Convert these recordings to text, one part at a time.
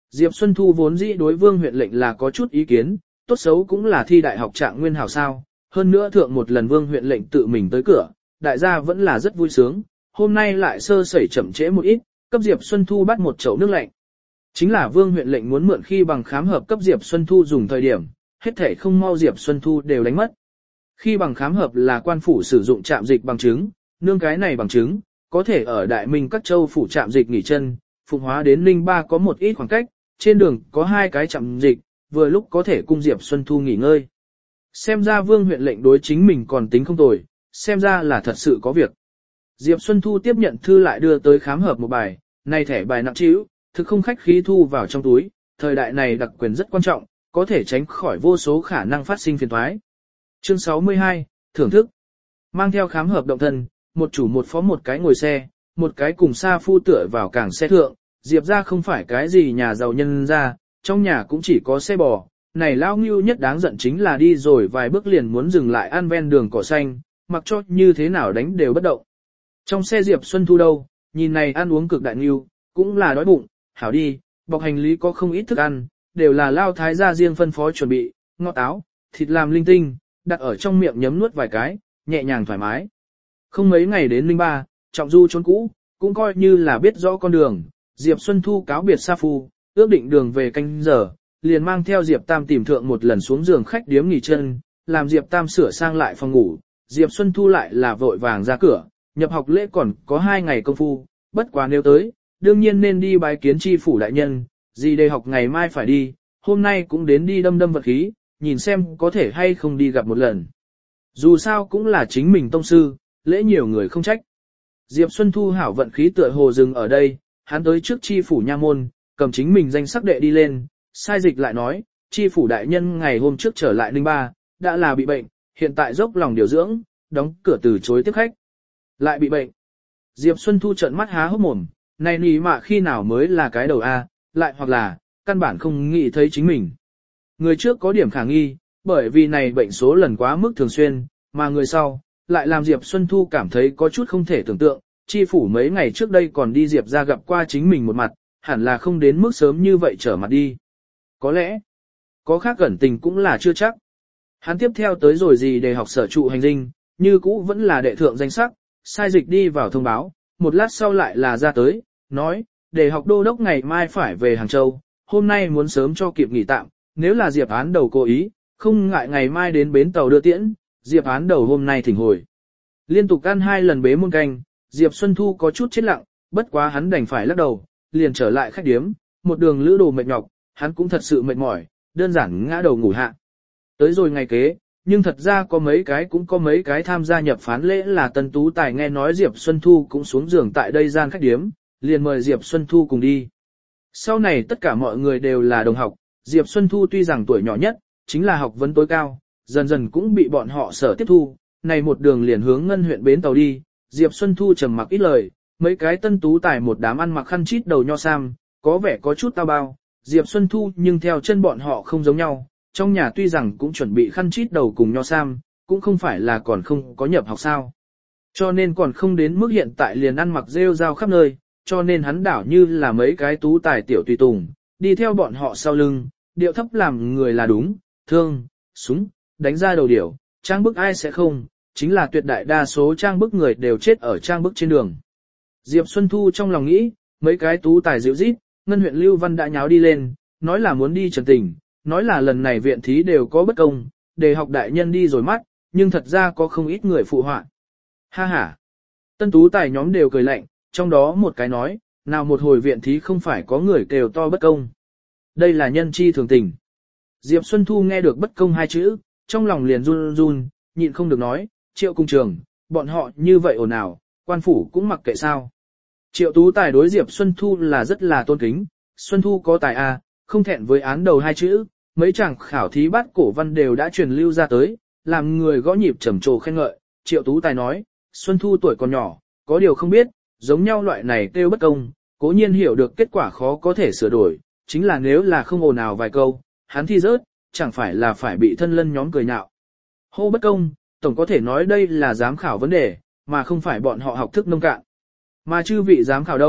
Diệp Xuân Thu vốn dĩ đối Vương huyện lệnh là có chút ý kiến, tốt xấu cũng là thi đại học trạng nguyên hảo sao, hơn nữa thượng một lần Vương huyện lệnh tự mình tới cửa, đại gia vẫn là rất vui sướng, hôm nay lại sơ sẩy chậm trễ một ít, cấp Diệp Xuân Thu bắt một chậu nước lạnh. Chính là Vương huyện lệnh muốn mượn khi bằng khám hợp cấp Diệp Xuân Thu dùng thời điểm, hết thể không mau Diệp Xuân Thu đều đánh mất. Khi bằng khám hợp là quan phủ sử dụng trạm dịch bằng chứng, nương cái này bằng chứng, có thể ở Đại Minh các châu phủ trạm dịch nghỉ chân, Phụng Hóa đến Ninh Ba có một ít khoảng cách, trên đường có 2 cái trạm dịch, vừa lúc có thể cung Diệp Xuân Thu nghỉ ngơi. Xem ra Vương huyện lệnh đối chính mình còn tính không tồi, xem ra là thật sự có việc. Diệp Xuân Thu tiếp nhận thư lại đưa tới khám hợp một bài, này thẻ bài nặng trĩu, thực không khách khí thu vào trong túi, thời đại này đặc quyền rất quan trọng, có thể tránh khỏi vô số khả năng phát sinh phiền toái. Chương 62, thưởng thức. Mang theo khám hợp động thân, một chủ một phó một cái ngồi xe, một cái cùng Sa Phu tựa vào cảng xe thượng, Diệp ra không phải cái gì nhà giàu nhân ra, trong nhà cũng chỉ có xe bò, này lao ngưu nhất đáng giận chính là đi rồi vài bước liền muốn dừng lại ăn ven đường cỏ xanh, mặc cho như thế nào đánh đều bất động. Trong xe Diệp Xuân Thu đâu, nhìn này ăn uống cực đại ngưu, cũng là đói bụng, hảo đi, bọc hành lý có không ít thức ăn, đều là lao thái gia riêng phân phó chuẩn bị, ngọ táo, thịt làm linh tinh, đặt ở trong miệng nhấm nuốt vài cái, nhẹ nhàng thoải mái. Không mấy ngày đến Ninh Ba, trọng du trốn cũ, cũng coi như là biết rõ con đường, Diệp Xuân Thu cáo biệt Sa Phu, ước định đường về canh giờ, liền mang theo Diệp Tam tìm thượng một lần xuống giường khách điếm nghỉ chân, làm Diệp Tam sửa sang lại phòng ngủ, Diệp Xuân Thu lại là vội vàng ra cửa, nhập học lễ còn có 2 ngày công phu, bất quá nếu tới, đương nhiên nên đi bái kiến tri phủ đại nhân, gì đây học ngày mai phải đi, hôm nay cũng đến đi đâm đâm vật khí, nhìn xem có thể hay không đi gặp một lần. Dù sao cũng là chính mình tông sư, lễ nhiều người không trách. Diệp Xuân Thu hảo vận khí tựa hồ dừng ở đây, hắn tới trước tri phủ nha môn, cầm chính mình danh sắc đệ đi lên, sai dịch lại nói, tri phủ đại nhân ngày hôm trước trở lại Ninh Ba, đã là bị bệnh, hiện tại dốc lòng điều dưỡng, đóng cửa từ chối tiếp khách. Lại bị bệnh. Diệp Xuân Thu trợn mắt há hốc mồm, này nì mạ khi nào mới là cái đầu A, lại hoặc là, căn bản không nghĩ thấy chính mình. Người trước có điểm khả nghi, bởi vì này bệnh số lần quá mức thường xuyên, mà người sau, lại làm Diệp Xuân Thu cảm thấy có chút không thể tưởng tượng, tri phủ mấy ngày trước đây còn đi Diệp ra gặp qua chính mình một mặt, hẳn là không đến mức sớm như vậy trở mặt đi. Có lẽ, có khác gần tình cũng là chưa chắc. Hắn tiếp theo tới rồi gì để học sở trụ hành dinh, như cũ vẫn là đệ thượng danh sắc, sai dịch đi vào thông báo, một lát sau lại là ra tới, nói, để học đô đốc ngày mai phải về Hàng Châu, hôm nay muốn sớm cho kịp nghỉ tạm, nếu là Diệp án đầu cố ý, không ngại ngày mai đến bến tàu đưa tiễn, Diệp án đầu hôm nay thỉnh hồi. Liên tục ăn 2 lần bế môn canh, Diệp Xuân Thu có chút chết lặng, bất quá hắn đành phải lắc đầu, liền trở lại khách điếm, một đường lữ đồ mệt nhọc, hắn cũng thật sự mệt mỏi, đơn giản ngã đầu ngủ hạ. Tới rồi ngày kế, nhưng thật ra có mấy cái tham gia nhập phán lễ là Tân Tú Tài nghe nói Diệp Xuân Thu cũng xuống giường tại đây gian khách điếm, liền mời Diệp Xuân Thu cùng đi. Sau này tất cả mọi người đều là đồng học, Diệp Xuân Thu tuy rằng tuổi nhỏ nhất, chính là học vấn tối cao, dần dần cũng bị bọn họ sở tiếp thu, này một đường liền hướng Ngân huyện bến tàu đi, Diệp Xuân Thu trầm mặc ít lời, mấy cái Tân Tú Tài một đám ăn mặc khăn chít đầu nho sam, có vẻ có chút tao bao, Diệp Xuân Thu nhưng theo chân bọn họ không giống nhau, trong nhà tuy rằng cũng chuẩn bị khăn chít đầu cùng nho sam, cũng không phải là còn không có nhập học sao. Cho nên còn không đến mức hiện tại liền ăn mặc rêu rao khắp nơi, cho nên hắn đảo như là mấy cái tú tài tiểu tùy tùng, đi theo bọn họ sau lưng, điệu thấp làm người là đúng, thương, súng, đánh ra đầu điểu, trang bức ai sẽ không, chính là tuyệt đại đa số trang bức người đều chết ở trang bức trên đường. Diệp Xuân Thu trong lòng nghĩ, mấy cái tú tài dịu rít, Ngân huyện Lưu Văn đã nháo đi lên, nói là muốn đi trần tình, nói là lần này viện thí đều có bất công, để học đại nhân đi rồi mắt, nhưng thật ra có không ít người phụ họa. Ha ha! Tân tú tài nhóm đều cười lạnh, trong đó một cái nói, nào một hồi viện thí không phải có người kêu to bất công. Đây là nhân chi thường tình. Diệp Xuân Thu nghe được bất công 2 chữ, trong lòng liền run run, nhịn không được nói, Triệu cung trường, bọn họ như vậy ồn ào, quan phủ cũng mặc kệ sao. Triệu tú tài đối Diệp Xuân Thu là rất là tôn kính, Xuân Thu có tài a, không thẹn với án đầu 2 chữ, mấy chàng khảo thí bát cổ văn đều đã truyền lưu ra tới, làm người gõ nhịp trầm trồ khen ngợi. Triệu tú tài nói, Xuân Thu tuổi còn nhỏ, có điều không biết, giống nhau loại này kêu bất công, cố nhiên hiểu được kết quả khó có thể sửa đổi, chính là nếu là không ồn ào vài câu, hắn thi rớt, chẳng phải là phải bị thân lân nhóm cười nhạo. Hô bất công, tổng có thể nói đây là giám khảo vấn đề, mà không phải bọn họ học thức nông cạn. Mà chư vị giám khảo đâu,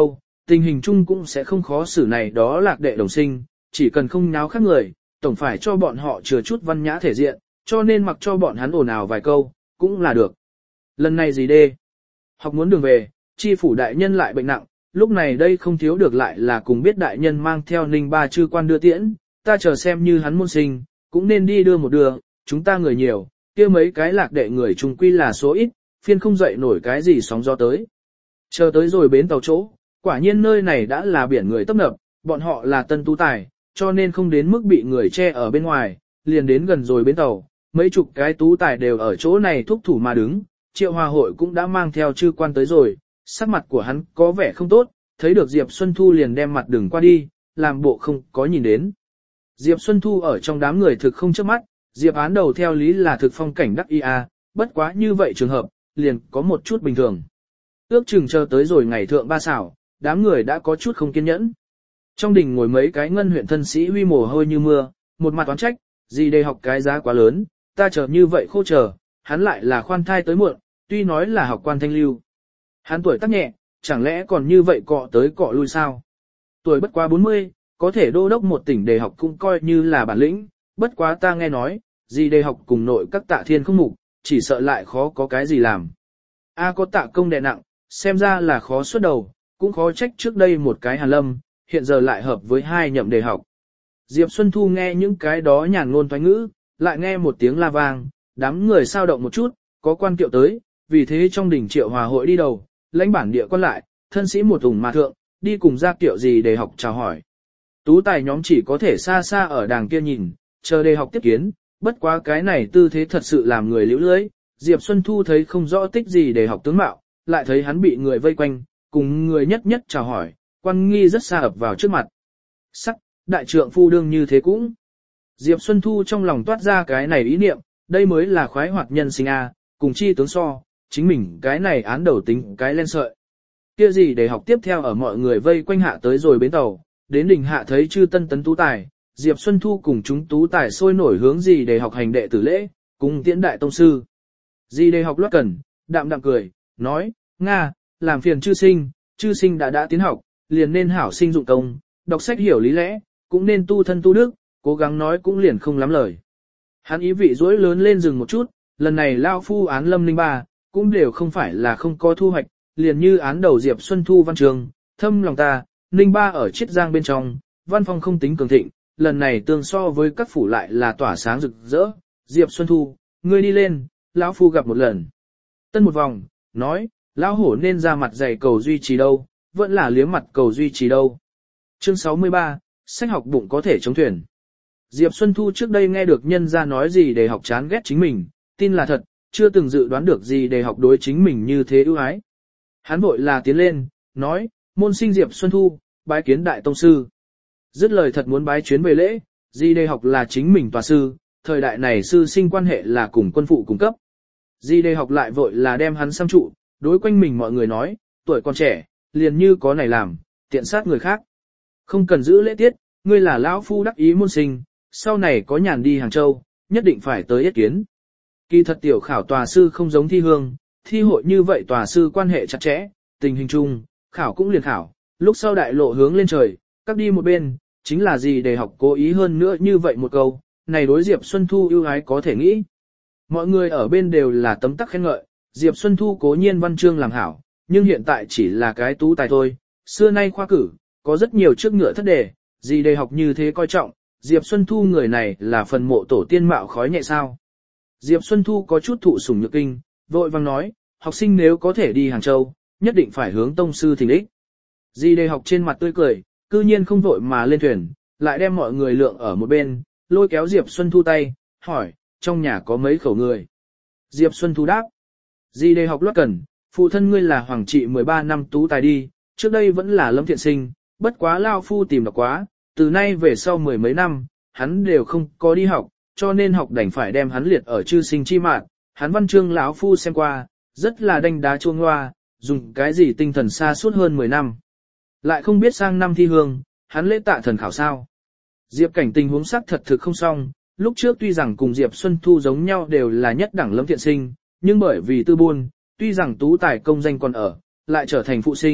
tình hình chung cũng sẽ không khó xử này đó lạc đệ đồng sinh, chỉ cần không náo khác người, tổng phải cho bọn họ chừa chút văn nhã thể diện, cho nên mặc cho bọn hắn ồn ào vài câu, cũng là được. Lần này gì đê? Học muốn đường về, chi phủ đại nhân lại bệnh nặng, lúc này đây không thiếu được lại là cùng biết đại nhân mang theo Ninh Ba chư quan đưa tiễn, ta chờ xem như hắn môn sinh, cũng nên đi đưa một đường, chúng ta người nhiều, kia mấy cái lạc đệ người chung quy là số ít, phiên không dậy nổi cái gì sóng gió tới. Chờ tới rồi bến tàu chỗ, quả nhiên nơi này đã là biển người tấp nập, bọn họ là tân tú tài, cho nên không đến mức bị người che ở bên ngoài, liền đến gần rồi bến tàu, mấy chục cái tú tài đều ở chỗ này thúc thủ mà đứng, Triệu Hòa hội cũng đã mang theo chư quan tới rồi, sắc mặt của hắn có vẻ không tốt, thấy được Diệp Xuân Thu liền đem mặt đừng qua đi, làm bộ không có nhìn đến. Diệp Xuân Thu ở trong đám người thực không chớp mắt, Diệp án đầu theo lý là thực phong cảnh đắc ý a, bất quá như vậy trường hợp, liền có một chút bình thường. Ước chừng chờ tới rồi ngày thượng ba xảo, đám người đã có chút không kiên nhẫn. Trong đình ngồi mấy cái ngân huyện thân sĩ huy mồ hôi như mưa, một mặt toán trách, gì đây học cái giá quá lớn, ta chờ như vậy khô chờ, hắn lại là khoan thai tới muộn, tuy nói là học quan thanh lưu. Hắn tuổi tác nhẹ, chẳng lẽ còn như vậy cọ tới cọ lui sao? Tuổi bất quá 40, có thể đô đốc một tỉnh đề học cũng coi như là bản lĩnh, bất quá ta nghe nói, gì đề học cùng nội các tạ thiên không mục, chỉ sợ lại khó có cái gì làm. A có tạ công đè nặng, xem ra là khó xuất đầu, cũng khó trách trước đây một cái Hàn Lâm, hiện giờ lại hợp với hai nhậm đề học. Diệp Xuân Thu nghe những cái đó nhàn ngôn toán ngữ, lại nghe một tiếng la vang, đám người sao động một chút, có quan kiệu tới, vì thế trong đỉnh Triệu Hòa hội đi đầu, lãnh bản địa quan lại, thân sĩ một ủng mà thượng, đi cùng ra kiệu gì để học chào hỏi. Tú tài nhóm chỉ có thể xa xa ở đàng kia nhìn, chờ đề học tiếp kiến, bất quá cái này tư thế thật sự làm người liễu lưới. Diệp Xuân Thu thấy không rõ tích gì để học tướng mạo, lại thấy hắn bị người vây quanh, cùng người nhất nhất chào hỏi, quan nghi rất xa ập vào trước mặt. Sắc, đại trượng phu đương như thế cũng. Diệp Xuân Thu trong lòng toát ra cái này ý niệm, đây mới là khoái hoạt nhân sinh a, cùng chi tướng so, chính mình cái này án đầu tính cái lên sợi. Kia gì để học tiếp theo ở mọi người vây quanh hạ tới rồi bến tàu, đến đỉnh hạ thấy chư tân tấn tú tài, Diệp Xuân Thu cùng chúng tú tài sôi nổi hướng gì để học hành đệ tử lễ, cùng tiễn đại tông sư. Gì để học loát cần, đạm đạm cười, nói, Nga, làm phiền chư sinh đã tiến học, liền nên hảo sinh dụng công, đọc sách hiểu lý lẽ, cũng nên tu thân tu đức, cố gắng nói cũng liền không lắm lời. Hắn ý vị dỗi lớn lên dừng một chút, lần này lao phu án Lâm Ninh Ba, cũng đều không phải là không có thu hoạch, liền như án đầu Diệp Xuân Thu văn trường, thâm lòng ta, Ninh Ba ở Chiết Giang bên trong, văn phong không tính cường thịnh, lần này tương so với các phủ lại là tỏa sáng rực rỡ. Diệp Xuân Thu, ngươi đi lên, lão phu gặp một lần. Tân một vòng, nói, lão hổ nên ra mặt dày cầu duy trì đâu, vẫn là liếm mặt cầu duy trì đâu. Chương 63, sách học bụng có thể chống thuyền. Diệp Xuân Thu trước đây nghe được nhân ra nói gì để học chán ghét chính mình, tin là thật, chưa từng dự đoán được gì để học đối chính mình như thế ưu ái. Hắn vội là tiến lên, nói, môn sinh Diệp Xuân Thu, bái kiến đại tông sư. Dứt lời thật muốn bái chuyến về lễ, gì để học là chính mình tòa sư, thời đại này sư sinh quan hệ là cùng quân phụ cung cấp. Gì để học lại vội là đem hắn xăm trụ, đối quanh mình mọi người nói, tuổi còn trẻ, liền như có này làm, tiện sát người khác. Không cần giữ lễ tiết, ngươi là lão phu đắc ý môn sinh, sau này có nhàn đi Hàng Châu, nhất định phải tới yết kiến. Kỳ thật tiểu khảo tòa sư không giống thi hương, thi hội như vậy tòa sư quan hệ chặt chẽ, tình hình chung, khảo cũng liền khảo, lúc sau đại lộ hướng lên trời, các đi một bên, chính là gì để học cố ý hơn nữa như vậy một câu, này đối Diệp Xuân Thu ưu ái có thể nghĩ. Mọi người ở bên đều là tấm tắc khen ngợi, Diệp Xuân Thu cố nhiên văn chương làm hảo, nhưng hiện tại chỉ là cái tú tài thôi, xưa nay khoa cử, có rất nhiều trước ngựa thất đề, gì để học như thế coi trọng, Diệp Xuân Thu người này là phần mộ tổ tiên mạo khói nhẹ sao. Diệp Xuân Thu có chút thụ sủng nhược kinh, vội vang nói, học sinh nếu có thể đi Hàng Châu, nhất định phải hướng tông sư thỉnh ích. Di đề học trên mặt tươi cười, cư nhiên không vội mà lên thuyền, lại đem mọi người lượng ở một bên, lôi kéo Diệp Xuân Thu tay, hỏi, trong nhà có mấy khẩu người. Diệp Xuân Thu đáp, Di đề học loát cần, phụ thân ngươi là hoàng trị 13 năm tú tài đi, trước đây vẫn là Lâm Thiện Sinh, bất quá lao phu tìm đọc quá, từ nay về sau 10 mấy năm, hắn đều không có đi học, cho nên học đành phải đem hắn liệt ở chư sinh chi mạng, hắn văn chương lão phu xem qua, rất là đanh đá chuông hoa, dùng cái gì tinh thần xa suốt hơn 10 năm. Lại không biết sang năm thi hương, hắn lễ tạ thần khảo sao. Diệp Cảnh tình huống sắc thật thực không xong, lúc trước tuy rằng cùng Diệp Xuân Thu giống nhau đều là nhất đẳng Lâm Thiện Sinh, nhưng bởi vì tư buôn, tuy rằng tú tài công danh còn ở, lại trở thành phụ sinh,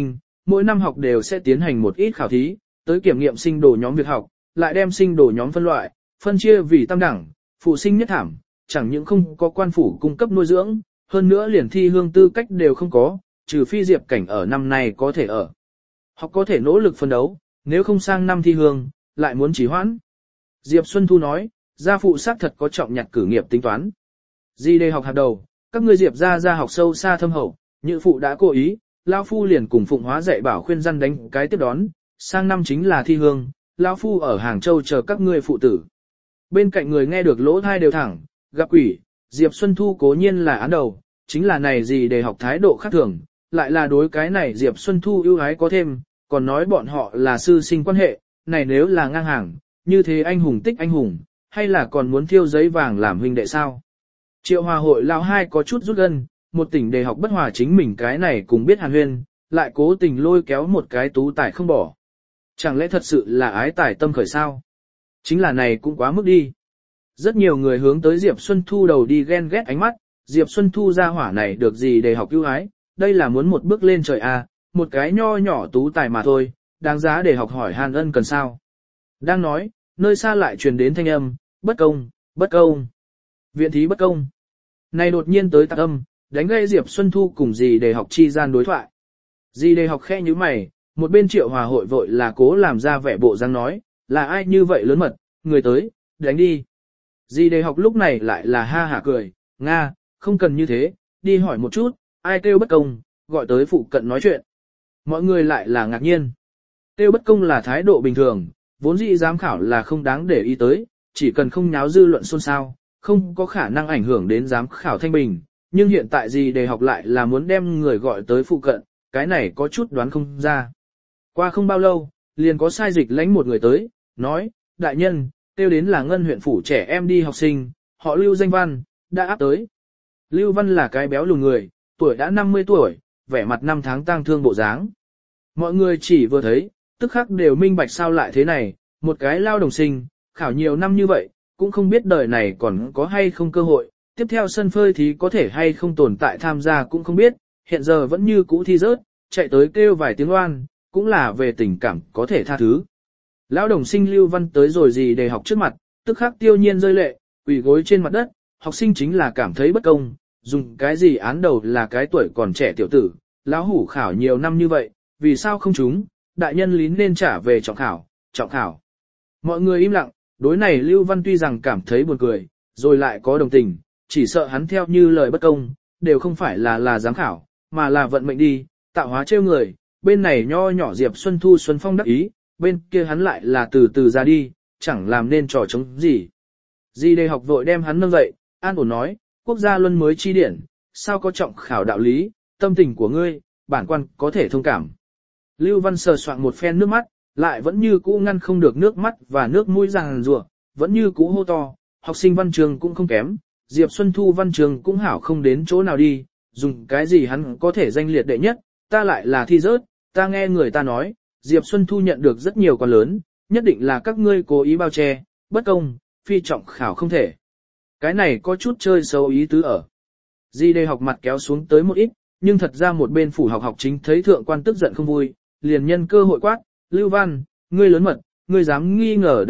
mỗi năm học đều sẽ tiến hành một ít khảo thí, tới kiểm nghiệm sinh đồ nhóm việc học, lại đem sinh đồ nhóm phân loại, phân chia vì tam đẳng, phụ sinh nhất thảm, chẳng những không có quan phủ cung cấp nuôi dưỡng, hơn nữa liền thi hương tư cách đều không có, trừ phi Diệp Cảnh ở năm nay có thể ở. Học có thể nỗ lực phân đấu, nếu không sang năm thi hương, lại muốn trì hoãn. Diệp Xuân Thu nói, gia phụ xác thật có trọng nhặt cử nghiệp tính toán. Di đề học hạt đầu, các ngươi Diệp ra học sâu xa thâm hậu, nhự phụ đã cố ý, lão phu liền cùng Phụng Hóa dạy bảo khuyên răn đánh cái tiếp đón, sang năm chính là thi hương, lão phu ở Hàng Châu chờ các ngươi phụ tử. Bên cạnh người nghe được lỗ thai đều thẳng, gặp quỷ, Diệp Xuân Thu cố nhiên là án đầu, chính là này gì để học thái độ khác thường, lại là đối cái này Diệp Xuân Thu ưu ái có thêm, còn nói bọn họ là sư sinh quan hệ, này nếu là ngang hàng, như thế anh hùng tích anh hùng, hay là còn muốn thiêu giấy vàng làm huynh đệ sao? Triệu Hòa hội lão hai có chút rút gân, một tỉnh đề học bất hòa chính mình cái này cùng biết hàn huyên, lại cố tình lôi kéo một cái tú tài không bỏ. Chẳng lẽ thật sự là ái tài tâm khởi sao? Chính là này cũng quá mức đi. Rất nhiều người hướng tới Diệp Xuân Thu đầu đi ghen ghét ánh mắt, Diệp Xuân Thu ra hỏa này được gì để học ưu ái, đây là muốn một bước lên trời à, một cái nho nhỏ tú tài mà thôi, đáng giá để học hỏi hàn ân cần sao. Đang nói, nơi xa lại truyền đến thanh âm, bất công, bất công. Viện thí bất công. Này đột nhiên tới tạc âm, đánh gây Diệp Xuân Thu cùng gì để học chi gian đối thoại. Gì để học khe như mày, một bên Triệu Hòa hội vội là cố làm ra vẻ bộ dáng nói, là ai như vậy lớn mật, người tới, đánh đi. Dì đề học lúc này lại là ha hả cười, Nga, không cần như thế, đi hỏi một chút, ai kêu bất công, gọi tới phụ cận nói chuyện. Mọi người lại là ngạc nhiên. Kêu bất công là thái độ bình thường, vốn dĩ giám khảo là không đáng để ý tới, chỉ cần không nháo dư luận xôn xao, không có khả năng ảnh hưởng đến giám khảo thanh bình. Nhưng hiện tại dì đề học lại là muốn đem người gọi tới phụ cận, cái này có chút đoán không ra. Qua không bao lâu, liền có sai dịch lãnh một người tới, nói, đại nhân, tiêu đến là Ngân huyện phủ trẻ em đi học sinh, họ Lưu danh Văn, đã áp tới. Lưu Văn là cái béo lùn người, tuổi đã 50 tuổi, vẻ mặt năm tháng tang thương bộ dáng. Mọi người chỉ vừa thấy, tức khắc đều minh bạch sao lại thế này, một cái lao đồng sinh, khảo nhiều năm như vậy, cũng không biết đời này còn có hay không cơ hội, tiếp theo sân phơi thì có thể hay không tồn tại tham gia cũng không biết, hiện giờ vẫn như cũ thi rớt, chạy tới kêu vài tiếng oan, cũng là về tình cảm có thể tha thứ. Lão đồng sinh Lưu Văn tới rồi gì để học trước mặt, tức khắc tiêu nhiên rơi lệ, quỳ gối trên mặt đất, học sinh chính là cảm thấy bất công, dùng cái gì án đầu là cái tuổi còn trẻ tiểu tử, lão hủ khảo nhiều năm như vậy, vì sao không trúng, đại nhân lý nên trả về trọng khảo, trọng khảo. Mọi người im lặng, đối này Lưu Văn tuy rằng cảm thấy buồn cười, rồi lại có đồng tình, chỉ sợ hắn theo như lời bất công, đều không phải là giám khảo, mà là vận mệnh đi, tạo hóa trêu người, bên này nho nhỏ Diệp Xuân Thu Xuân Phong đắc ý, bên kia hắn lại là từ từ ra đi, chẳng làm nên trò chống gì. Di đề học vội đem hắn nâng dậy, an ổn nói, quốc gia luân mới chi điển, sao có trọng khảo đạo lý, tâm tình của ngươi, bản quan có thể thông cảm. Lưu Văn sờ soạn một phen nước mắt, lại vẫn như cũ ngăn không được nước mắt và nước mũi ràng rùa, vẫn như cũ hô to, học sinh văn trường cũng không kém, Diệp Xuân Thu văn trường cũng hảo không đến chỗ nào đi, dùng cái gì hắn có thể danh liệt đệ nhất, ta lại là thi rớt, ta nghe người ta nói, Diệp Xuân Thu nhận được rất nhiều quan lớn, nhất định là các ngươi cố ý bao che, bất công, phi trọng khảo không thể. Cái này có chút chơi xấu ý tứ ở. Di đề học mặt kéo xuống tới một ít, nhưng thật ra một bên phủ học chính thấy thượng quan tức giận không vui, liền nhân cơ hội quát, Lưu Văn, ngươi lớn mật, ngươi dám nghi ngờ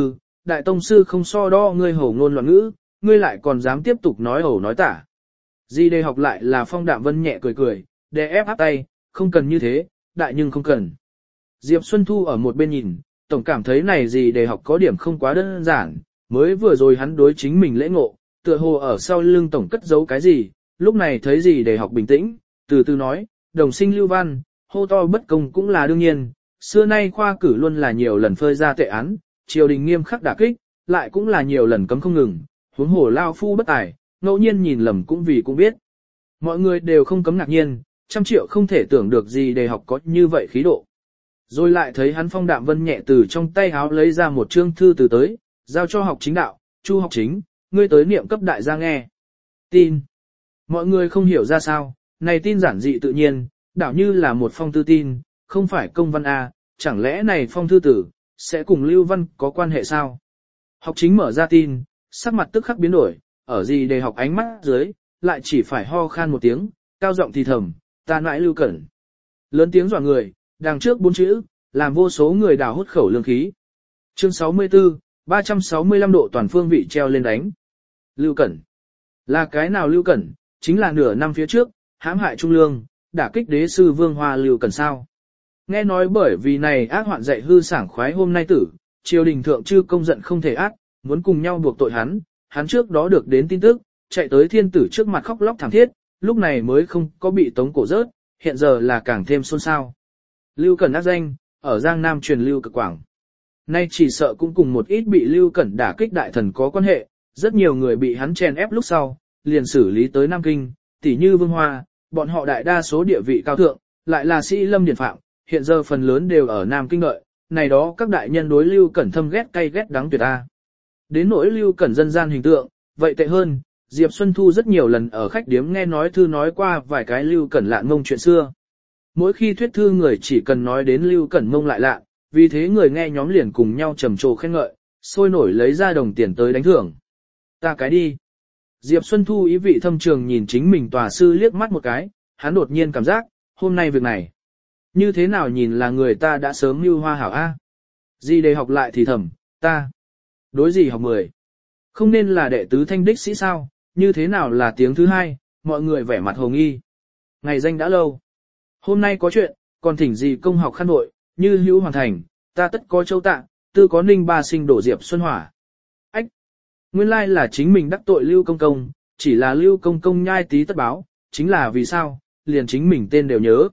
đại tông sư không so đo ngươi hổ ngôn loạn ngữ, ngươi lại còn dám tiếp tục nói ẩu nói tả. Di đề học lại là Phong Đạm Vân nhẹ cười cười, đè ép áp tay, không cần như thế, đại nhưng không cần. Diệp Xuân Thu ở một bên nhìn, tổng cảm thấy này gì để học có điểm không quá đơn giản, mới vừa rồi hắn đối chính mình lễ ngộ, tựa hồ ở sau lưng tổng cất giấu cái gì, lúc này thấy gì để học bình tĩnh, từ từ nói, đồng sinh Lưu Văn, hô to bất công cũng là đương nhiên, xưa nay khoa cử luôn là nhiều lần phơi ra tệ án, triều đình nghiêm khắc đả kích, lại cũng là nhiều lần cấm không ngừng, huống hồ lao phu bất tài, ngẫu nhiên nhìn lầm cũng vì cũng biết. Mọi người đều không cấm ngạc nhiên, 100 triệu không thể tưởng được gì để học có như vậy khí độ. Rồi lại thấy hắn Phong Đạm Vân nhẹ từ trong tay áo lấy ra một chương thư từ tới, giao cho học chính đạo, Chu học chính, ngươi tới niệm cấp đại gia nghe. Tin. Mọi người không hiểu ra sao, này tin giản dị tự nhiên, đảo như là một phong thư tin, không phải công văn A, chẳng lẽ này phong thư tử, sẽ cùng Lưu Văn có quan hệ sao? Học chính mở ra tin, sắc mặt tức khắc biến đổi, ở gì để học ánh mắt dưới, lại chỉ phải ho khan một tiếng, cao giọng thì thầm, ta nãi Lưu Cẩn. Lớn tiếng dọa người, đằng trước 4 chữ, làm vô số người đào hút khẩu lương khí. Chương 64, 365 độ toàn phương vị treo lên đánh. Lưu Cẩn. Là cái nào Lưu Cẩn? Chính là nửa năm phía trước, hãm hại Trung Lương, đả kích đế sư Vương Hoa Lưu Cẩn sao. Nghe nói bởi vì này ác hoạn dạy hư sảng khoái hôm nay tử, triều đình thượng chư công giận không thể ác, muốn cùng nhau buộc tội hắn trước đó được đến tin tức, chạy tới thiên tử trước mặt khóc lóc thảm thiết, lúc này mới không có bị tống cổ rớt, hiện giờ là càng thêm xôn xao. Lưu Cẩn ác danh, ở Giang Nam truyền lưu cực quảng. Nay chỉ sợ cũng cùng một ít bị Lưu Cẩn đả kích đại thần có quan hệ, rất nhiều người bị hắn chèn ép lúc sau, liền xử lý tới Nam Kinh, tỉ như Vương Hoa, bọn họ đại đa số địa vị cao thượng, lại là sĩ lâm điển phạm, hiện giờ phần lớn đều ở Nam Kinh đợi, này đó các đại nhân đối Lưu Cẩn thâm ghét cay ghét đắng tuyệt a. Đến nỗi Lưu Cẩn dân gian hình tượng, vậy tệ hơn, Diệp Xuân Thu rất nhiều lần ở khách điếm nghe nói thư nói qua vài cái Lưu Cẩn lạ mông chuyện xưa. Mỗi khi thuyết thư người chỉ cần nói đến Lưu Cẩn mông lại lạ, vì thế người nghe nhóm liền cùng nhau trầm trồ khen ngợi, sôi nổi lấy ra đồng tiền tới đánh thưởng. Ta cái đi. Diệp Xuân Thu ý vị thâm trường nhìn chính mình tòa sư liếc mắt một cái, hắn đột nhiên cảm giác, hôm nay việc này. Như thế nào nhìn là người ta đã sớm mưu hoa hảo A. Gì để học lại thì thầm, ta. Đối gì học 10. Không nên là đệ tứ thanh đích sĩ sao, như thế nào là tiếng thứ hai, mọi người vẻ mặt hồ nghi. Ngày danh đã lâu. Hôm nay có chuyện, còn thỉnh gì công học khăn nội, như hữu hoàn thành, ta tất có châu tạ, tư có ninh ba sinh đổ Diệp Xuân Hỏa. Ách! Nguyên lai là chính mình đắc tội Lưu Công Công, chỉ là Lưu Công Công nhai tí tất báo, chính là vì sao, liền chính mình tên đều nhớ.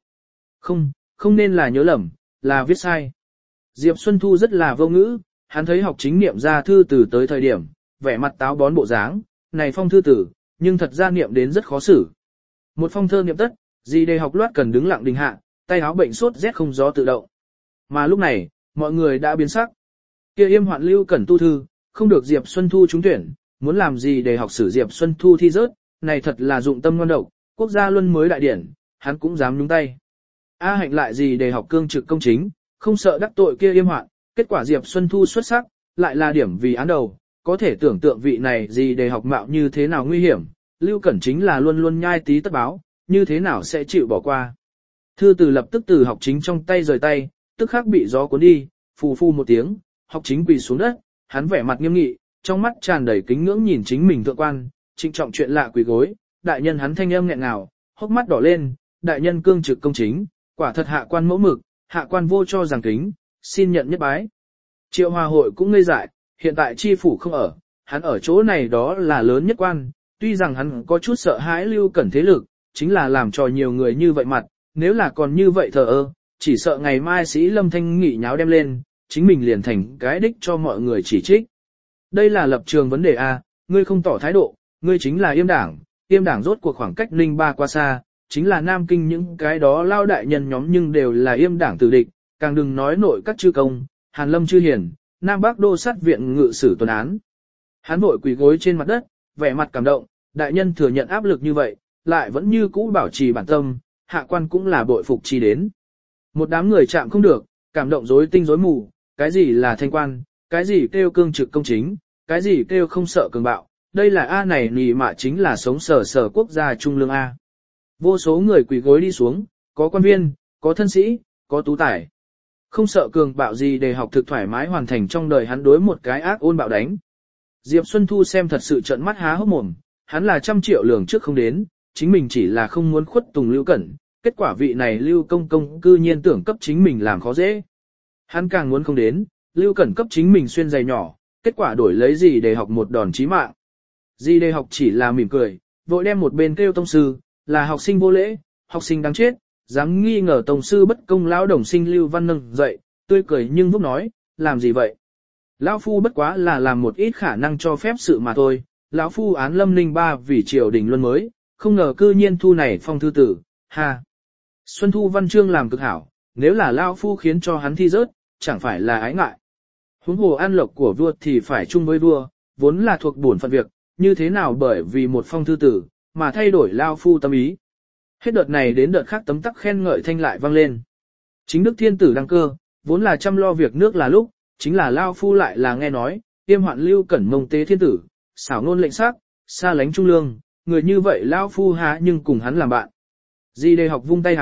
Không nên là nhớ lầm, là viết sai. Diệp Xuân Thu rất là vô ngữ, hắn thấy học chính niệm ra thư từ tới thời điểm, vẻ mặt táo bón bộ dáng, này phong thư tử, nhưng thật ra niệm đến rất khó xử. Một phong thơ niệm tất, gì để học loát cần đứng lặng đình hạ, tay áo bệnh sốt rét không gió tự động. Mà lúc này, mọi người đã biến sắc. Kia Yêm Hoạn Lưu Cẩn tu thư, không được Diệp Xuân Thu trúng tuyển, muốn làm gì để học sử Diệp Xuân Thu thi rớt, này thật là dụng tâm ngoan độc, quốc gia luân mới đại điển, hắn cũng dám nhúng tay. A Hạnh lại gì để học cương trực công chính, không sợ đắc tội kia Yêm Hoạn, kết quả Diệp Xuân Thu xuất sắc, lại là điểm vì án đầu, có thể tưởng tượng vị này gì để học mạo như thế nào nguy hiểm, Lưu Cẩn chính là luôn luôn nhai tí tất báo, như thế nào sẽ chịu bỏ qua. Thư từ lập tức từ học chính trong tay rời tay, tức khắc bị gió cuốn đi, phù phù một tiếng, học chính quỳ xuống đất, hắn vẻ mặt nghiêm nghị, trong mắt tràn đầy kính ngưỡng nhìn chính mình thượng quan, trịnh trọng chuyện lạ quỳ gối, đại nhân hắn thanh âm nghẹn ngào, hốc mắt đỏ lên, đại nhân cương trực công chính, quả thật hạ quan mẫu mực, hạ quan vô cho rằng kính, xin nhận nhất bái. Triệu Hòa hội cũng ngây dại, hiện tại chi phủ không ở, hắn ở chỗ này đó là lớn nhất quan, tuy rằng hắn có chút sợ hãi Lưu Cẩn thế lực, chính là làm cho nhiều người như vậy mặt, nếu là còn như vậy thờ ơ, chỉ sợ ngày mai sĩ Lâm Thanh nghị nháo đem lên, chính mình liền thành cái đích cho mọi người chỉ trích. Đây là lập trường vấn đề A, ngươi không tỏ thái độ, ngươi chính là Yêm đảng rốt cuộc khoảng cách Ninh Ba qua xa, chính là Nam Kinh những cái đó lao đại nhân nhóm nhưng đều là Yêm đảng tử địch, càng đừng nói nội các chư công, Hàn Lâm chư hiền, Nam Bắc đô sát viện ngự sử tuần án. Hắn vội quỳ gối trên mặt đất, vẻ mặt cảm động, đại nhân thừa nhận áp lực như vậy, lại vẫn như cũ bảo trì bản tâm, hạ quan cũng là bội phục chi đến. Một đám người chạm không được, cảm động rối tinh rối mù, cái gì là thanh quan, cái gì kêu cương trực công chính, cái gì kêu không sợ cường bạo, đây là A này nì mà chính là sống sở quốc gia trung lương A. Vô số người quỳ gối đi xuống, có quan viên, có thân sĩ, có tú tài. Không sợ cường bạo gì để học thực thoải mái hoàn thành trong đời hắn đối một cái ác ôn bạo đánh. Diệp Xuân Thu xem thật sự trợn mắt há hốc mồm, hắn là 100 triệu lường trước không đến, chính mình chỉ là không muốn khuất tùng Lưu Cẩn, kết quả vị này Lưu Công Công cư nhiên tưởng cấp chính mình làm khó dễ. Hắn càng muốn không đến, Lưu Cẩn cấp chính mình xuyên giày nhỏ, kết quả đổi lấy gì để học một đòn chí mạng. Gì để học chỉ là mỉm cười, vội đem một bên kêu tông sư, là học sinh vô lễ, học sinh đáng chết, dám nghi ngờ tông sư bất công lão đồng sinh Lưu Văn nâng dậy, tươi cười nhưng vúc nói, làm gì vậy? Lão phu bất quá là làm một ít khả năng cho phép sự mà thôi, lão phu án Lâm Ninh Ba vì triều đình luân mới, không ngờ cư nhiên thu này phong thư tử, ha. Xuân Thu văn chương làm cực hảo, nếu là lão phu khiến cho hắn thi rớt, chẳng phải là ái ngại. Huống hồ an lộc của vua thì phải chung với vua, vốn là thuộc bổn phận việc, như thế nào bởi vì một phong thư tử, mà thay đổi lão phu tâm ý. Hết đợt này đến đợt khác tấm tắc khen ngợi thanh lại vang lên. Chính Đức Thiên Tử đăng cơ, vốn là chăm lo việc nước là lúc, chính là lão phu lại là nghe nói, Yêm Hoạn Lưu Cẩn mông tế thiên tử, xảo ngôn lệnh sắc, xa lánh trung lương, người như vậy lão phu há nhưng cùng hắn làm bạn. Di đề học vung tay háo,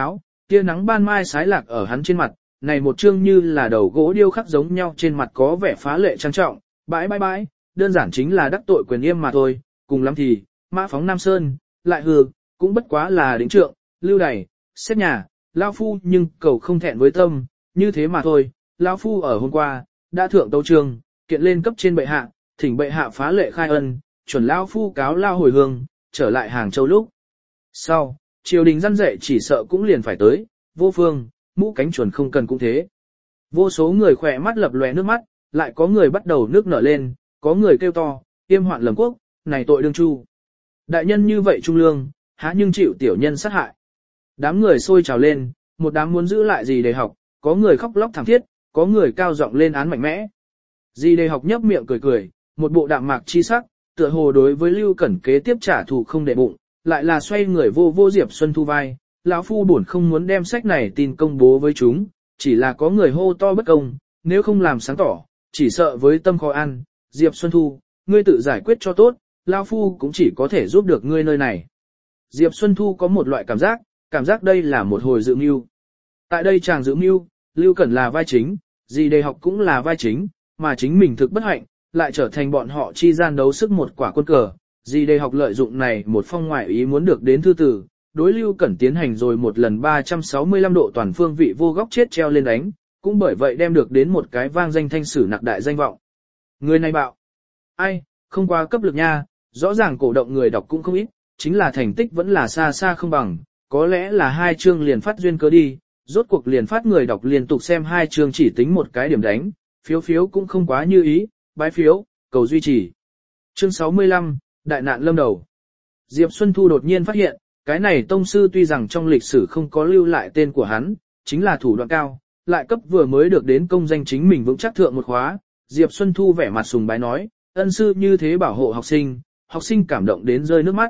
tia nắng ban mai sái lạc ở hắn trên mặt, này một chương như là đầu gỗ điêu khắc giống nhau trên mặt có vẻ phá lệ trang trọng, bãi, đơn giản chính là đắc tội quyền yêm mà thôi, cùng lắm thì, mã phóng Nam Sơn, lại hừ, cũng bất quá là đính trượng, lưu đày, xét nhà, lao phu nhưng cầu không thẹn với tâm, như thế mà thôi, lao phu ở hôm qua, đã thượng tấu trường, kiện lên cấp trên bệ hạ, thỉnh bệ hạ phá lệ khai ân, chuẩn lao phu cáo lao hồi hương, trở lại Hàng Châu lúc. Sau, triều đình răn dạy chỉ sợ cũng liền phải tới, vô phương, mũ cánh chuẩn không cần cũng thế. Vô số người khỏe mắt lập lòe nước mắt, lại có người bắt đầu nước nở lên, có người kêu to, tiêm hoạn lầm quốc, này tội đương chu. Đại nhân như vậy trung lương, há nhưng chịu tiểu nhân sát hại. Đám người sôi trào lên, một đám muốn giữ lại gì để học, có người khóc lóc thảm thiết, có người cao giọng lên án mạnh mẽ. Gì để học nhấp miệng cười, một bộ đạm mạc chi sắc, tựa hồ đối với Lưu Cẩn kế tiếp trả thù không để bụng, lại là xoay người vô Diệp Xuân Thu vai, lão phu buồn không muốn đem sách này tin công bố với chúng, chỉ là có người hô to bất công, nếu không làm sáng tỏ, chỉ sợ với tâm khó ăn, Diệp Xuân Thu, ngươi tự giải quyết cho tốt, lão phu cũng chỉ có thể giúp được ngươi nơi này. Diệp Xuân Thu có một loại cảm giác đây là một hồi dự mưu. Tại đây chàng dự mưu, Lưu Cẩn là vai chính, Di Đề Học cũng là vai chính, mà chính mình thực bất hạnh, lại trở thành bọn họ chi gian đấu sức một quả quân cờ. Di Đề Học lợi dụng này một phong ngoại ý muốn được đến thư tử, đối Lưu Cẩn tiến hành rồi một lần 365 độ toàn phương vị vô góc chết treo lên đánh, cũng bởi vậy đem được đến một cái vang danh thanh sử nặc đại danh vọng. Người này bạo, ai, không qua cấp lực nha, rõ ràng cổ động người đọc cũng không ít, chính là thành tích vẫn là xa không bằng, có lẽ là 2 chương liền phát duyên cớ đi, rốt cuộc liền phát người đọc liên tục xem 2 chương chỉ tính một cái điểm đánh, phiếu cũng không quá như ý, bái phiếu, cầu duy trì. Chương 65, Đại nạn lâm đầu. Diệp Xuân Thu đột nhiên phát hiện, cái này tông sư tuy rằng trong lịch sử không có lưu lại tên của hắn, chính là thủ đoạn cao, lại cấp vừa mới được đến công danh chính mình vững chắc thượng một khóa. Diệp Xuân Thu vẻ mặt sùng bái nói, ân sư như thế bảo hộ học sinh cảm động đến rơi nước mắt.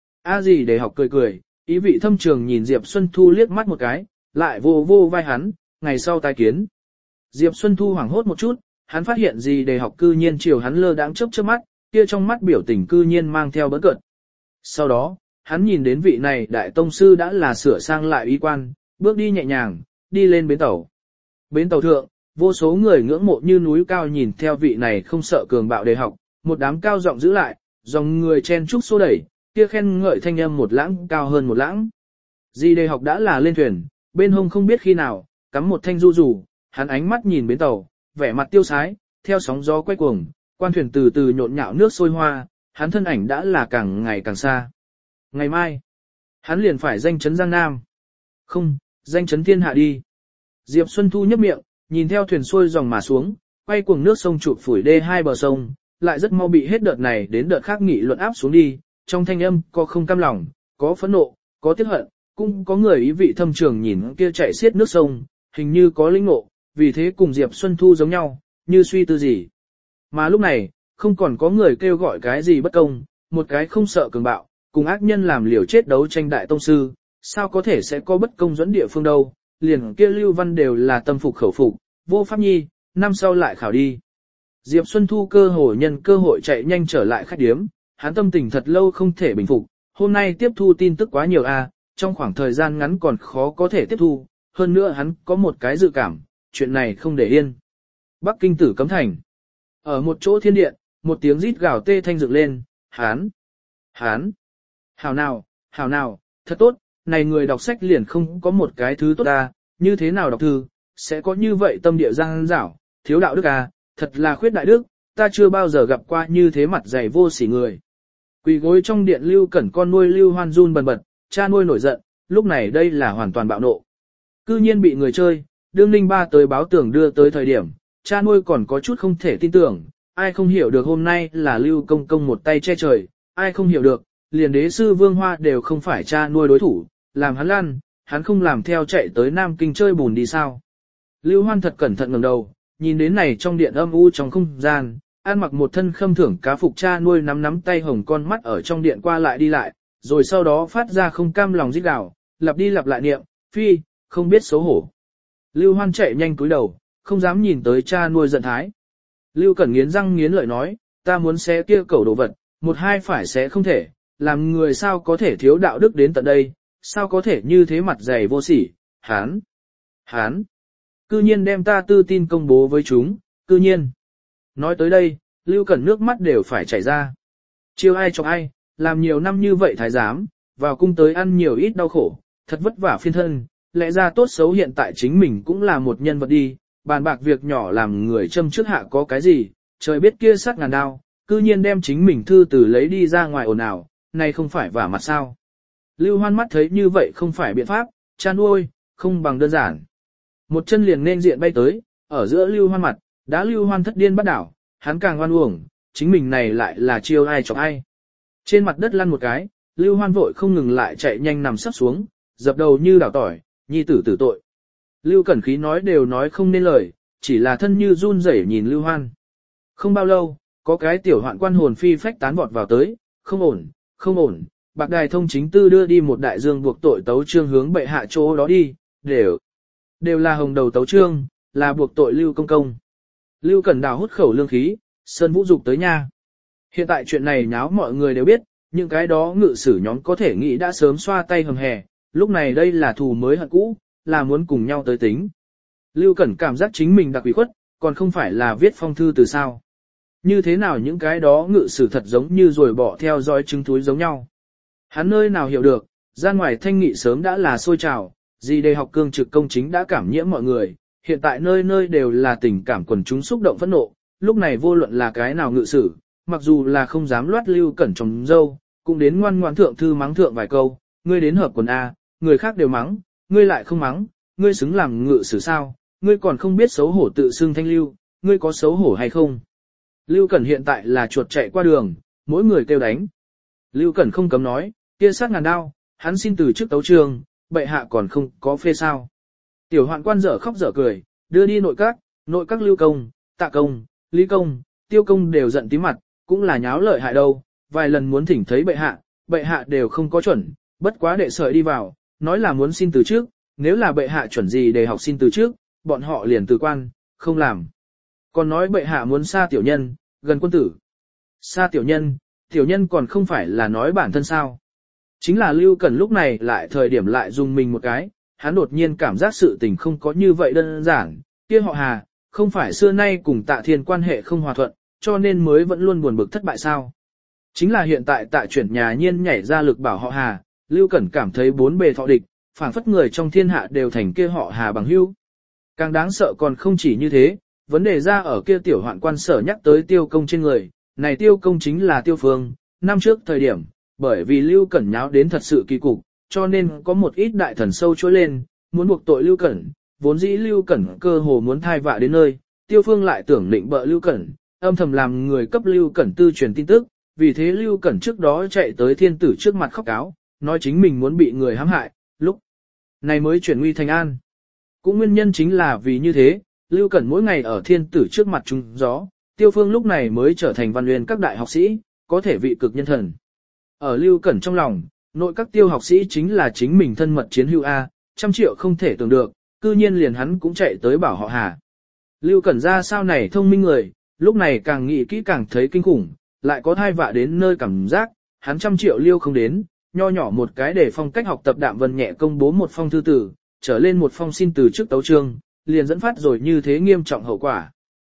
Gì để học cười, ý vị thâm trường nhìn Diệp Xuân Thu liếc mắt một cái, lại vô vai hắn, ngày sau tái kiến. Diệp Xuân Thu hoảng hốt một chút, hắn phát hiện gì để học cư nhiên chiều hắn lơ đãng chớp mắt, kia trong mắt biểu tình cư nhiên mang theo bỡn cợt. Sau đó, hắn nhìn đến vị này đại tông sư đã là sửa sang lại y quan, bước đi nhẹ nhàng, đi lên bến tàu. Bến tàu thượng, vô số người ngưỡng mộ như núi cao nhìn theo vị này không sợ cường bạo đề học, một đám cao giọng giữ lại, dòng người chen chúc xô đẩy, kia khen ngợi thanh âm một lãng cao hơn một lãng. Di đề học đã là lên thuyền, bên hông không biết khi nào, cắm một thanh du rủ, hắn ánh mắt nhìn bến tàu, vẻ mặt tiêu sái, theo sóng gió quay cuồng, quan thuyền từ từ nhộn nhạo nước sôi hoa, hắn thân ảnh đã là càng ngày càng xa. Ngày mai, hắn liền phải danh chấn Giang Nam. Không, danh chấn thiên hạ đi. Diệp Xuân Thu nhấp miệng, nhìn theo thuyền xuôi dòng mà xuống, quay cuồng nước sông chụp phủi đê hai bờ sông, lại rất mau bị hết đợt này đến đợt khác nghị luận áp xuống đi, trong thanh âm có không cam lòng, có phẫn nộ, có tiếc hận, cũng có người ý vị thâm trường nhìn kia chạy xiết nước sông, hình như có linh ngộ, vì thế cùng Diệp Xuân Thu giống nhau, như suy tư gì. Mà lúc này, không còn có người kêu gọi cái gì bất công, một cái không sợ cường bạo, cùng ác nhân làm liều chết đấu tranh đại tông sư, sao có thể sẽ có bất công dẫn địa phương đâu, liền kia Lưu Văn đều là tâm phục khẩu phục, vô pháp nhi, năm sau lại khảo đi. Diệp Xuân Thu nhân cơ hội chạy nhanh trở lại khách điếm, hắn tâm tình thật lâu không thể bình phục, hôm nay tiếp thu tin tức quá nhiều trong khoảng thời gian ngắn còn khó có thể tiếp thu, hơn nữa hắn có một cái dự cảm, chuyện này không để yên. Bắc Kinh Tử Cấm Thành. Ở một chỗ thiên điện, một tiếng rít gào tê thanh dựng lên, hán, hảo nào, thật tốt, này người đọc sách liền không có một cái thứ tốt như thế nào đọc thư, sẽ có như vậy tâm địa giang dảo, thiếu đạo đức thật là khuyết đại đức, ta chưa bao giờ gặp qua như thế mặt dày vô sỉ người. Quỳ gối trong điện Lưu Cẩn con nuôi Lưu Hoan run bần bật, cha nuôi nổi giận, lúc này đây là hoàn toàn bạo nộ. Cư nhiên bị người chơi, đương Ninh Ba tới báo tưởng đưa tới thời điểm, cha nuôi còn có chút không thể tin tưởng, ai không hiểu được hôm nay là Lưu Công Công một tay che trời, ai không hiểu được, liền đế sư Vương Hoa đều không phải cha nuôi đối thủ, làm hắn lăn, hắn không làm theo chạy tới Nam Kinh chơi bùn đi sao. Lưu Hoan thật cẩn thận ngẩng đầu, nhìn đến này trong điện âm u trong không gian, ăn mặc một thân khâm thưởng cá phục cha nuôi nắm tay hồng con mắt ở trong điện qua lại đi lại, rồi sau đó phát ra không cam lòng rít gào, lặp đi lặp lại niệm, phi, không biết xấu hổ. Lưu Hoan chạy nhanh cúi đầu, không dám nhìn tới cha nuôi giận thái. Lưu Cẩn nghiến răng nghiến lợi nói, ta muốn xé kia cẩu đồ vật, một hai phải xé không thể, làm người sao có thể thiếu đạo đức đến tận đây, sao có thể như thế mặt dày vô sỉ, hán, cư nhiên đem ta tư tin công bố với chúng, cư nhiên. Nói tới đây, Lưu Cẩn nước mắt đều phải chảy ra. Chiêu ai chọc ai, làm nhiều năm như vậy thái giám, vào cung tới ăn nhiều ít đau khổ, thật vất vả phiên thân, lẽ ra tốt xấu hiện tại chính mình cũng là một nhân vật đi, bàn bạc việc nhỏ làm người châm trước hạ có cái gì, trời biết kia sát ngàn đao, cư nhiên đem chính mình thư từ lấy đi ra ngoài ồn ào, này không phải vả mặt sao. Lưu Hoan mắt thấy như vậy không phải biện pháp, cha nuôi, không bằng đơn giản. Một chân liền nên diện bay tới, ở giữa Lưu Hoan mặt, đã Lưu Hoan thất điên bắt đảo, hắn càng oan uổng, chính mình này lại là chiêu ai chọc ai. Trên mặt đất lăn một cái, Lưu Hoan vội không ngừng lại chạy nhanh nằm sắp xuống, dập đầu như đảo tỏi, nhi tử tử tội. Lưu Cẩn Khí nói đều nói không nên lời, chỉ là thân như run rẩy nhìn Lưu Hoan. Không bao lâu, có cái tiểu hoạn quan hồn phi phách tán vọt vào tới, không ổn, không ổn, bạc đài thông chính tư đưa đi một đại dương buộc tội tấu trương hướng bệ hạ chỗ đó đi, đều là hồng đầu tấu trương, là buộc tội Lưu công công. Lưu Cẩn Đào hút khẩu lương khí, sơn vũ dục tới nha. Hiện tại chuyện này nháo mọi người đều biết, những cái đó ngự sử nhóm có thể nghĩ đã sớm xoa tay hầm hè, lúc này đây là thù mới hận cũ, là muốn cùng nhau tới tính. Lưu Cẩn cảm giác chính mình đặc ủy khuất, còn không phải là viết phong thư từ sao. Như thế nào những cái đó ngự sử thật giống như rồi bỏ theo dõi trứng túi giống nhau. Hắn nơi nào hiểu được, ra ngoài thanh nghị sớm đã là sôi trào, gì đây học cương trực công chính đã cảm nhiễm mọi người, hiện tại nơi nơi đều là tình cảm quần chúng xúc động phẫn nộ, lúc này vô luận là cái nào ngự sử, mặc dù là không dám loát Lưu Cẩn trong dâu, cũng đến ngoan ngoãn thượng thư mắng thượng vài câu, ngươi đến hợp quần A, người khác đều mắng, ngươi lại không mắng, ngươi xứng làm ngự sử sao, ngươi còn không biết xấu hổ tự xưng thanh lưu, ngươi có xấu hổ hay không? Lưu Cẩn hiện tại là chuột chạy qua đường, mỗi người kêu đánh. Lưu Cẩn không cấm nói, kia sát ngàn đao, hắn xin từ chức tấu trường, bệ hạ còn không có phê sao. Tiểu hoạn quan dở khóc dở cười, đưa đi nội các Lưu công, Tạ công, Lý công, Tiêu công đều giận tí mặt, cũng là nháo lợi hại đâu, vài lần muốn thỉnh thấy bệ hạ đều không có chuẩn, bất quá đệ sợi đi vào, nói là muốn xin từ trước, nếu là bệ hạ chuẩn gì để học xin từ trước, bọn họ liền từ quan, không làm. Còn nói bệ hạ muốn xa tiểu nhân, gần quân tử. Xa tiểu nhân còn không phải là nói bản thân sao. Chính là Lưu Cẩn lúc này lại thời điểm lại dùng mình một cái, hắn đột nhiên cảm giác sự tình không có như vậy đơn giản, kia họ Hà, không phải xưa nay cùng Tạ Thiên quan hệ không hòa thuận, cho nên mới vẫn luôn buồn bực thất bại sao. Chính là hiện tại Tạ chuyển nhà nhiên nhảy ra lực bảo họ Hà, Lưu Cẩn cảm thấy bốn bề thọ địch, phảng phất người trong thiên hạ đều thành kia họ Hà bằng hữu. Càng đáng sợ còn không chỉ như thế, vấn đề ra ở kia tiểu hoạn quan sở nhắc tới Tiêu công trên người, này Tiêu công chính là Tiêu Phương, năm trước thời điểm, bởi vì Lưu Cẩn nháo đến thật sự kỳ cục, cho nên có một ít đại thần sâu trỗi lên, muốn buộc tội Lưu Cẩn, vốn dĩ Lưu Cẩn cơ hồ muốn thai vạ đến nơi, Tiêu Phương lại tưởng định bợ Lưu Cẩn, âm thầm làm người cấp Lưu Cẩn tư truyền tin tức, vì thế Lưu Cẩn trước đó chạy tới thiên tử trước mặt khóc cáo, nói chính mình muốn bị người hãm hại, lúc này mới chuyển nguy thành an. Cũng nguyên nhân chính là vì như thế, Lưu Cẩn mỗi ngày ở thiên tử trước mặt trúng gió, Tiêu Phương lúc này mới trở thành văn nguyên các đại học sĩ, có thể vị cực nhân thần. Ở Lưu Cẩn trong lòng, nội các tiêu học sĩ chính là chính mình thân mật chiến hữu A, 100 triệu không thể tưởng được, cư nhiên liền hắn cũng chạy tới bảo họ Hà. Lưu Cẩn ra sao này thông minh người, lúc này càng nghĩ kỹ càng thấy kinh khủng, lại có thai vạ đến nơi cảm giác, hắn 100 triệu liêu không đến, nho nhỏ một cái để phong cách học tập Đạm Vân nhẹ công bố một phong thư tử, trở lên một phong xin từ trước tấu trương, liền dẫn phát rồi như thế nghiêm trọng hậu quả.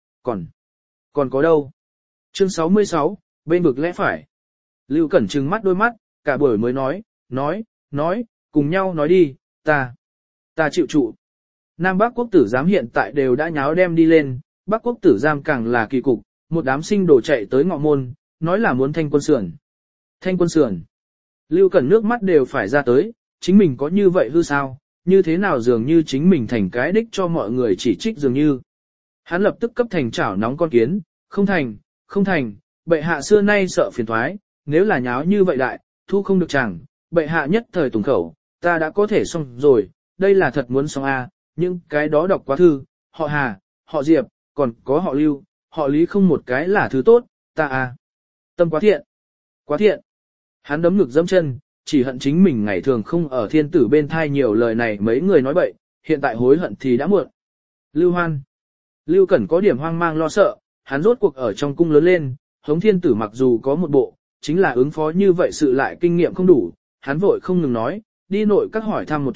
Còn có đâu? Chương 66, bên vực lẽ phải. Lưu Cẩn trừng mắt đôi mắt, cả buổi mới nói, cùng nhau nói đi, ta chịu trụ. Nam Bắc quốc tử giám hiện tại đều đã nháo đem đi lên, Bắc quốc tử giám càng là kỳ cục, một đám sinh đồ chạy tới ngọ môn, nói là muốn thanh quân sườn. Thanh quân sườn. Lưu Cẩn nước mắt đều phải ra tới, chính mình có như vậy hư sao, như thế nào dường như chính mình thành cái đích cho mọi người chỉ trích dường như. Hắn lập tức cấp thành chảo nóng con kiến, không thành, bệ hạ xưa nay sợ phiền thoái, nếu là nháo như vậy đại, thu không được chẳng, bệ hạ nhất thời tùng khẩu, ta đã có thể xong rồi, đây là thật muốn xong a, nhưng cái đó đọc quá thư, họ Hà, họ Diệp, còn có họ Lưu, họ Lý không một cái là thứ tốt, ta a, tâm quá thiện. Hắn đấm ngực dẫm chân, chỉ hận chính mình ngày thường không ở thiên tử bên thai nhiều lời này mấy người nói bậy, hiện tại hối hận thì đã muộn. Lưu Cẩn có điểm hoang mang lo sợ, hắn rốt cuộc ở trong cung lớn lên, hống thiên tử mặc dù có một bộ, chính là ứng phó như vậy sự lại kinh nghiệm không đủ, hắn vội không ngừng nói, đi nội các hỏi thăm một chút,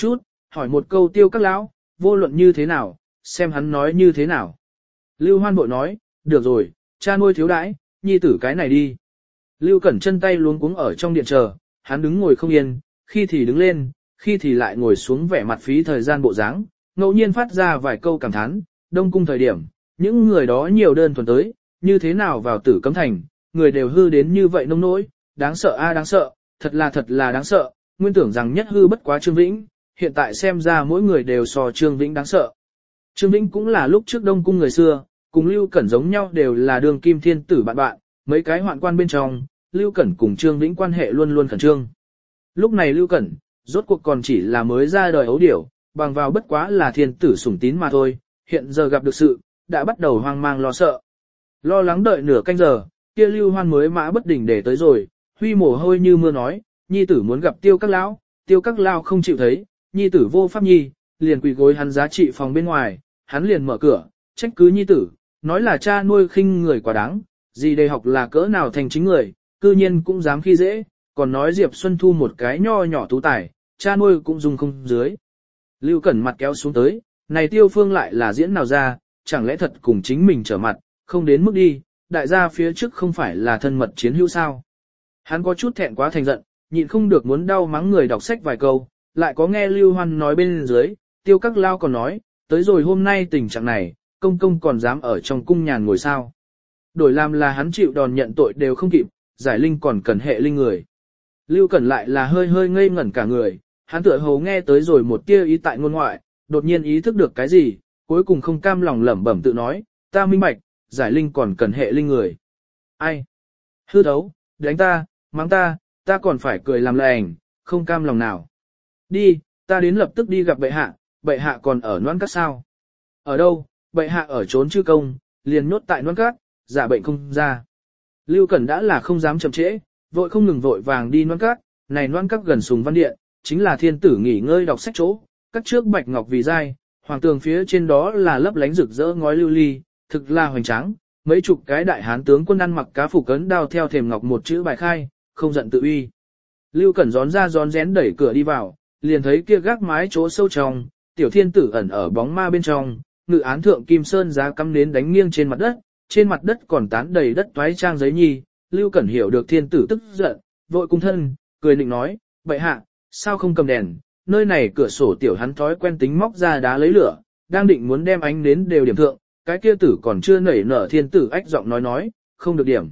hỏi một câu Tiêu các lão, vô luận như thế nào, xem hắn nói như thế nào. Lưu Hoan bội nói, được rồi, cha nuôi thiếu đãi, nhi tử cái này đi. Lưu Cẩn chân tay luống cuống ở trong điện chờ, hắn đứng ngồi không yên, khi thì đứng lên, khi thì lại ngồi xuống vẻ mặt phí thời gian bộ dáng, ngẫu nhiên phát ra vài câu cảm thán, Đông cung thời điểm, những người đó nhiều đơn thuần tới, như thế nào vào Tử Cấm Thành, người đều hư đến như vậy nông nỗi, đáng sợ a đáng sợ, thật là đáng sợ, nguyên tưởng rằng nhất hư bất quá Trương Vĩnh, hiện tại xem ra mỗi người đều so Trương Vĩnh đáng sợ. Trương Vĩnh cũng là lúc trước Đông cung người xưa, cùng Lưu Cẩn giống nhau đều là đường kim thiên tử bạn bạn, mấy cái hoạn quan bên trong, Lưu Cẩn cùng Trương Vĩnh quan hệ luôn luôn khẩn trương. Lúc này Lưu Cẩn, rốt cuộc còn chỉ là mới ra đời ấu điểu, bằng vào bất quá là thiên tử sủng tín mà thôi, hiện giờ gặp được sự, đã bắt đầu hoang mang lo sợ. Lo lắng đợi nửa canh giờ, kia Lưu Hoan mới mã bất đỉnh để tới rồi, huy mồ hôi như mưa nói, nhi tử muốn gặp Tiêu các lão, Tiêu các lão không chịu thấy, nhi tử vô pháp nhi, liền quỳ gối hắn giá trị phòng bên ngoài, hắn liền mở cửa, trách cứ nhi tử, nói là cha nuôi khinh người quá đáng, gì đây học là cỡ nào thành chính người, cư nhiên cũng dám khi dễ, còn nói Diệp Xuân Thu một cái nho nhỏ tú tài, cha nuôi cũng dùng không dưới. Lưu Cẩn mặt kéo xuống tới, này Tiêu Phương lại là diễn nào ra, chẳng lẽ thật cùng chính mình trở mặt, không đến mức đi, đại gia phía trước không phải là thân mật chiến hữu sao. Hắn có chút thẹn quá thành giận, nhịn không được muốn đau mắng người đọc sách vài câu, lại có nghe Lưu Hoan nói bên dưới, Tiêu các lao còn nói, tới rồi hôm nay tình trạng này, công công còn dám ở trong cung nhàn ngồi sao. Đổi làm là hắn chịu đòn nhận tội đều không kịp, giải linh còn cần hệ linh người. Lưu Cẩn lại là hơi hơi ngây ngẩn cả người, hắn tựa hồ nghe tới rồi một tia ý tại ngôn ngoại, đột nhiên ý thức được cái gì, cuối cùng không cam lòng lẩm bẩm tự nói, ta minh bạch, giải linh còn cần hệ linh người. Ai? Hư đấu, đánh ta, mắng ta còn phải cười làm lành, không cam lòng nào. Đi, ta đến lập tức đi gặp bệ hạ còn ở Noãn Các sao? Ở đâu? Bệ hạ ở trốn chư công, liền nhốt tại Noãn Các, giả bệnh không ra. Lưu Cẩn đã là không dám chậm trễ, vội không ngừng vội vàng đi Noãn Các, này Noãn Các gần Sùng Văn Điện, chính là thiên tử nghỉ ngơi đọc sách chỗ, các trước bạch ngọc vì dai, hoàng tường phía trên đó là lấp lánh rực rỡ ngói lưu ly, thực là hoành tráng, mấy chục cái đại hán tướng quân ăn mặc cá phục cấn đao theo thềm ngọc một chữ bài khai, không giận tự uy. Lưu Cẩn gión ra gión rén đẩy cửa đi vào, liền thấy kia gác mái chỗ sâu trong, tiểu thiên tử ẩn ở bóng ma bên trong, ngự án thượng kim sơn giá cắm nến đánh nghiêng trên mặt đất còn tán đầy đất toái trang giấy nhi. Lưu Cẩn hiểu được thiên tử tức giận, vội cung thân, cười định nói, bệ hạ, sao không cầm đèn, nơi này cửa sổ tiểu hắn thói quen tính móc ra đá lấy lửa, đang định muốn đem ánh nến đều điểm thượng, cái kia tử còn chưa nảy nở thiên tử ách giọng nói, không được điểm.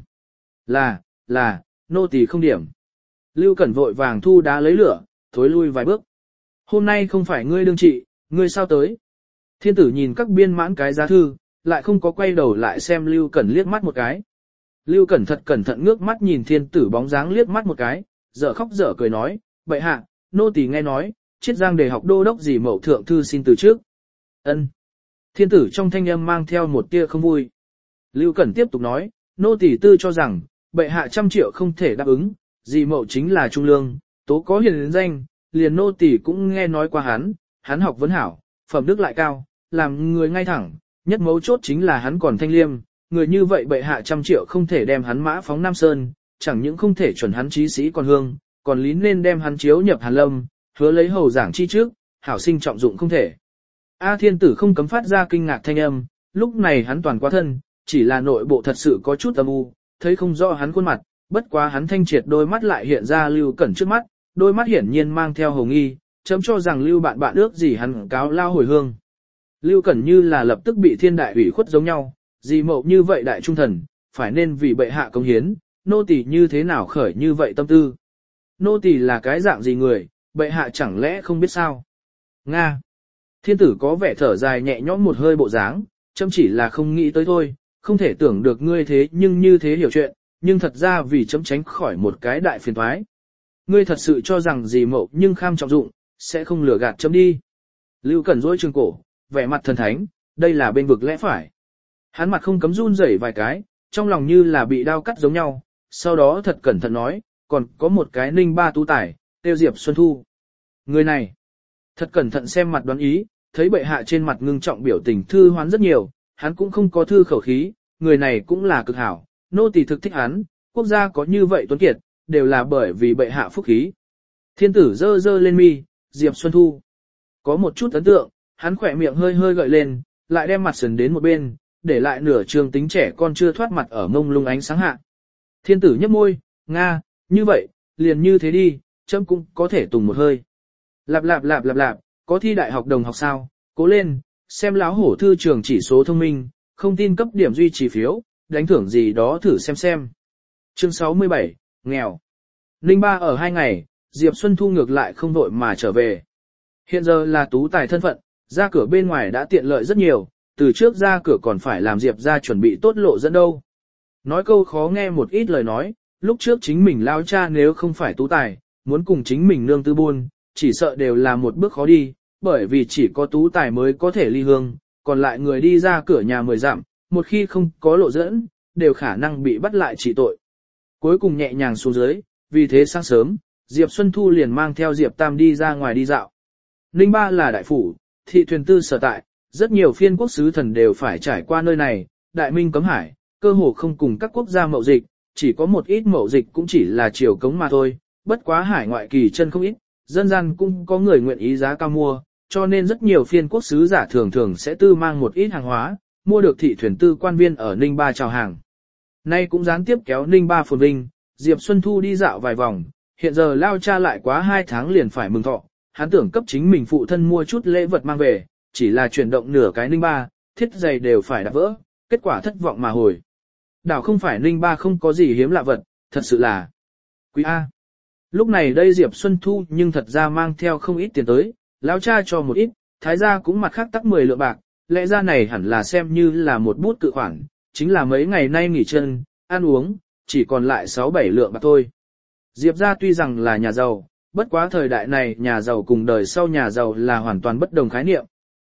Là, nô tỳ không điểm. Lưu Cẩn vội vàng thu đá lấy lửa, thối lui vài bước. Hôm nay không phải ngươi đương trị, ngươi sao tới? Thiên tử nhìn các biên mãn cái giá thư, lại không có quay đầu lại xem Lưu Cẩn liếc mắt một cái. Lưu Cẩn thật cẩn thận ngước mắt nhìn thiên tử bóng dáng liếc mắt một cái, dở khóc dở cười nói, bệ hạ, nô tỳ nghe nói, Chiết Giang đề học đô đốc gì mậu thượng thư xin từ trước. Ân. Thiên tử trong thanh âm mang theo một tia không vui. Lưu Cẩn tiếp tục nói, nô tỳ tư cho rằng, bệ hạ 100 triệu không thể đáp ứng, gì mậu chính là trung lương, tố có hiền danh, liền nô tỳ cũng nghe nói qua hắn học vấn hảo, phẩm đức lại cao, làm người ngay thẳng, nhất mấu chốt chính là hắn còn thanh liêm, người như vậy bệ hạ 100 triệu không thể đem hắn mã phóng Nam Sơn, chẳng những không thể chuẩn hắn trí sĩ còn hương, còn lý nên đem hắn chiếu nhập Hàn Lâm, hứa lấy hầu giảng chi trước, hảo sinh trọng dụng không thể. A thiên tử không cấm phát ra kinh ngạc thanh âm, lúc này hắn toàn quá thân, chỉ là nội bộ thật sự có chút âm u, thấy không rõ hắn khuôn mặt, bất quá hắn thanh triệt đôi mắt lại hiện ra Lưu Cẩn trước mắt, đôi mắt hiển nhiên mang theo hồng nghi, chấm cho rằng Lưu bạn ước gì hắn cáo lao hồi hương. Lưu Cẩn như là lập tức bị thiên đại ủy khuất giống nhau, gì mậu như vậy đại trung thần, phải nên vì bệ hạ công hiến, nô tỳ như thế nào khởi như vậy tâm tư. Nô tỳ là cái dạng gì người, bệ hạ chẳng lẽ không biết sao. Nga. Thiên tử có vẻ thở dài nhẹ nhõm một hơi bộ dáng, chấm chỉ là không nghĩ tới thôi, không thể tưởng được ngươi thế nhưng như thế hiểu chuyện, nhưng thật ra vì chấm tránh khỏi một cái đại phiền toái. Ngươi thật sự cho rằng gì mậu nhưng kham trọng dụng, sẽ không lừa gạt chấm đi. Lưu Cẩn dối trường cổ, vẻ mặt thần thánh, đây là bên vực lẽ phải. Hắn mặt không cấm run rẩy vài cái, trong lòng như là bị đao cắt giống nhau, sau đó thật cẩn thận nói, còn có một cái ninh ba tú tài, tiêu Diệp Xuân Thu. Người này, thật cẩn thận xem mặt đoán ý, thấy bệ hạ trên mặt ngưng trọng biểu tình thư hoán rất nhiều, hắn cũng không có thư khẩu khí, người này cũng là cực hảo, nô tỳ thực thích hắn, quốc gia có như vậy tuấn kiệt, đều là bởi vì bệ hạ phúc khí. Thiên tử dơ dơ lên mi, Diệp Xuân Thu. Có một chút ấn tượng, hắn khỏe miệng hơi hơi gợi lên, lại đem mặt sườn đến một bên, để lại nửa trường tính trẻ con chưa thoát mặt ở mông lung ánh sáng hạ. Thiên tử nhấp môi, Nga, như vậy, liền như thế đi, chấm cũng có thể tùng một hơi. Lạp lạp lạp lạp lạp, có thi đại học đồng học sao, cố lên, xem láo hổ thư trường chỉ số thông minh, không tin cấp điểm duy trì phiếu, đánh thưởng gì đó thử xem. Chương 67, nghèo. Ninh Ba ở 2 ngày, Diệp Xuân Thu ngược lại không vội mà trở về. Hiện giờ là tú tài thân phận, ra cửa bên ngoài đã tiện lợi rất nhiều, từ trước ra cửa còn phải làm Diệp ra chuẩn bị tốt lộ dẫn đâu. Nói câu khó nghe một ít lời nói, lúc trước chính mình lao cha nếu không phải tú tài, muốn cùng chính mình nương tư buôn, chỉ sợ đều là một bước khó đi, bởi vì chỉ có tú tài mới có thể ly hương, còn lại người đi ra cửa nhà 10 dặm, một khi không có lộ dẫn, đều khả năng bị bắt lại trị tội. Cuối cùng nhẹ nhàng xuống dưới, vì thế sáng sớm, Diệp Xuân Thu liền mang theo Diệp Tam đi ra ngoài đi dạo. Ninh Ba là đại phủ, thị thuyền tư sở tại, rất nhiều phiên quốc sứ thần đều phải trải qua nơi này, đại minh cấm hải, cơ hồ không cùng các quốc gia mậu dịch, chỉ có một ít mậu dịch cũng chỉ là chiều cống mà thôi, bất quá hải ngoại kỳ chân không ít, dân gian cũng có người nguyện ý giá cao mua, cho nên rất nhiều phiên quốc sứ giả thường thường sẽ tư mang một ít hàng hóa, mua được thị thuyền tư quan viên ở Ninh Ba chào hàng. Nay cũng gián tiếp kéo Ninh Ba phồn vinh, Diệp Xuân Thu đi dạo vài vòng, hiện giờ lao cha lại quá 2 tháng liền phải mừng thọ, hắn tưởng cấp chính mình phụ thân mua chút lễ vật mang về, chỉ là chuyển động nửa cái Ninh Ba, thiết giày đều phải đạp vỡ, kết quả thất vọng mà hồi. Đảo không phải Ninh Ba không có gì hiếm lạ vật, thật sự là quý A. Lúc này đây Diệp Xuân Thu nhưng thật ra mang theo không ít tiền tới, lão cha cho một ít, thái gia cũng mặt khác tắc 10 lượng bạc, lẽ ra này hẳn là xem như là một bút cự khoản, chính là mấy ngày nay nghỉ chân, ăn uống, chỉ còn lại 6-7 lượng bạc thôi. Diệp gia tuy rằng là nhà giàu, bất quá thời đại này nhà giàu cùng đời sau nhà giàu là hoàn toàn bất đồng khái niệm.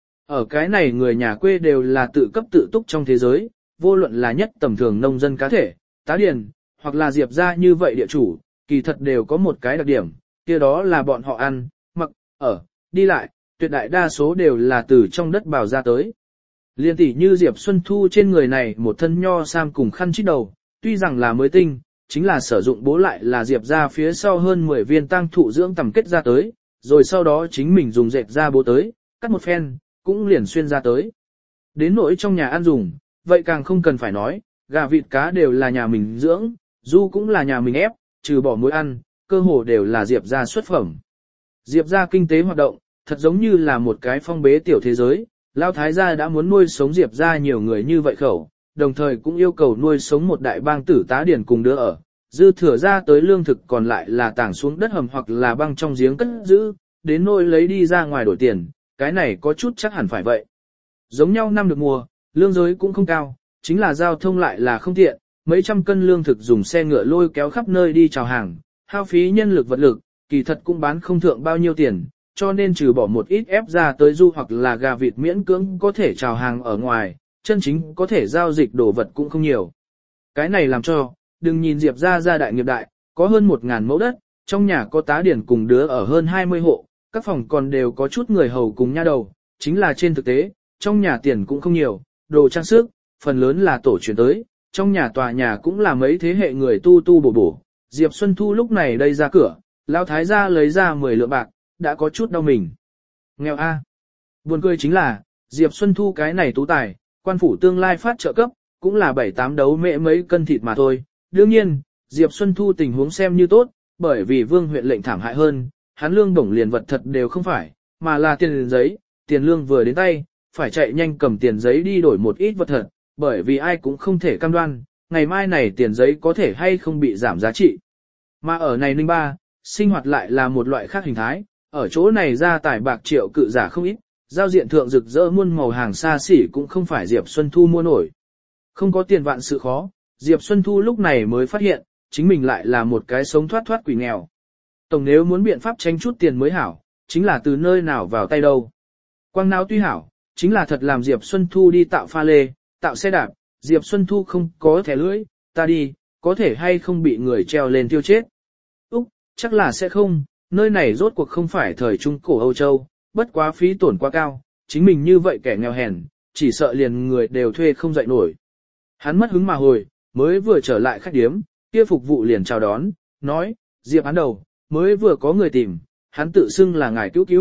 Ở cái này người nhà quê đều là tự cấp tự túc trong thế giới, vô luận là nhất tầm thường nông dân cá thể, tá điền, hoặc là Diệp gia như vậy địa chủ, kỳ thật đều có một cái đặc điểm, kia đó là bọn họ ăn, mặc, ở, đi lại, tuyệt đại đa số đều là từ trong đất bào ra tới. Liên tỷ như Diệp Xuân Thu trên người này một thân nho sam cùng khăn chít đầu, tuy rằng là mới tinh, chính là sử dụng bố lại là Diệp ra phía sau hơn 10 viên tăng thụ dưỡng tầm kết ra tới, rồi sau đó chính mình dùng dệt ra bố tới, cắt một phen, cũng liền xuyên ra tới. Đến nỗi trong nhà ăn dùng, vậy càng không cần phải nói, gà vịt cá đều là nhà mình dưỡng, du cũng là nhà mình ép, trừ bỏ muối ăn, cơ hồ đều là Diệp ra xuất phẩm. Diệp ra kinh tế hoạt động, thật giống như là một cái phong bế tiểu thế giới, Lão Thái gia đã muốn nuôi sống Diệp ra nhiều người như vậy khẩu, đồng thời cũng yêu cầu nuôi sống một đại bang tử tá điển cùng đứa ở, dư thừa ra tới lương thực còn lại là tàng xuống đất hầm hoặc là băng trong giếng cất giữ, đến nỗi lấy đi ra ngoài đổi tiền, cái này có chút chắc hẳn phải vậy. Giống nhau năm được mùa, lương giới cũng không cao, chính là giao thông lại là không tiện, mấy trăm cân lương thực dùng xe ngựa lôi kéo khắp nơi đi chào hàng, hao phí nhân lực vật lực, kỳ thật cũng bán không thượng bao nhiêu tiền, cho nên trừ bỏ một ít ép ra tới du hoặc là gà vịt miễn cưỡng có thể chào hàng ở ngoài, chân chính có thể giao dịch đồ vật cũng không nhiều. Cái này làm cho, đừng nhìn Diệp ra đại nghiệp đại, có hơn 1.000 mẫu đất, trong nhà có tá điển cùng đứa ở hơn 20 hộ, các phòng còn đều có chút người hầu cùng nha đầu, chính là trên thực tế, trong nhà tiền cũng không nhiều, đồ trang sức, phần lớn là tổ truyền tới, trong nhà tòa nhà cũng là mấy thế hệ người tu tu bổ bổ. Diệp Xuân Thu lúc này đây ra cửa, Lão Thái gia lấy ra 10 lượng bạc, đã có chút đau mình. Nghèo a. Buồn cười chính là, Diệp Xuân Thu cái này tú tài, quan phủ tương lai phát trợ cấp, cũng là 7-8 đấu mễ mấy cân thịt mà thôi. Đương nhiên, Diệp Xuân Thu tình huống xem như tốt, bởi vì Vương huyện lệnh thảm hại hơn, hắn lương bổng liền vật thật đều không phải, mà là tiền giấy, tiền lương vừa đến tay, phải chạy nhanh cầm tiền giấy đi đổi một ít vật thật, bởi vì ai cũng không thể cam đoan, ngày mai này tiền giấy có thể hay không bị giảm giá trị. Mà ở này Ninh Ba, sinh hoạt lại là một loại khác hình thái, ở chỗ này ra tài bạc triệu cự giả không ít, giao diện thượng rực rỡ muôn màu hàng xa xỉ cũng không phải Diệp Xuân Thu mua nổi. Không có tiền vạn sự khó, Diệp Xuân Thu lúc này mới phát hiện, chính mình lại là một cái sống thoát thoát quỷ nghèo. Tổng nếu muốn biện pháp tranh chút tiền mới hảo, chính là từ nơi nào vào tay đâu. Quang não tuy hảo, chính là thật làm Diệp Xuân Thu đi tạo pha lê, tạo xe đạp, Diệp Xuân Thu không có thẻ lưỡi, ta đi, có thể hay không bị người treo lên tiêu chết. Úc, chắc là sẽ không, nơi này rốt cuộc không phải thời Trung Cổ Âu Châu, bất quá phí tổn quá cao, chính mình như vậy kẻ nghèo hèn, chỉ sợ liền người đều thuê không dậy nổi. Hắn mất hứng mà hồi, mới vừa trở lại khách điếm, kia phục vụ liền chào đón, nói, Diệp án đầu, mới vừa có người tìm, hắn tự xưng là ngài cứu cứu,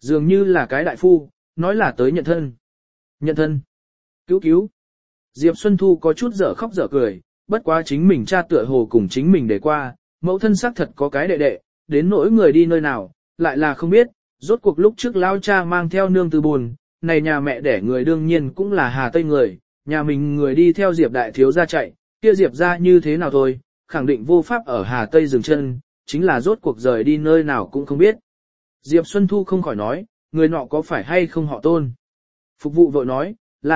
Dường như là cái đại phu, nói là tới nhận thân. Nhận thân. Cứu cứu. Diệp Xuân Thu có chút dở khóc dở cười, bất quá chính mình cha tựa hồ cùng chính mình để qua, mẫu thân xác thật có cái đệ đệ, đến nỗi người đi nơi nào, lại là không biết, rốt cuộc lúc trước lao cha mang theo nương từ buồn, này nhà mẹ đẻ người đương nhiên cũng là Hà Tây người, nhà mình người đi theo Diệp đại thiếu gia chạy, kia Diệp ra như thế nào thôi, khẳng định vô pháp ở Hà Tây dừng chân, chính là rốt cuộc rời đi nơi nào cũng không biết. Diệp Xuân Thu không khỏi nói, người nọ có phải hay không họ Tôn? Phục vụ vội nói,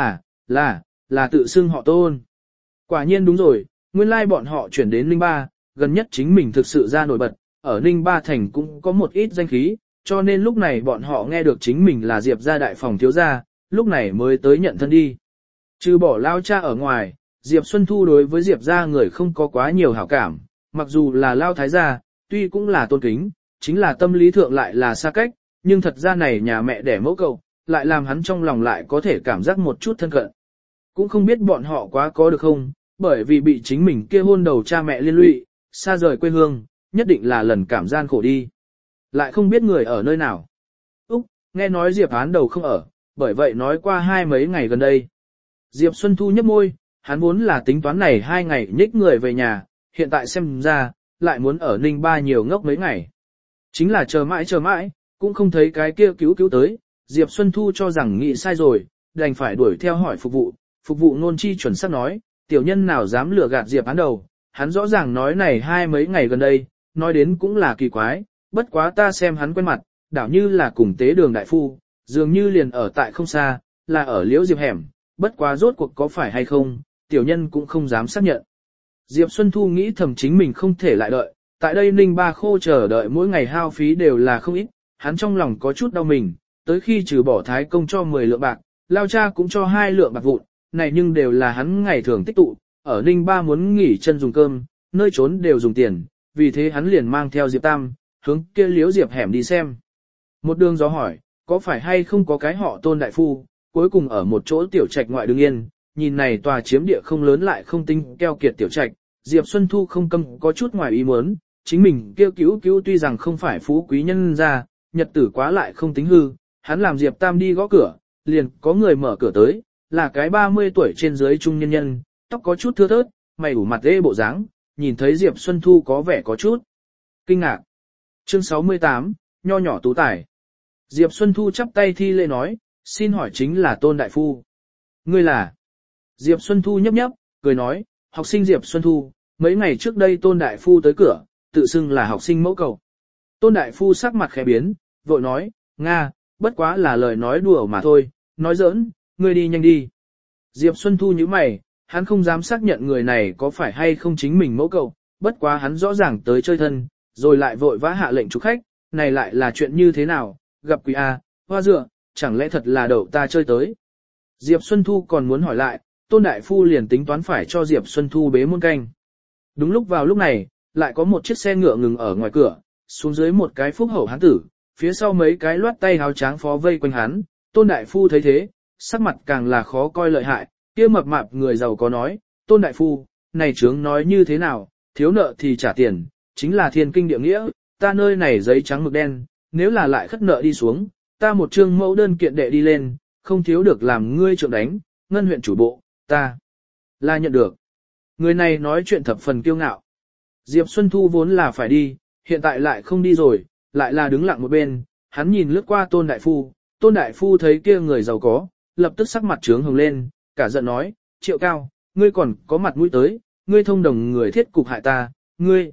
là tự xưng họ Tôn. Quả nhiên đúng rồi, nguyên lai bọn họ chuyển đến Ninh Ba, gần nhất chính mình thực sự ra nổi bật, ở Ninh Ba thành cũng có một ít danh khí, cho nên lúc này bọn họ nghe được chính mình là Diệp gia đại phòng thiếu gia, lúc này mới tới nhận thân đi. Trừ bỏ lao cha ở ngoài, Diệp Xuân Thu đối với Diệp gia người không có quá nhiều hảo cảm, mặc dù là lao thái gia, tuy cũng là tôn kính, chính là tâm lý thượng lại là xa cách, nhưng thật ra này nhà mẹ đẻ mẫu cậu, lại làm hắn trong lòng lại có thể cảm giác một chút thân cận. Cũng không biết bọn họ quá có được không, bởi vì bị chính mình kia hôn đầu cha mẹ liên lụy, xa rời quê hương, nhất định là lần cảm gian khổ đi. Lại không biết người ở nơi nào. Úc, nghe nói Diệp án đầu không ở, bởi vậy nói qua hai mấy ngày gần đây. Diệp Xuân Thu nhếch môi, hắn vốn là tính toán này 2 ngày nhích người về nhà, hiện tại xem ra, lại muốn ở Ninh Ba nhiều ngốc mấy ngày. Chính là chờ mãi, cũng không thấy cái kia cứu tới, Diệp Xuân Thu cho rằng nghĩ sai rồi, đành phải đuổi theo hỏi phục vụ nôn chi chuẩn xác nói, tiểu nhân nào dám lừa gạt Diệp án đầu, hắn rõ ràng nói này hai mấy ngày gần đây, nói đến cũng là kỳ quái, bất quá ta xem hắn quen mặt, đảo như là cùng tế đường đại phu, dường như liền ở tại không xa, là ở liễu Diệp hẻm, bất quá rốt cuộc có phải hay không, tiểu nhân cũng không dám xác nhận. Diệp Xuân Thu nghĩ thầm chính mình không thể lại đợi, tại đây Ninh Ba khô chờ đợi mỗi ngày hao phí đều là không ít, hắn trong lòng có chút đau mình, tới khi trừ bỏ thái công cho 10 lượng bạc, lao cha cũng cho 2 lượng bạc vụn, này nhưng đều là hắn ngày thường tích tụ, ở Ninh Ba muốn nghỉ chân dùng cơm, nơi trốn đều dùng tiền, vì thế hắn liền mang theo Diệp Tam, hướng kia liếu Diệp hẻm đi xem. Một đường gió hỏi, có phải hay không có cái họ Tôn đại phu, cuối cùng ở một chỗ tiểu trạch ngoại đường yên, nhìn này tòa chiếm địa không lớn lại không tinh keo kiệt tiểu trạch, Diệp Xuân Thu không câm có chút ngoài ý muốn, chính mình kêu cứu tuy rằng không phải phú quý nhân ra, nhật tử quá lại không tính hư, hắn làm Diệp Tam đi gõ cửa, liền có người mở cửa tới, là cái 30 tuổi trên dưới trung nhân nhân, tóc có chút thưa thớt, mày ủ mặt ê bộ dáng, nhìn thấy Diệp Xuân Thu có vẻ có chút kinh ngạc. Chương 68, nho nhỏ tú tài. Diệp Xuân Thu chắp tay thi lễ nói, xin hỏi chính là Tôn đại phu. Ngươi là? Diệp Xuân Thu nhấp nhấp, cười nói, học sinh Diệp Xuân Thu, mấy ngày trước đây Tôn đại phu tới cửa, tự xưng là học sinh mẫu cầu. Tôn đại phu sắc mặt khẽ biến, vội nói, Nga, bất quá là lời nói đùa mà thôi, nói giỡn, ngươi đi nhanh đi. Diệp Xuân Thu nhíu mày, hắn không dám xác nhận người này có phải hay không chính mình mẫu cầu, bất quá hắn rõ ràng tới chơi thân, rồi lại vội vã hạ lệnh chủ khách, này lại là chuyện như thế nào, gặp quỷ A, hoa dựa, chẳng lẽ thật là đậu ta chơi tới. Diệp Xuân Thu còn muốn hỏi lại, Tôn đại phu liền tính toán phải cho Diệp Xuân Thu bế môn canh. Đúng lúc vào lúc này, lại có một chiếc xe ngựa ngừng ở ngoài cửa, xuống dưới một cái phúc hậu hán tử, phía sau mấy cái loát tay háo tráng phó vây quanh hắn, Tôn đại phu thấy thế, sắc mặt càng là khó coi lợi hại, kia mập mạp người giàu có nói, Tôn đại phu, này trướng nói như thế nào, thiếu nợ thì trả tiền, chính là thiên kinh địa nghĩa, ta nơi này giấy trắng mực đen, nếu là lại khất nợ đi xuống, ta một chương mẫu đơn kiện đệ đi lên, không thiếu được làm ngươi trượng đánh, ngân huyện chủ bộ, ta là nhận được. Người này nói chuyện thập phần kiêu ngạo. Diệp Xuân Thu vốn là phải đi, hiện tại lại không đi rồi, lại là đứng lặng một bên, hắn nhìn lướt qua Tôn đại phu thấy kia người giàu có, lập tức sắc mặt trướng hồng lên, cả giận nói, Triệu Cao, ngươi còn có mặt mũi tới, ngươi thông đồng người thiết cục hại ta, ngươi,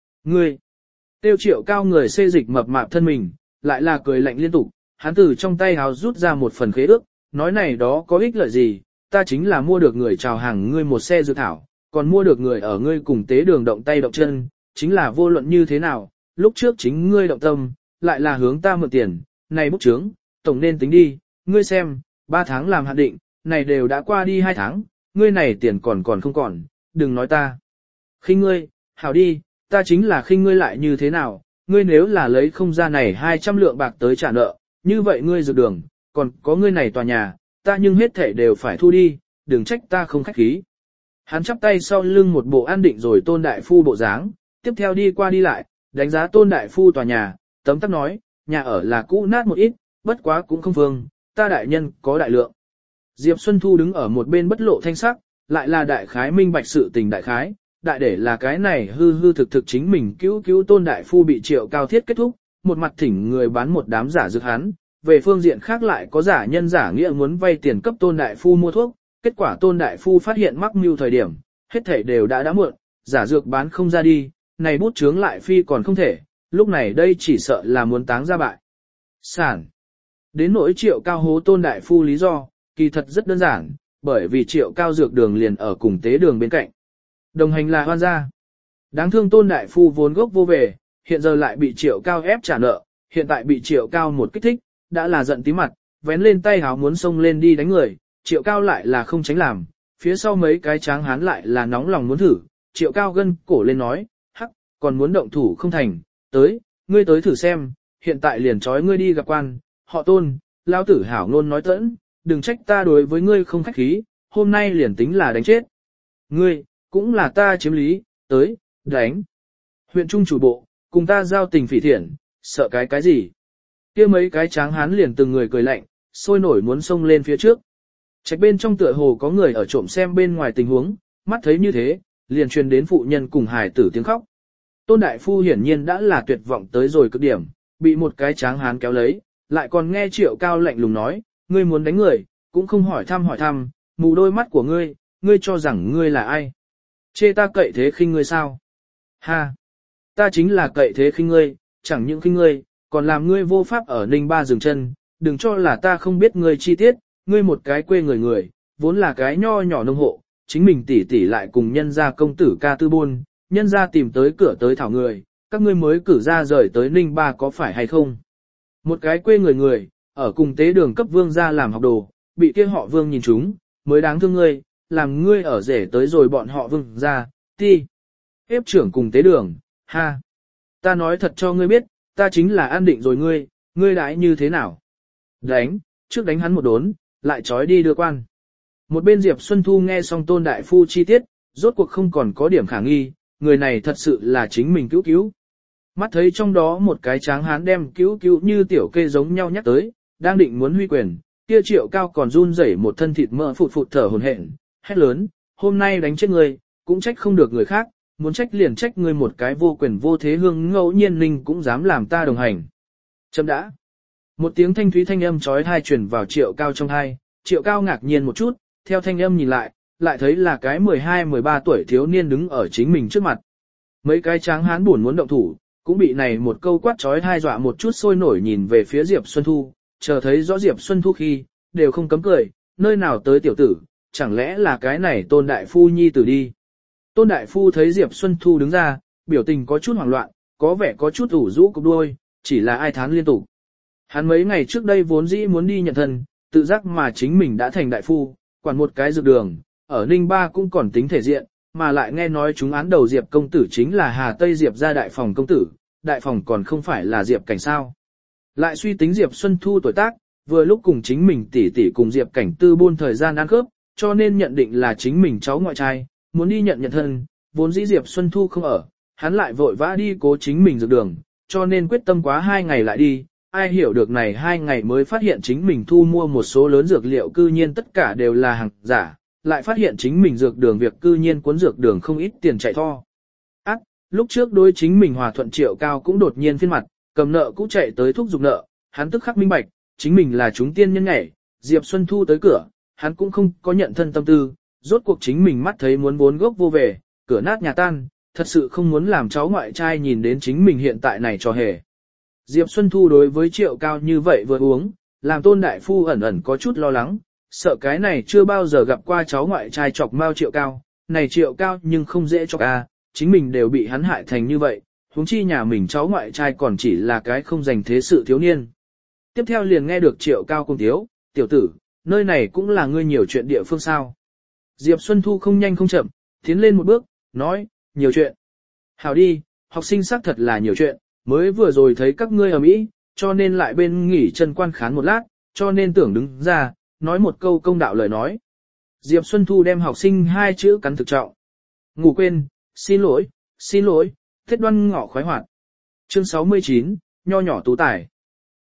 tiêu Triệu Cao người xê dịch mập mạp thân mình, lại là cười lạnh liên tục, hắn từ trong tay háo rút ra một phần khế ước, nói này đó có ích lợi gì, ta chính là mua được người chào hàng ngươi một xe dược thảo, còn mua được người ở ngươi cùng tế đường động tay động chân, chính là vô luận như thế nào, lúc trước chính ngươi động tâm, lại là hướng ta mượn tiền, này bút chướng, tổng nên tính đi, ngươi xem, 3 tháng làm hạn định, này đều đã qua đi 2 tháng, ngươi này tiền còn không còn, đừng nói ta. Khinh ngươi, hảo đi, ta chính là khinh ngươi lại như thế nào, ngươi nếu là lấy không ra này 200 lượng bạc tới trả nợ, như vậy ngươi dược đường, còn có ngươi này tòa nhà, ta nhưng hết thể đều phải thu đi, đừng trách ta không khách khí. Hắn chắp tay sau lưng một bộ an định rồi Tôn đại phu bộ dáng, tiếp theo đi qua đi lại, đánh giá Tôn đại phu tòa nhà, tấm tắc nói, nhà ở là cũ nát một ít, bất quá cũng không vương, ta đại nhân có đại lượng. Diệp Xuân Thu đứng ở một bên bất lộ thanh sắc, lại là đại khái minh bạch sự tình đại khái, đại để là cái này hư hư thực thực chính mình cứu Tôn đại phu bị Triệu Cao thiết kết thúc, một mặt thỉnh người bán một đám giả dược hắn, về phương diện khác lại có giả nhân giả nghĩa muốn vay tiền cấp Tôn đại phu mua thuốc, kết quả Tôn đại phu phát hiện mắc mưu thời điểm, hết thảy đều đã muộn, giả dược bán không ra đi, này bút chướng lại phi còn không thể, lúc này đây chỉ sợ là muốn táng ra bại. Sản. Đến nỗi Triệu Cao hố Tôn đại phu lý do, kỳ thật rất đơn giản, bởi vì Triệu Cao dược đường liền ở cùng tế đường bên cạnh. Đồng hành là hoan gia. Đáng thương Tôn đại phu vốn gốc vô về, hiện giờ lại bị Triệu Cao ép trả nợ, hiện tại bị Triệu Cao một kích thích, đã là giận tí mặt, vén lên tay háo muốn xông lên đi đánh người, Triệu Cao lại là không tránh làm, phía sau mấy cái tráng hán lại là nóng lòng muốn thử, Triệu Cao gân cổ lên nói, hắc, còn muốn động thủ không thành, ngươi tới thử xem, hiện tại liền trói ngươi đi gặp quan, họ Tôn, lao tử hảo ngôn nói tẫn, đừng trách ta đối với ngươi không khách khí, hôm nay liền tính là đánh chết. Ngươi, cũng là ta chiếm lý, đánh. Huyện trung chủ bộ, cùng ta giao tình phỉ thiện, sợ cái gì? Kia mấy cái tráng hán liền từng người cười lạnh, sôi nổi muốn xông lên phía trước. Trạch bên trong tựa hồ có người ở trộm xem bên ngoài tình huống, mắt thấy như thế, liền truyền đến phụ nhân cùng hài tử tiếng khóc. Tôn đại phu hiển nhiên đã là tuyệt vọng tới rồi cực điểm, bị một cái tráng hán kéo lấy, lại còn nghe Triệu Cao lạnh lùng nói, ngươi muốn đánh người, cũng không hỏi thăm, mù đôi mắt của ngươi cho rằng ngươi là ai? Chê ta cậy thế khinh ngươi sao? Ha! Ta chính là cậy thế khinh ngươi, chẳng những khinh ngươi, còn làm ngươi vô pháp ở Ninh Ba dừng chân, đừng cho là ta không biết ngươi chi tiết, ngươi một cái quê người, vốn là cái nho nhỏ nông hộ, chính mình tỉ lại cùng nhân gia công tử ca tư buôn, nhân gia tìm tới cửa tới thảo người, các ngươi mới cử ra rời tới Ninh Ba có phải hay không? Một cái quê người, ở cùng tế đường cấp vương gia làm học đồ, bị kia họ vương nhìn chúng, mới đáng thương ngươi, làm ngươi ở rể tới rồi bọn họ vương gia, ếp trưởng cùng tế đường, ha. Ta nói thật cho ngươi biết, ta chính là an định rồi ngươi đãi như thế nào? Trước đánh hắn một đốn, lại trói đi đưa quan. Một bên Diệp Xuân Thu nghe xong Tôn đại phu chi tiết, rốt cuộc không còn có điểm khả nghi, người này thật sự là chính mình cứu. Mắt thấy trong đó một cái tráng hán đem cứu như tiểu kê giống nhau nhắc tới, đang định muốn huy quyền, kia Triệu Cao còn run rẩy một thân thịt mỡ phụt thở hổn hển, hét lớn, hôm nay đánh chết ngươi, cũng trách không được người khác, muốn trách liền trách ngươi một cái vô quyền vô thế hương ngẫu nhiên linh cũng dám làm ta đồng hành. Chấm đã. Một tiếng thanh thúy thanh âm chói tai truyền vào Triệu Cao trong tai, Triệu Cao ngạc nhiên một chút, theo thanh âm nhìn lại thấy là cái 12-13 tuổi thiếu niên đứng ở chính mình trước mặt. Mấy cái tráng hán buồn muốn động thủ, cũng bị này một câu quát chói tai dọa một chút sôi nổi nhìn về phía Diệp Xuân Thu, chờ thấy rõ Diệp Xuân Thu khi, đều không cấm cười, nơi nào tới tiểu tử, chẳng lẽ là cái này Tôn đại phu nhi tử đi. Tôn đại phu thấy Diệp Xuân Thu đứng ra, biểu tình có chút hoảng loạn, có vẻ có chút ủ rũ cục đuôi, chỉ là ai thán liên tục. Hắn mấy ngày trước đây vốn dĩ muốn đi nhận thân, tự giác mà chính mình đã thành đại phu, quản một cái dược đường, ở Ninh Ba cũng còn tính thể diện, mà lại nghe nói chúng án đầu Diệp công tử chính là Hà Tây Diệp gia đại phòng công tử, đại phòng còn không phải là Diệp Cảnh sao. Lại suy tính Diệp Xuân Thu tuổi tác, vừa lúc cùng chính mình tỷ cùng Diệp Cảnh tư buôn thời gian ăn khớp, cho nên nhận định là chính mình cháu ngoại trai, muốn đi nhận thân, vốn dĩ Diệp Xuân Thu không ở, hắn lại vội vã đi cố chính mình dược đường, cho nên quyết tâm quá 2 ngày lại đi, ai hiểu được này 2 ngày mới phát hiện chính mình thu mua một số lớn dược liệu cư nhiên tất cả đều là hàng giả, lại phát hiện chính mình dược đường việc cư nhiên cuốn dược đường không ít tiền chạy tho. Lúc trước đối chính mình hòa thuận Triệu Cao cũng đột nhiên phiên mặt, cầm nợ cũng chạy tới thúc giục nợ, hắn tức khắc minh bạch, chính mình là chúng tiên nhân nhảy, Diệp Xuân Thu tới cửa, hắn cũng không có nhận thân tâm tư, rốt cuộc chính mình mắt thấy muốn vốn gốc vô về, cửa nát nhà tan, thật sự không muốn làm cháu ngoại trai nhìn đến chính mình hiện tại này cho hề. Diệp Xuân Thu đối với Triệu Cao như vậy vừa uống, làm Tôn đại phu ẩn có chút lo lắng, sợ cái này chưa bao giờ gặp qua cháu ngoại trai chọc mau Triệu Cao, này Triệu Cao nhưng không dễ chọc chính mình đều bị hắn hại thành như vậy, huống chi nhà mình cháu ngoại trai còn chỉ là cái không dành thế sự thiếu niên. Tiếp theo liền nghe được Triệu Cao cùng tiểu tử, nơi này cũng là ngươi nhiều chuyện địa phương sao. Diệp Xuân Thu không nhanh không chậm, tiến lên một bước, nói, nhiều chuyện. Hảo đi, học sinh xác thật là nhiều chuyện, mới vừa rồi thấy các ngươi ở Mỹ, cho nên lại bên nghỉ chân quan khán một lát, cho nên tưởng đứng ra, nói một câu công đạo lời nói. Diệp Xuân Thu đem học sinh 2 chữ cắn thực trọng. Ngủ quên, xin lỗi, Tết Đoan Ngọ khoái hoạt. Chương 69, nho nhỏ tú tài.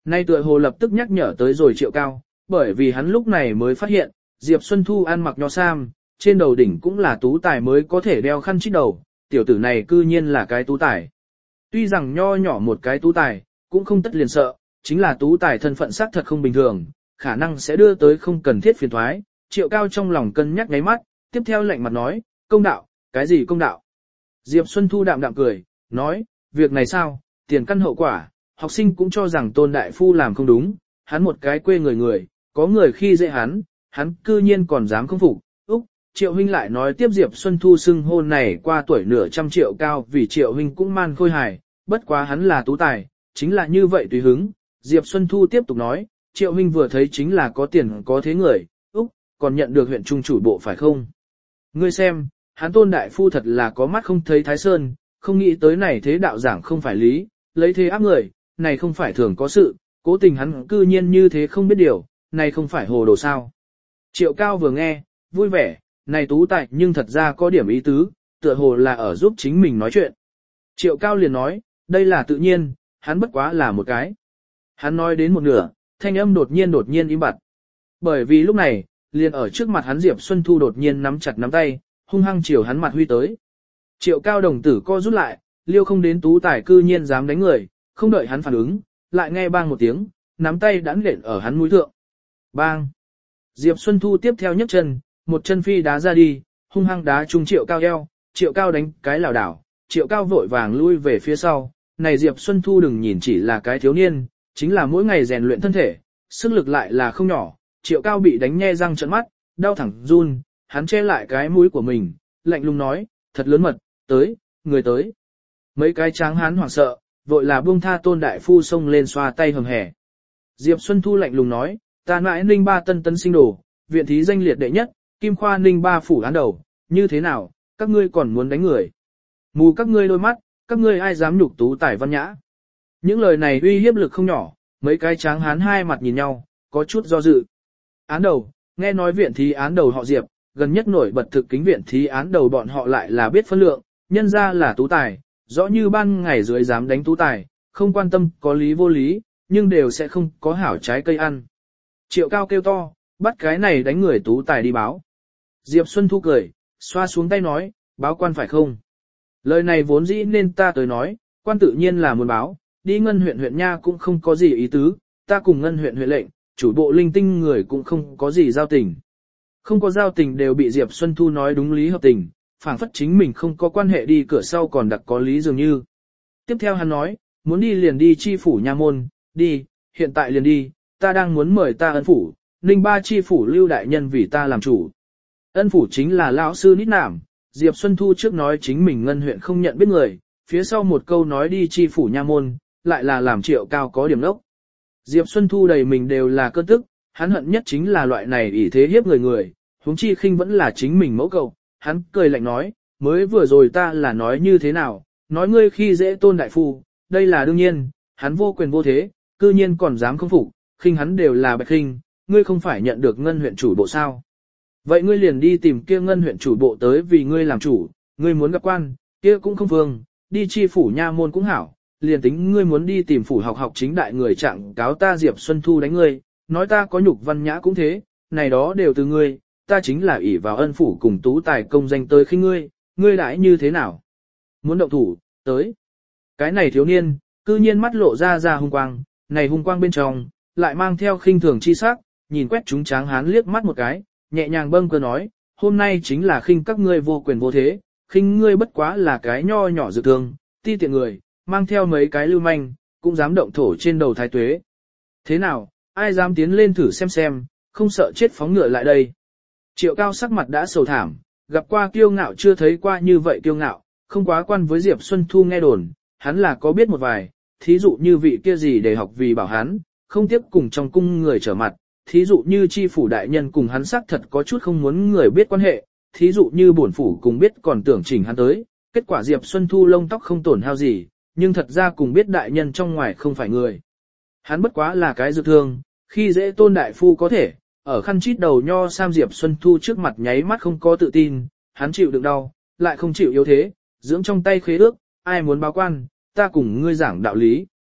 Nay tựa hồ lập tức nhắc nhở tới rồi Triệu Cao, bởi vì hắn lúc này mới phát hiện, Diệp Xuân Thu ăn mặc nho sam, trên đầu đỉnh cũng là tú tài mới có thể đeo khăn chít đầu, tiểu tử này cư nhiên là cái tú tài. Tuy rằng nho nhỏ một cái tú tài, cũng không tất liền sợ, chính là tú tài thân phận xác thật không bình thường, khả năng sẽ đưa tới không cần thiết phiền thoái. Triệu Cao trong lòng cân nhắc ngáy mắt, tiếp theo lạnh mặt nói, công đạo, cái gì công đạo? Diệp Xuân Thu đạm đạm cười, nói, việc này sao, tiền căn hậu quả, học sinh cũng cho rằng Tôn Đại Phu làm không đúng, hắn một cái quê người, có người khi dễ hắn cư nhiên còn dám không phục. Triệu huynh lại nói tiếp Diệp Xuân Thu xưng hôn này qua tuổi nửa trăm Triệu Cao vì Triệu huynh cũng man khôi hài, bất quá hắn là tú tài, chính là như vậy tùy hứng. Diệp Xuân Thu tiếp tục nói, Triệu huynh vừa thấy chính là có tiền có thế người, còn nhận được huyện trung chủ bộ phải không? Ngươi xem, hắn Tôn Đại Phu thật là có mắt không thấy Thái Sơn, không nghĩ tới này thế đạo giảng không phải lý, lấy thế áp người, này không phải thường có sự, cố tình hắn cư nhiên như thế không biết điều, này không phải hồ đồ sao. Triệu Cao vừa nghe, vui vẻ, này tú tài nhưng thật ra có điểm ý tứ, tựa hồ là ở giúp chính mình nói chuyện. Triệu Cao liền nói, đây là tự nhiên, hắn bất quá là một cái. Hắn nói đến một nửa, thanh âm đột nhiên im bặt. Bởi vì lúc này, liền ở trước mặt hắn Diệp Xuân Thu đột nhiên nắm chặt nắm tay, hung hăng chiều hắn mặt huy tới. Triệu Cao đồng tử co rút lại, liêu không đến tú tài cư nhiên dám đánh người, không đợi hắn phản ứng, lại nghe bang một tiếng, nắm tay đã nện ở hắn mũi thượng. Bang! Diệp Xuân Thu tiếp theo nhấc chân, một chân phi đá ra đi, hung hăng đá trúng Triệu Cao eo, Triệu Cao đánh cái lảo đảo, Triệu Cao vội vàng lui về phía sau. Này Diệp Xuân Thu đừng nhìn chỉ là cái thiếu niên, chính là mỗi ngày rèn luyện thân thể, sức lực lại là không nhỏ. Triệu Cao bị đánh nhe răng trợn mắt, đau thẳng run, hắn che lại cái mũi của mình, lạnh lùng nói, thật lớn mật, tới, người tới. Mấy cái tráng hán hoảng sợ, vội là buông tha Tôn Đại Phu xông lên xoa tay hầm hẻ. Diệp Xuân Thu lạnh lùng nói, ta mãi Ninh Ba tân tấn sinh đồ, viện thí danh liệt đệ nhất, Kim Khoa Ninh Ba phủ án đầu, như thế nào, các ngươi còn muốn đánh người? Mù các ngươi đôi mắt, các ngươi ai dám nhục tú tài văn nhã? Những lời này uy hiếp lực không nhỏ, mấy cái tráng hán hai mặt nhìn nhau, có chút do dự. Án đầu, nghe nói viện thí án đầu họ Diệp, gần nhất nổi bật thực kính viện thí án đầu bọn họ lại là biết phân lượng, nhân ra là tú tài, rõ như ban ngày dưới dám đánh tú tài, không quan tâm có lý vô lý, nhưng đều sẽ không có hảo trái cây ăn. Triệu Cao kêu to, bắt cái này đánh người tú tài đi báo. Diệp Xuân Thu cười, xoa xuống tay nói, báo quan phải không? Lời này vốn dĩ nên ta tới nói, quan tự nhiên là muốn báo, đi ngân huyện nha cũng không có gì ý tứ, ta cùng ngân huyện lệnh, chủ bộ linh tinh người cũng không có gì giao tình. Không có giao tình đều bị Diệp Xuân Thu nói đúng lý hợp tình, phảng phất chính mình không có quan hệ đi cửa sau còn đặc có lý dường như. Tiếp theo hắn nói, muốn đi liền đi chi phủ nha môn, đi, hiện tại liền đi, ta đang muốn mời ta ân phủ, Ninh Ba chi phủ Lưu đại nhân vì ta làm chủ. Ân phủ chính là lão sư nít nảm, Diệp Xuân Thu trước nói chính mình ngân huyện không nhận biết người, phía sau một câu nói đi chi phủ nha môn, lại là làm Triệu Cao có điểm lốc. Diệp Xuân Thu đầy mình đều là cơn tức, hắn hận nhất chính là loại này ỷ thế hiếp người, huống chi khinh vẫn là chính mình mẫu cầu. Hắn cười lạnh nói, mới vừa rồi ta là nói như thế nào, nói ngươi khi dễ Tôn Đại Phu, đây là đương nhiên, hắn vô quyền vô thế, cư nhiên còn dám không phục, khinh hắn đều là bạch khinh, ngươi không phải nhận được ngân huyện chủ bộ sao. Vậy ngươi liền đi tìm kia ngân huyện chủ bộ tới vì ngươi làm chủ, ngươi muốn gặp quan, kia cũng không vương, đi chi phủ nha môn cũng hảo, liền tính ngươi muốn đi tìm phủ học chính đại người trạng cáo ta Diệp Xuân Thu đánh ngươi, nói ta có nhục văn nhã cũng thế, này đó đều từ ngươi, ta chính là ỷ vào ân phủ cùng tú tài công danh tới khi ngươi đãi như thế nào? Muốn động thủ, tới. Cái này thiếu niên, cư nhiên mắt lộ ra hung quang, này hung quang bên trong, lại mang theo khinh thường chi sắc, nhìn quét chúng tráng hán liếc mắt một cái, nhẹ nhàng bâng cơ nói, hôm nay chính là khinh các ngươi vô quyền vô thế, khinh ngươi bất quá là cái nho nhỏ dự thương, ti tiện người, mang theo mấy cái lưu manh, cũng dám động thổ trên đầu thái tuế. Thế nào, ai dám tiến lên thử xem, không sợ chết phóng ngựa lại đây. Triệu Cao sắc mặt đã sầu thảm, gặp qua kiêu ngạo chưa thấy qua như vậy kiêu ngạo, không quá quan với Diệp Xuân Thu nghe đồn, hắn là có biết một vài, thí dụ như vị kia gì để học vì bảo hắn, không tiếp cùng trong cung người trở mặt, thí dụ như chi phủ đại nhân cùng hắn xác thật có chút không muốn người biết quan hệ, thí dụ như bổn phủ cùng biết còn tưởng chỉnh hắn tới, kết quả Diệp Xuân Thu lông tóc không tổn hao gì, nhưng thật ra cùng biết đại nhân trong ngoài không phải người. Hắn bất quá là cái dược thương, khi dễ Tôn Đại Phu có thể, ở khăn chít đầu nho sam Diệp Xuân Thu trước mặt nháy mắt không có tự tin, hắn chịu đựng đau, lại không chịu yếu thế, dưỡng trong tay khế ước, ai muốn báo quan, ta cùng ngươi giảng đạo lý.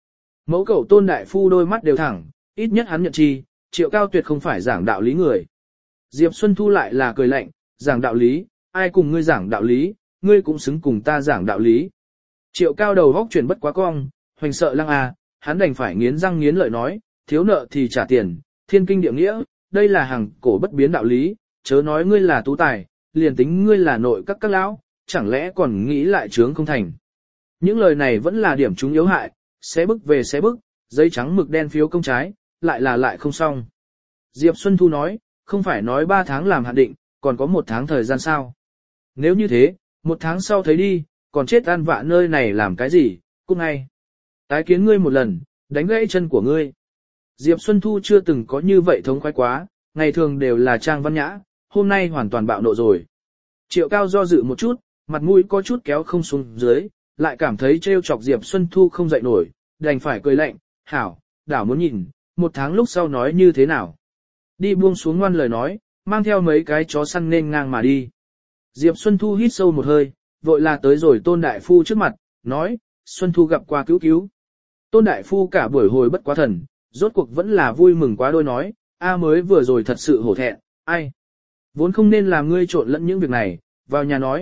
Mẫu cậu Tôn đại phu đôi mắt đều thẳng, ít nhất hắn nhận chi, Triệu Cao tuyệt không phải giảng đạo lý người. Diệp Xuân Thu lại là cười lạnh, giảng đạo lý, ai cùng ngươi giảng đạo lý, ngươi cũng xứng cùng ta giảng đạo lý. Triệu Cao đầu góc chuyển bất quá cong, hoành sợ lăng à, hắn đành phải nghiến răng nghiến lợi nói, thiếu nợ thì trả tiền, thiên kinh địa nghĩa, đây là hàng cổ bất biến đạo lý, chớ nói ngươi là tú tài, liền tính ngươi là nội các lão, chẳng lẽ còn nghĩ lại trướng không thành. Những lời này vẫn là điểm chúng yếu hại, xé bức về xé bức, giấy trắng mực đen phiếu công trái, lại không xong. Diệp Xuân Thu nói, không phải nói 3 tháng làm hạn định, còn có 1 tháng thời gian sao. Nếu như thế, 1 tháng sau thấy đi, còn chết ăn vạ nơi này làm cái gì, cút ngay. Tái kiến ngươi một lần, đánh gãy chân của ngươi. Diệp Xuân Thu chưa từng có như vậy thống khoái quá, ngày thường đều là trang văn nhã, hôm nay hoàn toàn bạo nộ rồi. Triệu Cao do dự một chút, mặt mũi có chút kéo không xuống dưới, lại cảm thấy trêu chọc Diệp Xuân Thu không dậy nổi, đành phải cười lạnh, hảo, đảo muốn nhìn, 1 tháng lúc sau nói như thế nào. Đi buông xuống ngoan lời nói, mang theo mấy cái chó săn nên ngang mà đi. Diệp Xuân Thu hít sâu một hơi, vội là tới rồi Tôn đại phu trước mặt, nói, Xuân Thu gặp qua cứu cứu. Tôn đại phu cả buổi hồi bất quá thần, rốt cuộc vẫn là vui mừng quá đôi nói, a mới vừa rồi thật sự hổ thẹn, ai. Vốn không nên làm ngươi trộn lẫn những việc này, vào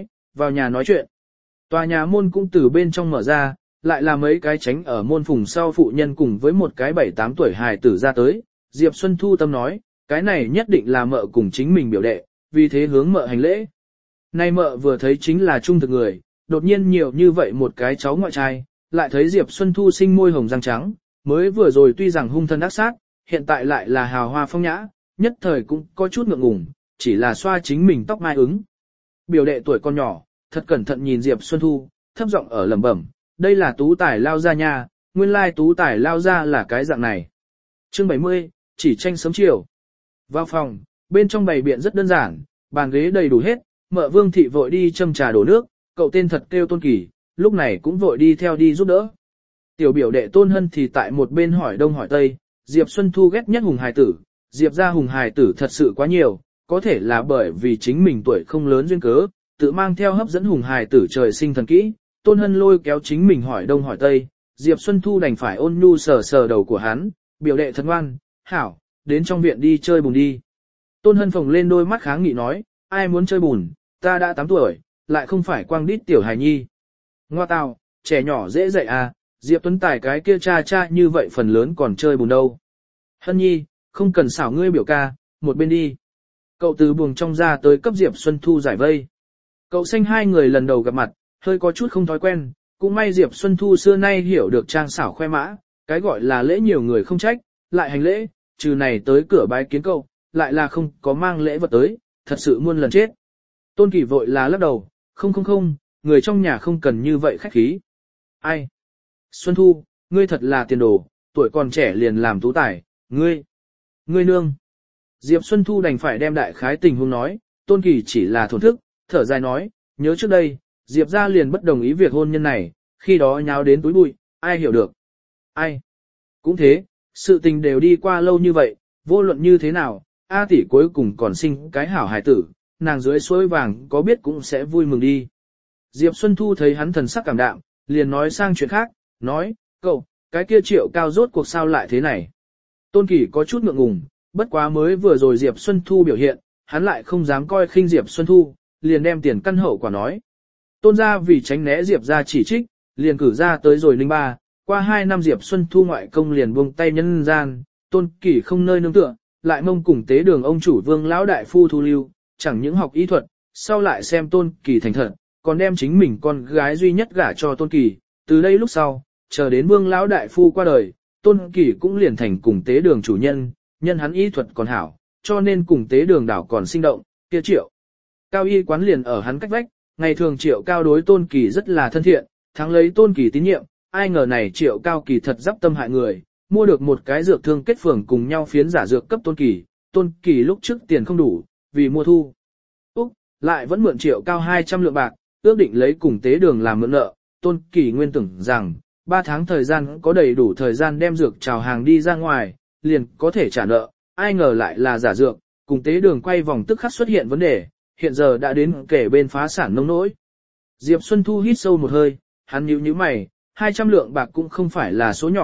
nhà nói chuyện. Tòa nhà môn cũng từ bên trong mở ra, lại là mấy cái tránh ở môn phùng sau phụ nhân cùng với một cái 7-8 tuổi hài tử ra tới. Diệp Xuân Thu tâm nói, cái này nhất định là mợ cùng chính mình biểu đệ, vì thế hướng mợ hành lễ. Nay mợ vừa thấy chính là trung thực người, đột nhiên nhiều như vậy một cái cháu ngoại trai, lại thấy Diệp Xuân Thu sinh môi hồng răng trắng, mới vừa rồi tuy rằng hung thân ác sát, hiện tại lại là hào hoa phong nhã, nhất thời cũng có chút ngượng ngùng, chỉ là xoa chính mình tóc mai ứng. Biểu đệ tuổi con nhỏ, thật cẩn thận nhìn Diệp Xuân Thu, thấp giọng ở lẩm bẩm, đây là tú tài lao ra nha, nguyên lai tú tài lao ra là cái dạng này. Chương 70, chỉ tranh sớm chiều. Vào phòng, bên trong bày biện rất đơn giản, bàn ghế đầy đủ hết, mợ Vương thị vội đi châm trà đổ nước, cậu tên thật kêu Tôn Kỳ, lúc này cũng vội đi theo đi giúp đỡ. Tiểu biểu đệ Tôn Hân thì tại một bên hỏi đông hỏi tây, Diệp Xuân Thu ghét nhất hùng hài tử, Diệp ra hùng hài tử thật sự quá nhiều, có thể là bởi vì chính mình tuổi không lớn duyên cớ, tự mang theo hấp dẫn hùng hài tử trời sinh thần kỹ, Tôn Hân lôi kéo chính mình hỏi đông hỏi tây, Diệp Xuân Thu đành phải ôn nhu sờ sờ đầu của hắn, biểu đệ thân ngoan, hảo, đến trong viện đi chơi bùn đi. Tôn Hân phồng lên đôi mắt kháng nghị nói, ai muốn chơi bùn, ta đã 8 tuổi, lại không phải quang đít tiểu hài nhi. Ngoa tào, trẻ nhỏ dễ dạy à, Diệp Tuấn Tài cái kia cha như vậy phần lớn còn chơi bùn đâu. Hân nhi, không cần xảo ngươi biểu ca, một bên đi. Cậu từ buồng trong ra tới cấp Diệp Xuân Thu giải vây. Cậu xanh hai người lần đầu gặp mặt, hơi có chút không thói quen, cũng may Diệp Xuân Thu xưa nay hiểu được trang xảo khoe mã, cái gọi là lễ nhiều người không trách, lại hành lễ, trừ này tới cửa bái kiến cậu, lại là không có mang lễ vật tới, thật sự muôn lần chết. Tôn Kỳ vội là lắc đầu, không, người trong nhà không cần như vậy khách khí. Ai? Xuân Thu, ngươi thật là tiền đồ, tuổi còn trẻ liền làm tú tài, ngươi nương. Diệp Xuân Thu đành phải đem đại khái tình huống nói, Tôn Kỳ chỉ là thổn thức, thở dài nói, nhớ trước đây, Diệp ra liền bất đồng ý việc hôn nhân này, khi đó nháo đến túi bụi, ai hiểu được. Ai? Cũng thế, sự tình đều đi qua lâu như vậy, vô luận như thế nào, A tỷ cuối cùng còn sinh cái hảo hài tử, nàng dưới suối vàng có biết cũng sẽ vui mừng đi. Diệp Xuân Thu thấy hắn thần sắc cảm đạm, liền nói sang chuyện khác, nói, cậu, cái kia Triệu Cao rốt cuộc sao lại thế này. Tôn Kỳ có chút ngượng ngùng, bất quá mới vừa rồi Diệp Xuân Thu biểu hiện, hắn lại không dám coi khinh Diệp Xuân Thu, liền đem tiền căn hậu quả nói. Tôn gia vì tránh né Diệp ra chỉ trích, liền cử ra tới rồi Ninh Ba, qua 2 năm Diệp Xuân Thu ngoại công liền buông tay nhân gian, Tôn Kỳ không nơi nương tựa, lại mông cùng tế đường ông chủ Vương lão đại phu thu lưu, chẳng những học y thuật, sau lại xem Tôn Kỳ thành thật, còn đem chính mình con gái duy nhất gả cho Tôn Kỳ, từ đây lúc sau, chờ đến Vương lão đại phu qua đời, Tôn Kỳ cũng liền thành cùng tế đường chủ nhân, nhân hắn y thuật còn hảo, cho nên cùng tế đường đảo còn sinh động, kia Triệu Cao y quán liền ở hắn cách vách, ngày thường Triệu Cao đối Tôn Kỳ rất là thân thiện, thắng lấy Tôn Kỳ tín nhiệm, ai ngờ này Triệu Cao kỳ thật giáp tâm hại người, mua được một cái dược thương kết phường cùng nhau phiến giả dược cấp Tôn Kỳ lúc trước tiền không đủ, vì mua thu. Lại vẫn mượn Triệu Cao 200 lượng bạc, ước định lấy cùng tế đường làm mượn nợ, Tôn Kỳ nguyên tưởng rằng, 3 tháng thời gian có đầy đủ thời gian đem dược chào hàng đi ra ngoài, liền có thể trả nợ, ai ngờ lại là giả dược, cùng tế đường quay vòng tức khắc xuất hiện vấn đề, hiện giờ đã đến kể bên phá sản nông nỗi. Diệp Xuân Thu hít sâu một hơi, hắn nhíu mày, 200 lượng bạc cũng không phải là số nhỏ,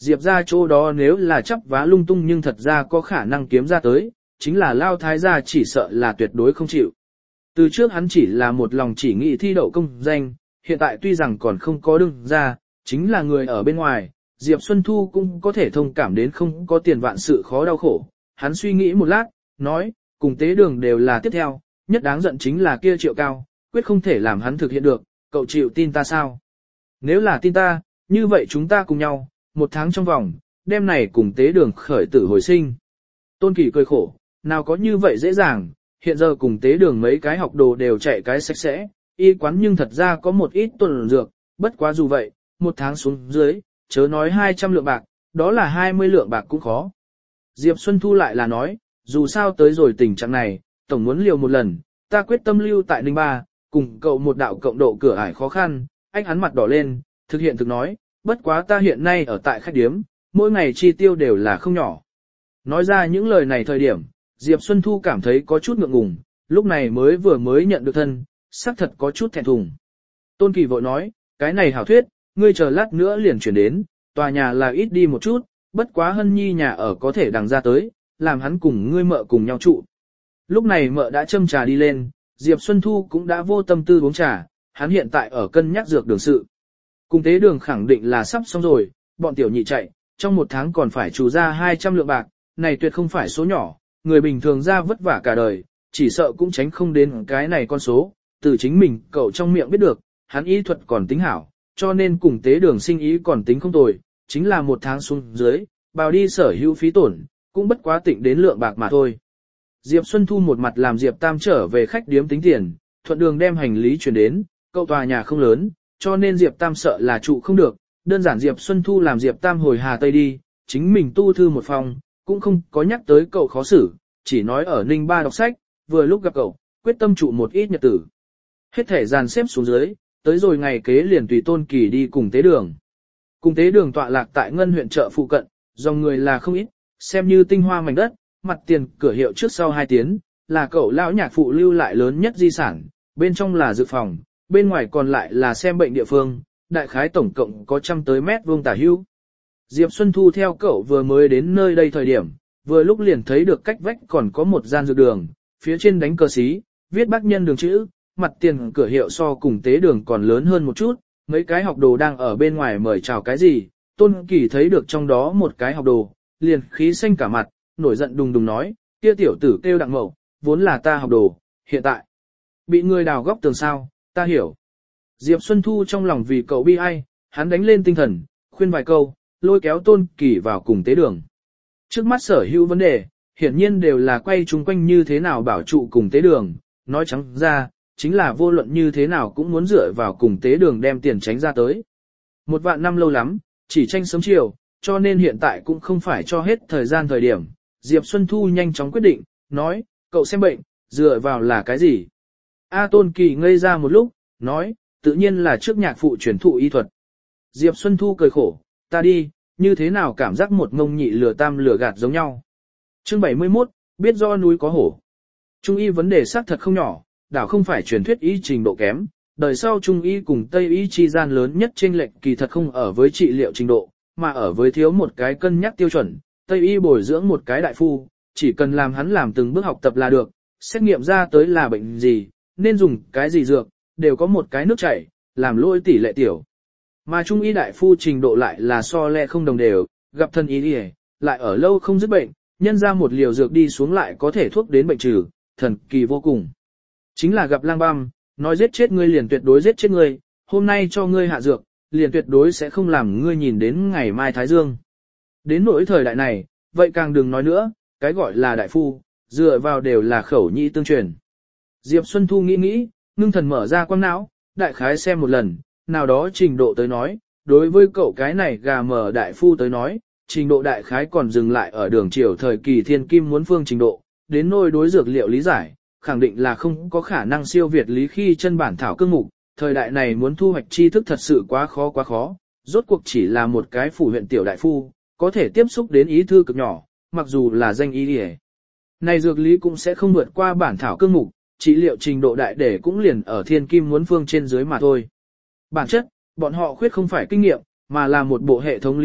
Diệp ra chỗ đó nếu là chấp vá lung tung nhưng thật ra có khả năng kiếm ra tới, chính là Lao Thái gia chỉ sợ là tuyệt đối không chịu. Từ trước hắn chỉ là một lòng chỉ nghĩ thi đậu công danh, hiện tại tuy rằng còn không có đương ra, chính là người ở bên ngoài, Diệp Xuân Thu cũng có thể thông cảm đến không có tiền vạn sự khó đau khổ. Hắn suy nghĩ một lát, nói, cùng tế đường đều là tiếp theo, nhất đáng giận chính là kia Triệu Cao, quyết không thể làm hắn thực hiện được, cậu chịu tin ta sao? Nếu là tin ta, như vậy chúng ta cùng nhau, 1 tháng trong vòng, đêm này cùng tế đường khởi tử hồi sinh. Tôn Kỳ cười khổ, nào có như vậy dễ dàng, hiện giờ cùng tế đường mấy cái học đồ đều chạy cái sạch sẽ, y quán nhưng thật ra có một ít tuần dược, bất quá dù vậy, 1 tháng xuống dưới, chớ nói 200 lượng bạc, đó là 20 lượng bạc cũng khó. Diệp Xuân Thu lại là nói, dù sao tới rồi tình trạng này, tổng muốn liều một lần, ta quyết tâm lưu tại Ninh Ba, cùng cậu một đạo cộng độ cửa ải khó khăn, anh hắn mặt đỏ lên, thực hiện thực nói, bất quá ta hiện nay ở tại khách điếm, mỗi ngày chi tiêu đều là không nhỏ. Nói ra những lời này thời điểm, Diệp Xuân Thu cảm thấy có chút ngượng ngùng, lúc này mới nhận được thân, xác thật có chút thẹn thùng. Tôn Kỳ vội nói, cái này hảo thuyết, ngươi chờ lát nữa liền chuyển đến, tòa nhà là ít đi một chút, bất quá Hân Nhi nhà ở có thể đằng ra tới, làm hắn cùng ngươi mợ cùng nhau trụ. Lúc này mợ đã châm trà đi lên, Diệp Xuân Thu cũng đã vô tâm tư uống trà, hắn hiện tại ở cân nhắc dược đường sự. Cùng tế đường khẳng định là sắp xong rồi, bọn tiểu nhị chạy, trong 1 tháng còn phải trù ra 200 lượng bạc, này tuyệt không phải số nhỏ, người bình thường ra vất vả cả đời, chỉ sợ cũng tránh không đến cái này con số, từ chính mình cậu trong miệng biết được, hắn y thuật còn tính hảo, cho nên cùng tế đường sinh ý còn tính không tồi, chính là 1 tháng xuống dưới, bào đi sở hữu phí tổn, cũng bất quá tịnh đến lượng bạc mà thôi. Diệp Xuân Thu một mặt làm Diệp Tam trở về khách điếm tính tiền, thuận đường đem hành lý chuyển đến, cậu tòa nhà không lớn, cho nên Diệp Tam sợ là trụ không được, đơn giản Diệp Xuân Thu làm Diệp Tam hồi Hà Tây đi, chính mình tu thư một phòng, cũng không có nhắc tới cậu khó xử, chỉ nói ở Ninh Ba đọc sách, vừa lúc gặp cậu, quyết tâm trụ một ít nhật tử. Hết thể dàn xếp xuống dưới, tới rồi ngày kế liền tùy Tôn Kỳ đi cùng tế đường. Cùng tế đường tọa lạc tại Ngân huyện chợ phụ cận, dòng người là không ít, xem như tinh hoa mảnh đất, mặt tiền cửa hiệu trước sau 2 tiến, là cậu lão nhạc phụ lưu lại lớn nhất di sản, bên trong là dược phòng, bên ngoài còn lại là xem bệnh địa phương, đại khái tổng cộng có trăm tới mét vuông tả hữu. Diệp Xuân Thu theo cậu vừa mới đến nơi đây thời điểm, vừa lúc liền thấy được cách vách còn có một gian dược đường, phía trên đánh cờ xí, viết bác nhân đường chữ, mặt tiền cửa hiệu so cùng tế đường còn lớn hơn một chút, mấy cái học đồ đang ở bên ngoài mời chào cái gì, Tôn Kỳ thấy được trong đó một cái học đồ, liền khí xanh cả mặt, nổi giận đùng đùng nói, kia tiểu tử kêu Đặng Mậu, vốn là ta học đồ, hiện tại bị người đào góc tường sao, ta hiểu. Diệp Xuân Thu trong lòng vì cậu bi ai, hắn đánh lên tinh thần, khuyên vài câu, lôi kéo Tôn Kỳ vào cùng tế đường. Trước mắt sở hữu vấn đề, hiển nhiên đều là quay chung quanh như thế nào bảo trụ cùng tế đường, nói trắng ra, chính là vô luận như thế nào cũng muốn dựa vào cùng tế đường đem tiền tránh ra tới. 1 vạn năm lâu lắm, chỉ tranh sớm chiều, cho nên hiện tại cũng không phải cho hết thời điểm. Diệp Xuân Thu nhanh chóng quyết định, nói, cậu xem bệnh, dựa vào là cái gì? Tôn Kỳ ngây ra một lúc, nói, tự nhiên là trước nhạc phụ truyền thụ y thuật. Diệp Xuân Thu cười khổ, ta đi, như thế nào cảm giác một ngông nhị lừa tam lừa gạt giống nhau. Chương 71, biết do núi có hổ. Trung y vấn đề xác thật không nhỏ, đảo không phải truyền thuyết y trình độ kém, đời sau Trung y cùng Tây y chi gian lớn nhất chênh lệch kỳ thật không ở với trị liệu trình độ, mà ở với thiếu một cái cân nhắc tiêu chuẩn. Tây y bồi dưỡng một cái đại phu, chỉ cần làm hắn làm từng bước học tập là được, xét nghiệm ra tới là bệnh gì, nên dùng cái gì dược, đều có một cái nước chảy, làm lỗi tỷ lệ tiểu. Mà Trung y đại phu trình độ lại là so lẹ không đồng đều, gặp thần y đi, lại ở lâu không dứt bệnh, nhân ra một liều dược đi xuống lại có thể thuốc đến bệnh trừ, thần kỳ vô cùng. Chính là gặp lang băm, nói giết chết ngươi liền tuyệt đối giết chết ngươi, hôm nay cho ngươi hạ dược, liền tuyệt đối sẽ không làm ngươi nhìn đến ngày mai thái dương. Đến nỗi thời đại này, vậy càng đừng nói nữa, cái gọi là đại phu, dựa vào đều là khẩu nhĩ tương truyền. Diệp Xuân Thu nghĩ, ngưng thần mở ra quang não, đại khái xem một lần, nào đó trình độ tới nói, đối với cậu cái này gà mờ đại phu tới nói, trình độ đại khái còn dừng lại ở đường triều thời kỳ thiên kim muốn phương trình độ, đến nôi đối dược liệu lý giải, khẳng định là không có khả năng siêu việt lý khi chân bản thảo cương mục, thời đại này muốn thu hoạch tri thức thật sự quá khó, rốt cuộc chỉ là một cái phủ huyện tiểu đại phu, có thể tiếp xúc đến ý thư cực nhỏ, mặc dù là danh y đi. Này dược lý cũng sẽ không vượt qua bản thảo cương mục, trị liệu trình độ đại để cũng liền ở thiên kim muốn phương trên dưới mà thôi. Bản chất, bọn họ khuyết không phải kinh nghiệm, mà là một bộ hệ thống lý luận,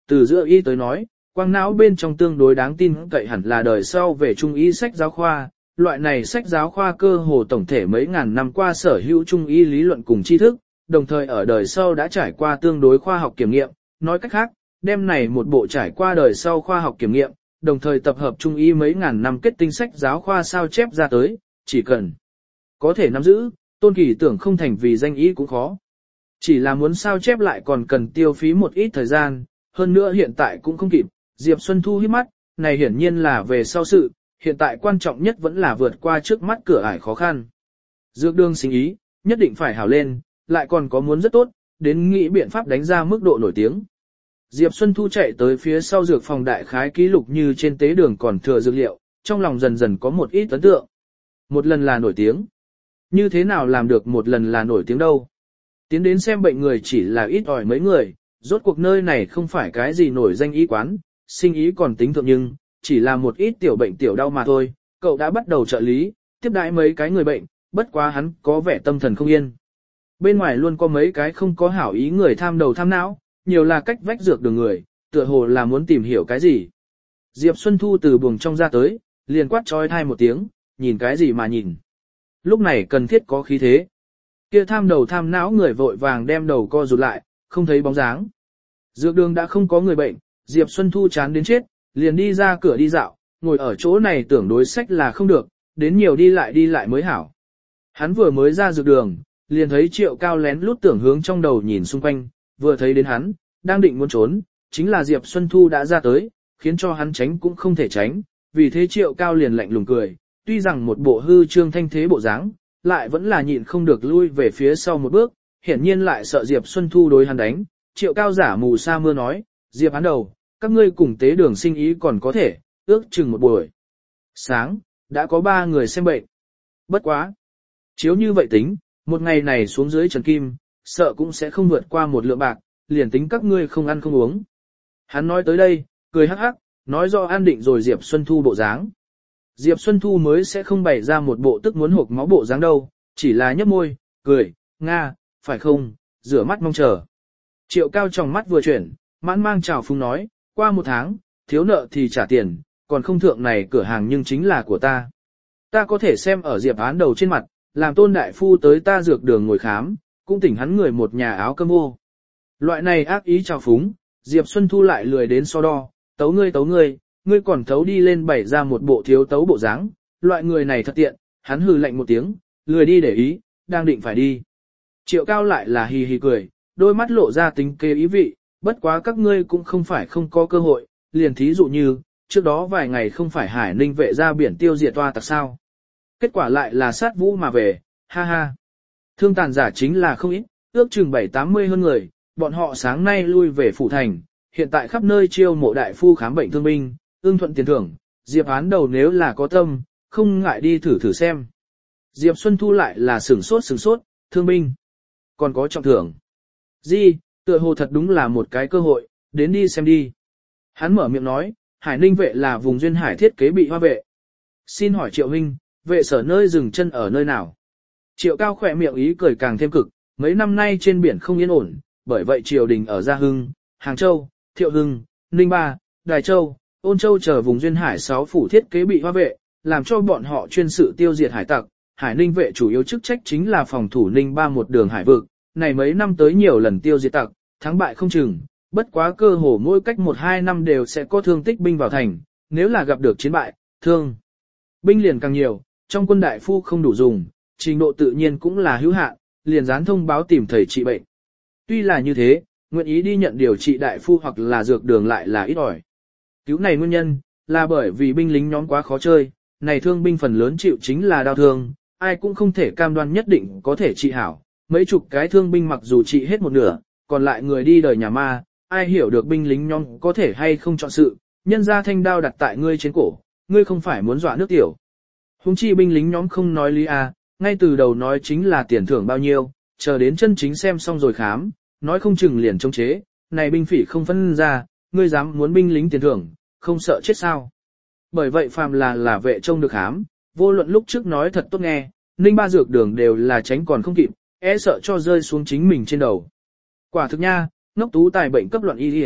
từ giữa y tới nói, quang não bên trong tương đối đáng tin cậy hẳn là đời sau về trung y sách giáo khoa, loại này sách giáo khoa cơ hồ tổng thể mấy ngàn năm qua sở hữu trung y lý luận cùng tri thức, đồng thời ở đời sau đã trải qua tương đối khoa học kiểm nghiệm, nói cách khác, đem này một bộ trải qua đời sau khoa học kiểm nghiệm, đồng thời tập hợp trung y mấy ngàn năm kết tinh sách giáo khoa sao chép ra tới, chỉ cần có thể nắm giữ, Tôn Kỳ tưởng không thành vì danh y cũng khó. Chỉ là muốn sao chép lại còn cần tiêu phí một ít thời gian, hơn nữa hiện tại cũng không kịp. Diệp Xuân Thu hít mắt, này hiển nhiên là về sau sự, hiện tại quan trọng nhất vẫn là vượt qua trước mắt cửa ải khó khăn. Dược đường sinh ý, nhất định phải hảo lên, lại còn có muốn rất tốt, đến nghĩ biện pháp đánh ra mức độ nổi tiếng. Diệp Xuân Thu chạy tới phía sau dược phòng đại khái ký lục như trên tế đường còn thừa dược liệu, trong lòng dần dần có một ít ấn tượng. Một lần là nổi tiếng. Như thế nào làm được một lần là nổi tiếng đâu? Tiến đến xem bệnh người chỉ là ít ỏi mấy người, rốt cuộc nơi này không phải cái gì nổi danh y quán, sinh ý còn tính thượng nhưng, chỉ là một ít tiểu bệnh tiểu đau mà thôi, cậu đã bắt đầu trợ lý, tiếp đãi mấy cái người bệnh, bất quá hắn có vẻ tâm thần không yên. Bên ngoài luôn có mấy cái không có hảo ý người tham đầu tham não, nhiều là cách vách dược đường người, tựa hồ là muốn tìm hiểu cái gì. Diệp Xuân Thu từ buồng trong ra tới, liền quát trói thai một tiếng, nhìn cái gì mà nhìn. Lúc này cần thiết có khí thế. Kia tham đầu tham não người vội vàng đem đầu co rụt lại, không thấy bóng dáng. Dược đường đã không có người bệnh, Diệp Xuân Thu chán đến chết, liền đi ra cửa đi dạo, ngồi ở chỗ này tưởng đối sách là không được, đến nhiều đi lại mới hảo. Hắn vừa mới ra dược đường, liền thấy Triệu Cao lén lút tưởng hướng trong đầu nhìn xung quanh, vừa thấy đến hắn, đang định muốn trốn, chính là Diệp Xuân Thu đã ra tới, khiến cho hắn tránh cũng không thể tránh, vì thế Triệu Cao liền lạnh lùng cười, tuy rằng một bộ hư trương thanh thế bộ dáng, lại vẫn là nhịn không được lui về phía sau một bước, hiển nhiên lại sợ Diệp Xuân Thu đối hắn đánh. Triệu Cao giả mù sa mưa nói, Diệp hắn đầu, các ngươi cùng tế đường sinh ý còn có thể, ước chừng một buổi sáng, đã có 3 người xem bệnh. Bất quá. Chiếu như vậy tính, một ngày này xuống dưới trần kim, sợ cũng sẽ không vượt qua 1 lượng bạc, liền tính các ngươi không ăn không uống. Hắn nói tới đây, cười hắc hắc, nói do an định rồi Diệp Xuân Thu bộ dáng. Diệp Xuân Thu mới sẽ không bày ra một bộ tức muốn hộc máu bộ dáng đâu, chỉ là nhấp môi, cười, nga, phải không, rửa mắt mong chờ. Triệu Cao trong mắt vừa chuyển, mãn mang chào phúng nói, qua 1 tháng, thiếu nợ thì trả tiền, còn không thượng này cửa hàng nhưng chính là của ta. Ta có thể xem ở Diệp án đầu trên mặt, làm Tôn đại phu tới ta dược đường ngồi khám, cũng tỉnh hắn người một nhà áo cơm ô. Loại này ác ý chào phúng, Diệp Xuân Thu lại lười đến so đo, tấu ngươi, ngươi còn thấu đi lên bày ra một bộ thiếu tấu bộ dáng, loại người này thật tiện, hắn hừ lạnh một tiếng, lười đi để ý, đang định phải đi. Triệu Cao lại là hì hì cười, đôi mắt lộ ra tính kế ý vị, bất quá các ngươi cũng không phải không có cơ hội, liền thí dụ như, trước đó vài ngày không phải Hải Ninh vệ ra biển tiêu diệt toa tặc sao. Kết quả lại là sát vũ mà về, ha ha. Thương tàn giả chính là không ít, ước chừng 7-80 hơn người, bọn họ sáng nay lui về phủ thành, hiện tại khắp nơi chiêu mộ đại phu khám bệnh thương binh, ưng thuận tiền thưởng, Diệp án đầu nếu là có tâm, không ngại đi thử xem. Diệp Xuân Thu lại là sửng sốt, thương binh. Còn có trọng thưởng. Di, tựa hồ thật đúng là một cái cơ hội, đến đi xem đi. Hắn mở miệng nói, Hải Ninh vệ là vùng duyên hải thiết kế bị hoa vệ. Xin hỏi Triệu huynh, vệ sở nơi dừng chân ở nơi nào? Triệu Cao khỏe miệng ý cười càng thêm cực, mấy năm nay trên biển không yên ổn, bởi vậy triều đình ở Gia Hưng, Hàng Châu, Thiệu Hưng, Ninh Ba, Đài Châu, Ôn Châu chờ vùng duyên hải 6 phủ thiết kế bị hoa vệ, làm cho bọn họ chuyên sự tiêu diệt hải tặc. Hải Ninh vệ chủ yếu chức trách chính là phòng thủ Ninh Ba một đường hải vực, này mấy năm tới nhiều lần tiêu diệt tặc, thắng bại không chừng, bất quá cơ hồ mỗi cách 1-2 năm đều sẽ có thương tích binh vào thành, nếu là gặp được chiến bại, thương binh liền càng nhiều, trong quân đại phu không đủ dùng, trình độ tự nhiên cũng là hữu hạn, liền dán thông báo tìm thầy trị bệnh. Tuy là như thế, nguyện ý đi nhận điều trị đại phu hoặc là dược đường lại là ít ỏi. Cứu này nguyên nhân, là bởi vì binh lính nhóm quá khó chơi, này thương binh phần lớn chịu chính là đau thương, ai cũng không thể cam đoan nhất định có thể trị hảo. Mấy chục cái thương binh mặc dù trị hết một nửa, còn lại người đi đời nhà ma, ai hiểu được binh lính nhóm có thể hay không chọn sự, nhân ra thanh đao đặt tại ngươi trên cổ, ngươi không phải muốn dọa nước tiểu. Hùng chi binh lính nhóm không nói lý à, ngay từ đầu nói chính là tiền thưởng bao nhiêu, chờ đến chân chính xem xong rồi khám, nói không chừng liền chống chế, này binh phỉ không phân ra, ngươi dám muốn binh lính tiền thưởng, không sợ chết sao. Bởi vậy phàm là vệ trông được khám, vô luận lúc trước nói thật tốt nghe, Ninh Ba dược đường đều là tránh còn không kịp, e sợ cho rơi xuống chính mình trên đầu. Quả thực nha, ngốc tú tài bệnh cấp loạn y đi,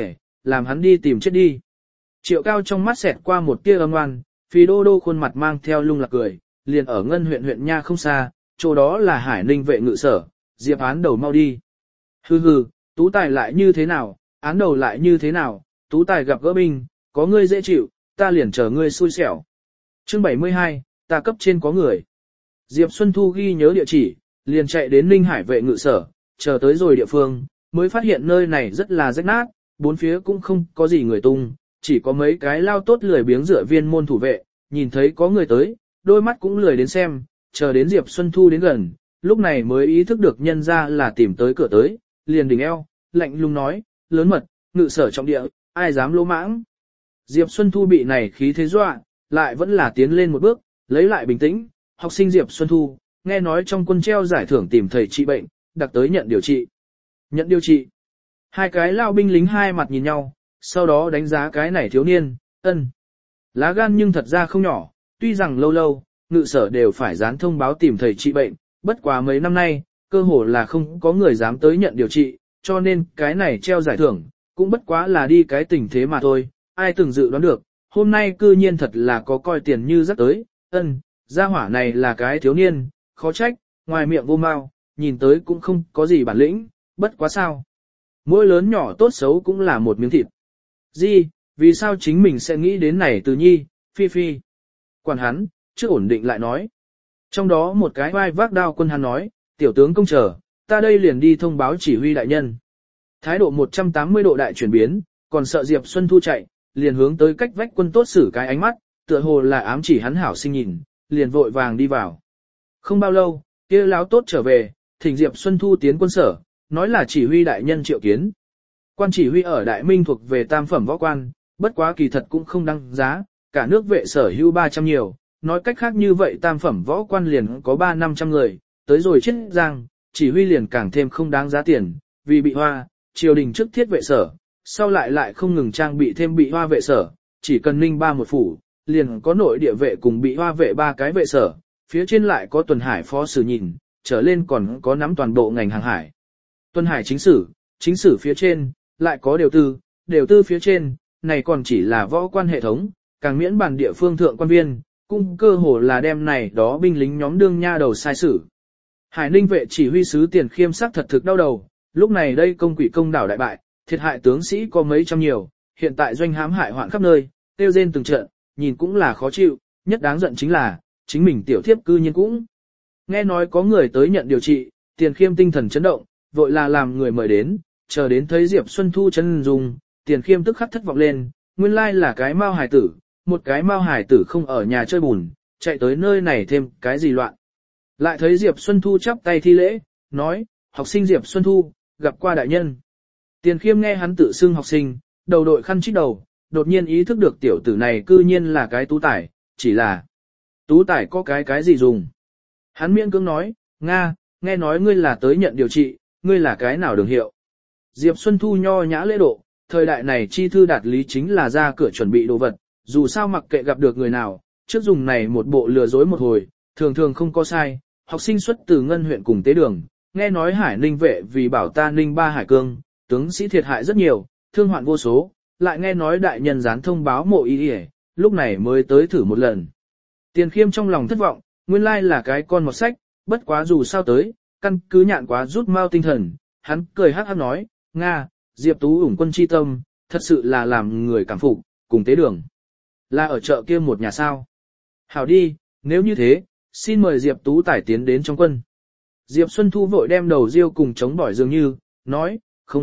làm hắn đi tìm chết đi. Triệu Cao trong mắt xẹt qua một tia âm oan, Phí Đô Đô khuôn mặt mang theo lung lạc cười, liền ở Ngân huyện nha không xa, chỗ đó là Hải Ninh vệ ngự sở, Diệp án đầu mau đi. Hừ hừ, Tú Tài lại như thế nào, án đầu lại như thế nào, Tú Tài gặp gỡ binh, có ngươi dễ chịu, ta liền chờ ngươi xui xẻo. Chương 72, ta cấp trên có người. Diệp Xuân Thu ghi nhớ địa chỉ, liền chạy đến Ninh Hải vệ ngự sở, chờ tới rồi địa phương, mới phát hiện nơi này rất là rách nát, bốn phía cũng không có gì người tung, chỉ có mấy cái lao tốt lười biếng dựa viên môn thủ vệ, nhìn thấy có người tới, đôi mắt cũng lười đến xem, chờ đến Diệp Xuân Thu đến gần, lúc này mới ý thức được nhân ra là tìm tới cửa tới, liền đỉnh eo, lạnh lùng nói, lớn mật, ngự sở trọng địa, ai dám lỗ mãng. Diệp Xuân Thu bị này khí thế dọa, lại vẫn là tiến lên một bước, lấy lại bình tĩnh, học sinh Diệp Xuân Thu, nghe nói trong quân treo giải thưởng tìm thầy trị bệnh, đặc tới nhận điều trị. Nhận điều trị. Hai cái lao binh lính hai mặt nhìn nhau, sau đó đánh giá cái này thiếu niên, ân. Lá gan nhưng thật ra không nhỏ, tuy rằng lâu lâu, ngự sở đều phải dán thông báo tìm thầy trị bệnh, bất quá mấy năm nay, cơ hồ là không có người dám tới nhận điều trị, cho nên cái này treo giải thưởng, cũng bất quá là đi cái tình thế mà thôi, ai từng dự đoán được, hôm nay cư nhiên thật là có coi tiền như rất tới, ân, gia hỏa này là cái thiếu niên, khó trách, ngoài miệng vô mau, nhìn tới cũng không có gì bản lĩnh, bất quá sao. Mỗi lớn nhỏ tốt xấu cũng là một miếng thịt. Gì, vì sao chính mình sẽ nghĩ đến này từ nhi, phi phi. Quản hắn, trước ổn định lại nói. Trong đó một cái vai vác đao quân hắn nói, tiểu tướng công chờ, ta đây liền đi thông báo chỉ huy đại nhân. Thái độ 180 độ đại chuyển biến, còn sợ Diệp Xuân Thu chạy, liền hướng tới cách vách quân tốt xử cái ánh mắt, tựa hồ là ám chỉ hắn hảo sinh nhìn, liền vội vàng đi vào. Không bao lâu, kia láo tốt trở về, thỉnh Diệp Xuân Thu tiến quân sở, nói là chỉ huy đại nhân triệu kiến. Quan chỉ huy ở Đại Minh thuộc về tam phẩm võ quan, bất quá kỳ thật cũng không đăng giá, cả nước vệ sở hữu 300 nhiều, nói cách khác như vậy tam phẩm võ quan liền có 300-500 người, tới rồi chết giang, chỉ huy liền càng thêm không đáng giá tiền, vì bị hoa, triều đình trước thiết vệ sở, sau lại không ngừng trang bị thêm bị hoa vệ sở, chỉ cần ninh ba một phủ, liền có nội địa vệ cùng bị hoa vệ 3 cái vệ sở, phía trên lại có tuần hải phó sử nhìn, trở lên còn có nắm toàn bộ ngành hàng hải. Tuần hải chính sử phía trên, lại có điều tư phía trên, này còn chỉ là võ quan hệ thống, càng miễn bàn địa phương thượng quan viên, cung cơ hồ là đem này đó binh lính nhóm đương nha đầu sai sử. Hải Ninh vệ chỉ huy sứ Tiền Khiêm sắc thật thực đau đầu, lúc này đây công quỷ công đảo đại bại, thiệt hại tướng sĩ có mấy trăm nhiều, hiện tại doanh hãm hại hoạn khắp nơi, tiêu rên từng trận, nhìn cũng là khó chịu, nhất đáng giận chính là, chính mình tiểu thiếp cư nhiên cũng. Nghe nói có người tới nhận điều trị, Tiền Khiêm tinh thần chấn động, vội là làm người mời đến, chờ đến thấy Diệp Xuân Thu chân dung, Tiền Khiêm tức khắc thất vọng lên, nguyên lai là cái mao hải tử, một cái mao hải tử không ở nhà chơi bùn, chạy tới nơi này thêm cái gì loạn. Lại thấy Diệp Xuân Thu chắp tay thi lễ, nói, học sinh Diệp Xuân Thu, gặp qua đại nhân. Tiền Khiêm nghe hắn tự xưng học sinh, đầu đội khăn chít đầu, đột nhiên ý thức được tiểu tử này cư nhiên là cái tú tải, chỉ là tú tải có cái gì dùng. Hắn miễn cưỡng nói, Nga, nghe nói ngươi là tới nhận điều trị, ngươi là cái nào đường hiệu. Diệp Xuân Thu nho nhã lễ độ, thời đại này chi thư đạt lý chính là ra cửa chuẩn bị đồ vật, dù sao mặc kệ gặp được người nào, trước dùng này một bộ lừa dối một hồi, thường thường không có sai, học sinh xuất từ Ngân huyện cùng tế đường, nghe nói Hải Ninh vệ vì bảo ta Ninh ba Hải Cương, tướng sĩ thiệt hại rất nhiều, thương hoạn vô số, lại nghe nói đại nhân gián thông báo mộ y y, lúc này mới tới thử một lần. Tiền Khiêm trong lòng thất vọng, nguyên lai là cái con một sách, bất quá dù sao tới, căn cứ nhạn quá rút mau tinh thần, hắn cười hát hát nói, Nga, Diệp Tú ủng quân chi tâm, thật sự là làm người cảm phục, cùng tế đường. Là ở chợ kia một nhà sao. Hảo đi, nếu như thế, xin mời Diệp Tú tải tiến đến trong quân. Diệp Xuân Thu vội đem đầu riêu cùng chống bỏi dường như, nói,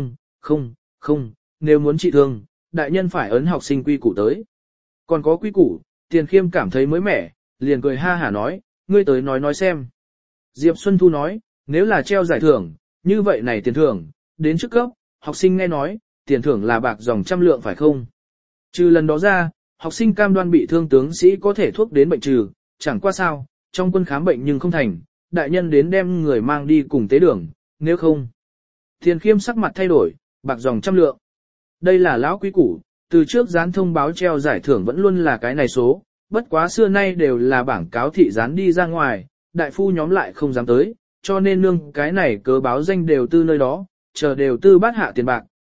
không, nếu muốn trị thương, đại nhân phải ấn học sinh quy củ tới. Còn có quy củ, Tiền Khiêm cảm thấy mới mẻ, liền cười ha hả nói, ngươi tới nói xem. Diệp Xuân Thu nói, nếu là treo giải thưởng, như vậy này tiền thưởng, đến trước cấp, học sinh nghe nói, tiền thưởng là bạc dòng 100 lượng phải không? Trừ lần đó ra, học sinh cam đoan bị thương tướng sĩ có thể thuốc đến bệnh trừ, chẳng qua sao, trong quân khám bệnh nhưng không thành, đại nhân đến đem người mang đi cùng tế đường, nếu không. Tiền Khiêm sắc mặt thay đổi, bạc dòng 100 lượng. Đây là lão quý củ, từ trước dán thông báo treo giải thưởng vẫn luôn là cái này số, bất quá xưa nay đều là bảng cáo thị dán đi ra ngoài, đại phu nhóm lại không dám tới, cho nên nương cái này cớ báo danh đều tư nơi đó, chờ đều tư bát hạ tiền bạc,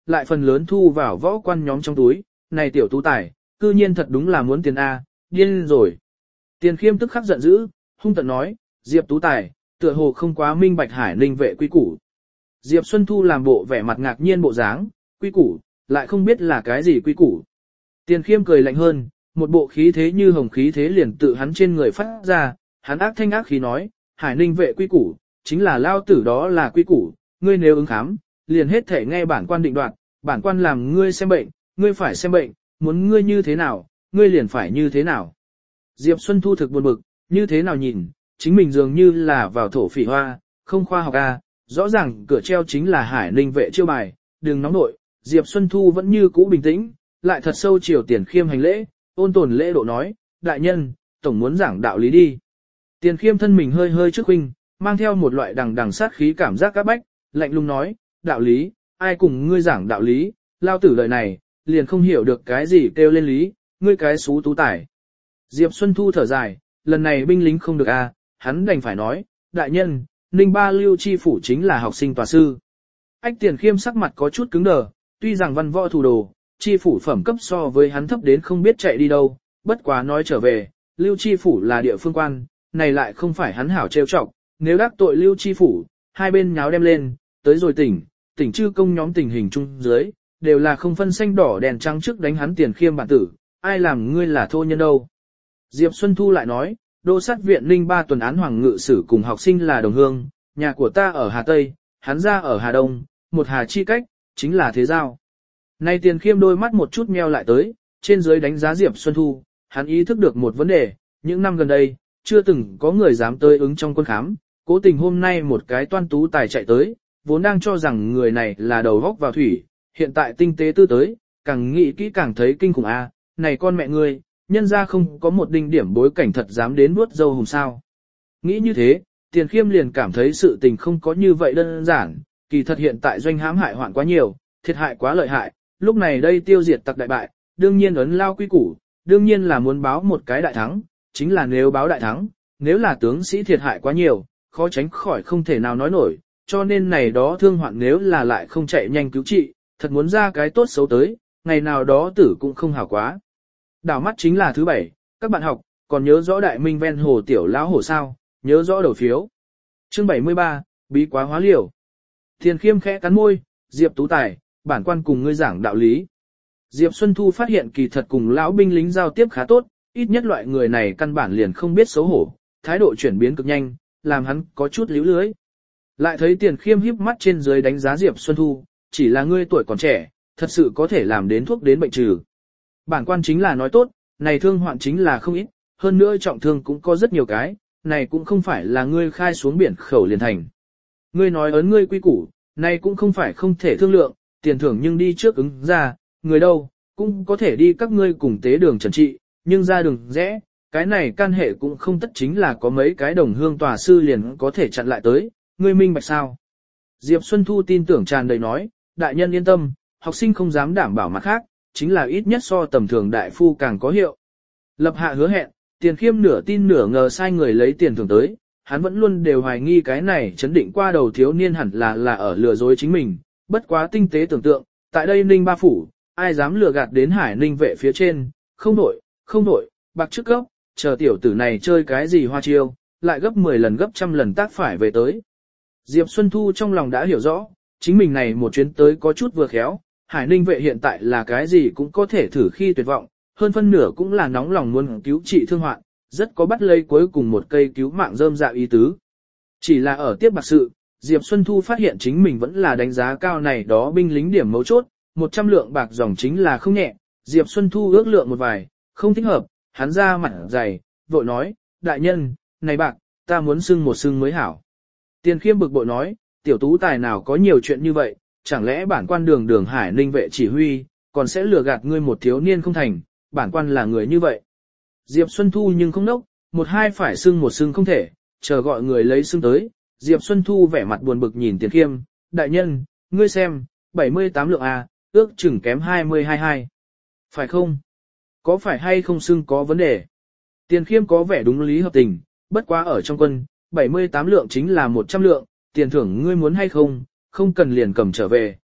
lại phần lớn thu vào võ quan nhóm trong túi, này tiểu tú tài, cư nhiên thật đúng là muốn tiền A, điên rồi. Tiền Khiêm tức khắc giận dữ, hung tợn nói, Diệp tú tài, tựa hồ không quá minh bạch Hải Ninh vệ quy củ. Diệp Xuân Thu làm bộ vẻ mặt ngạc nhiên bộ dáng, quy củ, lại không biết là cái gì quy củ. Tiền Khiêm cười lạnh hơn, một bộ khí thế như hồng khí thế liền tự hắn trên người phát ra, hắn ác thanh ác khí nói, Hải Ninh vệ quy củ, chính là lao tử đó là quy củ, ngươi nếu ứng khám, liền hết thể nghe bản quan định đoạt, bản quan làm ngươi xem bệnh, ngươi phải xem bệnh, muốn ngươi như thế nào, ngươi liền phải như thế nào. Diệp Xuân Thu thực buồn bực, như thế nào nhìn, chính mình dường như là vào thổ phỉ hoa, không khoa học a, rõ ràng cửa treo chính là Hải Ninh vệ chiêu bài, đừng nóng nội, Diệp Xuân Thu vẫn như cũ bình tĩnh, lại thật sâu chiều Tiền Khiêm hành lễ, ôn tồn lễ độ nói, đại nhân, tổng muốn giảng đạo lý đi. Tiền Khiêm thân mình hơi hơi trước huynh, mang theo một loại đằng đằng sát khí cảm giác các bách, lạnh lùng nói, đạo lý, ai cùng ngươi giảng đạo lý, lao tử đời này, liền không hiểu được cái gì kêu lên lý, ngươi cái xú tú tải. Diệp Xuân Thu thở dài, lần này binh lính không được a, hắn đành phải nói, đại nhân, Ninh Ba Lưu chi phủ chính là học sinh tòa sư. Ách Tiền Khiêm sắc mặt có chút cứng đờ, tuy rằng văn võ thủ đồ, chi phủ phẩm cấp so với hắn thấp đến không biết chạy đi đâu, bất quá nói trở về, Lưu chi phủ là địa phương quan, này lại không phải hắn hảo trêu chọc, nếu đắc tội Lưu chi phủ, hai bên nháo đem lên, tới rồi tỉnh chư công nhóm tình hình chung dưới, đều là không phân xanh đỏ đèn trắng trước đánh hắn Tiền Khiêm bản tử, ai làm ngươi là thô nhân đâu. Diệp Xuân Thu lại nói, đô sát viện Ninh Ba tuần án hoàng ngự sử cùng học sinh là đồng hương, nhà của ta ở Hà Tây, hắn ra ở Hà Đông, một hà chi cách, chính là thế giao. Nay Tiền Khiêm đôi mắt một chút meo lại tới, trên dưới đánh giá Diệp Xuân Thu, hắn ý thức được một vấn đề, những năm gần đây, chưa từng có người dám tới ứng trong quân khám, cố tình hôm nay một cái toan tú tài chạy tới, vốn đang cho rằng người này là đầu góc vào thủy, hiện tại tinh tế tư tới, càng nghĩ kỹ càng thấy kinh khủng a, này con mẹ ngươi, nhân ra không có một đinh điểm bối cảnh thật dám đến nuốt dâu hùng sao. Nghĩ như thế, Tiền Khiêm liền cảm thấy sự tình không có như vậy đơn giản, kỳ thật hiện tại doanh hãm hại hoạn quá nhiều, thiệt hại quá lợi hại, lúc này đây tiêu diệt tặc đại bại, đương nhiên ấn lao quy củ, đương nhiên là muốn báo một cái đại thắng, chính là nếu báo đại thắng, nếu là tướng sĩ thiệt hại quá nhiều, khó tránh khỏi không thể nào nói nổi, cho nên này đó thương hoạn nếu là lại không chạy nhanh cứu trị, thật muốn ra cái tốt xấu tới, ngày nào đó tử cũng không hảo quá. Đảo mắt chính là thứ 7, các bạn học, còn nhớ rõ đại minh ven hồ tiểu lão hồ sao, nhớ rõ đầu phiếu. Chương 73, bí quá hóa liều. Tiền Khiêm khẽ cắn môi, Diệp tú tài, bản quan cùng ngươi giảng đạo lý. Diệp Xuân Thu phát hiện kỳ thật cùng lão binh lính giao tiếp khá tốt, ít nhất loại người này căn bản liền không biết xấu hổ, thái độ chuyển biến cực nhanh, làm hắn có chút líu lưới. Lại thấy Tiền Khiêm híp mắt trên dưới đánh giá Diệp Xuân Thu, chỉ là ngươi tuổi còn trẻ, thật sự có thể làm đến thuốc đến bệnh trừ. Bản quan chính là nói tốt, này thương hoạn chính là không ít, hơn nữa trọng thương cũng có rất nhiều cái, này cũng không phải là ngươi khai xuống biển khẩu liền thành. Ngươi nói ấn ngươi quy củ, này cũng không phải không thể thương lượng, tiền thưởng nhưng đi trước ứng ra, người đâu, cũng có thể đi các ngươi cùng tế đường trần trị, nhưng ra đường rẽ, cái này can hệ cũng không tất chính là có mấy cái đồng hương tòa sư liền có thể chặn lại tới, ngươi minh bạch sao. Diệp Xuân Thu tin tưởng tràn đầy nói, đại nhân yên tâm, học sinh không dám đảm bảo mặt khác, chính là ít nhất so tầm thường đại phu càng có hiệu. Lập hạ hứa hẹn, Tiền Khiêm nửa tin nửa ngờ sai người lấy tiền thưởng tới, hắn vẫn luôn đều hoài nghi cái này chấn định qua đầu thiếu niên hẳn là ở lừa dối chính mình, bất quá tinh tế tưởng tượng, tại đây Ninh Ba phủ, ai dám lừa gạt đến Hải Ninh vệ phía trên, không đổi, bạc trước gốc, chờ tiểu tử này chơi cái gì hoa chiêu, lại gấp 10 lần gấp trăm lần tác phải về tới. Diệp Xuân Thu trong lòng đã hiểu rõ, chính mình này một chuyến tới có chút vừa khéo, Hải Ninh vệ hiện tại là cái gì cũng có thể thử khi tuyệt vọng, hơn phân nửa cũng là nóng lòng muốn cứu trị thương hoạn, rất có bắt lấy cuối cùng một cây cứu mạng rơm dạ ý tứ. Chỉ là ở tiếp bạc sự, Diệp Xuân Thu phát hiện chính mình vẫn là đánh giá cao này đó binh lính điểm mấu chốt, 100 lượng bạc dòng chính là không nhẹ, Diệp Xuân Thu ước lượng một vài, không thích hợp, hắn ra mặt dày, vội nói, đại nhân, này bạc, ta muốn xưng một xưng mới hảo. Tiền Khiêm bực bội nói, tiểu tú tài nào có nhiều chuyện như vậy, chẳng lẽ bản quan đường Hải Ninh vệ chỉ huy, còn sẽ lừa gạt ngươi một thiếu niên không thành, bản quan là người như vậy. Diệp Xuân Thu nhưng không nốc, một hai phải xưng một xưng không thể, chờ gọi người lấy xưng tới. Diệp Xuân Thu vẻ mặt buồn bực nhìn Tiền Khiêm, đại nhân, ngươi xem, 78 lượng A, ước chừng kém 22. Phải không? Có phải hay không xưng có vấn đề? Tiền Khiêm có vẻ đúng lý hợp tình, bất quá ở trong quân, 78 lượng chính là 100 lượng, tiền thưởng ngươi muốn hay không, không cần liền cầm trở về,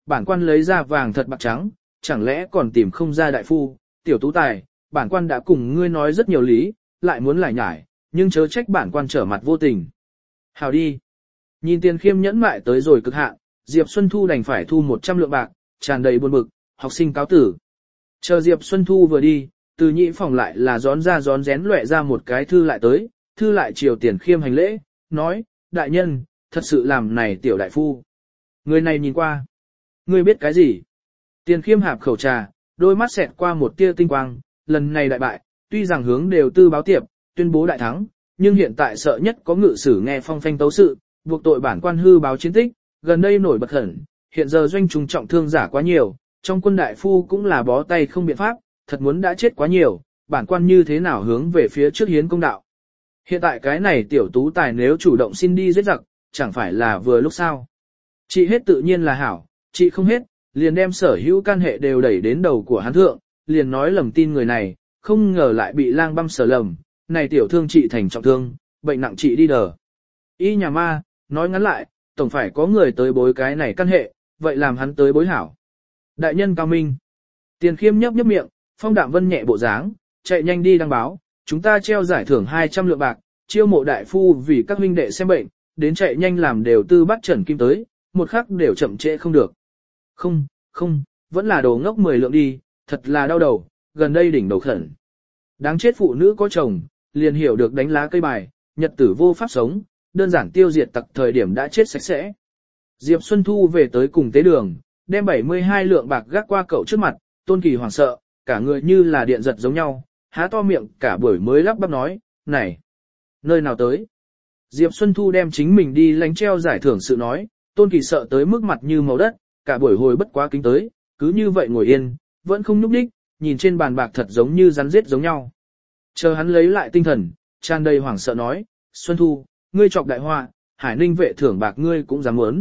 bản quan lấy ra vàng thật bạc trắng, chẳng lẽ còn tìm không ra đại phu, tiểu tú tài, bản quan đã cùng ngươi nói rất nhiều lý, lại muốn lải nhải, nhưng chớ trách bản quan trở mặt vô tình. Hào đi. Nhìn Tiền Khiêm nhẫn mại tới rồi cực hạn, Diệp Xuân Thu đành phải thu 100 lượng bạc, tràn đầy buồn bực, học sinh cáo tử. Chờ Diệp Xuân Thu vừa đi, từ nhị phòng lại là gión ra gión rén lệ ra một cái thư lại tới, thư lại chiều Tiền Khiêm hành lễ, nói, đại nhân, thật sự làm này tiểu đại phu. Người này nhìn qua. Ngươi biết cái gì? Tiền Khiêm hạp khẩu trà, đôi mắt xẹt qua một tia tinh quang, lần này đại bại, tuy rằng hướng đều tư báo tiệp, tuyên bố đại thắng, nhưng hiện tại sợ nhất có ngự sử nghe phong phanh tấu sự, buộc tội bản quan hư báo chiến tích, gần đây nổi bật hẳn, hiện giờ doanh trùng trọng thương giả quá nhiều, trong quân đại phu cũng là bó tay không biện pháp, thật muốn đã chết quá nhiều, bản quan như thế nào hướng về phía trước hiến công đạo. Hiện tại cái này tiểu tú tài nếu chủ động xin đi giết giặc, chẳng phải là vừa lúc sao. Trị hết tự nhiên là hảo, trị không hết, liền đem sở hữu can hệ đều đẩy đến đầu của hắn thượng, liền nói lầm tin người này, không ngờ lại bị lang băm sở lầm, này tiểu thương trị thành trọng thương, bệnh nặng trị đi đờ. Y nhà ma, nói ngắn lại, tổng phải có người tới bối cái này căn hệ, vậy làm hắn tới bối hảo. Đại nhân cao minh. Tiền Khiêm nhấp nhấp miệng, Phong Đạm Vân nhẹ bộ dáng, chạy nhanh đi đăng báo, chúng ta treo giải thưởng 200 lượng bạc, chiêu mộ đại phu vì các huynh đệ xem bệnh, đến chạy nhanh làm đều tư bắt trần kim tới, một khắc đều chậm trễ không được. Không, vẫn là đồ ngốc 10 lượng đi, thật là đau đầu, gần đây đỉnh đầu khẩn. Đáng chết phụ nữ có chồng, liền hiểu được đánh lá cây bài, nhật tử vô pháp sống, đơn giản tiêu diệt tặc thời điểm đã chết sạch sẽ. Diệp Xuân Thu về tới cùng tế đường, đem 72 lượng bạc gác qua cậu trước mặt, Tôn Kỳ hoảng sợ, cả người như là điện giật giống nhau, há to miệng cả buổi mới lắp bắp nói, này, nơi nào tới. Diệp Xuân Thu đem chính mình đi lánh treo giải thưởng sự nói, Tôn Kỳ sợ tới mức mặt như màu đất, cả buổi hồi bất quá kính tới, cứ như vậy ngồi yên, vẫn không nhúc nhích, nhìn trên bàn bạc thật giống như rắn rết giống nhau. Chờ hắn lấy lại tinh thần, tràn đầy hoảng sợ nói, Xuân Thu, ngươi chọc đại họa, Hải Ninh vệ thưởng bạc ngươi cũng dám muốn.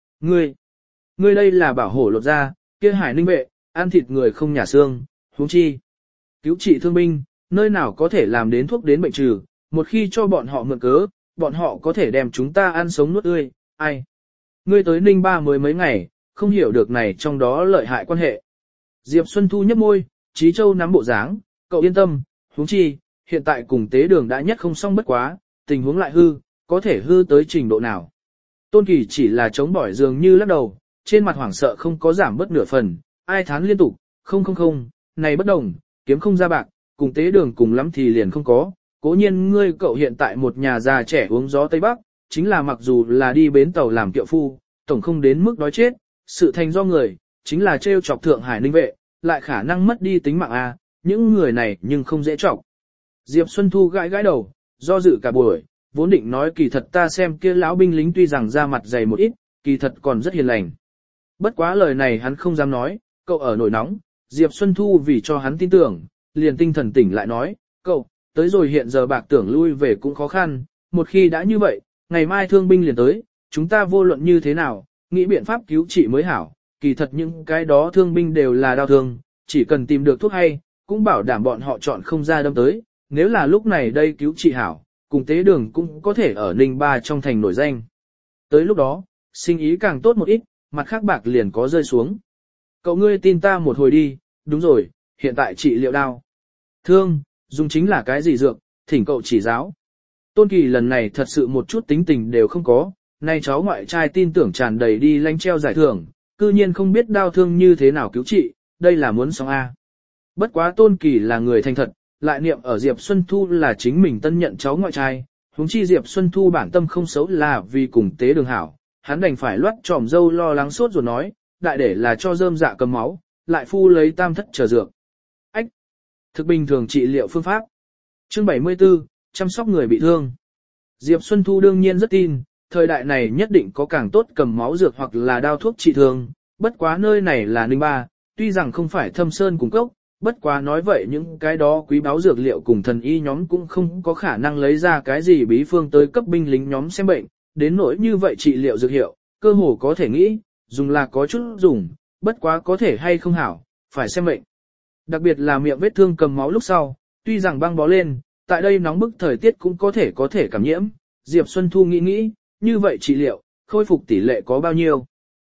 Ngươi đây là bảo hổ lột ra, kia Hải Ninh vệ, ăn thịt người không nhả xương, huống chi. Cứu trị thương binh, nơi nào có thể làm đến thuốc đến bệnh trừ, một khi cho bọn họ mượn cớ, bọn họ có thể đem chúng ta ăn sống nuốt tươi, ai. Ngươi tới Ninh Ba mới mấy ngày, không hiểu được này trong đó lợi hại quan hệ. Diệp Xuân Thu nhấp môi, Trí Châu nắm bộ dáng, cậu yên tâm, huống chi, hiện tại cùng tế đường đã nhất không xong bất quá, tình huống lại hư, có thể hư tới trình độ nào. Tôn Kỳ chỉ là chống bỏi dường như lắc đầu, trên mặt hoảng sợ không có giảm bớt nửa phần, ai thán liên tục, không, này bất đồng, kiếm không ra bạc, cùng tế đường cùng lắm thì liền không có, cố nhiên ngươi cậu hiện tại một nhà già trẻ uống gió Tây Bắc, chính là mặc dù là đi bến tàu làm kiệu phu, tổng không đến mức đói chết, sự thành do người, chính là trêu chọc Thượng Hải Ninh vệ, lại khả năng mất đi tính mạng a, những người này nhưng không dễ chọc. Diệp Xuân Thu gãi gãi đầu, do dự cả buổi, vốn định nói kỳ thật ta xem kia lão binh lính tuy rằng da mặt dày một ít, kỳ thật còn rất hiền lành. Bất quá lời này hắn không dám nói, cậu ở nổi nóng, Diệp Xuân Thu vì cho hắn tin tưởng, liền tinh thần tỉnh lại nói, cậu, tới rồi hiện giờ bạc tưởng lui về cũng khó khăn, một khi đã như vậy, ngày mai thương binh liền tới, chúng ta vô luận như thế nào, nghĩ biện pháp cứu trị mới hảo, kỳ thật những cái đó thương binh đều là đau thương, chỉ cần tìm được thuốc hay, cũng bảo đảm bọn họ chọn không ra đâm tới, nếu là lúc này đây cứu trị hảo, cùng tế đường cũng có thể ở Ninh Ba trong thành nổi danh. Tới lúc đó, sinh ý càng tốt một ít, mặt khác bạc liền có rơi xuống. Cậu ngươi tin ta một hồi đi, đúng rồi, hiện tại trị liệu đau thương, dùng chính là cái gì dược, thỉnh cậu chỉ giáo. Tôn Kỳ lần này thật sự một chút tính tình đều không có, nay cháu ngoại trai tin tưởng tràn đầy đi lánh treo giải thưởng, cư nhiên không biết đau thương như thế nào cứu trị, đây là muốn xong A. Bất quá Tôn Kỳ là người thành thật, lại niệm ở Diệp Xuân Thu là chính mình tân nhận cháu ngoại trai, huống chi Diệp Xuân Thu bản tâm không xấu là vì cùng tế đường hảo, hắn đành phải loát tròm dâu lo lắng sốt rồi nói, đại để là cho rơm dạ cầm máu, lại phu lấy tam thất trở dược. Ách! Thực bình thường trị liệu phương pháp. Chương 74, chăm sóc người bị thương. Diệp Xuân Thu đương nhiên rất tin, thời đại này nhất định có càng tốt cầm máu dược hoặc là đao thuốc trị thương, bất quá nơi này là Ninh Ba, tuy rằng không phải thâm sơn cùng cốc, bất quá nói vậy những cái đó quý báu dược liệu cùng thần y nhóm cũng không có khả năng lấy ra cái gì bí phương tới cấp binh lính nhóm xem bệnh, đến nỗi như vậy trị liệu dược hiệu, cơ hồ có thể nghĩ, dùng là có chút dùng, bất quá có thể hay không hảo, phải xem bệnh. Đặc biệt là miệng vết thương cầm máu lúc sau, tuy rằng băng bó lên, tại đây nóng bức thời tiết cũng có thể cảm nhiễm, Diệp Xuân Thu nghĩ, như vậy trị liệu, khôi phục tỷ lệ có bao nhiêu.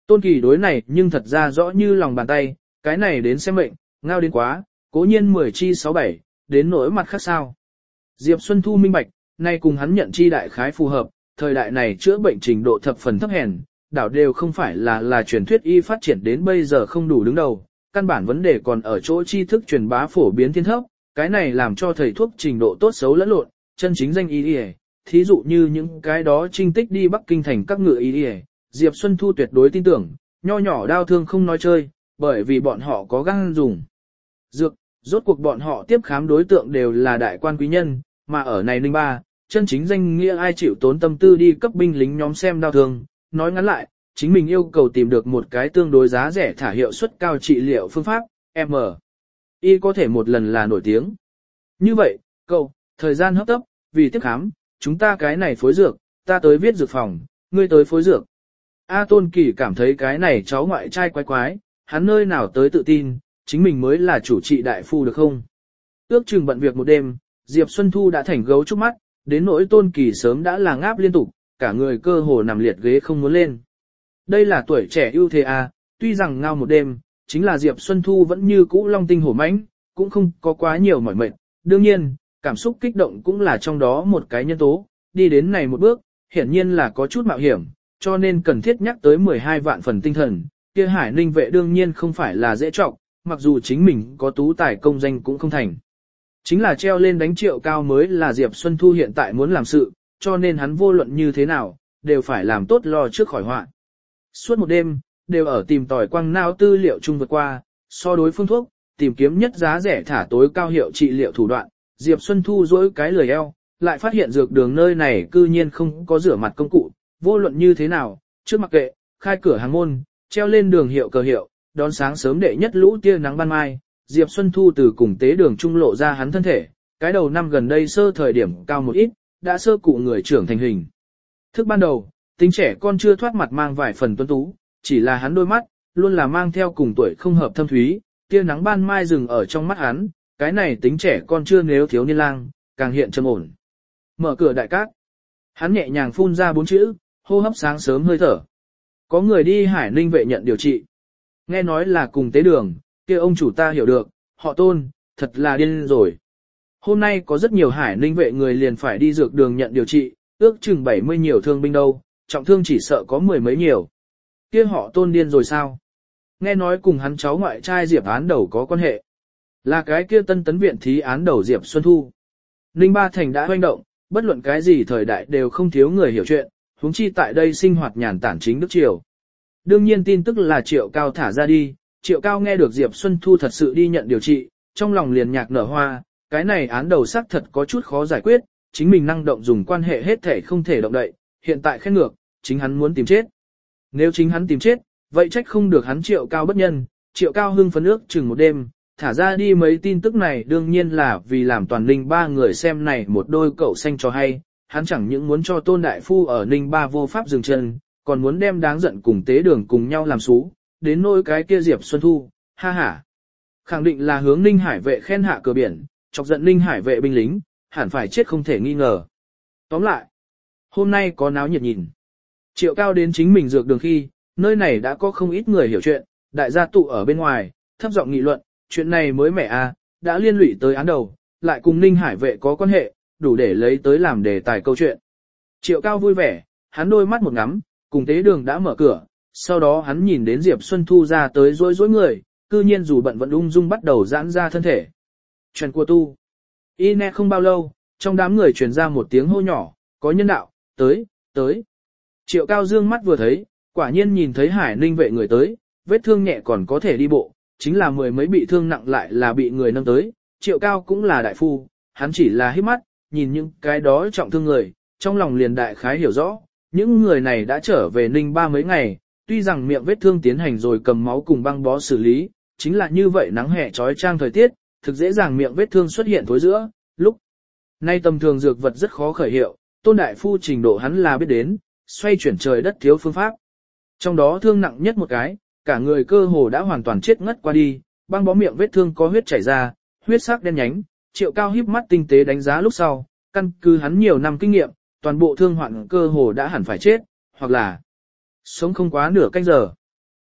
Tôn Kỳ đối này nhưng thật ra rõ như lòng bàn tay, cái này đến xem mệnh, ngao đến quá, cố nhiên 10 chi 67, đến nỗi mặt khác sao. Diệp Xuân Thu minh bạch, nay cùng hắn nhận chi đại khái phù hợp, thời đại này chữa bệnh trình độ thập phần thấp hèn, đảo đều không phải là truyền thuyết y phát triển đến bây giờ không đủ đứng đầu, căn bản vấn đề còn ở chỗ tri thức truyền bá phổ biến thiên thấp, cái này làm cho thầy thuốc trình độ tốt xấu lẫn lộn, chân chính danh y y, thí dụ như những cái đó trinh tích đi Bắc Kinh thành các ngựa y y, Diệp Xuân Thu tuyệt đối tin tưởng, nho nhỏ đau thương không nói chơi, bởi vì bọn họ có gan dùng dược, rốt cuộc bọn họ tiếp khám đối tượng đều là đại quan quý nhân, mà ở này Ninh Ba, chân chính danh nghĩa ai chịu tốn tâm tư đi cấp binh lính nhóm xem đau thương, nói ngắn lại, chính mình yêu cầu tìm được một cái tương đối giá rẻ thả hiệu suất cao trị liệu phương pháp, M. Y có thể một lần là nổi tiếng. Như vậy, cậu, thời gian hấp tấp, vì tiếp khám, chúng ta cái này phối dược, ta tới viết dược phòng, ngươi tới phối dược. A Tôn Kỳ cảm thấy cái này cháu ngoại trai quái quái, hắn nơi nào tới tự tin, chính mình mới là chủ trị đại phu được không? Ước chừng bận việc một đêm, Diệp Xuân Thu đã thành gấu trúc mắt, đến nỗi Tôn Kỳ sớm đã là ngáp liên tục, cả người cơ hồ nằm liệt ghế không muốn lên. Đây là tuổi trẻ ưu thế à, tuy rằng ngao một đêm, chính là Diệp Xuân Thu vẫn như cũ long tinh hổ mãnh, cũng không có quá nhiều mỏi mệt. Đương nhiên, cảm xúc kích động cũng là trong đó một cái nhân tố, đi đến này một bước, hiển nhiên là có chút mạo hiểm, cho nên cần thiết nhắc tới 12 vạn phần tinh thần, kia Hải Ninh vệ đương nhiên không phải là dễ trọng, mặc dù chính mình có tú tài công danh cũng không thành. Chính là treo lên đánh Triệu Cao mới là Diệp Xuân Thu hiện tại muốn làm sự, cho nên hắn vô luận như thế nào, đều phải làm tốt lo trước khỏi họa. Suốt một đêm, đều ở tìm tòi quăng não tư liệu chung vượt qua, so đối phương thuốc, tìm kiếm nhất giá rẻ thả tối cao hiệu trị liệu thủ đoạn. Diệp Xuân Thu dỗi cái lười eo, lại phát hiện dược đường nơi này cư nhiên không có rửa mặt công cụ, vô luận như thế nào, trước mặc kệ, khai cửa hàng môn, treo lên đường hiệu cờ hiệu, đón sáng sớm đệ nhất lũ tia nắng ban mai, Diệp Xuân Thu từ cùng tế đường trung lộ ra hắn thân thể, cái đầu năm gần đây sơ thời điểm cao một ít, đã sơ cụ người trưởng thành hình. Thức ban đầu, tính trẻ con chưa thoát mặt mang vài phần tuấn tú, chỉ là hắn đôi mắt, luôn là mang theo cùng tuổi không hợp thâm thúy, tia nắng ban mai dừng ở trong mắt hắn, cái này tính trẻ con chưa nếu thiếu niên lang, càng hiện trầm ổn. Mở cửa đại cát, hắn nhẹ nhàng phun ra 4 chữ, hô hấp sáng sớm hơi thở. Có người đi Hải Ninh vệ nhận điều trị. Nghe nói là cùng tế đường, kia ông chủ ta hiểu được, họ Tôn, thật là điên rồi. Hôm nay có rất nhiều Hải Ninh vệ người liền phải đi dược đường nhận điều trị, ước chừng 70 nhiều thương binh đâu, trọng thương chỉ sợ có 10 mấy nhiều. Kia họ Tôn điên rồi sao? Nghe nói cùng hắn cháu ngoại trai Diệp án đầu có quan hệ. Là cái kia tân tấn viện thí án đầu Diệp Xuân Thu. Ninh Ba Thành đã hoành động, bất luận cái gì thời đại đều không thiếu người hiểu chuyện, huống chi tại đây sinh hoạt nhàn tản chính đức triều. Đương nhiên tin tức là Triệu Cao thả ra đi, Triệu Cao nghe được Diệp Xuân Thu thật sự đi nhận điều trị, trong lòng liền nhạc nở hoa, cái này án đầu xác thật có chút khó giải quyết, chính mình năng động dùng quan hệ hết thể không thể động đậy, hiện tại khen ngược, chính hắn muốn tìm chết. Nếu chính hắn tìm chết, vậy trách không được hắn Triệu Cao bất nhân, Triệu Cao hưng phấn ước chừng một đêm, thả ra đi mấy tin tức này đương nhiên là vì làm toàn Ninh Ba người xem này một đôi cậu xanh cho hay, hắn chẳng những muốn cho Tôn Đại Phu ở Ninh Ba vô pháp dừng chân, còn muốn đem đáng giận cùng tế đường cùng nhau làm xú, đến nỗi cái kia Diệp Xuân Thu, ha ha. Khẳng định là hướng Ninh Hải vệ khen hạ cửa biển, chọc giận Ninh Hải vệ binh lính, hẳn phải chết không thể nghi ngờ. Tóm lại, hôm nay có náo nhiệt nhìn. Triệu Cao đến chính mình dược đường khi, nơi này đã có không ít người hiểu chuyện, đại gia tụ ở bên ngoài, thấp giọng nghị luận, chuyện này mới mẻ à, đã liên lụy tới án đầu, lại cùng Ninh Hải vệ có quan hệ, đủ để lấy tới làm đề tài câu chuyện. Triệu Cao vui vẻ, hắn đôi mắt một ngắm, cùng tế đường đã mở cửa, sau đó hắn nhìn đến Diệp Xuân Thu ra tới rối rối người, cư nhiên dù bận vẫn ung dung bắt đầu giãn ra thân thể. Chuyện của tu. Y nè không bao lâu, trong đám người truyền ra một tiếng hô nhỏ, có nhân đạo, tới, tới. Triệu Cao dương mắt vừa thấy, quả nhiên nhìn thấy Hải Ninh vệ người tới, vết thương nhẹ còn có thể đi bộ, chính là 10 mấy bị thương nặng lại là bị người nâng tới. Triệu Cao cũng là đại phu, hắn chỉ là híp mắt, nhìn những cái đó trọng thương người, trong lòng liền đại khái hiểu rõ, những người này đã trở về Ninh Ba mấy ngày, tuy rằng miệng vết thương tiến hành rồi cầm máu cùng băng bó xử lý, chính là như vậy nắng hè trói trang thời tiết, thực dễ dàng miệng vết thương xuất hiện thối giữa, lúc nay tầm thường dược vật rất khó khởi hiệu, Tôn Đại Phu trình độ hắn là biết đến, xoay chuyển trời đất thiếu phương pháp. Trong đó thương nặng nhất một cái, cả người cơ hồ đã hoàn toàn chết ngất qua đi, băng bó miệng vết thương có huyết chảy ra, huyết sắc đen nhánh, Triệu Cao híp mắt tinh tế đánh giá lúc sau, căn cứ hắn nhiều năm kinh nghiệm, toàn bộ thương hoạn cơ hồ đã hẳn phải chết, hoặc là sống không quá nửa canh giờ.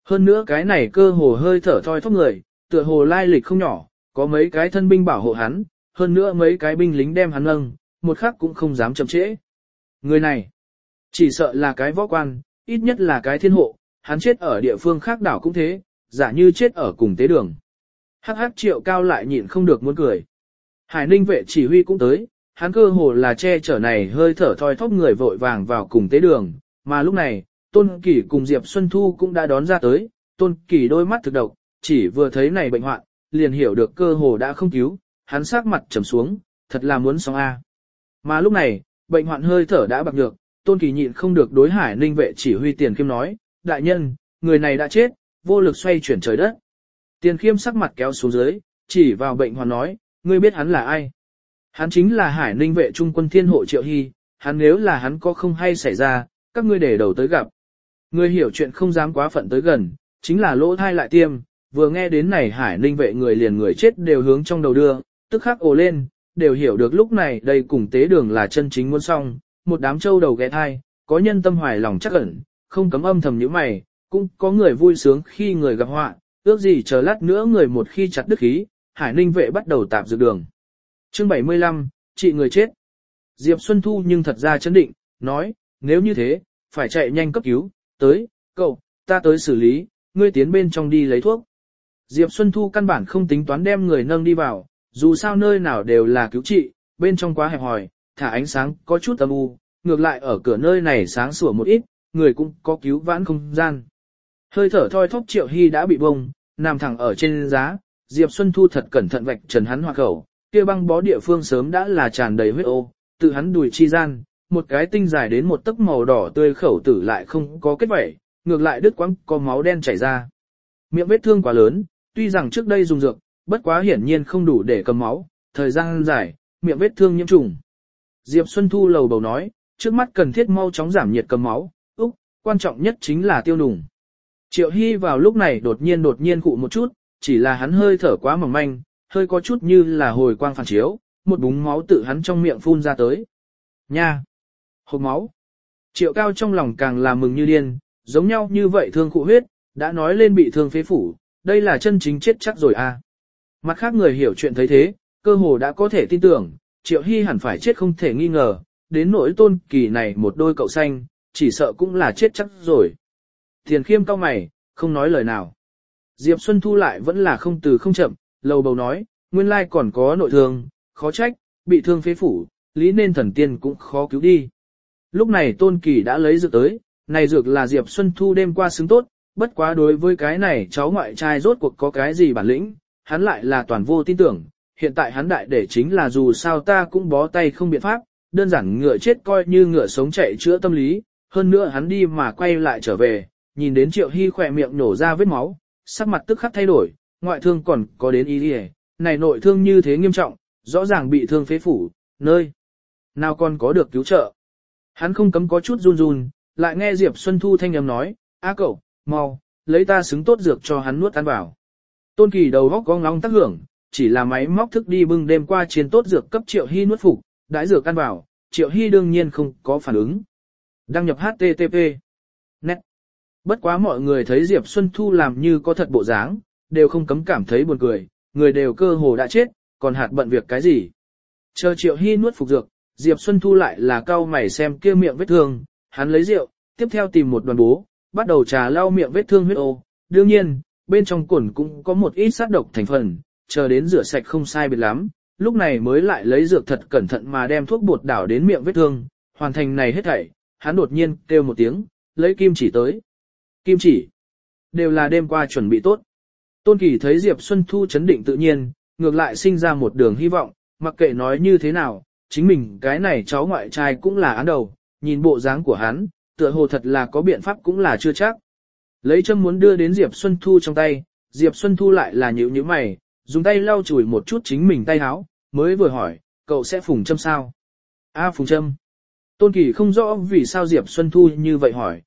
Hơn nữa cái này cơ hồ hơi thở thoi thóp người, tựa hồ lai lịch không nhỏ, có mấy cái thân binh bảo hộ hắn, hơn nữa mấy cái binh lính đem hắn nâng, một khắc cũng không dám chậm trễ. Người này, chỉ sợ là cái võ quan, ít nhất là cái thiên hộ, hắn chết ở địa phương khác đảo cũng thế, giả như chết ở cùng tế đường. Hắc hắc Triệu Cao lại nhịn không được muốn cười. Hải Ninh vệ chỉ huy cũng tới, hắn cơ hồ là che chở này hơi thở thoi thóp người vội vàng vào cùng tế đường, mà lúc này, Tôn Kỳ cùng Diệp Xuân Thu cũng đã đón ra tới, Tôn Kỳ đôi mắt thực độc, chỉ vừa thấy này bệnh hoạn, liền hiểu được cơ hồ đã không cứu, hắn sắc mặt trầm xuống, thật là muốn xong a. Mà lúc này, bệnh hoạn hơi thở đã bạc nhược, Tôn Kỳ nhịn không được đối Hải Ninh vệ chỉ huy Tiền Khiêm nói, đại nhân, người này đã chết, vô lực xoay chuyển trời đất. Tiền Khiêm sắc mặt kéo xuống dưới, chỉ vào bệnh hoạn nói, ngươi biết hắn là ai? Hắn chính là Hải Ninh vệ trung quân thiên hộ Triệu Hy, hắn nếu là hắn có không hay xảy ra, các ngươi để đầu tới gặp. Người hiểu chuyện không dám quá phận tới gần, chính là lỗ thai lại tiêm, vừa nghe đến này Hải Ninh vệ người liền người chết đều hướng trong đầu đưa, tức khắc ồ lên, đều hiểu được lúc này đây cùng tế đường là chân chính muốn xong, một đám trâu đầu ghé thai, có nhân tâm hoài lòng chắc ẩn, không cấm âm thầm như mày, cũng có người vui sướng khi người gặp họa, ước gì chờ lát nữa người một khi chặt đứt khí, Hải Ninh vệ bắt đầu tạp dược đường. Chương 75, trị người chết. Diệp Xuân Thu nhưng thật ra chấn định, nói, nếu như thế, phải chạy nhanh cấp cứu, tới, cậu, ta tới xử lý, ngươi tiến bên trong đi lấy thuốc. Diệp Xuân Thu căn bản không tính toán đem người nâng đi vào, dù sao nơi nào đều là cứu trị, bên trong quá hẹp hòi, thả ánh sáng có chút âm u, ngược lại ở cửa nơi này sáng sủa một ít, người cũng có cứu vãn không gian. Hơi thở thoi thóp Triệu Hy đã bị bông, nằm thẳng ở trên giá, Diệp Xuân Thu thật cẩn thận vạch trần hắn hoạt khẩu, kia băng bó địa phương sớm đã là tràn đầy huyết ô, tự hắn đùi chi gian, một cái tinh dài đến một tấc màu đỏ tươi khẩu tử lại không có kết vảy, ngược lại đứt quãng có máu đen chảy ra. Miệng vết thương quá lớn, tuy rằng trước đây dùng dược, bất quá hiển nhiên không đủ để cầm máu, thời gian dài, miệng vết thương nhiễm trùng. Diệp Xuân Thu lầu bầu nói, trước mắt cần thiết mau chóng giảm nhiệt cầm máu, quan trọng nhất chính là tiêu nùng. Triệu Hy vào lúc này đột nhiên cụ một chút, chỉ là hắn hơi thở quá mỏng manh, hơi có chút như là hồi quang phản chiếu, một búng máu tự hắn trong miệng phun ra tới. Nha! Hộp máu! Triệu Cao trong lòng càng là mừng như điên, giống nhau như vậy thương cụ huyết, đã nói lên bị thương phế phủ, đây là chân chính chết chắc rồi à. Mặt khác người hiểu chuyện thấy thế, cơ hồ đã có thể tin tưởng, Triệu Hy hẳn phải chết không thể nghi ngờ, đến nỗi Tôn Kỳ này một đôi cậu xanh, chỉ sợ cũng là chết chắc rồi. Tiền Khiêm cau mày, không nói lời nào. Diệp Xuân Thu lại vẫn là không từ không chậm, lầu bầu nói, nguyên lai còn có nội thương, khó trách, bị thương phế phủ, lý nên thần tiên cũng khó cứu đi. Lúc này Tôn Kỳ đã lấy dược tới, này dược là Diệp Xuân Thu đêm qua xứng tốt, bất quá đối với cái này cháu ngoại trai rốt cuộc có cái gì bản lĩnh, hắn lại là toàn vô tin tưởng, hiện tại hắn đại để chính là dù sao ta cũng bó tay không biện pháp, đơn giản ngựa chết coi như ngựa sống chạy chữa tâm lý, hơn nữa hắn đi mà quay lại trở về, nhìn đến Triệu Hy khỏe miệng nổ ra vết máu, sắc mặt tức khắc thay đổi, ngoại thương còn có đến ý đi này nội thương như thế nghiêm trọng, rõ ràng bị thương phế phủ, nơi nào còn có được cứu trợ. Hắn không cấm có chút run run, lại nghe Diệp Xuân Thu thanh âm nói, á cậu, mau, lấy ta xứng tốt dược cho hắn nuốt ăn vào. Tôn Kỳ đầu góc gong long tác hưởng, chỉ là máy móc thức đi bưng đêm qua chiến tốt dược cấp Triệu Hy nuốt phục, đãi dược ăn vào, Triệu Hy đương nhiên không có phản ứng. Đăng nhập HTTP. Net. Bất quá mọi người thấy Diệp Xuân Thu làm như có thật bộ dáng, đều không cấm cảm thấy buồn cười, người đều cơ hồ đã chết, còn hạt bận việc cái gì. Chờ Triệu Hy nuốt phục dược, Diệp Xuân Thu lại là cau mày xem kia miệng vết thương, hắn lấy rượu, tiếp theo tìm một đoàn bố, bắt đầu trà lau miệng vết thương huyết ô. Đương nhiên, bên trong cồn cũng có một ít sát độc thành phần, chờ đến rửa sạch không sai biệt lắm, lúc này mới lại lấy dược thật cẩn thận mà đem thuốc bột đảo đến miệng vết thương, hoàn thành này hết thảy, hắn đột nhiên kêu một tiếng, lấy kim chỉ tới. Kim chỉ, đều là đêm qua chuẩn bị tốt. Tôn Kỳ thấy Diệp Xuân Thu chấn định tự nhiên, ngược lại sinh ra một đường hy vọng, mặc kệ nói như thế nào, chính mình cái này cháu ngoại trai cũng là án đầu, nhìn bộ dáng của hắn, tựa hồ thật là có biện pháp cũng là chưa chắc. Lấy châm muốn đưa đến Diệp Xuân Thu trong tay, Diệp Xuân Thu lại là nhíu mày, dùng tay lau chùi một chút chính mình tay áo, mới vừa hỏi, cậu sẽ phùng châm sao? Phùng châm. Tôn Kỳ không rõ vì sao Diệp Xuân Thu như vậy hỏi,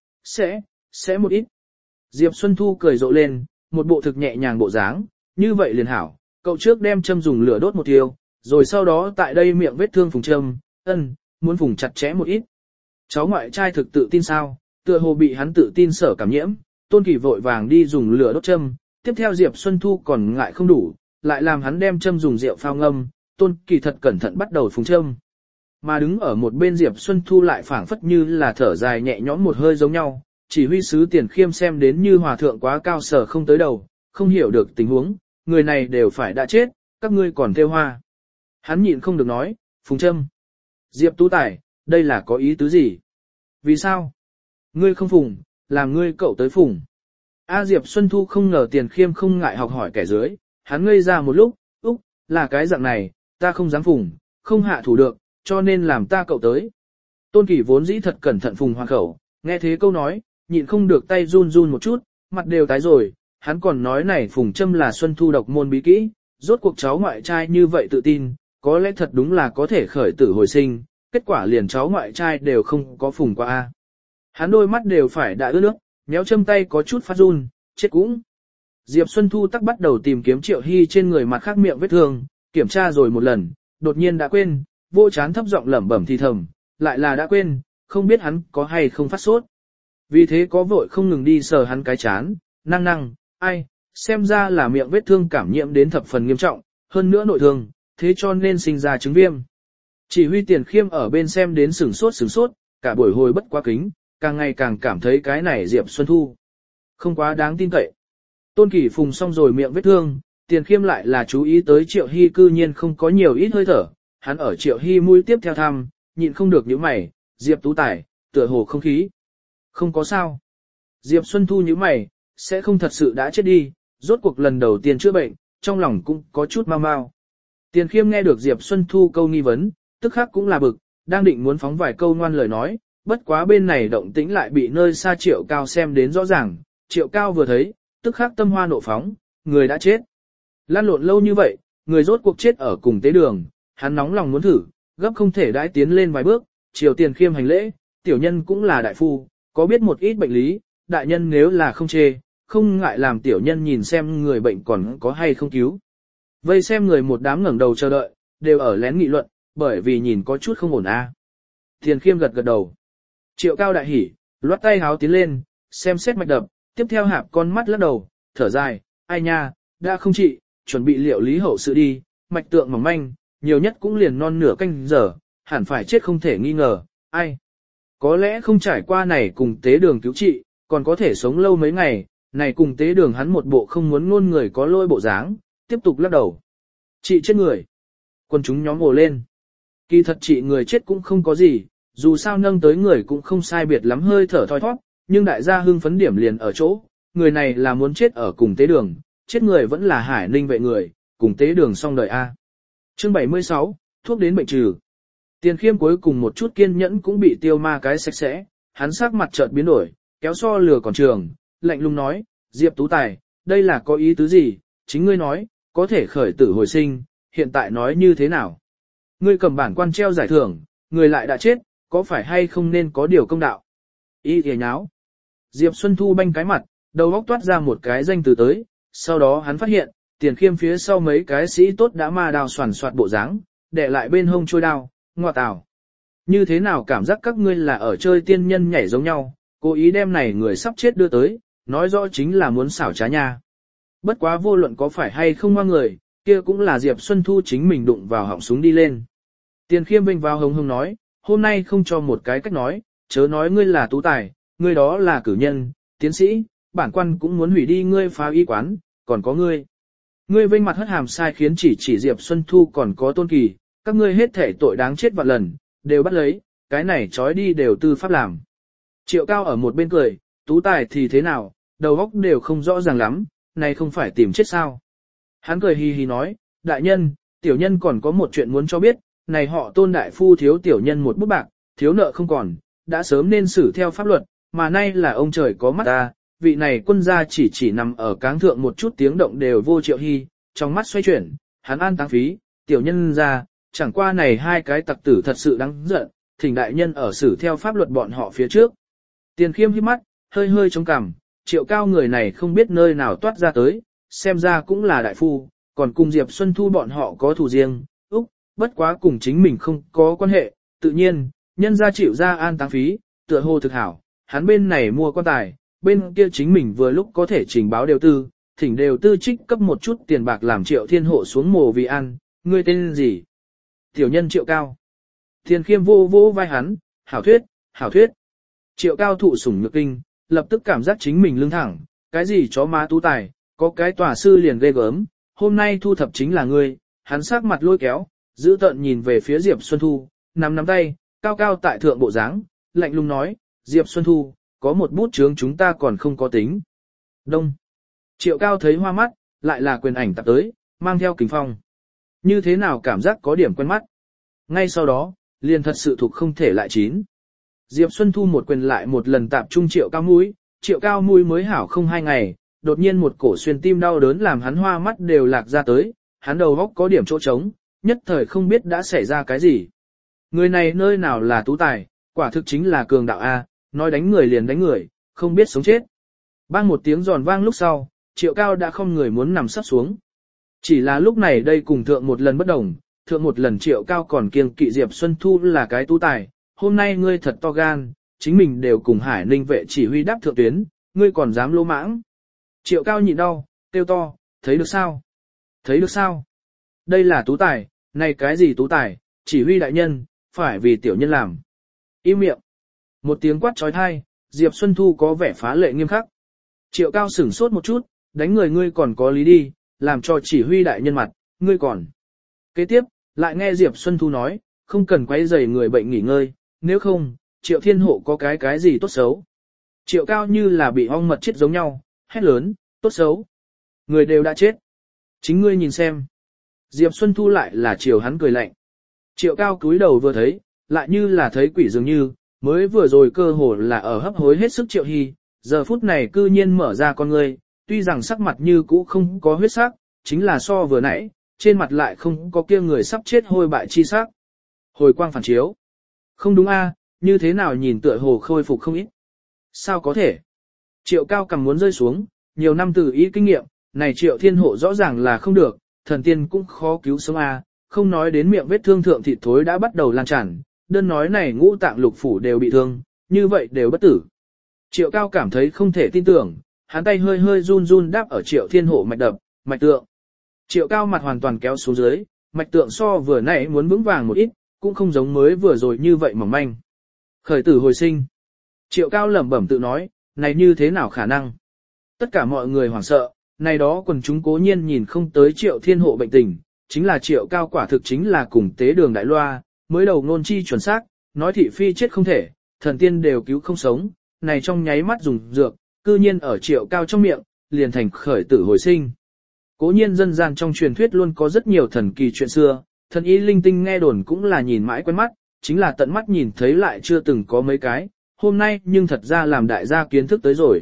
sẽ một ít. Diệp Xuân Thu cười rộ lên, một bộ thực nhẹ nhàng bộ dáng, như vậy liền hảo, cậu trước đem châm dùng lửa đốt một tiêu, rồi sau đó tại đây miệng vết thương phùng châm, muốn phùng chặt chẽ một ít. Cháu ngoại trai thực tự tin sao, tựa hồ bị hắn tự tin sở cảm nhiễm, Tôn Kỳ vội vàng đi dùng lửa đốt châm, tiếp theo Diệp Xuân Thu còn ngại không đủ, lại làm hắn đem châm dùng rượu phao ngâm, Tôn Kỳ thật cẩn thận bắt đầu phùng châm. Mà đứng ở một bên Diệp Xuân Thu lại phảng phất như là thở dài nhẹ nhõm một hơi giống nhau, chỉ huy sứ Tiền Khiêm xem đến như hòa thượng quá cao sở không tới đầu, không hiểu được tình huống, người này đều phải đã chết, các ngươi còn theo hoa. Hắn nhịn không được nói, phùng châm. Diệp Tú Tài, đây là có ý tứ gì? Vì sao? Ngươi không phùng, làm ngươi cậu tới phùng. A Diệp Xuân Thu không ngờ Tiền Khiêm không ngại học hỏi kẻ dưới, hắn ngây ra một lúc, úc, là cái dạng này, ta không dám phùng, không hạ thủ được, cho nên làm ta cậu tới. Tôn Kỳ vốn dĩ thật cẩn thận phùng hoàn khẩu, nghe thế câu nói, nhịn không được tay run run một chút, mặt đều tái rồi, hắn còn nói này phùng châm là Xuân Thu độc môn bí kỹ, rốt cuộc cháu ngoại trai như vậy tự tin, có lẽ thật đúng là có thể khởi tử hồi sinh, kết quả liền cháu ngoại trai đều không có phùng qua a. Hắn đôi mắt đều phải đã ướt nước, méo châm tay có chút phát run, chết cũng. Diệp Xuân Thu tắc bắt đầu tìm kiếm Triệu Hy trên người mặt khác miệng vết thương, kiểm tra rồi một lần, đột nhiên đã quên, vô chán thấp giọng lẩm bẩm thì thầm, lại là đã quên, không biết hắn có hay không phát sốt. Vì thế có vội không ngừng đi sờ hắn cái chán, năng, ai, xem ra là miệng vết thương cảm nhiễm đến thập phần nghiêm trọng, hơn nữa nội thương, thế cho nên sinh ra chứng viêm. Chỉ huy Tiền Khiêm ở bên xem đến sửng sốt, cả buổi hồi bất quá kính, càng ngày càng cảm thấy cái này Diệp Xuân Thu không quá đáng tin cậy. Tôn Kỳ phùng xong rồi miệng vết thương, Tiền Khiêm lại là chú ý tới Triệu Hy cư nhiên không có nhiều ít hơi thở, hắn ở Triệu Hy mũi tiếp theo thăm, nhịn không được nhíu mày, Diệp Tú Tài, tựa hồ không khí. Không có sao. Diệp Xuân Thu nhíu mày, sẽ không thật sự đã chết đi, rốt cuộc lần đầu tiên chữa bệnh, trong lòng cũng có chút mau mau. Tiền Khiêm nghe được Diệp Xuân Thu câu nghi vấn, tức khắc cũng là bực, đang định muốn phóng vài câu ngoan lời nói, bất quá bên này động tĩnh lại bị nơi xa Triệu Cao xem đến rõ ràng, Triệu Cao vừa thấy, tức khắc tâm hoa nộ phóng, người đã chết. Lan lộn lâu như vậy, người rốt cuộc chết ở cùng tế đường, hắn nóng lòng muốn thử, gấp không thể đãi tiến lên vài bước, Triều Tiền Khiêm hành lễ, tiểu nhân cũng là đại phu, có biết một ít bệnh lý, đại nhân nếu là không chê, không ngại làm tiểu nhân nhìn xem người bệnh còn có hay không cứu. Vây xem người một đám ngẩng đầu chờ đợi, đều ở lén nghị luận, bởi vì nhìn có chút không ổn a. Tiền Khiêm gật gật đầu. Triệu Cao đại hỉ, loát tay háo tiến lên, xem xét mạch đập, tiếp theo hạp con mắt lắc đầu, thở dài, ai nha, đã không trị, chuẩn bị liệu lý hậu sự đi, mạch tượng mỏng manh, nhiều nhất cũng liền non nửa canh giờ, hẳn phải chết không thể nghi ngờ, ai. Có lẽ không trải qua này cùng tế đường cứu trị, còn có thể sống lâu mấy ngày, này cùng tế đường hắn một bộ không muốn ngôn người có lôi bộ dáng, tiếp tục lắc đầu. Trị chết người. Quân chúng nhóm ồ lên. Kỳ thật trị người chết cũng không có gì, dù sao nâng tới người cũng không sai biệt lắm hơi thở thoi thoát, nhưng đại gia hưng phấn điểm liền ở chỗ, người này là muốn chết ở cùng tế đường, chết người vẫn là Hải Ninh vệ người, cùng tế đường xong đời A. Chương 76, thuốc đến bệnh trừ. Tiền Khiêm cuối cùng một chút kiên nhẫn cũng bị tiêu ma cái sạch sẽ, hắn sắc mặt chợt biến đổi, kéo so lừa còn trường, lạnh lùng nói, Diệp Tú Tài, đây là có ý tứ gì, chính ngươi nói, có thể khởi tử hồi sinh, hiện tại nói như thế nào. Ngươi cầm bản quan treo giải thưởng, người lại đã chết, có phải hay không nên có điều công đạo. Ý thề nháo. Diệp Xuân Thu banh cái mặt, đầu óc toát ra một cái danh từ tới, sau đó hắn phát hiện, Tiền Khiêm phía sau mấy cái sĩ tốt đã ma đào soàn soạt bộ dáng, để lại bên hông trôi đao, ngoa tào. Như thế nào cảm giác các ngươi là ở chơi tiên nhân nhảy giống nhau, cố ý đem này người sắp chết đưa tới, nói rõ chính là muốn xảo trá nha. Bất quá vô luận có phải hay không ngoa người, kia cũng là Diệp Xuân Thu chính mình đụng vào họng súng đi lên. Tiền Khiêm vinh vào hồng hồng nói, hôm nay không cho một cái cách nói, chớ nói ngươi là tú tài, ngươi đó là cử nhân, tiến sĩ, bản quan cũng muốn hủy đi ngươi phá y quán, còn có ngươi. Ngươi vinh mặt hất hàm sai khiến chỉ Diệp Xuân Thu còn có Tôn Kỳ, các ngươi hết thể tội đáng chết vạn lần, đều bắt lấy, cái này trói đi đều tư pháp làm. Triệu Cao ở một bên cười, tú tài thì thế nào, đầu óc đều không rõ ràng lắm, này không phải tìm chết sao. Hắn cười hì hì nói, đại nhân, tiểu nhân còn có một chuyện muốn cho biết, này họ Tôn đại phu thiếu tiểu nhân một bút bạc, thiếu nợ không còn, đã sớm nên xử theo pháp luật, mà nay là ông trời có mắt ta, vị này quân gia chỉ nằm ở cáng thượng một chút tiếng động đều vô Triệu Hy, trong mắt xoay chuyển, hắn an táng phí, tiểu nhân ra, chẳng qua này hai cái tặc tử thật sự đáng giận, thỉnh đại nhân ở xử theo pháp luật bọn họ phía trước. Tiền Khiêm hít mắt, hơi hơi chống cằm, Triệu Cao người này không biết nơi nào toát ra tới, xem ra cũng là đại phu, còn cùng Diệp Xuân Thu bọn họ có thù riêng, bất quá cùng chính mình không có quan hệ, tự nhiên, nhân gia chịu ra an táng phí, tựa hồ thực hảo, hắn bên này mua quan tài, bên kia chính mình vừa lúc có thể trình báo đều tư, thỉnh đều tư trích cấp một chút tiền bạc làm Triệu Thiên Hộ xuống mồ vì ăn, ngươi tên gì? Tiểu nhân Triệu Cao. Tiền Khiêm vô vô vai hắn, hảo thuyết, hảo thuyết. Triệu Cao thụ sủng nhược kinh, lập tức cảm giác chính mình lưng thẳng, cái gì chó má tú tài, có cái tòa sư liền ghê gớm, hôm nay thu thập chính là ngươi, hắn sắc mặt lôi kéo, giữ tợn nhìn về phía Diệp Xuân Thu, nắm tay, cao cao tại thượng bộ dáng, lạnh lùng nói, Diệp Xuân Thu, có một bút chướng chúng ta còn không có tính. Đông. Triệu Cao thấy hoa mắt, lại là quyền ảnh tập tới, mang theo kính phong. Như thế nào cảm giác có điểm quen mắt. Ngay sau đó, liền thật sự thuộc không thể lại chín. Diệp Xuân Thu một quyền lại một lần tạp trung Triệu Cao mũi, Triệu Cao mũi mới hảo không 2 ngày, đột nhiên một cổ xuyên tim đau đớn làm hắn hoa mắt đều lạc ra tới, hắn đầu góc có điểm chỗ trống, nhất thời không biết đã xảy ra cái gì. Người này nơi nào là tú tài, quả thực chính là cường đạo A, nói đánh người liền đánh người, không biết sống chết. Bang một tiếng giòn vang lúc sau, Triệu Cao đã không người muốn nằm sắp xuống. Chỉ là lúc này đây cùng thượng một lần bất đồng, thượng một lần Triệu Cao còn kiêng kỵ Diệp Xuân Thu là cái tú tài, hôm nay ngươi thật to gan, chính mình đều cùng Hải Ninh vệ chỉ huy đáp thượng tuyến, ngươi còn dám lỗ mãng. Triệu Cao nhịn đau, kêu to, thấy được sao? Thấy được sao? Đây là tú tài, này cái gì tú tài, chỉ huy đại nhân, phải vì tiểu nhân làm. Im miệng. Một tiếng quát trói thai, Diệp Xuân Thu có vẻ phá lệ nghiêm khắc. Triệu Cao sửng sốt một chút, đánh người ngươi còn có lý đi, làm cho chỉ huy đại nhân mặt, ngươi còn. Kế tiếp, lại nghe Diệp Xuân Thu nói, không cần quấy rầy người bệnh nghỉ ngơi, nếu không, Triệu Thiên Hộ có cái gì tốt xấu. Triệu Cao như là bị ong mật chết giống nhau, hét lớn, tốt xấu. Người đều đã chết. Chính ngươi nhìn xem. Diệp Xuân Thu lại là chiều hắn cười lạnh. Triệu Cao cúi đầu vừa thấy, lại như là thấy quỷ dường như, mới vừa rồi cơ hồ là ở hấp hối hết sức Triệu Hy, giờ phút này cư nhiên mở ra con ngươi, tuy rằng sắc mặt như cũ không có huyết sắc, chính là so vừa nãy, trên mặt lại không có kia người sắp chết hôi bại chi sắc. Hồi quang phản chiếu. Không đúng a, như thế nào nhìn tựa hồ khôi phục không ít. Sao có thể? Triệu Cao cầm muốn rơi xuống, nhiều năm từ ý kinh nghiệm, này Triệu Thiên Hộ rõ ràng là không được, thần tiên cũng khó cứu sống a, không nói đến miệng vết thương thượng thịt thối đã bắt đầu lan tràn, đơn nói này ngũ tạng lục phủ đều bị thương, như vậy đều bất tử. Triệu Cao cảm thấy không thể tin tưởng, hắn tay hơi hơi run run đáp ở Triệu Thiên Hộ mạch đập, mạch tượng. Triệu Cao mặt hoàn toàn kéo xuống dưới, mạch tượng so vừa nãy muốn vững vàng một ít, cũng không giống mới vừa rồi như vậy mỏng manh. Khởi tử hồi sinh. Triệu Cao lẩm bẩm tự nói, này như thế nào khả năng? Tất cả mọi người hoảng sợ, này đó quần chúng cố nhiên nhìn không tới Triệu Thiên Hộ bệnh tình, chính là Triệu Cao quả thực chính là cùng tế đường đại loa, mới đầu ngôn chi chuẩn xác, nói thị phi chết không thể, thần tiên đều cứu không sống, này trong nháy mắt dùng dược, cư nhiên ở Triệu Cao trong miệng, liền thành khởi tử hồi sinh. Cố nhiên dân gian trong truyền thuyết luôn có rất nhiều thần kỳ chuyện xưa, thần y linh tinh nghe đồn cũng là nhìn mãi quen mắt, chính là tận mắt nhìn thấy lại chưa từng có mấy cái, hôm nay nhưng thật ra làm đại gia kiến thức tới rồi.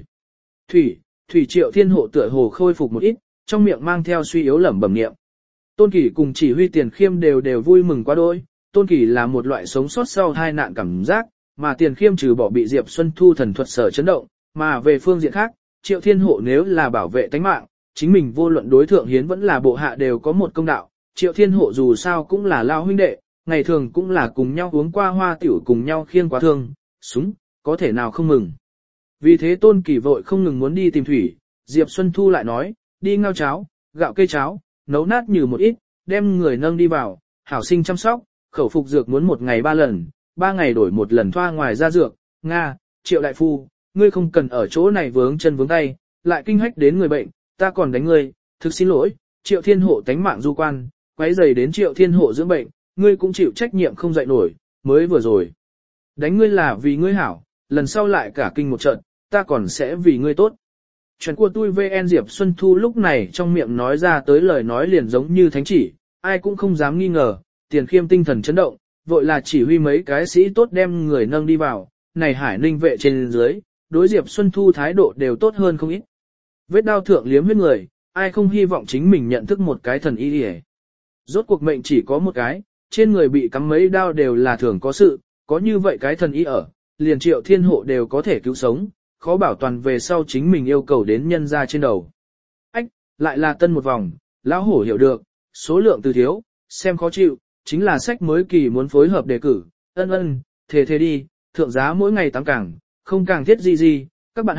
Thủy Triệu Thiên Hộ tựa hồ khôi phục một ít, trong miệng mang theo suy yếu lẩm bẩm niệm. Tôn Kỳ cùng chỉ huy Tiền Khiêm đều vui mừng quá đôi, Tôn Kỳ là một loại sống sót sau tai nạn cảm giác, mà Tiền Khiêm trừ bỏ bị Diệp Xuân Thu thần thuật sở chấn động, mà về phương diện khác, Triệu Thiên Hộ nếu là bảo vệ tánh mạng, chính mình vô luận đối thượng hiến vẫn là bộ hạ đều có một công đạo, Triệu Thiên Hộ dù sao cũng là lao huynh đệ, ngày thường cũng là cùng nhau uống qua hoa tiểu cùng nhau khiêng quá thương, súng, có thể nào không mừng. Vì thế Tôn Kỳ vội không ngừng muốn đi tìm thủy, Diệp Xuân Thu lại nói, đi ngao cháo, gạo cây cháo, nấu nát như một ít, đem người nâng đi vào, hảo sinh chăm sóc, khẩu phục dược muốn 1 ngày 3 lần, 3 ngày đổi 1 lần thoa ngoài ra dược, Nga, Triệu đại phu, ngươi không cần ở chỗ này vướng chân vướng tay, lại kinh hách đến người bệnh, ta còn đánh ngươi, thực xin lỗi, Triệu Thiên Hộ tánh mạng du quan, quấy rầy đến Triệu Thiên Hộ dưỡng bệnh, ngươi cũng chịu trách nhiệm không dậy nổi, mới vừa rồi. Đánh ngươi là vì ngươi hảo, lần sau lại cả kinh một trận, ta còn sẽ vì ngươi tốt. Chuyện của tôi VN Diệp Xuân Thu lúc này trong miệng nói ra tới lời nói liền giống như thánh chỉ, ai cũng không dám nghi ngờ, Tiền Khiêm tinh thần chấn động, vội là chỉ huy mấy cái sĩ tốt đem người nâng đi vào, này Hải Ninh vệ trên dưới, đối Diệp Xuân Thu thái độ đều tốt hơn không ít. Vết đao thượng liếm huyết người, ai không hy vọng chính mình nhận thức một cái thần y đi. Rốt cuộc mệnh chỉ có một cái, trên người bị cắm mấy đao đều là thường có sự, có như vậy cái thần y ở, liền Triệu Thiên Hộ đều có thể cứu sống, khó bảo toàn về sau chính mình yêu cầu đến nhân ra trên đầu. Ách, lại là tân một vòng, lão hổ hiểu được, số lượng từ thiếu, xem khó chịu, chính là sách mới kỳ muốn phối hợp đề cử, thề đi, thượng giá mỗi ngày 8 càng, không càng thiết gì, các bạn học,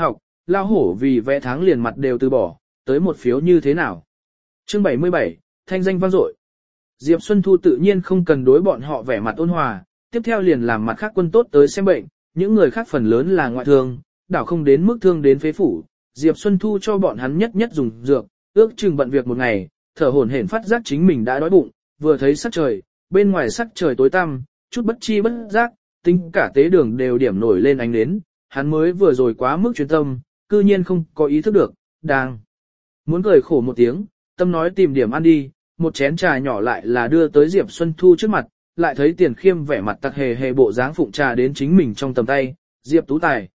lao hổ vì vẽ tháng liền mặt đều từ bỏ, tới một phiếu như thế nào. Chương 77, thanh danh vang dội. Diệp Xuân Thu tự nhiên không cần đối bọn họ vẻ mặt ôn hòa, tiếp theo liền làm mặt khác quân tốt tới xem bệnh, những người khác phần lớn là ngoại thương, đảo không đến mức thương đến phế phủ. Diệp Xuân Thu cho bọn hắn nhất nhất dùng dược, ước chừng bận việc một ngày, thở hổn hển phát giác chính mình đã đói bụng, vừa thấy sắc trời, bên ngoài sắc trời tối tăm, chút bất chi bất giác, tính cả tế đường đều điểm nổi lên ánh nến, hắn mới vừa rồi quá mức chuyên tâm, cư nhiên không có ý thức được, đang muốn cười khổ một tiếng, tâm nói tìm điểm ăn đi, một chén trà nhỏ lại là đưa tới Diệp Xuân Thu trước mặt, lại thấy Tiền Khiêm vẻ mặt tặc hề hề bộ dáng phụng trà đến chính mình trong tầm tay, Diệp Tú Tài,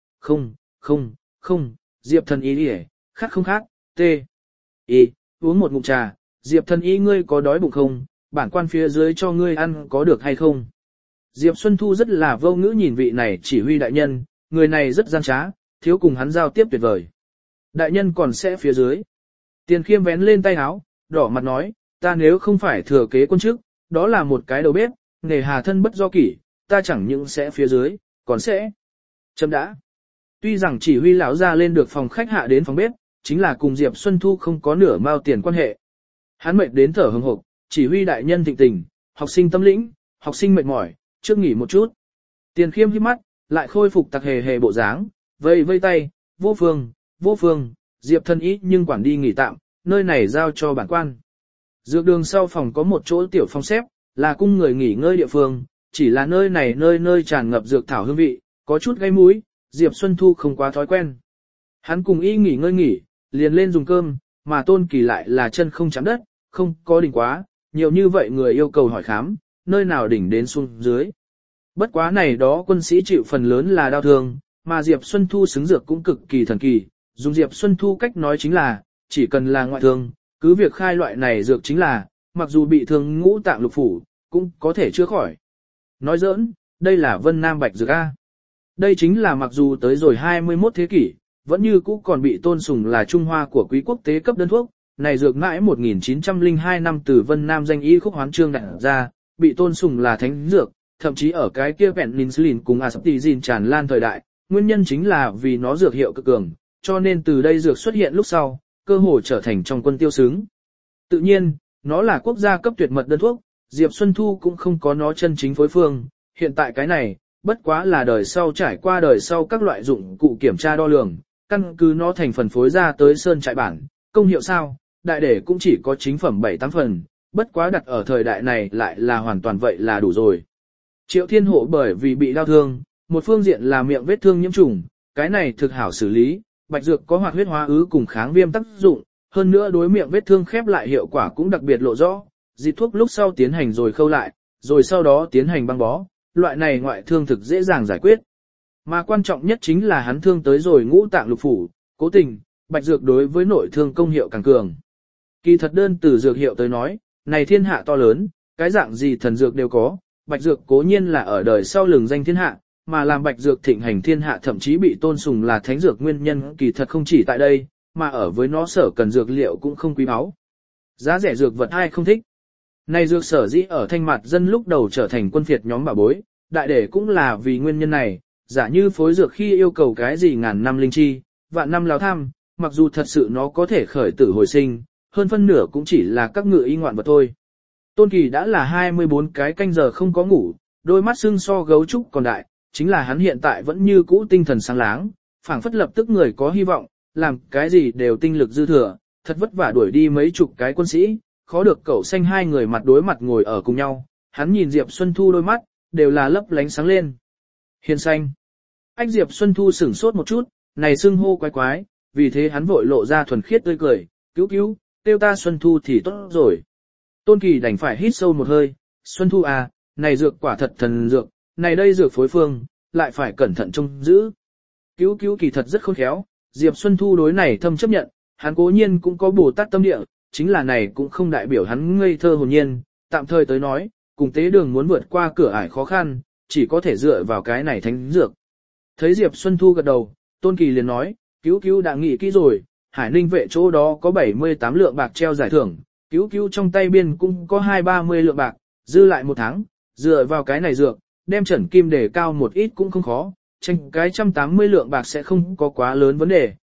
không, Diệp thần ý đi khát không khát, tê, y, uống một ngụm trà, Diệp thần ý ngươi có đói bụng không, bản quan phía dưới cho ngươi ăn có được hay không. Diệp Xuân Thu rất là vô ngữ nhìn vị này chỉ huy đại nhân, người này rất gian trá, thiếu cùng hắn giao tiếp tuyệt vời. Đại nhân còn sẽ phía dưới. Tiền Khiêm vén lên tay áo, đỏ mặt nói, ta nếu không phải thừa kế quân chức, đó là một cái đầu bếp, nghề hà thân bất do kỷ, ta chẳng những sẽ phía dưới, còn sẽ. Chấm đã. Tuy rằng chỉ huy lão ra lên được phòng khách hạ đến phòng bếp, chính là cùng Diệp Xuân Thu không có nửa mao tiền quan hệ. Hắn mệt đến thở hừng hực, chỉ huy đại nhân thịnh tình, học sinh tâm lĩnh, học sinh mệt mỏi, trước nghỉ một chút. Tiền Khiêm híp mắt, lại khôi phục tặc hề hề bộ dáng, vây tay, vô phương, Diệp thân ý nhưng quản đi nghỉ tạm, nơi này giao cho bản quan. Dược đường sau phòng có một chỗ tiểu phòng xếp, là cung người nghỉ ngơi địa phương, chỉ là nơi này nơi tràn ngập dược thảo hương vị, có chút gây mũi, Diệp Xuân Thu không quá thói quen. Hắn cùng y nghỉ ngơi nghỉ, liền lên dùng cơm, mà Tôn Kỳ lại là chân không chạm đất, không có đỉnh quá, nhiều như vậy người yêu cầu hỏi khám, nơi nào đỉnh đến xuống dưới. Bất quá này đó quân sĩ chịu phần lớn là đau thương, mà Diệp Xuân Thu xứng dược cũng cực kỳ thần kỳ, dùng Diệp Xuân Thu cách nói chính là, chỉ cần là ngoại thương, cứ việc khai loại này dược chính là, mặc dù bị thương ngũ tạng lục phủ, cũng có thể chữa khỏi. Nói giỡn, đây là Vân Nam Bạch Dược A. Đây chính là mặc dù tới rồi 21 thế kỷ, vẫn như cũ còn bị tôn sùng là Trung Hoa của quý quốc tế cấp đơn thuốc. Này dược mãi 1902 năm từ Vân Nam danh y khúc hoán trương đặt ra, bị tôn sùng là thánh dược, thậm chí ở cái kia penicillin cùng aspirillin tràn lan thời đại, nguyên nhân chính là vì nó dược hiệu cực cường, cho nên từ đây dược xuất hiện lúc sau, cơ hồ trở thành trong quân tiêu xứng. Tự nhiên, nó là quốc gia cấp tuyệt mật đơn thuốc, Diệp Xuân Thu cũng không có nó chân chính phối phương, hiện tại cái này, bất quá là đời sau trải qua đời sau các loại dụng cụ kiểm tra đo lường, căn cứ nó thành phần phối ra tới sơn trại bản, công hiệu sao, đại để cũng chỉ có chính phẩm 7-8 phần, bất quá đặt ở thời đại này lại là hoàn toàn vậy là đủ rồi. Triệu Thiên Hộ bởi vì bị đau thương, một phương diện là miệng vết thương nhiễm trùng, cái này thực hảo xử lý, bạch dược có hoạt huyết hóa ứ cùng kháng viêm tác dụng, hơn nữa đối miệng vết thương khép lại hiệu quả cũng đặc biệt lộ rõ, dịch thuốc lúc sau tiến hành rồi khâu lại, rồi sau đó tiến hành băng bó, loại này ngoại thương thực dễ dàng giải quyết. Mà quan trọng nhất chính là hắn thương tới rồi ngũ tạng lục phủ, cố tình, bạch dược đối với nội thương công hiệu càng cường. Kỳ thật đơn từ dược hiệu tới nói, này thiên hạ to lớn, cái dạng gì thần dược đều có, bạch dược cố nhiên là ở đời sau lừng danh thiên hạ, mà làm bạch dược thịnh hành thiên hạ thậm chí bị tôn sùng là thánh dược nguyên nhân kỳ thật không chỉ tại đây, mà ở với nó sở cần dược liệu cũng không quý báu. Giá rẻ dược vật ai không thích. Này dược sở dĩ ở thanh mặt dân lúc đầu trở thành quân phiệt nhóm bảo bối, đại để cũng là vì nguyên nhân này, giả như phối dược khi yêu cầu cái gì ngàn năm linh chi, vạn năm lao tham, mặc dù thật sự nó có thể khởi tử hồi sinh, hơn phân nửa cũng chỉ là các ngự y ngoạn vật thôi. Tôn Kỳ đã là 24 cái canh giờ không có ngủ, đôi mắt sưng so gấu trúc còn đại, chính là hắn hiện tại vẫn như cũ tinh thần sáng láng, phảng phất lập tức người có hy vọng, làm cái gì đều tinh lực dư thừa, thật vất vả đuổi đi mấy chục cái quân sĩ, khó được cậu xanh hai người mặt đối mặt ngồi ở cùng nhau, hắn nhìn Diệp Xuân Thu đôi mắt, đều là lấp lánh sáng lên. Hiền xanh. Anh Diệp Xuân Thu sửng sốt một chút, này xưng hô quái quái, vì thế hắn vội lộ ra thuần khiết tươi cười, cứu, tiêu ta Xuân Thu thì tốt rồi. Tôn Kỳ đành phải hít sâu một hơi, Xuân Thu à, này dược quả thật thần dược, này đây dược phối phương, lại phải cẩn thận trông giữ. Cứu kỳ thật rất khôn khéo, Diệp Xuân Thu đối này thâm chấp nhận, hắn cố nhiên cũng có Bồ Tát tâm địa, chính là này cũng không đại biểu hắn ngây thơ hồn nhiên, tạm thời tới nói, cùng tế đường muốn vượt qua cửa ải khó khăn, chỉ có thể dựa vào cái này thánh dược. Thấy Diệp Xuân Thu gật đầu, Tôn Kỳ liền nói, cứu đã nghĩ kỹ rồi, Hải Ninh vệ chỗ đó có 78 lượng bạc treo giải thưởng, cứu trong tay biên cũng có 20-30 lượng bạc, dư lại một tháng, dựa vào cái này dược, đem trần kim đề cao một ít cũng không khó, tranh cái 180 lượng bạc sẽ không có quá lớn vấn đề,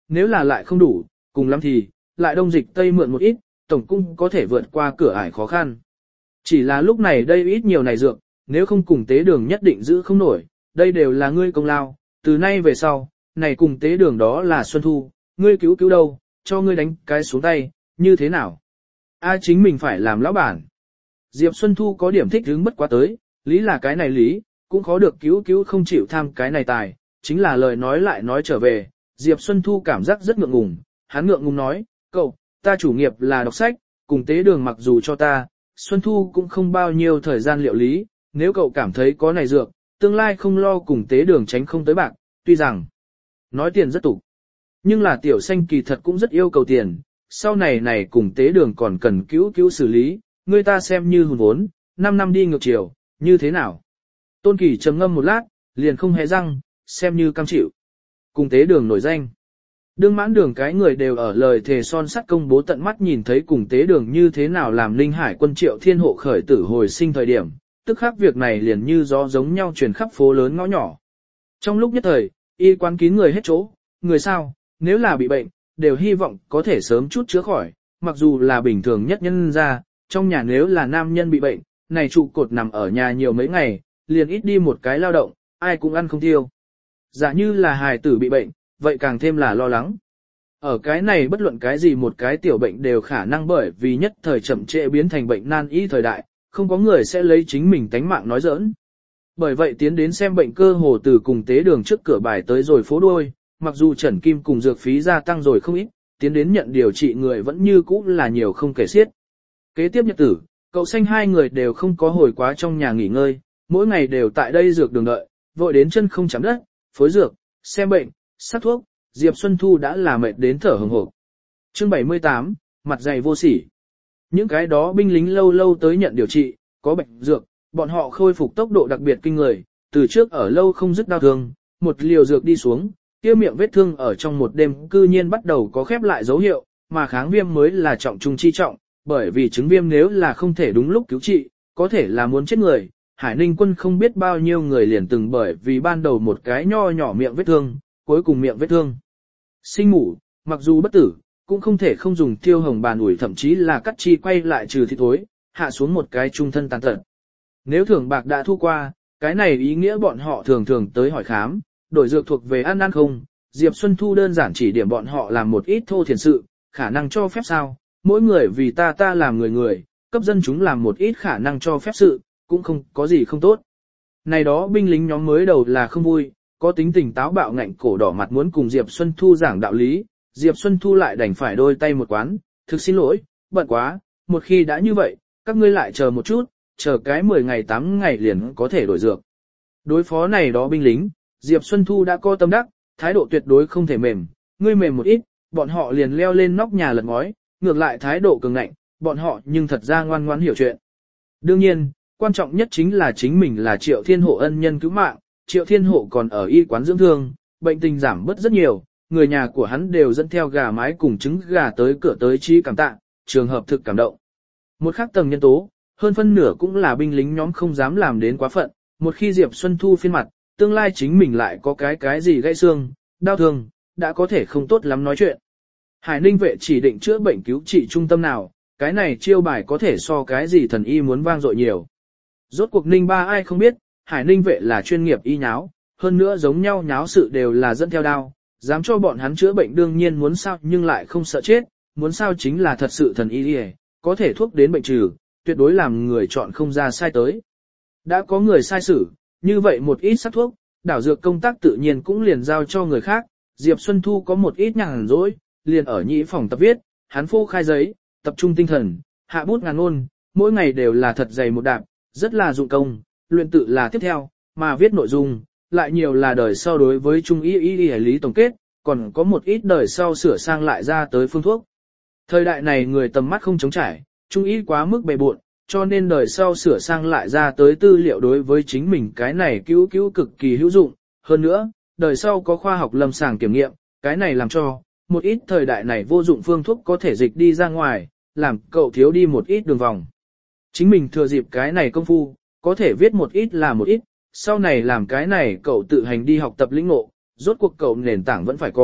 nếu là lại không đủ, cùng lắm thì, lại đông dịch tây mượn một ít, tổng cung có thể vượt qua cửa ải khó khăn. Chỉ là lúc này đây ít nhiều này dược, nếu không cùng tế đường nhất định giữ không nổi, đây đều là ngươi công lao, từ nay về sau, này cùng tế đường đó là Xuân Thu, ngươi cứu cứu đâu, cho ngươi đánh cái xuống tay, như thế nào? Chính mình phải làm lão bản. Diệp Xuân Thu có điểm thích hứng bất quá tới, lý là cái này lý, cũng khó được cứu cứu không chịu tham cái này tài, chính là lời nói lại nói trở về, Diệp Xuân Thu cảm giác rất ngượng ngùng, hắn ngượng ngùng nói, cậu, ta chủ nghiệp là đọc sách, cùng tế đường mặc dù cho ta, Xuân Thu cũng không bao nhiêu thời gian liệu lý, nếu cậu cảm thấy có này dược, tương lai không lo cùng tế đường tránh không tới bạc, tuy rằng, nói tiền rất tục, nhưng là tiểu xanh kỳ thật cũng rất yêu cầu tiền, sau này cùng tế đường còn cần cứu cứu xử lý, người ta xem như hùn vốn, 5 năm đi ngược chiều, như thế nào? Tôn Kỳ trầm ngâm một lát, liền không hé răng, xem như cam chịu. Cùng tế đường nổi danh. Đương mãn đường cái người đều ở lời thề son sắt công bố tận mắt nhìn thấy cùng tế đường như thế nào làm Linh Hải quân Triệu Thiên Hộ khởi tử hồi sinh thời điểm, tức khắc việc này liền như gió giống nhau truyền khắp phố lớn ngõ nhỏ. Trong lúc nhất thời, y quán kín người hết chỗ, người sao, nếu là bị bệnh, đều hy vọng có thể sớm chút chữa khỏi, mặc dù là bình thường nhất nhân ra, trong nhà nếu là nam nhân bị bệnh, này trụ cột nằm ở nhà nhiều mấy ngày, liền ít đi một cái lao động, ai cũng ăn không tiêu. Giả như là hài tử bị bệnh, vậy càng thêm là lo lắng. Ở cái này bất luận cái gì một cái tiểu bệnh đều khả năng bởi vì nhất thời chậm trễ biến thành bệnh nan y thời đại, không có người sẽ lấy chính mình tánh mạng nói giỡn. Bởi vậy tiến đến xem bệnh cơ hồ từ cùng tế đường trước cửa bài tới rồi phố đuôi, mặc dù trần kim cùng dược phí gia tăng rồi không ít, tiến đến nhận điều trị người vẫn như cũ là nhiều không kể xiết. Kế tiếp nhật tử, cậu xanh hai người đều không có hồi quá trong nhà nghỉ ngơi, mỗi ngày đều tại đây dược đường đợi, vội đến chân không chạm đất, phối dược, xem bệnh, sát thuốc, Diệp Xuân Thu đã là mệt đến thở hừng hực. Chương 78, mặt dày vô sỉ. Những cái đó binh lính lâu lâu tới nhận điều trị, có bệnh dược, bọn họ khôi phục tốc độ đặc biệt kinh người, từ trước ở lâu không dứt đau thương, một liều dược đi xuống, kia miệng vết thương ở trong một đêm cư nhiên bắt đầu có khép lại dấu hiệu, mà kháng viêm mới là trọng trung chi trọng, bởi vì chứng viêm nếu là không thể đúng lúc cứu trị, có thể là muốn chết người. Hải Ninh quân không biết bao nhiêu người liền từng bởi vì ban đầu một cái nho nhỏ miệng vết thương, cuối cùng miệng vết thương sinh mủ, mặc dù bất tử, cũng không thể không dùng tiêu hồng bàn ủi thậm chí là cắt chi quay lại trừ thịt thối, hạ xuống một cái trung thân tàn tật. Nếu thưởng bạc đã thu qua, cái này ý nghĩa bọn họ thường thường tới hỏi khám, đổi dược thuộc về ăn không, Diệp Xuân Thu đơn giản chỉ điểm bọn họ làm một ít thô thiền sự, khả năng cho phép sao, mỗi người vì ta làm người, cấp dân chúng làm một ít khả năng cho phép sự, cũng không có gì không tốt. Này đó binh lính nhóm mới đầu là không vui, có tính tình táo bạo ngạnh cổ đỏ mặt muốn cùng Diệp Xuân Thu giảng đạo lý, Diệp Xuân Thu lại đành phải đôi tay một quán, thực xin lỗi, bận quá, một khi đã như vậy, các ngươi lại chờ một chút, chờ cái 10 ngày 8 ngày liền có thể đổi dược. Đối phó này đó binh lính, Diệp Xuân Thu đã có tâm đắc, thái độ tuyệt đối không thể mềm, ngươi mềm một ít, bọn họ liền leo lên nóc nhà lật ngói, ngược lại thái độ cường ngạnh, bọn họ nhưng thật ra ngoan ngoãn hiểu chuyện. Đương nhiên, quan trọng nhất chính là chính mình là Triệu Thiên Hộ ân nhân cứu mạng, Triệu Thiên Hộ còn ở y quán dưỡng thương, bệnh tình giảm bớt rất nhiều, người nhà của hắn đều dẫn theo gà mái cùng trứng gà tới cửa tới chi cảm tạ, trường hợp thực cảm động. Một khác tầng nhân tố, hơn phân nửa cũng là binh lính nhóm không dám làm đến quá phận, một khi Diệp Xuân Thu phiên mặt, tương lai chính mình lại có cái gì gãy xương, đau thương, đã có thể không tốt lắm nói chuyện. Hải Ninh vệ chỉ định chữa bệnh cứu trị trung tâm nào, cái này chiêu bài có thể so cái gì thần y muốn vang dội nhiều. Rốt cuộc Ninh ba ai không biết, Hải Ninh vệ là chuyên nghiệp y nháo, hơn nữa giống nhau nháo sự đều là dẫn theo đao, dám cho bọn hắn chữa bệnh đương nhiên muốn sao nhưng lại không sợ chết, muốn sao chính là thật sự thần y có thể thuốc đến bệnh trừ, tuyệt đối làm người chọn không ra sai tới. Đã có người sai xử, như vậy một ít sắc thuốc, đảo dược công tác tự nhiên cũng liền giao cho người khác, Diệp Xuân Thu có một ít nhàn rỗi, liền ở nhĩ phòng tập viết, hắn phô khai giấy, tập trung tinh thần, hạ bút ngàn ngôn, mỗi ngày đều là thật dày một đạp, rất là dụng công, luyện tự là tiếp theo, mà viết nội dung, lại nhiều là đời sau đối với trung y lý tổng kết, còn có một ít đời sau sửa sang lại ra tới phương thuốc. Thời đại này người tầm mắt không chống trải, trung y quá mức bề bộn, cho nên đời sau sửa sang lại ra tới tư liệu đối với chính mình cái này cứu cực kỳ hữu dụng. Hơn nữa, đời sau có khoa học lâm sàng kiểm nghiệm, cái này làm cho một ít thời đại này vô dụng phương thuốc có thể dịch đi ra ngoài, làm cậu thiếu đi một ít đường vòng. Chính mình thừa dịp cái này công phu, có thể viết một ít là một ít, sau này làm cái này cậu tự hành đi học tập lĩnh ngộ, rốt cuộc cậu nền tảng vẫn phải có,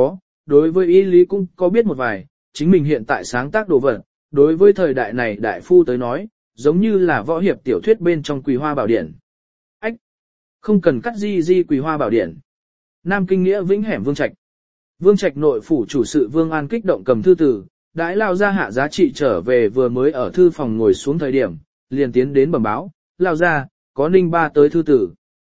đối với ý lý cũng có biết một vài, chính mình hiện tại sáng tác đồ vật, đối với thời đại này đại phu tới nói, giống như là võ hiệp tiểu thuyết bên trong Quỳ Hoa Bảo Điển. Ách! Không cần cắt di Quỳ Hoa Bảo Điển. Nam Kinh Nghĩa Vĩnh Hẻm Vương Trạch. Vương Trạch nội phủ chủ sự Vương An kích động cầm thư tử, đãi lao ra hạ giá trị trở về vừa mới ở thư phòng ngồi xuống thời điểm, liền tiến đến bẩm báo, lao ra, có Ninh Ba tới thư tử.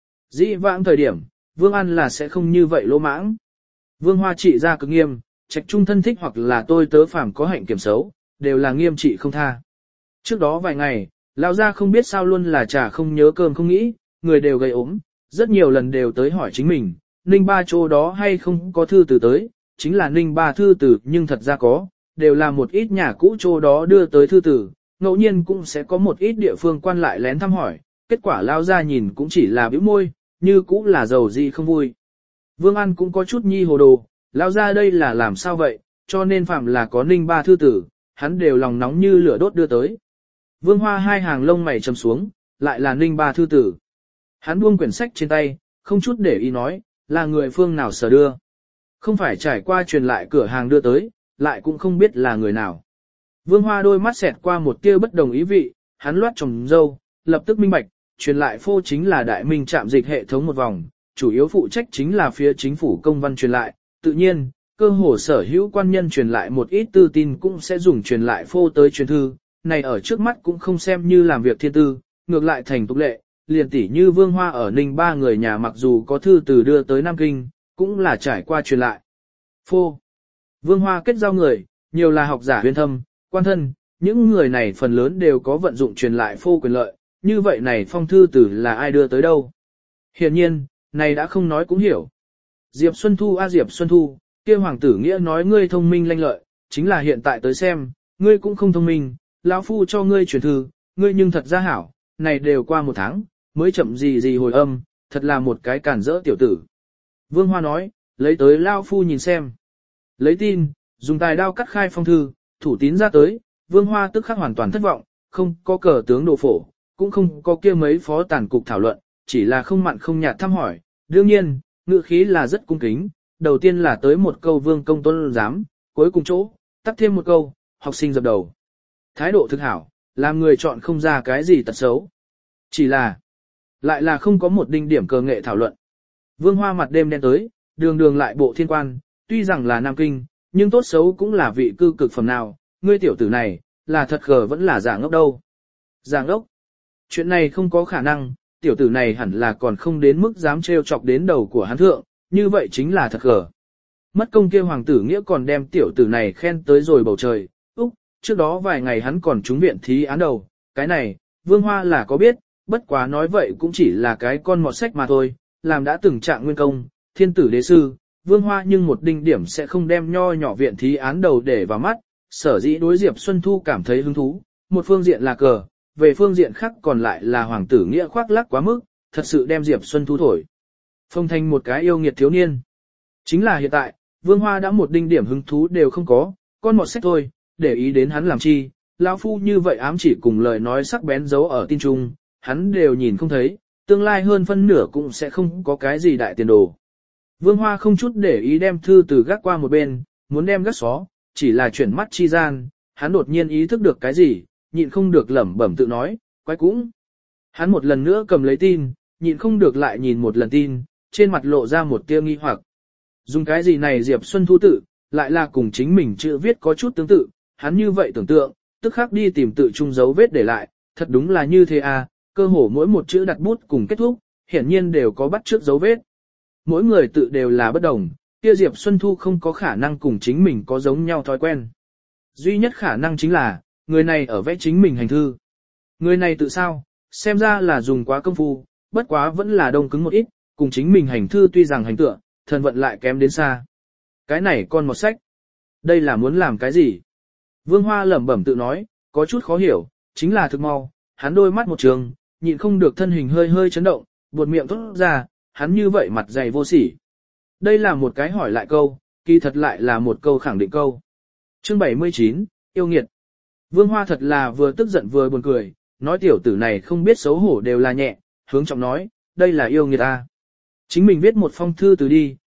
Dĩ vãng thời điểm, Vương An là sẽ không như vậy lỗ mãng. Vương Hoa trị ra cực nghiêm, trạch trung thân thích hoặc là tôi tớ phàm có hạnh kiểm xấu, đều là nghiêm trị không tha. Trước đó vài ngày, lao ra không biết sao luôn là trà không nhớ cơm không nghĩ, người đều gây ốm, rất nhiều lần đều tới hỏi chính mình, Ninh Ba chỗ đó hay không có thư từ tới, chính là Ninh Ba thư từ nhưng thật ra có, đều là một ít nhà cũ chỗ đó đưa tới thư từ, ngẫu nhiên cũng sẽ có một ít địa phương quan lại lén thăm hỏi, kết quả lao ra nhìn cũng chỉ là bĩu môi, như cũng là giàu gì không vui. Vương An cũng có chút nhi hồ đồ, lao ra đây là làm sao vậy, cho nên phạm là có Ninh Ba thư tử, hắn đều lòng nóng như lửa đốt đưa tới. Vương Hoa hai hàng lông mày trầm xuống, lại là Ninh Ba thư tử. Hắn buông quyển sách trên tay, không chút để ý nói, là người phương nào sở đưa. Không phải trải qua truyền lại cửa hàng đưa tới, lại cũng không biết là người nào. Vương Hoa đôi mắt xẹt qua một tia bất đồng ý vị, hắn loát trồng dâu, lập tức minh bạch, truyền lại phô chính là đại minh trạm dịch hệ thống một vòng, chủ yếu phụ trách chính là phía chính phủ công văn truyền lại, tự nhiên, cơ hồ sở hữu quan nhân truyền lại một ít tư tin cũng sẽ dùng truyền lại phô tới truyền thư, này ở trước mắt cũng không xem như làm việc thiên tư, ngược lại thành tục lệ, liền tỷ như Vương Hoa ở Ninh Ba người nhà mặc dù có thư từ đưa tới Nam Kinh, cũng là trải qua truyền lại. Phô. Vương Hoa kết giao người, nhiều là học giả huyền thâm, quan thân, những người này phần lớn đều có vận dụng truyền lại phô quyền lợi, như vậy này phong thư từ là ai đưa tới đâu. Hiển nhiên, này đã không nói cũng hiểu. Diệp Xuân Thu Diệp Xuân Thu, kia hoàng tử nghĩa nói ngươi thông minh lanh lợi, chính là hiện tại tới xem, ngươi cũng không thông minh, lão phu cho ngươi truyền thư, ngươi nhưng thật ra hảo, này đều qua một tháng, mới chậm gì hồi âm, thật là một cái cản rỡ tiểu tử. Vương Hoa nói, lấy tới lão phu nhìn xem. Lấy tin, dùng tài đao cắt khai phong thư, thủ tín ra tới, Vương Hoa tức khắc hoàn toàn thất vọng, không có cờ tướng đồ phổ, cũng không có kia mấy phó tàn cục thảo luận, chỉ là không mặn không nhạt thăm hỏi. Đương nhiên, ngữ khí là rất cung kính, đầu tiên là tới một câu Vương công tôn giám, cuối cùng chỗ, tắt thêm một câu, học sinh dập đầu. Thái độ thực hảo, làm người chọn không ra cái gì tật xấu. Chỉ là, lại là không có một đinh điểm cờ nghệ thảo luận. Vương Hoa mặt đêm đen tới, đường đường lại bộ thiên quan, tuy rằng là Nam Kinh, nhưng tốt xấu cũng là vị cư cực phẩm nào, ngươi tiểu tử này, là thật gờ vẫn là giả ngốc đâu. Giả ngốc? Chuyện này không có khả năng, tiểu tử này hẳn là còn không đến mức dám trêu chọc đến đầu của hắn thượng, như vậy chính là thật gờ. Mất công kia hoàng tử nghĩa còn đem tiểu tử này khen tới rồi bầu trời, trước đó vài ngày hắn còn trúng viện thí án đầu, cái này, Vương Hoa là có biết, bất quá nói vậy cũng chỉ là cái con mọt sách mà thôi, làm đã từng trạng nguyên công, thiên tử đế sư, Vương Hoa nhưng một đinh điểm sẽ không đem nho nhỏ viện thí án đầu để vào mắt, sở dĩ đối Diệp Xuân Thu cảm thấy hứng thú, một phương diện là cờ, về phương diện khác còn lại là hoàng tử nghĩa khoác lác quá mức, thật sự đem Diệp Xuân Thu thổi. Phong thành một cái yêu nghiệt thiếu niên. Chính là hiện tại, Vương Hoa đã một đinh điểm hứng thú đều không có, con mọt sách thôi, để ý đến hắn làm chi, lão phu như vậy ám chỉ cùng lời nói sắc bén giấu ở tin trung, hắn đều nhìn không thấy, tương lai hơn phân nửa cũng sẽ không có cái gì đại tiền đồ. Vương Hoa không chút để ý đem thư từ gác qua một bên, muốn đem gác xó, chỉ là chuyển mắt chi gian, hắn đột nhiên ý thức được cái gì, nhịn không được lẩm bẩm tự nói, quái cũng. Hắn một lần nữa cầm lấy tin, nhịn không được lại nhìn một lần tin, trên mặt lộ ra một tia nghi hoặc. Dùng cái gì này Diệp Xuân Thu tự, lại là cùng chính mình chữ viết có chút tương tự, hắn như vậy tưởng tượng, tức khắc đi tìm tự chung dấu vết để lại, thật đúng là như thế à, cơ hồ mỗi một chữ đặt bút cùng kết thúc, hiển nhiên đều có bắt trước dấu vết. Mỗi người tự đều là bất đồng, kia Diệp Xuân Thu không có khả năng cùng chính mình có giống nhau thói quen. Duy nhất khả năng chính là, người này ở vẽ chính mình hành thư. Người này tự sao, xem ra là dùng quá công phu, bất quá vẫn là đông cứng một ít, cùng chính mình hành thư tuy rằng hành tựa, thần vận lại kém đến xa. Cái này con một sách. Đây là muốn làm cái gì? Vương Hoa lẩm bẩm tự nói, có chút khó hiểu, chính là thực mau, hắn đôi mắt một trường, nhịn không được thân hình hơi hơi chấn động, buột miệng thốt ra, hắn như vậy mặt dày vô sỉ. Đây là một cái hỏi lại câu, kỳ thật lại là một câu khẳng định câu. Chương 79, yêu nghiệt. Vương Hoa thật là vừa tức giận vừa buồn cười, nói tiểu tử này không biết xấu hổ đều là nhẹ, hướng trọng nói, đây là yêu nghiệt ta. Chính mình viết một phong thư từ đi,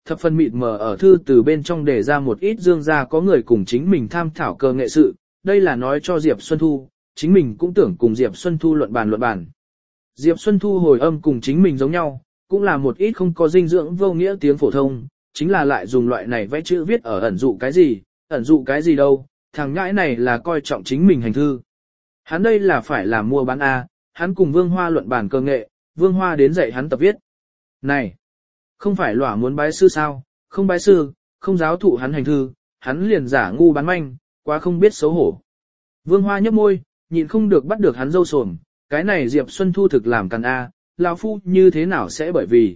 thập phần mịt mờ ở thư từ bên trong để ra một ít dương ra có người cùng chính mình tham thảo cờ nghệ sự, đây là nói cho Diệp Xuân Thu, chính mình cũng tưởng cùng Diệp Xuân Thu luận bàn. Diệp Xuân Thu hồi âm cùng chính mình giống nhau, cũng là một ít không có dinh dưỡng vô nghĩa tiếng phổ thông, chính là lại dùng loại này vẽ chữ viết ở ẩn dụ cái gì đâu, thằng ngãi này là coi trọng chính mình hành thư. Hắn đây là phải làm mua bán A, hắn cùng Vương Hoa luận bàn cơ nghệ, Vương Hoa đến dạy hắn tập viết. Này, không phải lỏa muốn bái sư sao, không bái sư, không giáo thụ hắn hành thư, hắn liền giả ngu bán manh, quá không biết xấu hổ. Vương Hoa nhếch môi, nhịn không được bắt được hắn dâu sồm, cái này Diệp Xuân Thu thực làm càn A, lão phu như thế nào sẽ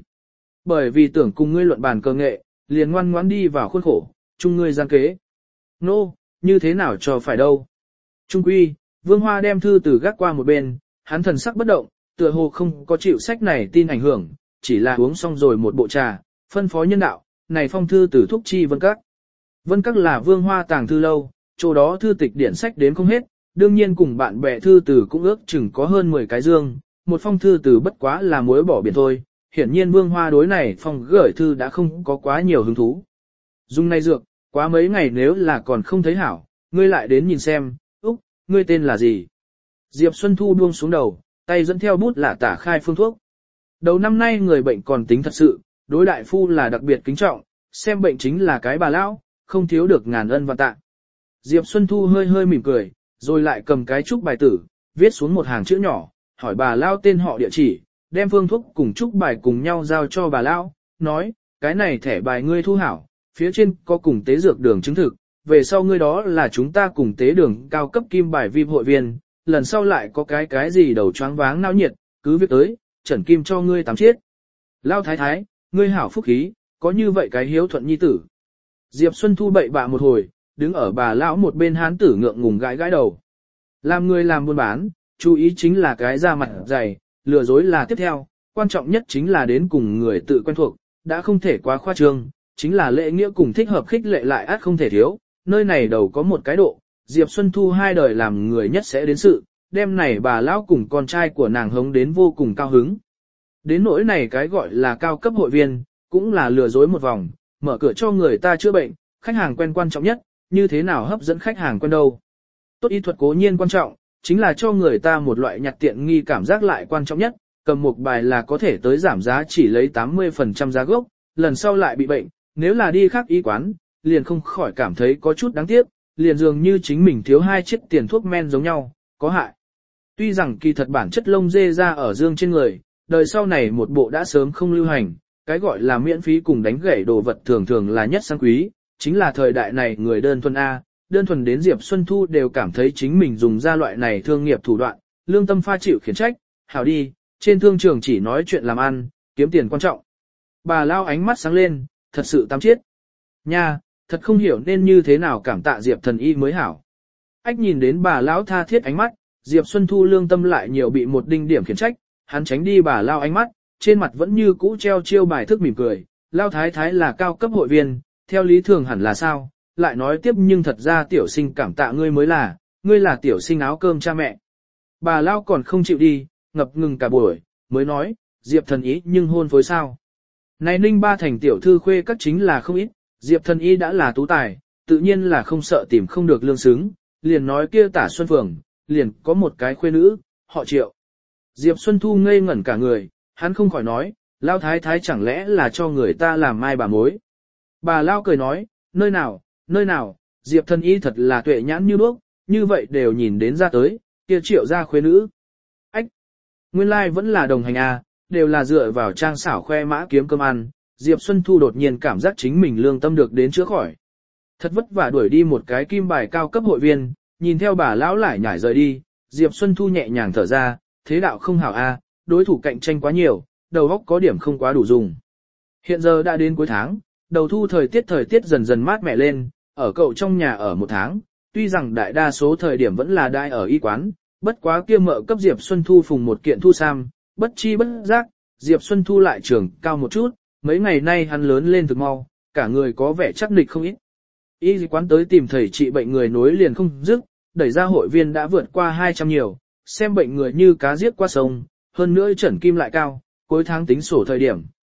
bởi vì tưởng cùng ngươi luận bàn cơ nghệ, liền ngoan ngoãn đi vào khuôn khổ, chung ngươi gian kế. Nô, như thế nào cho phải đâu. Trung quy, Vương Hoa đem thư từ gác qua một bên, hắn thần sắc bất động, tựa hồ không có chịu sách này tin ảnh hưởng, chỉ là uống xong rồi một bộ trà, phân phó nhân đạo, này phong thư từ thúc chi Vân Các. Vân Các là Vương Hoa tàng thư lâu, chỗ đó thư tịch điển sách đến không hết, đương nhiên cùng bạn bè thư từ cũng ước chừng có hơn 10 cái dương, một phong thư từ bất quá là muối bỏ biển thôi, hiển nhiên Vương Hoa đối này phong gửi thư đã không có quá nhiều hứng thú. Dùng này dược, quá mấy ngày nếu là còn không thấy hảo, ngươi lại đến nhìn xem, Úc, ngươi tên là gì? Diệp Xuân Thu buông xuống đầu, tay dẫn theo bút lả tả khai phương thuốc. Đầu năm nay người bệnh còn tính thật sự, đối đại phu là đặc biệt kính trọng, xem bệnh chính là cái bà lão, không thiếu được ngàn ân và tạ. Diệp Xuân Thu hơi hơi mỉm cười, rồi lại cầm cái trúc bài tử, viết xuống một hàng chữ nhỏ, hỏi bà lão tên họ địa chỉ, đem phương thuốc cùng trúc bài cùng nhau giao cho bà lão, nói, cái này thẻ bài ngươi thu hảo, phía trên có cùng tế dược đường chứng thực, về sau ngươi đó là chúng ta cùng tế đường cao cấp kim bài VIP hội viên, lần sau lại có cái gì đầu choáng váng náo nhiệt, cứ việc tới, trần kim cho ngươi 8 chiết. Lao thái thái, ngươi hảo phúc khí, có như vậy cái hiếu thuận nhi tử. Diệp Xuân Thu bậy bạ một hồi, đứng ở bà lão một bên hán tử ngượng ngùng gãi gãi đầu. Làm người làm buôn bán, chú ý chính là cái da mặt dày, lừa dối là tiếp theo, quan trọng nhất chính là đến cùng người tự quen thuộc, đã không thể quá khoa trương, chính là lễ nghĩa cùng thích hợp khích lệ lại át không thể thiếu, nơi này đầu có một cái độ, Diệp Xuân Thu 2 đời làm người nhất sẽ đến sự, đêm này bà lão cùng con trai của nàng hống đến vô cùng cao hứng. Đến nỗi này cái gọi là cao cấp hội viên, cũng là lừa dối một vòng, mở cửa cho người ta chữa bệnh, khách hàng quen quan trọng nhất, như thế nào hấp dẫn khách hàng quen đâu. Tốt y thuật cố nhiên quan trọng, chính là cho người ta một loại nhặt tiện nghi cảm giác lại quan trọng nhất, cầm một bài là có thể tới giảm giá chỉ lấy 80% giá gốc, lần sau lại bị bệnh, nếu là đi khác y quán, liền không khỏi cảm thấy có chút đáng tiếc, liền dường như chính mình thiếu 2 chiếc tiền thuốc men giống nhau, có hại. Tuy rằng kỳ thật bản chất lông dê ra ở dương trên người, đời sau này một bộ đã sớm không lưu hành, cái gọi là miễn phí cùng đánh gãy đồ vật thường thường là nhất sang quý, chính là thời đại này người đơn thuần A, đơn thuần đến Diệp Xuân Thu đều cảm thấy chính mình dùng ra loại này thương nghiệp thủ đoạn, lương tâm pha chịu khiển trách, hảo đi, trên thương trường chỉ nói chuyện làm ăn, kiếm tiền quan trọng. Bà lao ánh mắt sáng lên, thật sự 8 chiết. Nha, thật không hiểu nên như thế nào cảm tạ Diệp thần y mới hảo. Ách nhìn đến bà lão tha thiết ánh mắt, Diệp Xuân Thu lương tâm lại nhiều bị một đinh điểm khiển trách, hắn tránh đi bà lao ánh mắt, trên mặt vẫn như cũ treo chiêu bài thức mỉm cười, lao thái thái là cao cấp hội viên, theo lý thường hẳn là sao, lại nói tiếp nhưng thật ra tiểu sinh cảm tạ ngươi mới là, ngươi là tiểu sinh áo cơm cha mẹ. Bà lao còn không chịu đi, ngập ngừng cả buổi, mới nói, Diệp thần ý nhưng hôn phối sao. Này Ninh Ba thành tiểu thư khuê các chính là không ít, Diệp thần y đã là tú tài, tự nhiên là không sợ tìm không được lương xứng, liền nói kia Tả Xuân Phường, liền có một cái khuê nữ, họ Triệu. Diệp Xuân Thu ngây ngẩn cả người, hắn không khỏi nói, lao thái thái chẳng lẽ là cho người ta làm mai bà mối. Bà lao cười nói, nơi nào, Diệp thần y thật là tuệ nhãn như đuốc, như vậy đều nhìn đến ra tới, kia Triệu ra khuê nữ. Ách, nguyên lai vẫn là đồng hành à, đều là dựa vào trang xảo khoe mã kiếm cơm ăn. Diệp Xuân Thu đột nhiên cảm giác chính mình lương tâm được đến chữa khỏi. Thật vất vả đuổi đi một cái kim bài cao cấp hội viên, nhìn theo bà lão lại nhảy rời đi, Diệp Xuân Thu nhẹ nhàng thở ra, thế đạo không hảo a, đối thủ cạnh tranh quá nhiều, đầu óc có điểm không quá đủ dùng. Hiện giờ đã đến cuối tháng, đầu thu thời tiết dần dần mát mẻ lên, ở cậu trong nhà ở 1 tháng, tuy rằng đại đa số thời điểm vẫn là đai ở y quán, bất quá kia mợ cấp Diệp Xuân Thu phùng một kiện thu sam, bất chi bất giác, Diệp Xuân Thu lại trưởng cao một chút. Mấy ngày nay hắn lớn lên thực mau, cả người có vẻ chắc nịch không ít. Y quán tới tìm thầy trị bệnh người nối liền không dứt, đẩy ra hội viên đã vượt qua 200 nhiều, xem bệnh người như cá giết qua sông, hơn nữa trần kim lại cao, cuối tháng tính sổ thời điểm,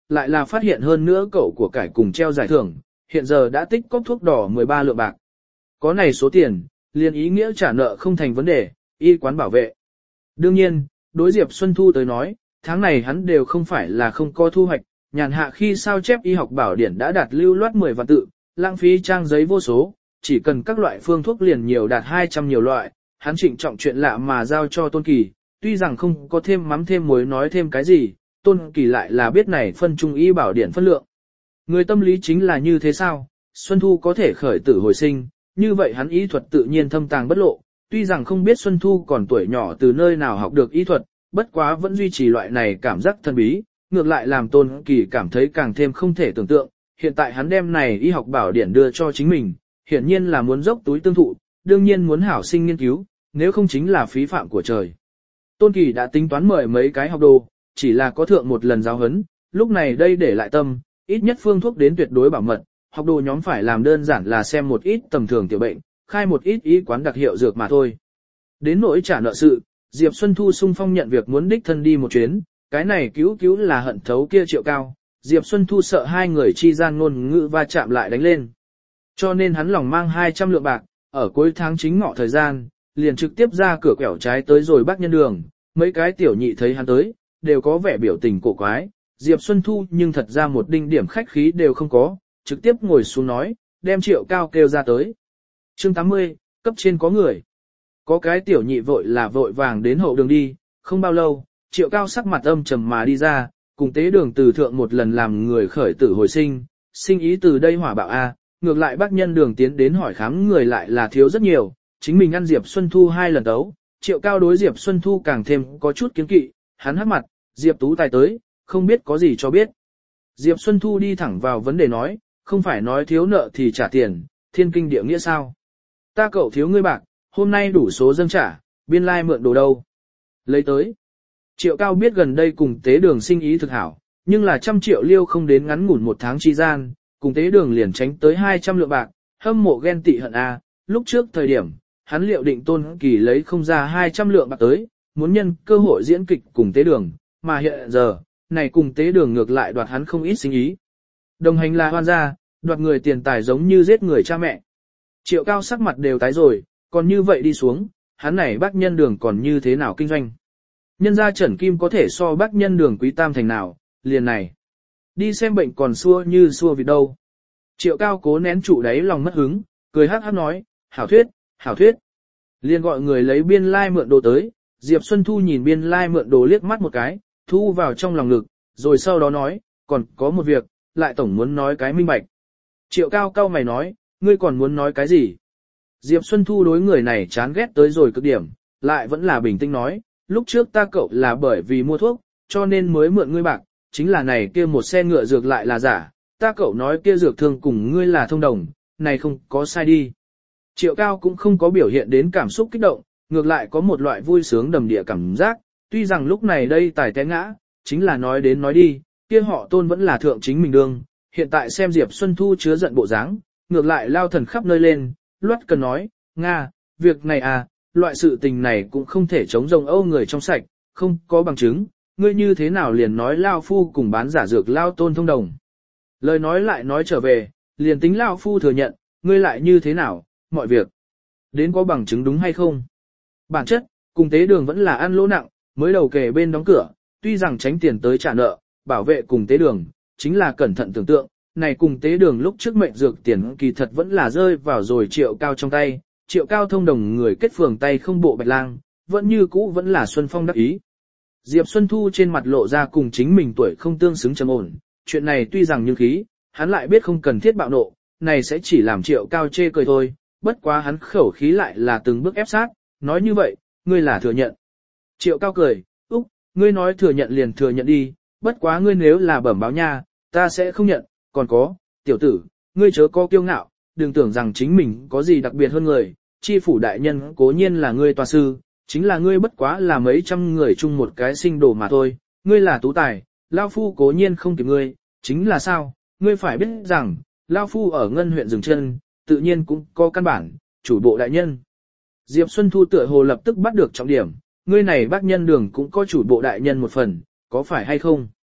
lại là phát hiện hơn nữa cậu của cải cùng treo giải thưởng, hiện giờ đã tích cóp thuốc đỏ 13 lượng bạc. Có này số tiền, liền ý nghĩa trả nợ không thành vấn đề, y quán bảo vệ. Đương nhiên, đối Diệp Xuân Thu tới nói, tháng này hắn đều không phải là không có thu hoạch, nhàn hạ khi sao chép y học bảo điển đã đạt lưu loát 10 vạn tự, lãng phí trang giấy vô số, chỉ cần các loại phương thuốc liền nhiều đạt 200 nhiều loại, hắn trịnh trọng chuyện lạ mà giao cho Tôn Kỳ, tuy rằng không có thêm mắm thêm muối nói thêm cái gì, Tôn Kỳ lại là biết này phân trung y bảo điển phân lượng. Người tâm lý chính là như thế sao, Xuân Thu có thể khởi tử hồi sinh, như vậy hắn y thuật tự nhiên thâm tàng bất lộ, tuy rằng không biết Xuân Thu còn tuổi nhỏ từ nơi nào học được y thuật, bất quá vẫn duy trì loại này cảm giác thần bí, ngược lại làm Tôn Kỳ cảm thấy càng thêm không thể tưởng tượng, hiện tại hắn đem này y học bảo điển đưa cho chính mình, hiển nhiên là muốn dốc túi tương thụ, đương nhiên muốn hảo sinh nghiên cứu, nếu không chính là phí phạm của trời. Tôn Kỳ đã tính toán mời mấy cái học đồ, chỉ là có thượng một lần giáo huấn, lúc này đây để lại tâm, ít nhất phương thuốc đến tuyệt đối bảo mật, học đồ nhóm phải làm đơn giản là xem một ít tầm thường tiểu bệnh, khai một ít y quán đặc hiệu dược mà thôi. Đến nỗi trả nợ sự, Diệp Xuân Thu sung phong nhận việc muốn đích thân đi một chuyến, cái này cứu là hận thấu kia Triệu Cao, Diệp Xuân Thu sợ hai người chi gian ngôn ngữ va chạm lại đánh lên. Cho nên hắn lòng mang 200 lượng bạc, ở cuối tháng chính ngọ thời gian, liền trực tiếp ra cửa quẹo trái tới rồi Bắc Nhân Đường, mấy cái tiểu nhị thấy hắn tới, đều có vẻ biểu tình cổ quái, Diệp Xuân Thu nhưng thật ra một đinh điểm khách khí đều không có, trực tiếp ngồi xuống nói, đem Triệu Cao kêu ra tới. Chương 80, cấp trên có người. Có cái tiểu nhị vội vàng đến hậu đường đi, không bao lâu, Triệu Cao sắc mặt âm trầm mà đi ra, cùng tế đường từ thượng một lần làm người khởi tử hồi sinh, sinh ý từ đây hỏa bạo A, ngược lại Bắc Nhân Đường tiến đến hỏi khám người lại là thiếu rất nhiều, chính mình ăn Diệp Xuân Thu 2 lần tấu, Triệu Cao đối Diệp Xuân Thu càng thêm có chút kiến kỵ, hắn hắc mặt, Diệp Tú Tài tới, không biết có gì cho biết. Diệp Xuân Thu đi thẳng vào vấn đề nói, không phải nói thiếu nợ thì trả tiền, thiên kinh địa nghĩa sao? Ta cậu thiếu ngươi bạc, hôm nay đủ số dâng trả, biên lai mượn đồ đâu? Lấy tới. Triệu Cao biết gần đây cùng tế đường sinh ý thực hảo, nhưng là 100 triệu liêu không đến ngắn ngủn một tháng chi gian, cùng tế đường liền tránh tới 200 lượng bạc, hâm mộ ghen tị hận a. Lúc trước thời điểm, hắn liệu định Tôn Kỳ lấy không ra 200 lượng bạc tới, muốn nhân cơ hội diễn kịch cùng tế đường, mà hiện giờ, này cùng tế đường ngược lại đoạt hắn không ít sinh ý. Đồng hành là hoan gia, đoạt người tiền tài giống như giết người cha mẹ. Triệu Cao sắc mặt đều tái rồi, còn như vậy đi xuống, hắn này Bắc Nhân Đường còn như thế nào kinh doanh. Nhân gia Trần Kim có thể so Bắc Nhân Đường Quý Tam thành nào, liền này. Đi xem bệnh còn xua như xua vịt đâu. Triệu Cao cố nén trụ đáy lòng mất hứng, cười hát hát nói, hảo thuyết. Liền gọi người lấy biên lai mượn đồ tới, Diệp Xuân Thu nhìn biên lai mượn đồ liếc mắt một cái, thu vào trong lòng ngực, rồi sau đó nói, còn có một việc, lại tổng muốn nói cái minh bạch. Triệu Cao cau mày nói, ngươi còn muốn nói cái gì? Diệp Xuân Thu đối người này chán ghét tới rồi cực điểm, lại vẫn là bình tĩnh nói, lúc trước ta cậu là bởi vì mua thuốc, cho nên mới mượn ngươi bạc, chính là này kia một xe ngựa dược lại là giả, ta cậu nói kia dược thương cùng ngươi là thông đồng, này không có sai đi. Triệu Cao cũng không có biểu hiện đến cảm xúc kích động, ngược lại có một loại vui sướng đầm địa cảm giác, tuy rằng lúc này đây tài té ngã, chính là nói đến nói đi, kia họ Tôn vẫn là thượng chính mình đương, hiện tại xem Diệp Xuân Thu chứa giận bộ dáng, ngược lại lao thần khắp nơi lên, loát cần nói, Nga, việc này à, loại sự tình này cũng không thể chống rồng Âu người trong sạch, không có bằng chứng, ngươi như thế nào liền nói Lao Phu cùng bán giả dược Lao Tôn thông đồng. Lời nói lại nói trở về, liền tính Lao Phu thừa nhận, ngươi lại như thế nào, mọi việc. Đến có bằng chứng đúng hay không? Bản chất, cùng tế đường vẫn là ăn lỗ nặng, mới đầu kề bên đóng cửa, tuy rằng tránh tiền tới trả nợ, bảo vệ cùng tế đường, chính là cẩn thận tưởng tượng, này cùng tế đường lúc trước mệnh dược tiền kỳ thật vẫn là rơi vào rồi Triệu Cao trong tay, Triệu Cao thông đồng người kết phường tay không bộ bạch lang, vẫn như cũ vẫn là Xuân Phong đắc ý. Diệp Xuân Thu trên mặt lộ ra cùng chính mình tuổi không tương xứng trầm ổn, chuyện này tuy rằng như khí, hắn lại biết không cần thiết bạo nộ, này sẽ chỉ làm Triệu Cao chê cười thôi, bất quá hắn khẩu khí lại là từng bước ép sát, nói như vậy, ngươi là thừa nhận. Triệu Cao cười, Úc, ngươi nói thừa nhận liền thừa nhận đi, bất quá ngươi nếu là bẩm báo nha, ta sẽ không nhận, còn có, tiểu tử, ngươi chớ có kiêu ngạo, đừng tưởng rằng chính mình có gì đặc biệt hơn người, chi phủ đại nhân cố nhiên là ngươi tòa sư, chính là ngươi bất quá là mấy trăm người chung một cái sinh đồ mà thôi, ngươi là tú tài, Lao Phu cố nhiên không kịp ngươi, chính là sao, ngươi phải biết rằng, Lao Phu ở Ngân huyện dừng chân, tự nhiên cũng có căn bản, chủ bộ đại nhân. Diệp Xuân Thu tựa hồ lập tức bắt được trọng điểm, ngươi này Bắc Nhân Đường cũng có chủ bộ đại nhân một phần, có phải hay không?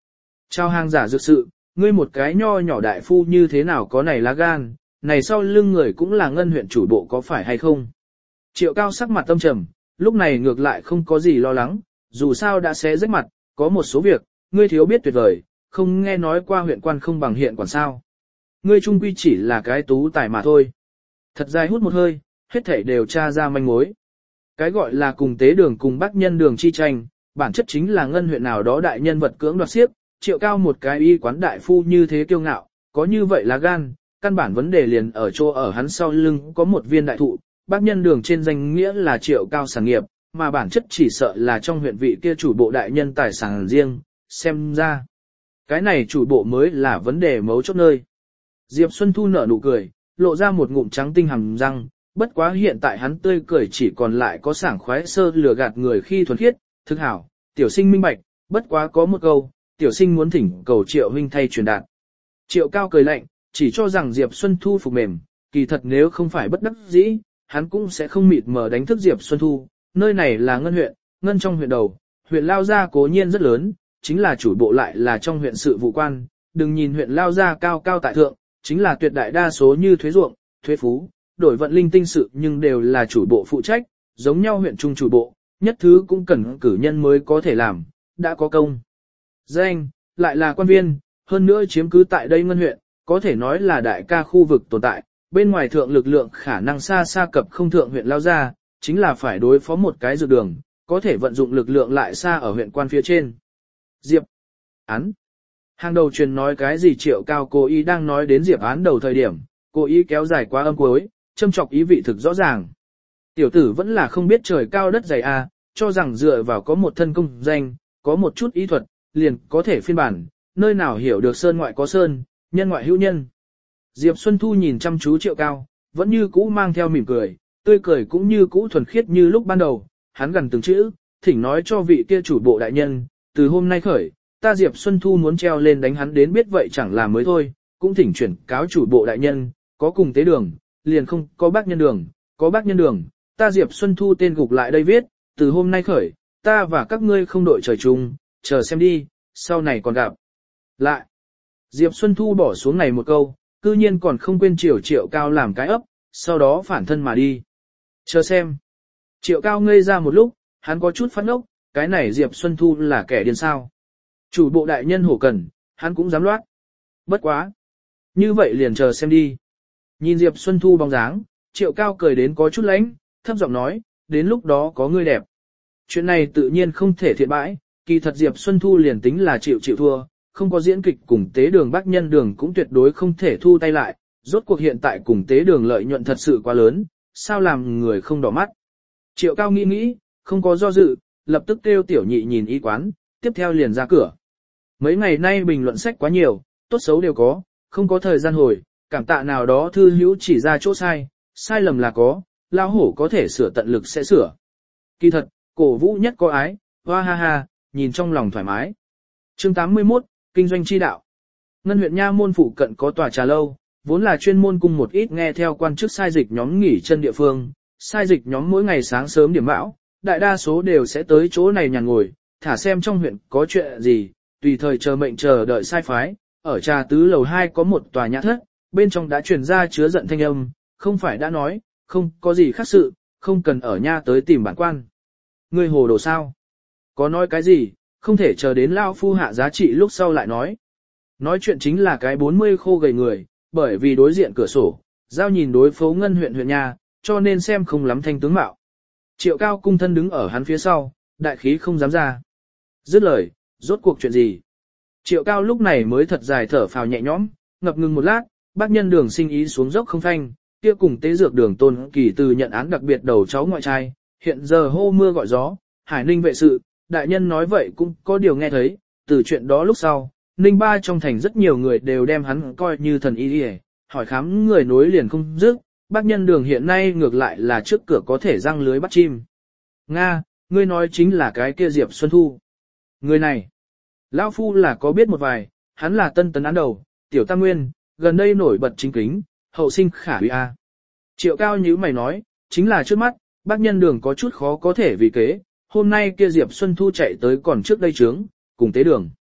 Trao hàng giả dược sự, ngươi một cái nho nhỏ đại phu như thế nào có này lá gan, này sau lưng người cũng là ngân huyện chủ bộ có phải hay không? Triệu Cao sắc mặt tâm trầm, lúc này ngược lại không có gì lo lắng, dù sao đã xé rách mặt, có một số việc, ngươi thiếu biết tuyệt vời, không nghe nói qua huyện quan không bằng hiện quản sao. Ngươi trung quy chỉ là cái tú tài mà thôi. Thật dài hút một hơi, hết thảy đều tra ra manh mối. Cái gọi là cùng tế đường cùng bác nhân đường chi tranh, bản chất chính là ngân huyện nào đó đại nhân vật cưỡng đoạt xiếc, Triệu Cao một cái y quán đại phu như thế kiêu ngạo, có như vậy là gan, căn bản vấn đề liền ở chỗ ở hắn sau lưng có một viên đại thụ, bác nhân đường trên danh nghĩa là Triệu Cao sản nghiệp, mà bản chất chỉ sợ là trong huyện vị kia chủ bộ đại nhân tài sản riêng, xem ra. Cái này chủ bộ mới là vấn đề mấu chốt nơi. Diệp Xuân Thu nở nụ cười, lộ ra một ngụm trắng tinh hàm răng, bất quá hiện tại hắn tươi cười chỉ còn lại có sảng khoái sơ lừa gạt người khi thuần khiết, thực hảo, tiểu sinh minh bạch, bất quá có một câu, tiểu sinh muốn thỉnh cầu Triệu huynh thay truyền đạt. Triệu Cao cười lạnh, chỉ cho rằng Diệp Xuân Thu phục mềm, kỳ thật nếu không phải bất đắc dĩ, hắn cũng sẽ không mịt mờ đánh thức Diệp Xuân Thu, nơi này là ngân huyện, ngân trong huyện đầu, huyện Lao Gia cố nhiên rất lớn, chính là chủ bộ lại là trong huyện sự vụ quan, đừng nhìn huyện Lao Gia cao cao tại thượng, chính là tuyệt đại đa số như thuế ruộng, thuế phú, đổi vận linh tinh sự nhưng đều là chủ bộ phụ trách, giống nhau huyện trung chủ bộ, nhất thứ cũng cần cử nhân mới có thể làm, đã có công. Danh, lại là quan viên, hơn nữa chiếm cứ tại đây ngân huyện, có thể nói là đại ca khu vực tồn tại, bên ngoài thượng lực lượng khả năng xa xa cập không thượng huyện Lao Gia, chính là phải đối phó một cái dược đường, có thể vận dụng lực lượng lại xa ở huyện quan phía trên. Diệp Án. Hàng đầu truyền nói cái gì Triệu Cao cố ý đang nói đến Diệp Án đầu thời điểm, cố ý kéo dài quá âm cuối, châm chọc ý vị thực rõ ràng. Tiểu tử vẫn là không biết trời cao đất dày a, cho rằng dựa vào có một thân công danh, có một chút ý thuật, liền có thể phiên bản, nơi nào hiểu được sơn ngoại có sơn, nhân ngoại hữu nhân. Diệp Xuân Thu nhìn chăm chú Triệu Cao, vẫn như cũ mang theo mỉm cười, tươi cười cũng như cũ thuần khiết như lúc ban đầu, hắn gần từng chữ, thỉnh nói cho vị kia chủ bộ đại nhân, từ hôm nay khởi, ta Diệp Xuân Thu muốn treo lên đánh hắn đến biết vậy chẳng là mới thôi, cũng thỉnh chuyển cáo chủ bộ đại nhân, có cùng tế đường, liền không có bác nhân đường, có bác nhân đường, ta Diệp Xuân Thu tên gục lại đây viết, từ hôm nay khởi, ta và các ngươi không đội trời chung, chờ xem đi, sau này còn gặp. Lại, Diệp Xuân Thu bỏ xuống này một câu, cư nhiên còn không quên Triệu Cao làm cái ấp, sau đó phản thân mà đi. Chờ xem. Triệu Cao ngây ra một lúc, hắn có chút phát ngốc, cái này Diệp Xuân Thu là kẻ điên sao. Chủ bộ đại nhân hổ cần, hắn cũng dám loát. Bất quá. Như vậy liền chờ xem đi. Nhìn Diệp Xuân Thu bóng dáng, Triệu Cao cười đến có chút lánh, thấp giọng nói, đến lúc đó có ngươi đẹp. Chuyện này tự nhiên không thể thiện bãi, kỳ thật Diệp Xuân Thu liền tính là chịu thua, không có diễn kịch cùng tế đường bác nhân đường cũng tuyệt đối không thể thu tay lại, rốt cuộc hiện tại cùng tế đường lợi nhuận thật sự quá lớn, sao làm người không đỏ mắt. Triệu Cao nghĩ, không có do dự, lập tức kêu tiểu nhị nhìn y quán, tiếp theo liền ra cửa. Mấy ngày nay bình luận sách quá nhiều, tốt xấu đều có, không có thời gian hồi, cảm tạ nào đó thư hữu chỉ ra chỗ sai, sai lầm là có, lão hổ có thể sửa tận lực sẽ sửa. Kỳ thật, cổ vũ nhất có ái, hoa ha ha, nhìn trong lòng thoải mái. Chương 81, Kinh doanh chi đạo. Ngân huyện Nha Môn phụ cận có tòa trà lâu, vốn là chuyên môn cung một ít nghe theo quan chức sai dịch nhóm nghỉ chân địa phương, sai dịch nhóm mỗi ngày sáng sớm điểm bão, đại đa số đều sẽ tới chỗ này nhàn ngồi, thả xem trong huyện có chuyện gì, tùy thời chờ mệnh chờ đợi sai phái. Ở trà tứ lầu 2 có một tòa nhã thất, bên trong đã truyền ra chứa giận thanh âm, không phải đã nói, không có gì khác sự, không cần ở nha tới tìm bản quan. Ngươi hồ đồ sao? Có nói cái gì, không thể chờ đến lao phu hạ giá trị lúc sau lại nói. Nói chuyện chính là cái 40 khô gầy người, bởi vì đối diện cửa sổ, giao nhìn đối phố ngân huyện nha, cho nên xem không lắm thanh tướng mạo. Triệu Cao cung thân đứng ở hắn phía sau, đại khí không dám ra. Dứt lời, rốt cuộc chuyện gì? Triệu Cao lúc này mới thật dài thở phào nhẹ nhõm, ngập ngừng một lát, bác nhân đường sinh ý xuống dốc không phanh, kia cùng tế dược đường Tôn Kỳ từ nhận án đặc biệt đầu cháu ngoại trai, hiện giờ hô mưa gọi gió, Hải Ninh vệ sự, đại nhân nói vậy cũng có điều nghe thấy, từ chuyện đó lúc sau, Ninh Ba trong thành rất nhiều người đều đem hắn coi như thần y đi, hỏi khám người nối liền không dứt, bác nhân đường hiện nay ngược lại là trước cửa có thể răng lưới bắt chim. Nga, ngươi nói chính là cái kia Diệp Xuân Thu. Người này, lão phu là có biết một vài, hắn là tân tấn án đầu, tiểu tam nguyên, gần đây nổi bật chính kính, hậu sinh khả uy a. Triệu Cao như mày nói, chính là trước mắt, bác nhân đường có chút khó có thể vì kế, hôm nay kia Diệp Xuân Thu chạy tới còn trước đây trướng, cùng tế đường.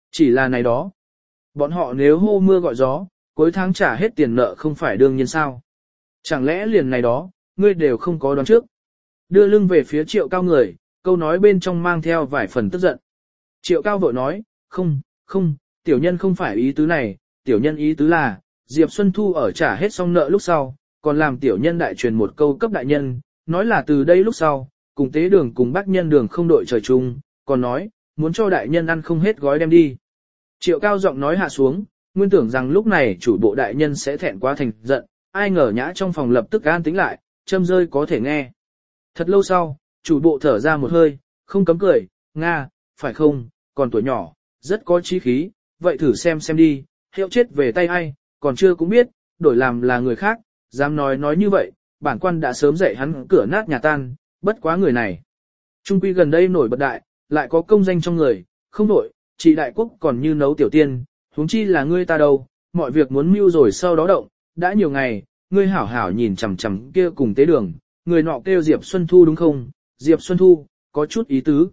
Chỉ là này đó. Bọn họ nếu hô mưa gọi gió, cuối tháng trả hết tiền nợ không phải đương nhiên sao. Chẳng lẽ liền này đó, ngươi đều không có đoán trước. Đưa lưng về phía Triệu Cao người, câu nói bên trong mang theo vài phần tức giận. Triệu Cao vội nói, không, tiểu nhân không phải ý tứ này, tiểu nhân ý tứ là, Diệp Xuân Thu ở trả hết xong nợ lúc sau, còn làm tiểu nhân đại truyền một câu cấp đại nhân, nói là từ đây lúc sau, cùng tế đường cùng bác nhân đường không đội trời chung, còn nói, muốn cho đại nhân ăn không hết gói đem đi. Triệu Cao giọng nói hạ xuống, nguyên tưởng rằng lúc này chủ bộ đại nhân sẽ thẹn quá thành giận, ai ngờ nhã trong phòng lập tức an tĩnh lại, châm rơi có thể nghe. Thật lâu sau, chủ bộ thở ra một hơi, không cấm cười, Nga, phải không, còn tuổi nhỏ, rất có chí khí, vậy thử xem đi, hiệu chết về tay ai, còn chưa cũng biết, đổi làm là người khác, dám nói như vậy, bản quan đã sớm dạy hắn cửa nát nhà tan, bất quá người này. Trung quy gần đây nổi bật đại, lại có công danh trong người, không nổi, chỉ đại quốc còn như nấu tiểu tiên, huống chi là ngươi ta đâu, mọi việc muốn mưu rồi sau đó động, đã nhiều ngày, ngươi hảo hảo nhìn chằm chằm kia cùng tế đường, người nọ kêu Diệp Xuân Thu đúng không? Diệp Xuân Thu, có chút ý tứ.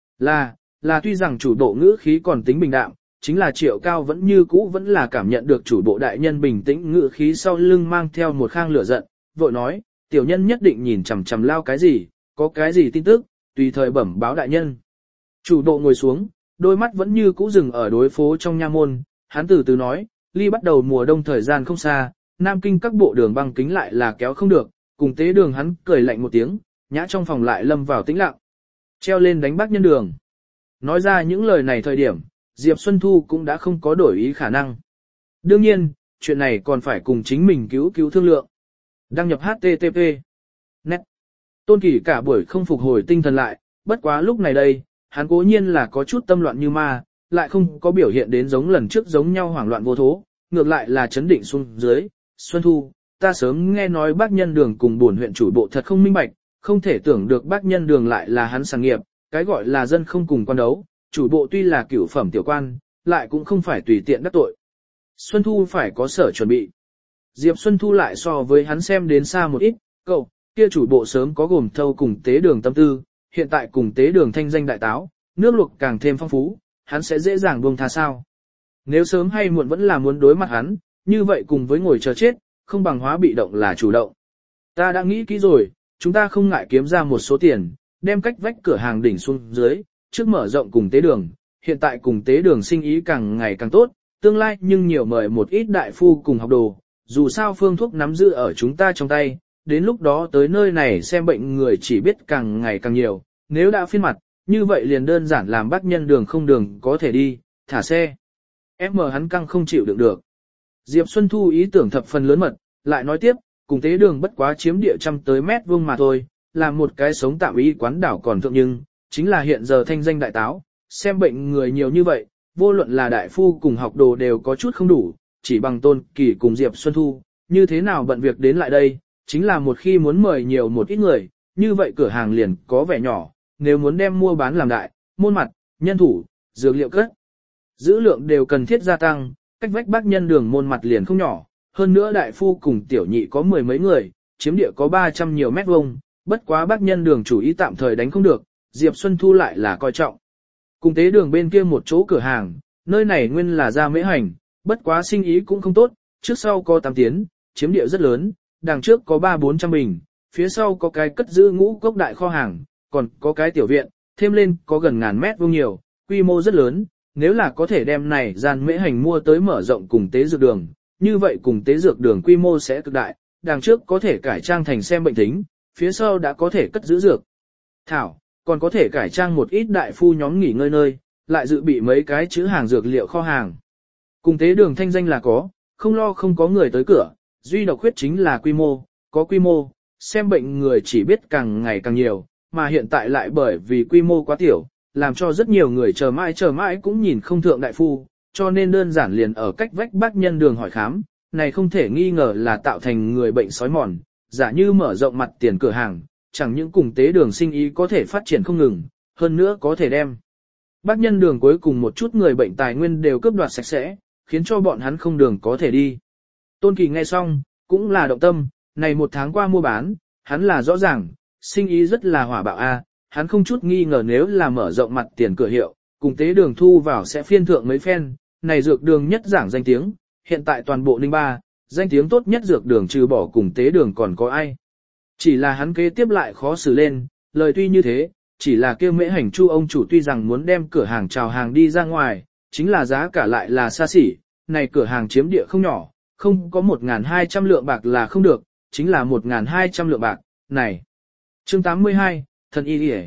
Là tuy rằng chủ bộ ngữ khí còn tính bình đạm, chính là Triệu Cao vẫn như cũ vẫn là cảm nhận được chủ bộ đại nhân bình tĩnh ngữ khí sau lưng mang theo một khang lửa giận, vội nói, tiểu nhân nhất định nhìn chằm chằm lao cái gì, có cái gì tin tức, tùy thời bẩm báo đại nhân. Chủ bộ ngồi xuống, đôi mắt vẫn như cũ dừng ở đối phố trong nha môn, hắn từ từ nói, ly bắt đầu mùa đông thời gian không xa, Nam Kinh các bộ đường băng kính lại là kéo không được, cùng tế đường hắn cười lạnh một tiếng, nhã trong phòng lại lâm vào tĩnh lặng. Treo lên đánh bác nhân đường. Nói ra những lời này thời điểm, Diệp Xuân Thu cũng đã không có đổi ý khả năng. Đương nhiên, chuyện này còn phải cùng chính mình cứu thương lượng. Đăng nhập HTTP. Net. Tôn Kỳ cả buổi không phục hồi tinh thần lại, bất quá lúc này đây, hắn cố nhiên là có chút tâm loạn như ma, lại không có biểu hiện đến giống lần trước giống nhau hoảng loạn vô thố, ngược lại là chấn định xuống dưới. Xuân Thu, ta sớm nghe nói bác nhân đường cùng buồn huyện chủ bộ thật không minh bạch, không thể tưởng được bác nhân đường lại là hắn sản nghiệp, cái gọi là dân không cùng quan đấu, chủ bộ tuy là cửu phẩm tiểu quan, lại cũng không phải tùy tiện đắc tội. Xuân Thu phải có sở chuẩn bị. Diệp Xuân Thu lại so với hắn xem đến xa một ít, cậu, kia chủ bộ sớm có gồm thâu cùng tế đường tâm tư, hiện tại cùng tế đường thanh danh đại táo, nước luộc càng thêm phong phú, hắn sẽ dễ dàng buông tha sao. Nếu sớm hay muộn vẫn là muốn đối mặt hắn, như vậy cùng với ngồi chờ chết, không bằng hóa bị động là chủ động. Ta đã nghĩ kỹ rồi, chúng ta không ngại kiếm ra một số tiền, đem cách vách cửa hàng đỉnh xuống dưới, trước mở rộng cùng tế đường, hiện tại cùng tế đường sinh ý càng ngày càng tốt, tương lai nhưng nhiều mời một ít đại phu cùng học đồ, dù sao phương thuốc nắm giữ ở chúng ta trong tay, đến lúc đó tới nơi này xem bệnh người chỉ biết càng ngày càng nhiều, nếu đã phiên mặt, như vậy liền đơn giản làm bác nhân đường không đường có thể đi, thả xe. Em mở hắn căng không chịu đựng được. Diệp Xuân Thu ý tưởng thập phần lớn mật, lại nói tiếp, cùng tế đường bất quá chiếm địa trăm tới mét vuông mà thôi, làm một cái sống tạm y quán đảo còn thượng nhưng, chính là hiện giờ thanh danh đại táo, xem bệnh người nhiều như vậy, vô luận là đại phu cùng học đồ đều có chút không đủ, chỉ bằng Tôn Kỳ cùng Diệp Xuân Thu, như thế nào bận việc đến lại đây, chính là một khi muốn mời nhiều một ít người, như vậy cửa hàng liền có vẻ nhỏ, nếu muốn đem mua bán làm đại, môn mặt, nhân thủ, dược liệu cất, dữ lượng đều cần thiết gia tăng, cách vách bác nhân đường môn mặt liền không nhỏ, hơn nữa đại phu cùng tiểu nhị có mười mấy người, chiếm địa có 300 nhiều mét vuông, bất quá bác nhân đường chủ ý tạm thời đánh không được, Diệp Xuân Thu lại là coi trọng. Cùng tế đường bên kia một chỗ cửa hàng, nơi này nguyên là ra mễ hành, bất quá sinh ý cũng không tốt, trước sau có 8 tiến, chiếm địa rất lớn, đằng trước có 3-400 bình, phía sau có cái cất giữ ngũ cốc đại kho hàng, còn có cái tiểu viện, thêm lên có gần ngàn mét vuông nhiều, quy mô rất lớn, nếu là có thể đem này gian mễ hành mua tới mở rộng cùng tế dược đường, như vậy cùng tế dược đường quy mô sẽ cực đại, đằng trước có thể cải trang thành xem bệnh thính, phía sau đã có thể cất giữ dược. Thảo, còn có thể cải trang một ít đại phu nhóm nghỉ ngơi nơi, lại dự bị mấy cái chữ hàng dược liệu kho hàng. Cùng tế đường thanh danh là có, không lo không có người tới cửa, duy độc khuyết chính là quy mô, có quy mô, xem bệnh người chỉ biết càng ngày càng nhiều, mà hiện tại lại bởi vì quy mô quá tiểu, làm cho rất nhiều người chờ mãi cũng nhìn không thượng đại phu, cho nên đơn giản liền ở cách vách bác nhân đường hỏi khám, này không thể nghi ngờ là tạo thành người bệnh sói mòn, giả như mở rộng mặt tiền cửa hàng, chẳng những cùng tế đường sinh ý có thể phát triển không ngừng, hơn nữa có thể đem bác nhân đường cuối cùng một chút người bệnh tài nguyên đều cướp đoạt sạch sẽ, khiến cho bọn hắn không đường có thể đi. Tôn Kỳ nghe xong, cũng là động tâm, này một tháng qua mua bán, hắn là rõ ràng, sinh ý rất là hỏa bạo a, hắn không chút nghi ngờ nếu là mở rộng mặt tiền cửa hiệu, cùng tế đường thu vào sẽ phiên thượng mấy phen, này dược đường nhất giảng danh tiếng, hiện tại toàn bộ Ninh Ba, danh tiếng tốt nhất dược đường trừ bỏ cùng tế đường còn có ai. Chỉ là hắn kế tiếp lại khó xử lên, lời tuy như thế, chỉ là kêu Mễ Hành Chu ông chủ tuy rằng muốn đem cửa hàng chào hàng đi ra ngoài, chính là giá cả lại là xa xỉ, này cửa hàng chiếm địa không nhỏ, không có 1.200 lượng bạc là không được, chính là 1.200 lượng bạc, này. Chương 82, thần y điề.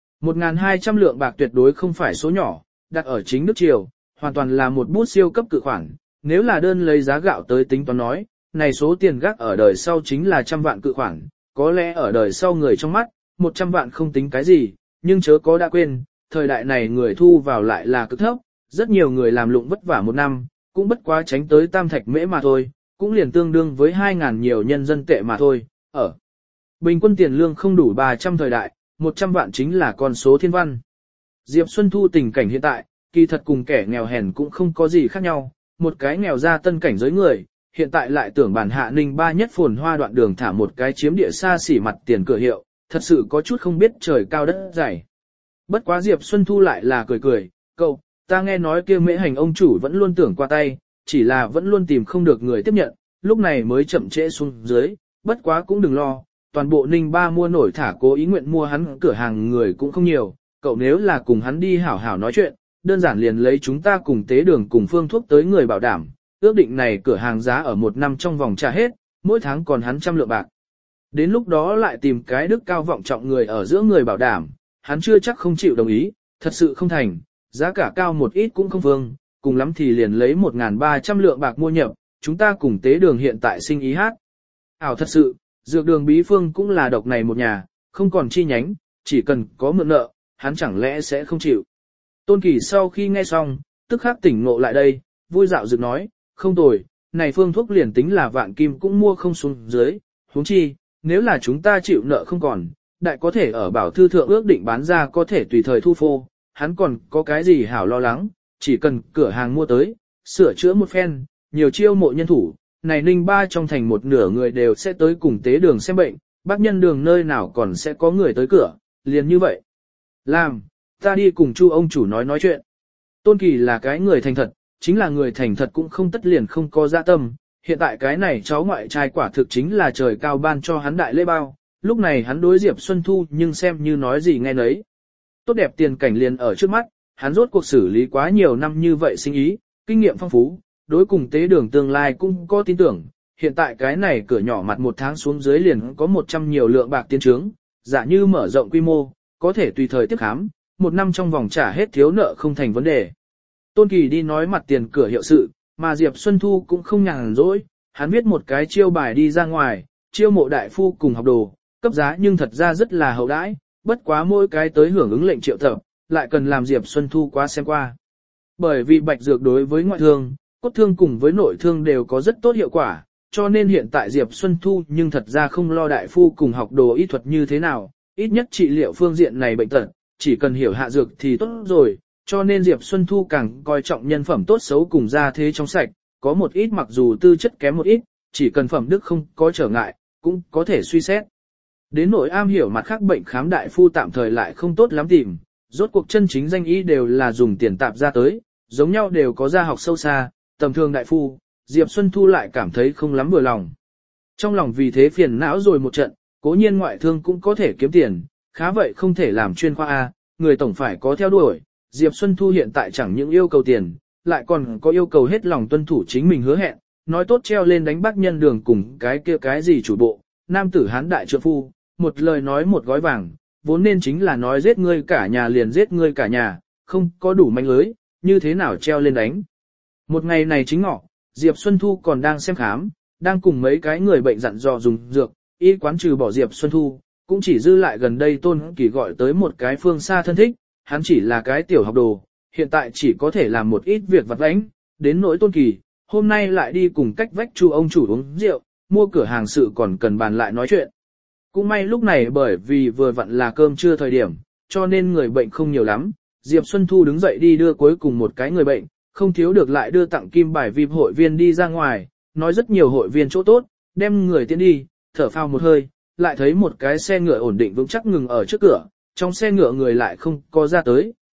1.200 lượng bạc tuyệt đối không phải số nhỏ, đặt ở chính Đức Triều, hoàn toàn là một bút siêu cấp cự khoản, nếu là đơn lấy giá gạo tới tính toán nói, này số tiền gác ở đời sau chính là trăm vạn cự khoản, có lẽ ở đời sau người trong mắt, 100 vạn không tính cái gì, nhưng chớ có đã quên, thời đại này người thu vào lại là cực thấp, rất nhiều người làm lụng vất vả một năm, cũng bất quá tránh tới tam thạch mễ mà thôi, cũng liền tương đương với 2.000 nhiều nhân dân tệ mà thôi, ở bình quân tiền lương không đủ 300 thời đại, 100 vạn chính là con số thiên văn. Diệp Xuân Thu tình cảnh hiện tại, kỳ thật cùng kẻ nghèo hèn cũng không có gì khác nhau, một cái nghèo ra tân cảnh giới người, hiện tại lại tưởng bản hạ Ninh Ba nhất phồn hoa đoạn đường thả một cái chiếm địa xa xỉ mặt tiền cửa hiệu, thật sự có chút không biết trời cao đất dày. Bất quá Diệp Xuân Thu lại là cười cười, cậu, ta nghe nói kia Mễ Hành ông chủ vẫn luôn tưởng qua tay, chỉ là vẫn luôn tìm không được người tiếp nhận, lúc này mới chậm trễ xuống dưới, bất quá cũng đừng lo, toàn bộ Ninh Ba mua nổi thả cố ý nguyện mua hắn cửa hàng người cũng không nhiều, cậu nếu là cùng hắn đi hảo hảo nói chuyện, đơn giản liền lấy chúng ta cùng tế đường cùng phương thuốc tới người bảo đảm, ước định này cửa hàng giá ở một năm trong vòng trả hết, mỗi tháng còn hắn 100 lượng bạc. Đến lúc đó lại tìm cái đức cao vọng trọng người ở giữa người bảo đảm, hắn chưa chắc không chịu đồng ý, thật sự không thành, giá cả cao một ít cũng không vương, cùng lắm thì liền lấy 1.300 lượng bạc mua nhập, chúng ta cùng tế đường hiện tại sinh ý hát. Ảo thật sự, dược đường bí phương cũng là độc này một nhà, không còn chi nhánh, chỉ cần có mượn nợ, hắn chẳng lẽ sẽ không chịu. Tôn Kỳ sau khi nghe xong, tức khắc tỉnh ngộ lại đây, vui dạo dược nói, không tồi, này phương thuốc liền tính là vạn kim cũng mua không xuống dưới, huống chi, nếu là chúng ta chịu nợ không còn, đại có thể ở bảo thư thượng ước định bán ra có thể tùy thời thu phô, hắn còn có cái gì hảo lo lắng, chỉ cần cửa hàng mua tới, sửa chữa một phen, nhiều chiêu mộ nhân thủ, này Ninh Ba trong thành một nửa người đều sẽ tới cùng tế đường xem bệnh, bác nhân đường nơi nào còn sẽ có người tới cửa, liền như vậy. Làm, ta đi cùng Chu ông chủ nói chuyện. Tôn Kỳ là cái người thành thật, chính là người thành thật cũng không tất liền không có dạ tâm, hiện tại cái này cháu ngoại trai quả thực chính là trời cao ban cho hắn đại lễ bao, lúc này hắn đối Diệp Xuân Thu nhưng xem như nói gì nghe nấy. Tốt đẹp tiền cảnh liền ở trước mắt, hắn rốt cuộc xử lý quá nhiều năm như vậy sinh ý, kinh nghiệm phong phú, đối cùng tế đường tương lai cũng có tin tưởng, hiện tại cái này cửa nhỏ mặt một tháng xuống dưới liền có 100 nhiều lượng bạc tiến trướng, giả như mở rộng quy mô, có thể tùy thời tiếp khám, một năm trong vòng trả hết thiếu nợ không thành vấn đề. Tôn Kỳ đi nói mặt tiền cửa hiệu sự, mà Diệp Xuân Thu cũng không nhàn rỗi, hắn viết một cái chiêu bài đi ra ngoài, chiêu mộ đại phu cùng học đồ, cấp giá nhưng thật ra rất là hậu đãi, bất quá mỗi cái tới hưởng ứng lệnh triệu tập, lại cần làm Diệp Xuân Thu qua xem qua. Bởi vì bạch dược đối với ngoại thương, cốt thương cùng với nội thương đều có rất tốt hiệu quả, cho nên hiện tại Diệp Xuân Thu nhưng thật ra không lo đại phu cùng học đồ y thuật như thế nào, ít nhất trị liệu phương diện này bệnh tật, chỉ cần hiểu hạ dược thì tốt rồi, cho nên Diệp Xuân Thu càng coi trọng nhân phẩm tốt xấu cùng gia thế trong sạch, có một ít mặc dù tư chất kém một ít, chỉ cần phẩm đức không có trở ngại, cũng có thể suy xét. Đến nỗi am hiểu mặt khác bệnh khám đại phu tạm thời lại không tốt lắm tìm, rốt cuộc chân chính danh y đều là dùng tiền tạp ra tới, giống nhau đều có gia học sâu xa, tầm thường đại phu, Diệp Xuân Thu lại cảm thấy không lắm vừa lòng. Trong lòng vì thế phiền não rồi một trận, cố nhiên ngoại thương cũng có thể kiếm tiền, khá vậy không thể làm chuyên khoa A, người tổng phải có theo đuổi. Diệp Xuân Thu hiện tại chẳng những yêu cầu tiền, lại còn có yêu cầu hết lòng tuân thủ chính mình hứa hẹn, nói tốt treo lên đánh bác nhân đường cùng cái kia cái gì chủ bộ, nam tử hán đại trượng phu, một lời nói một gói vàng, vốn nên chính là nói giết ngươi cả nhà liền giết ngươi cả nhà, không có đủ manh lưới, như thế nào treo lên đánh. Một ngày này chính ngọ, Diệp Xuân Thu còn đang xem khám, đang cùng mấy cái người bệnh dặn dò dùng dược, y quán trừ bỏ Diệp Xuân Thu, cũng chỉ dư lại gần đây Tôn Kỳ gọi tới một cái phương xa thân thích, hắn chỉ là cái tiểu học đồ, hiện tại chỉ có thể làm một ít việc vặt vãnh, đến nỗi Tôn Kỳ, hôm nay lại đi cùng cách vách Chu ông chủ uống rượu, mua cửa hàng sự còn cần bàn lại nói chuyện. Cũng may lúc này bởi vì vừa vặn là cơm trưa thời điểm, cho nên người bệnh không nhiều lắm, Diệp Xuân Thu đứng dậy đi đưa cuối cùng một cái người bệnh, không thiếu được lại đưa tặng kim bài VIP hội viên đi ra ngoài, nói rất nhiều hội viên chỗ tốt, đem người tiến đi, thở phào một hơi, lại thấy một cái xe ngựa ổn định vững chắc ngừng ở trước cửa, trong xe ngựa người lại không có ra tới,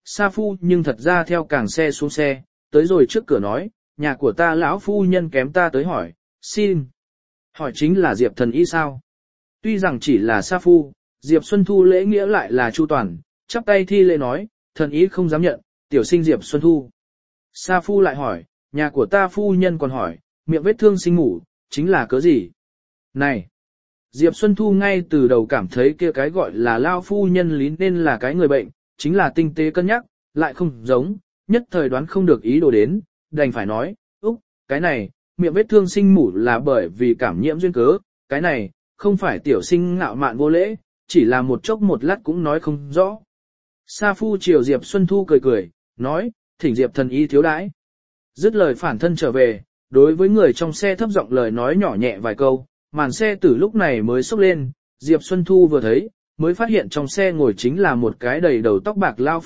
Sa Phu nhưng thật ra theo càng xe xuống xe, tới rồi trước cửa nói, nhà của ta lão phu nhân kém ta tới hỏi, xin. Hỏi chính là Diệp thần y sao? Tuy rằng chỉ là Sa Phu, Diệp Xuân Thu lễ nghĩa lại là chu toàn, chắp tay thi lễ nói, thần y không dám nhận, tiểu sinh Diệp Xuân Thu. Sa Phu lại hỏi, nhà của ta phu nhân còn hỏi, miệng vết thương sinh ngủ, chính là cớ gì? Này! Diệp Xuân Thu ngay từ đầu cảm thấy kia cái gọi là lao phu nhân lý nên là cái người bệnh, chính là tinh tế cân nhắc, lại không giống, nhất thời đoán không được ý đồ đến, đành phải nói, cái này, miệng vết thương sinh mủ là bởi vì cảm nhiễm duyên cớ, cái này, không phải tiểu sinh ngạo mạn vô lễ, chỉ là một chốc một lát cũng nói không rõ. Sa Phu chiều Diệp Xuân Thu cười cười, nói, thỉnh Diệp thần y thiếu đãi. Dứt lời phản thân trở về, đối với người trong xe thấp giọng lời nói nhỏ nhẹ vài câu, màn xe từ lúc này mới xốc lên, Diệp Xuân Thu vừa thấy, mới phát hiện trong xe ngồi chính là một cái đầy đầu tóc bạc lão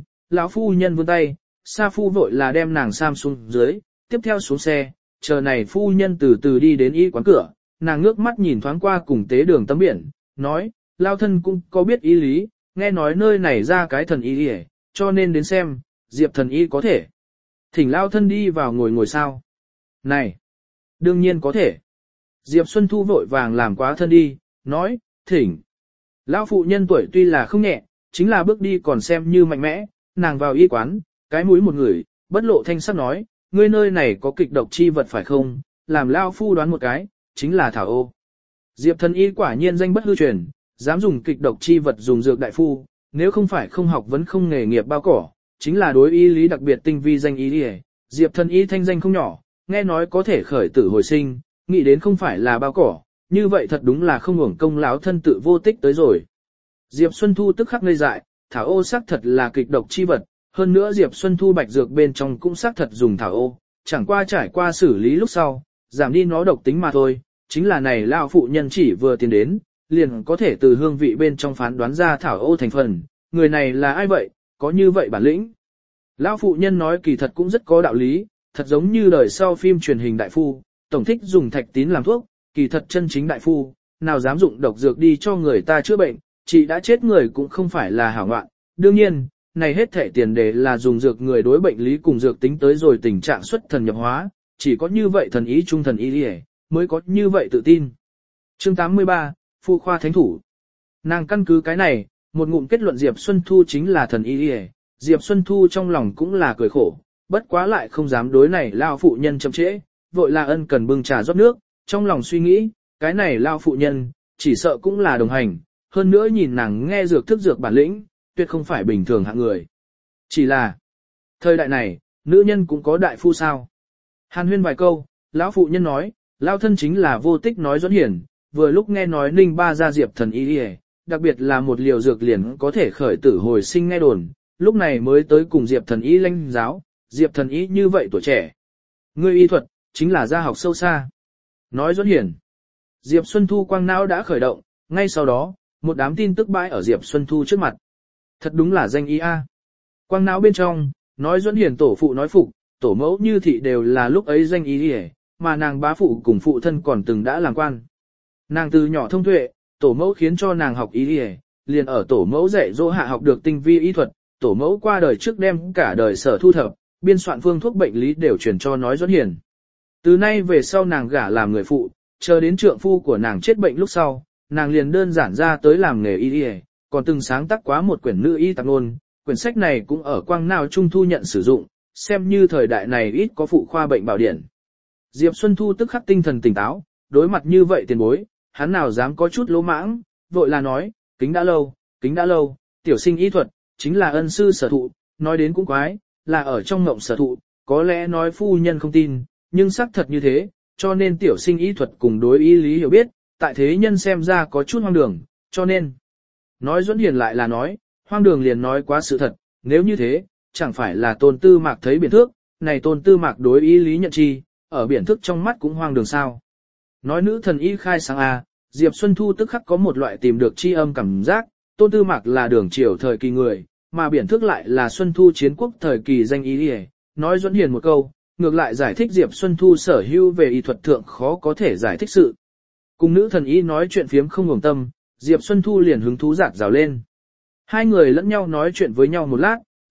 phu nhân vươn tay, Sa Phu vội là đem nàng sam xuống dưới, tiếp theo xuống xe, chờ này phu nhân từ từ đi đến y quán cửa, nàng ngước mắt nhìn thoáng qua cùng tế đường tấm biển, nói, lao thân cũng có biết ý lý, nghe nói nơi này ra cái thần y đi, cho nên đến xem, Diệp thần y có thể. Thỉnh lao thân đi vào ngồi sao? Này, đương nhiên có thể. Diệp Xuân Thu vội vàng làm quá thân đi, nói, thỉnh. Lão phụ nhân tuổi tuy là không nhẹ, chính là bước đi còn xem như mạnh mẽ, nàng vào y quán, cái mũi một người, bất lộ thanh sắc nói, ngươi nơi này có kịch độc chi vật phải không, làm lao phu đoán một cái, chính là thảo ô. Diệp thần y quả nhiên danh bất hư truyền, dám dùng kịch độc chi vật dùng dược đại phu, nếu không phải không học vẫn không nghề nghiệp bao cỏ, chính là đối y lý đặc biệt tinh vi danh y lý. Diệp thần y thanh danh không nhỏ, nghe nói có thể khởi tử hồi sinh, nghĩ đến không phải là bao cỏ, như vậy thật đúng là không hưởng công láo thân tự vô tích tới rồi. Diệp Xuân Thu tức khắc ngây dại, thảo ô xác thật là kịch độc chi vật, hơn nữa Diệp Xuân Thu bạch dược bên trong cũng xác thật dùng thảo ô, chẳng qua trải qua xử lý lúc sau, giảm đi nó độc tính mà thôi, chính là này lão phụ nhân chỉ vừa tiến đến, liền có thể từ hương vị bên trong phán đoán ra thảo ô thành phần, người này là ai vậy, có như vậy bản lĩnh. Lão phụ nhân nói kỳ thật cũng rất có đạo lý, thật giống như đời sau phim truyền hình đại phu, tổng thích dùng thạch tín làm thuốc, kỳ thật chân chính đại phu, nào dám dụng độc dược đi cho người ta chữa bệnh, chị đã chết người cũng không phải là hảo ngoạn. Đương nhiên, này hết thể tiền đề là dùng dược người đối bệnh lý cùng dược tính tới rồi tình trạng xuất thần nhập hóa, chỉ có như vậy thần ý trung thần y lý mới có như vậy tự tin. Chương 83, Phụ khoa thánh thủ. Nàng căn cứ cái này, một ngụm kết luận Diệp Xuân Thu chính là thần y lý. Diệp Xuân Thu trong lòng cũng là cười khổ, bất quá lại không dám đối này lao phụ nhân chậm trễ, vội là ân cần bưng trà rót nước, trong lòng suy nghĩ, cái này lao phụ nhân, chỉ sợ cũng là đồng hành, hơn nữa nhìn nàng nghe dược thức dược bản lĩnh, tuyệt không phải bình thường hạng người. Chỉ là, thời đại này, nữ nhân cũng có đại phu sao. Hàn huyên vài câu, lão phụ nhân nói, lao thân chính là vô tích nói Doãn Hiển, vừa lúc nghe nói Ninh Ba gia Diệp thần y đi, đặc biệt là một liều dược liền có thể khởi tử hồi sinh nghe đồn, lúc này mới tới cùng Diệp thần y lãnh giáo, Diệp thần y như vậy tuổi trẻ. Ngươi y thuật, chính là gia học sâu xa. Nói Doãn Hiển. Diệp Xuân Thu quang não đã khởi động, ngay sau đó, một đám tin tức bãi ở Diệp Xuân Thu trước mặt. Thật đúng là danh y a. Quang não bên trong, nói Doãn Hiển tổ phụ nói phục, tổ mẫu Như thị đều là lúc ấy danh y đi, mà nàng bá phụ cùng phụ thân còn từng đã làm quan. Nàng từ nhỏ thông tuệ, tổ mẫu khiến cho nàng học y đi, liền ở tổ mẫu dạy dỗ hạ học được tinh vi y thuật, tổ mẫu qua đời trước đem cả đời sở thu thập, biên soạn phương thuốc bệnh lý đều truyền cho nói Doãn Hiển. Từ nay về sau nàng gả làm người phụ, chờ đến trượng phu của nàng chết bệnh lúc sau, nàng liền đơn giản ra tới làm nghề y, còn từng sáng tác quá một quyển nữ y tạp ngôn, quyển sách này cũng ở quang nào trung thu nhận sử dụng, xem như thời đại này ít có phụ khoa bệnh bảo điển. Diệp Xuân Thu tức khắc tinh thần tỉnh táo, đối mặt như vậy tiền bối, hắn nào dám có chút lỗ mãng, vội là nói, kính đã lâu, tiểu sinh y thuật, chính là ân sư sở thụ, nói đến cũng quái, là ở trong ngộng sở thụ, có lẽ nói phu nhân không tin, nhưng xác thật như thế, cho nên tiểu sinh y thuật cùng đối y lý hiểu biết, tại thế nhân xem ra có chút hoang đường, cho nên. Nói Doãn Hiển lại là nói, hoang đường liền nói quá sự thật, nếu như thế, chẳng phải là Tôn Tư Mạc thấy biển thước, này Tôn Tư Mạc đối y lý nhận chi, ở biển thước trong mắt cũng hoang đường sao. Nói nữ thần y khai sáng a, Diệp Xuân Thu tức khắc có một loại tìm được chi âm cảm giác, Tôn Tư Mạc là đường triều thời kỳ người, mà biển thước lại là Xuân Thu chiến quốc thời kỳ danh y lý. Nói Doãn Hiển một câu, ngược lại giải thích Diệp Xuân Thu sở hữu về y thuật thượng khó có thể giải thích sự. Cùng nữ thần y nói chuyện phiếm không ngừng tâm, Diệp Xuân Thu liền hứng thú rạc rào lên. Hai người lẫn nhau nói chuyện với nhau một lát,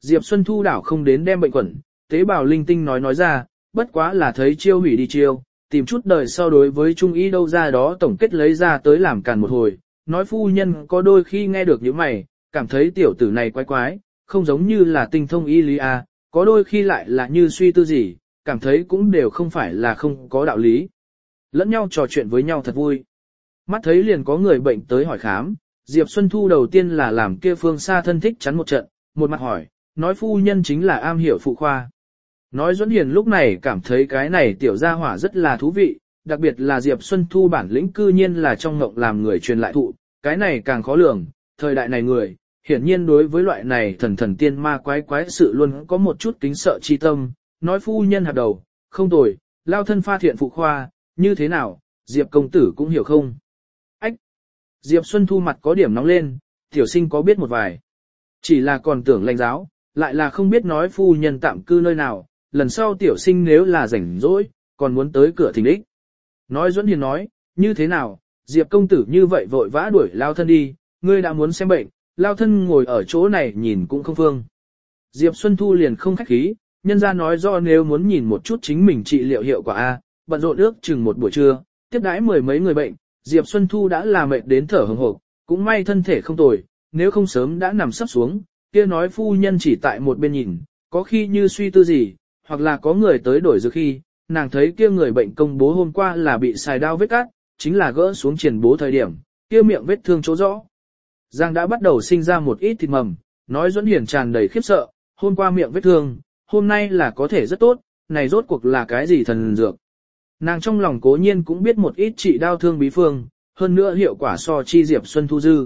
Diệp Xuân Thu đảo không đến đem bệnh quẩn, tế bào linh tinh nói ra, bất quá là thấy chiêu hủy đi chiêu, tìm chút đời sau đối với trung y đâu ra đó tổng kết lấy ra tới làm càn một hồi, nói phu nhân có đôi khi nghe được những mày, cảm thấy tiểu tử này quái quái, không giống như là tinh thông y lý a, có đôi khi lại là như suy tư gì, cảm thấy cũng đều không phải là không có đạo lý. Lẫn nhau trò chuyện với nhau thật vui. Mắt thấy liền có người bệnh tới hỏi khám, Diệp Xuân Thu đầu tiên là làm kia phương xa thân thích chắn một trận, một mặt hỏi, nói phu nhân chính là am hiểu phụ khoa. Nói Duẫn Hiền lúc này cảm thấy cái này tiểu gia hỏa rất là thú vị, đặc biệt là Diệp Xuân Thu bản lĩnh cư nhiên là trong ngộng làm người truyền lại thụ, cái này càng khó lường, thời đại này người, hiển nhiên đối với loại này thần tiên ma quái quái sự luôn có một chút kính sợ chi tâm, nói phu nhân hạt đầu, không tồi, lao thân pha thiện phụ khoa, như thế nào, Diệp công tử cũng hiểu không? Ách! Diệp Xuân Thu mặt có điểm nóng lên, tiểu sinh có biết một vài. Chỉ là còn tưởng lãnh giáo, lại là không biết nói phu nhân tạm cư nơi nào, lần sau tiểu sinh nếu là rảnh rỗi, còn muốn tới cửa thỉnh đích. Nói Duẫn Hiền nói, như thế nào, Diệp công tử như vậy vội vã đuổi lao thân đi, ngươi đã muốn xem bệnh, lao thân ngồi ở chỗ này nhìn cũng không phương. Diệp Xuân Thu liền không khách khí, nhân ra nói do nếu muốn nhìn một chút chính mình trị liệu hiệu quả A, bận rộn ước chừng một buổi trưa, tiếp đãi mười mấy người bệnh, Diệp Xuân Thu đã là mệt đến thở hừng hực, cũng may thân thể không tồi, nếu không sớm đã nằm sắp xuống, kia nói phu nhân chỉ tại một bên nhìn, có khi như suy tư gì, hoặc là có người tới đổi dược khi, nàng thấy kia người bệnh công bố hôm qua là bị xài đao vết cắt, chính là gỡ xuống triển bố thời điểm, kia miệng vết thương chỗ rõ. Giang đã bắt đầu sinh ra một ít thịt mầm, nói Duẫn Hiền tràn đầy khiếp sợ, hôm qua miệng vết thương, hôm nay là có thể rất tốt, này rốt cuộc là cái gì thần dược. Nàng trong lòng cố nhiên cũng biết một ít trị đau thương bí phương, hơn nữa hiệu quả so chi Diệp Xuân Thu dư.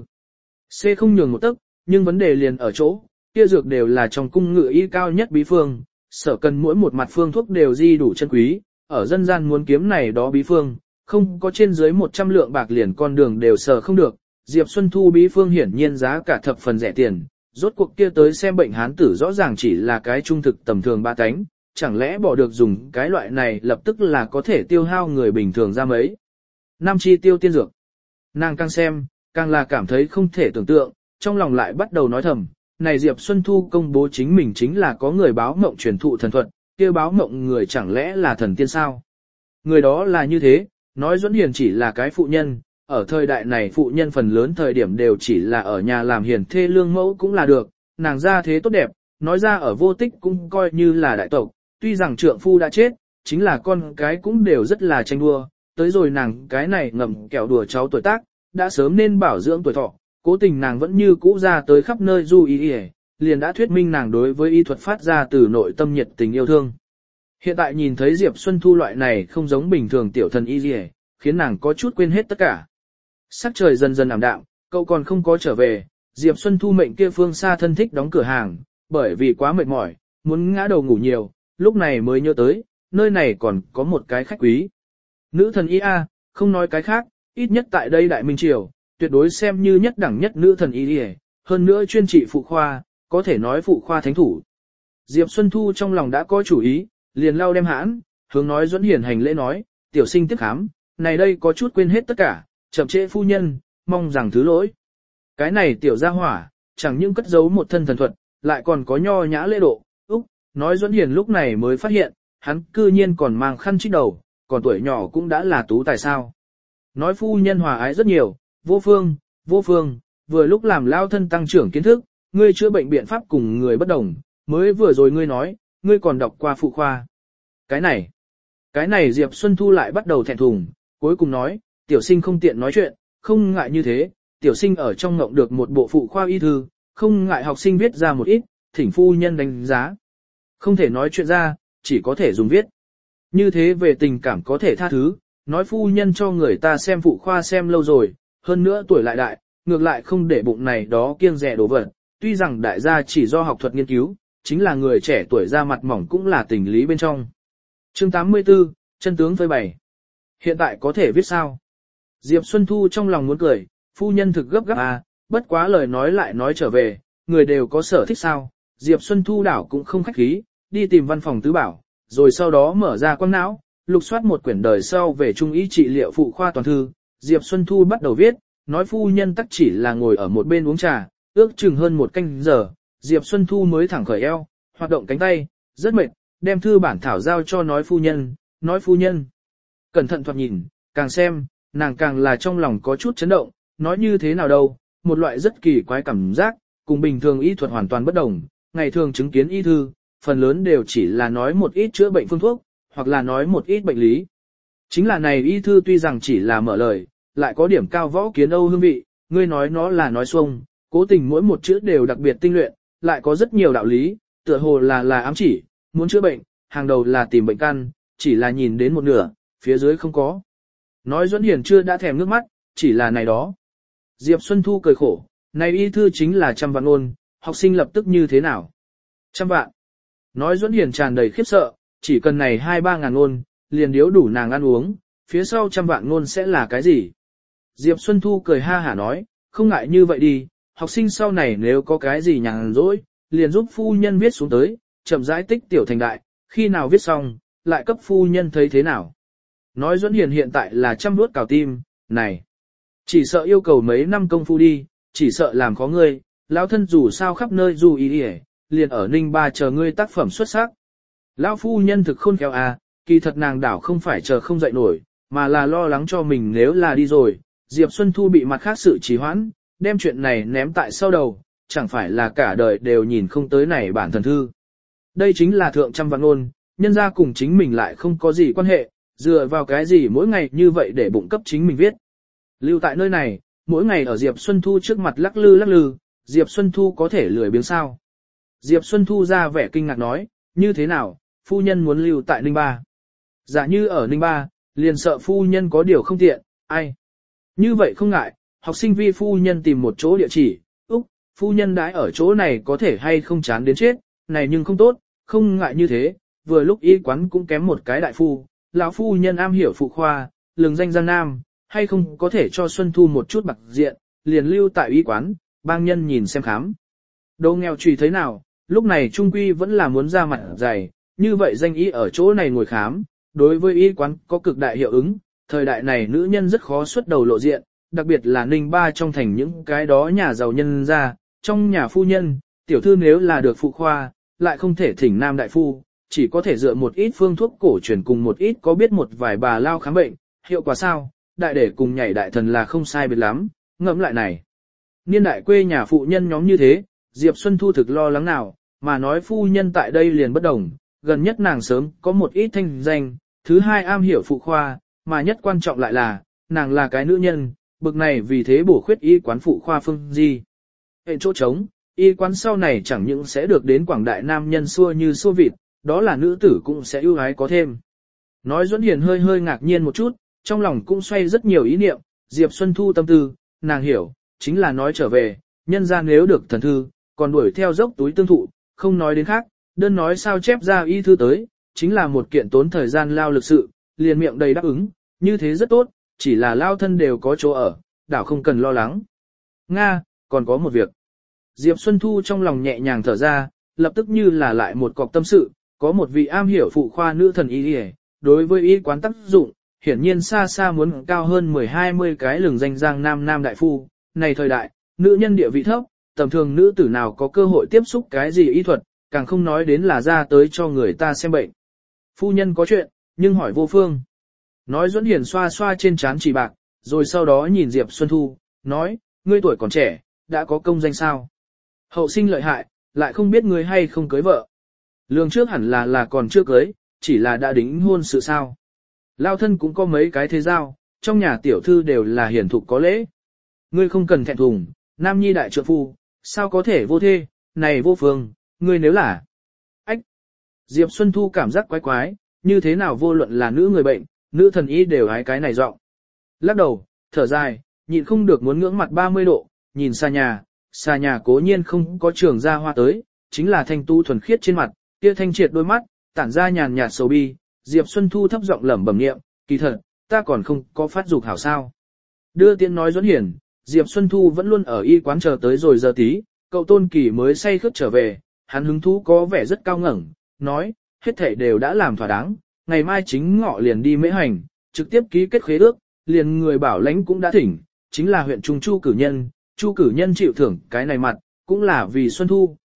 C không nhường một tấc, nhưng vấn đề liền ở chỗ, kia dược đều là trong cung ngự y cao nhất bí phương, sở cần mỗi một mặt phương thuốc đều di đủ chân quý, ở dân gian muốn kiếm này đó bí phương, không có trên dưới 100 lượng bạc liền con đường đều sở không được. Diệp Xuân Thu bí phương hiển nhiên giá cả thập phần rẻ tiền, rốt cuộc kia tới xem bệnh hán tử rõ ràng chỉ là cái trung thực tầm thường ba cánh, chẳng lẽ bỏ được dùng cái loại này lập tức là có thể tiêu hao người bình thường ra mấy. Năm chi tiêu tiên dược. Nàng càng xem, càng là cảm thấy không thể tưởng tượng, trong lòng lại bắt đầu nói thầm, này Diệp Xuân Thu công bố chính mình chính là có người báo mộng truyền thụ thần thuật, kia báo mộng người chẳng lẽ là thần tiên sao? Người đó là như thế, nói Duẫn Hiền chỉ là cái phụ nhân, ở thời đại này phụ nhân phần lớn thời điểm đều chỉ là ở nhà làm hiền thê lương mẫu cũng là được, nàng ra thế tốt đẹp, nói ra ở vô tích cũng coi như là đại tộc, tuy rằng trượng phu đã chết, chính là con cái cũng đều rất là tranh đua, tới rồi nàng cái này ngậm kẹo đùa cháu tuổi tác, đã sớm nên bảo dưỡng tuổi thọ, cố tình nàng vẫn như cũ ra tới khắp nơi du y liền đã thuyết minh nàng đối với y thuật phát ra từ nội tâm nhiệt tình yêu thương. Hiện tại nhìn thấy Diệp Xuân Thu loại này không giống bình thường tiểu thần y khiến nàng có chút quên hết tất cả. Sắc trời dần dần ảm đạm, cậu còn không có trở về, Diệp Xuân Thu mệnh kia phương xa thân thích đóng cửa hàng, bởi vì quá mệt mỏi, muốn ngã đầu ngủ nhiều, lúc này mới nhớ tới, nơi này còn có một cái khách quý. Nữ thần y a, không nói cái khác, ít nhất tại đây Đại Minh Triều, tuyệt đối xem như nhất đẳng nhất nữ thần y, hơn nữa chuyên trị phụ khoa, có thể nói phụ khoa thánh thủ. Diệp Xuân Thu trong lòng đã có chủ ý, liền lau đem hãn, hướng nói Duẫn Hiền hành lễ nói, tiểu sinh tiếp khám, này đây có chút quên hết tất cả, chậm trễ phu nhân, mong rằng thứ lỗi. Cái này tiểu gia hỏa, chẳng những cất giấu một thân thần thuật, lại còn có nho nhã lễ độ, nói Duẫn Hiền lúc này mới phát hiện, hắn cư nhiên còn mang khăn trích đầu, còn tuổi nhỏ cũng đã là tú tài sao. Nói phu nhân hòa ái rất nhiều, vô phương, vừa lúc làm lao thân tăng trưởng kiến thức, ngươi chữa bệnh biện pháp cùng người bất đồng, mới vừa rồi ngươi nói, ngươi còn đọc qua phụ khoa. Cái này Diệp Xuân Thu lại bắt đầu thẹn thùng, cuối cùng nói, tiểu sinh không tiện nói chuyện, không ngại như thế, tiểu sinh ở trong ngộng được một bộ phụ khoa y thư, không ngại học sinh viết ra một ít, thỉnh phu nhân đánh giá. Không thể nói chuyện ra, chỉ có thể dùng viết. Như thế về tình cảm có thể tha thứ, nói phu nhân cho người ta xem phụ khoa xem lâu rồi, hơn nữa tuổi lại đại, ngược lại không để bụng này đó kiêng dè đồ vật. Tuy rằng đại gia chỉ do học thuật nghiên cứu, chính là người trẻ tuổi ra mặt mỏng cũng là tình lý bên trong. Chương 84, chân tướng phơi bày. Hiện tại có thể viết sao? Diệp Xuân Thu trong lòng muốn cười, phu nhân thực gấp gáp à, bất quá lời nói lại nói trở về, người đều có sở thích sao? Diệp Xuân Thu đảo cũng không khách khí, đi tìm văn phòng tứ bảo, rồi sau đó mở ra quang não, lục soát một quyển đời sau về trung y trị liệu phụ khoa toàn thư. Diệp Xuân Thu bắt đầu viết, nói phu nhân tắc chỉ là ngồi ở một bên uống trà, ước chừng hơn một canh giờ. Diệp Xuân Thu mới thẳng khởi eo, hoạt động cánh tay, rất mệt, đem thư bản thảo giao cho nói phu nhân. Cẩn thận thoạt nhìn, càng xem, nàng càng là trong lòng có chút chấn động, nói như thế nào đâu, một loại rất kỳ quái cảm giác, cùng bình thường y thuật hoàn toàn bất đồng, ngày thường chứng kiến y thư, phần lớn đều chỉ là nói một ít chữa bệnh phương thuốc, hoặc là nói một ít bệnh lý. Chính là này y thư tuy rằng chỉ là mở lời, lại có điểm cao võ kiến Âu hương vị, ngươi nói nó là nói xuông, cố tình mỗi một chữ đều đặc biệt tinh luyện, lại có rất nhiều đạo lý, tựa hồ là ám chỉ, muốn chữa bệnh, hàng đầu là tìm bệnh căn, chỉ là nhìn đến một nửa, phía dưới không có. Nói Duẫn Hiền chưa đã thèm nước mắt, chỉ là này đó. Diệp Xuân Thu cười khổ, này y thư chính là 100 vạn ngôn, học sinh lập tức như thế nào? 100 vạn. Nói Duẫn Hiền tràn đầy khiếp sợ, chỉ cần này 2-3 ngàn ngôn, liền điếu đủ nàng ăn uống, phía sau 100 vạn ngôn sẽ là cái gì? Diệp Xuân Thu cười ha hả nói, không ngại như vậy đi, học sinh sau này nếu có cái gì nhàn rỗi, liền giúp phu nhân viết xuống tới, chậm rãi tích tiểu thành đại, khi nào viết xong, lại cấp phu nhân thấy thế nào. Nói Duẫn Hiền hiện tại là trăm vuốt cào tim, này, chỉ sợ yêu cầu mấy năm công phu đi, chỉ sợ làm khó ngươi, lão thân dù sao khắp nơi dù ý đi liền ở Ninh Ba chờ ngươi tác phẩm xuất sắc. Lão phu nhân thực khôn khéo à, kỳ thật nàng đảo không phải chờ không dậy nổi, mà là lo lắng cho mình nếu là đi rồi, Diệp Xuân Thu bị mặt khác sự trì hoãn, đem chuyện này ném tại sau đầu, chẳng phải là cả đời đều nhìn không tới này bản thần thư. Đây chính là thượng trăm vạn ngôn, nhân ra cùng chính mình lại không có gì quan hệ, dựa vào cái gì mỗi ngày như vậy để bụng cấp chính mình viết. Lưu tại nơi này, mỗi ngày ở Diệp Xuân Thu trước mặt lắc lư, Diệp Xuân Thu có thể lười biếng sao. Diệp Xuân Thu ra vẻ kinh ngạc nói, như thế nào, phu nhân muốn lưu tại Ninh Ba. Giả như ở Ninh Ba, liền sợ phu nhân có điều không tiện, ai. Như vậy không ngại, học sinh vi phu nhân tìm một chỗ địa chỉ, phu nhân đãi ở chỗ này có thể hay không chán đến chết, này nhưng không tốt, không ngại như thế, vừa lúc y quán cũng kém một cái đại phu, lão phu nhân am hiểu phụ khoa, lừng danh Giang Nam, hay không có thể cho Xuân Thu một chút bạc diện, liền lưu tại y quán, bang nhân nhìn xem khám. Đồ nghèo trùy thấy nào, lúc này trung quy vẫn là muốn ra mặt dày, như vậy danh y ở chỗ này ngồi khám, đối với y quán có cực đại hiệu ứng, thời đại này nữ nhân rất khó xuất đầu lộ diện, đặc biệt là Ninh Ba trong thành những cái đó nhà giàu nhân ra, trong nhà phu nhân, tiểu thư nếu là được phụ khoa, lại không thể thỉnh nam đại phu, chỉ có thể dựa một ít phương thuốc cổ truyền cùng một ít có biết một vài bà lao khám bệnh, hiệu quả sao, đại để cùng nhảy đại thần là không sai biệt lắm, ngẫm lại này. Niên đại quê nhà phụ nhân nhóm như thế, Diệp Xuân Thu thực lo lắng nào, mà nói phu nhân tại đây liền bất đồng, gần nhất nàng sớm có một ít thanh danh, thứ hai am hiểu phụ khoa, mà nhất quan trọng lại là, nàng là cái nữ nhân, bực này vì thế bổ khuyết y quán phụ khoa phương gì. Hệ chỗ trống, y quán sau này chẳng những sẽ được đến quảng đại nam nhân xua như xua vịt, đó là nữ tử cũng sẽ ưu ái có thêm. Nói Duẫn Hiền hơi ngạc nhiên một chút, trong lòng cũng xoay rất nhiều ý niệm, Diệp Xuân Thu tâm tư, nàng hiểu, chính là nói trở về, nhân ra nếu được thần thư, còn đuổi theo dốc túi tương thụ, không nói đến khác, đơn nói sao chép ra y thư tới, chính là một kiện tốn thời gian lao lực sự, liền miệng đầy đáp ứng, như thế rất tốt, chỉ là lao thân đều có chỗ ở, đảo không cần lo lắng. Nga, còn có một việc. Diệp Xuân Thu trong lòng nhẹ nhàng thở ra, lập tức như là lại một cọc tâm sự, có một vị am hiểu phụ khoa nữ thần y đối với y quán tác dụng, hiển nhiên xa xa muốn cao hơn 10-20 cái lừng danh Giang Nam đại phu. Này thời đại, nữ nhân địa vị thấp, tầm thường nữ tử nào có cơ hội tiếp xúc cái gì y thuật, càng không nói đến là ra tới cho người ta xem bệnh. Phu nhân có chuyện, nhưng hỏi vô phương. Nói Duẫn Hiền xoa xoa trên trán chỉ bạc, rồi sau đó nhìn Diệp Xuân Thu, nói, ngươi tuổi còn trẻ, đã có công danh sao? Hậu sinh lợi hại, lại không biết ngươi hay không cưới vợ. Lương trước hẳn là còn chưa cưới, chỉ là đã đính hôn sự sao. Lao thân cũng có mấy cái thế giao, trong nhà tiểu thư đều là hiển thục có lễ. Ngươi không cần thẹn thùng, nam nhi đại trượng phu, sao có thể vô thê, này vô phương, ngươi nếu là... Ách! Diệp Xuân Thu cảm giác quái quái, như thế nào vô luận là nữ người bệnh, nữ thần y đều hái cái này giọng. Lắc đầu, thở dài, nhịn không được muốn ngưỡng mặt 30 độ, nhìn xa nhà cố nhiên không có trường ra hoa tới, chính là thanh tu thuần khiết trên mặt, kia thanh triệt đôi mắt, tản ra nhàn nhạt sầu bi. Diệp Xuân Thu thấp giọng lẩm bẩm niệm, kỳ thật, ta còn không có phát dục hảo sao. Đưa tiễn nói Duẫn Hiền, Diệp Xuân Thu vẫn luôn ở y quán chờ tới rồi giờ tí, cậu Tôn Kỳ mới say khướt trở về, hắn hứng thú có vẻ rất cao ngẩng, nói, hết thảy đều đã làm thỏa đáng, ngày mai chính ngọ liền đi mễ hành, trực tiếp ký kết khế ước, liền người bảo lãnh cũng đã thỉnh, chính là huyện Trung Chu cử nhân chịu thưởng cái này mặt, cũng là vì Xuân Thu,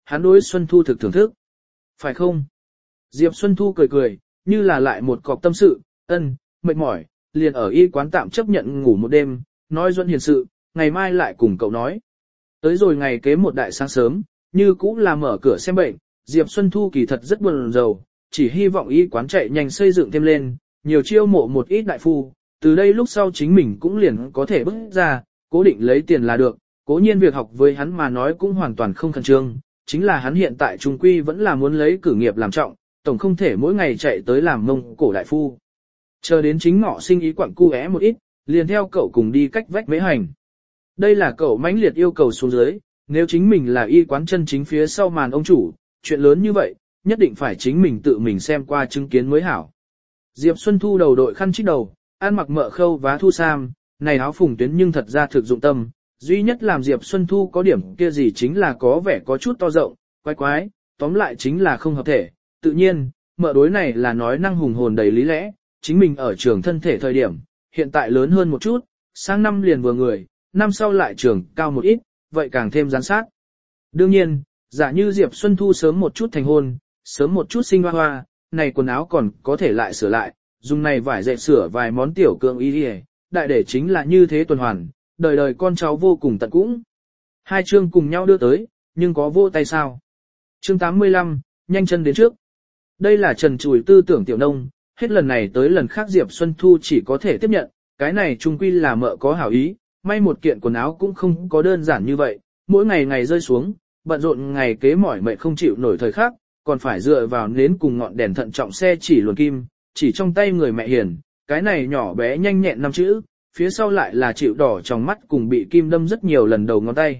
hắn đối Xuân Thu thực thưởng thức. Phải không? Diệp Xuân Thu cười cười, như là lại một cọc tâm sự, mệt mỏi, liền ở y quán tạm chấp nhận ngủ một đêm, nói Duẫn hiền sự, ngày mai lại cùng cậu nói. Tới rồi ngày kế một đại sáng sớm, như cũng là mở cửa xem bệnh, Diệp Xuân Thu kỳ thật rất buồn rầu, chỉ hy vọng y quán chạy nhanh xây dựng thêm lên, nhiều chiêu mộ một ít đại phu, từ đây lúc sau chính mình cũng liền có thể bước ra, cố định lấy tiền là được, cố nhiên việc học với hắn mà nói cũng hoàn toàn không khẩn trương, chính là hắn hiện tại trung quy vẫn là muốn lấy cử nghiệp làm trọng, tổng không thể mỗi ngày chạy tới làm mông cổ đại phu. Chờ đến chính ngọ sinh ý quặng cu é một ít, liền theo cậu cùng đi cách vách mễ hành. Đây là cậu mãnh liệt yêu cầu xuống dưới, nếu chính mình là y quán chân chính phía sau màn ông chủ, chuyện lớn như vậy, nhất định phải chính mình tự mình xem qua chứng kiến mới hảo. Diệp Xuân Thu đầu đội khăn chít đầu, ăn mặc mỡ khâu vá thu sam, này áo phùng tuyến nhưng thật ra thực dụng tâm, duy nhất làm Diệp Xuân Thu có điểm kia gì chính là có vẻ có chút to rộng, quái quái, tóm lại chính là không hợp thể, tự nhiên, mỡ đối này là nói năng hùng hồn đầy lý lẽ, chính mình ở trường thân thể thời điểm, hiện tại lớn hơn một chút, sang năm liền vừa người, năm sau lại trường cao một ít, vậy càng thêm gián sát. Đương nhiên, giả như Diệp Xuân Thu sớm một chút thành hôn, sớm một chút sinh hoa hoa, này quần áo còn có thể lại sửa lại, dùng này vải dệt sửa vài món tiểu cưỡng y đi, đại để chính là như thế tuần hoàn, đời đời con cháu vô cùng tận cũng. Hai chương cùng nhau đưa tới, nhưng có vô tay sao. Chương 85, nhanh chân đến trước. Đây là trần trùi tư tưởng tiểu nông, hết lần này tới lần khác Diệp Xuân Thu chỉ có thể tiếp nhận, cái này trung quy là mợ có hảo ý, may một kiện quần áo cũng không có đơn giản như vậy, mỗi ngày ngày rơi xuống, bận rộn ngày kế mỏi mệt không chịu nổi thời khắc, còn phải dựa vào nến cùng ngọn đèn thận trọng xe chỉ luồn kim, chỉ trong tay người mẹ hiền, cái này nhỏ bé nhanh nhẹn 5 chữ, phía sau lại là chịu đỏ trong mắt cùng bị kim đâm rất nhiều lần đầu ngón tay.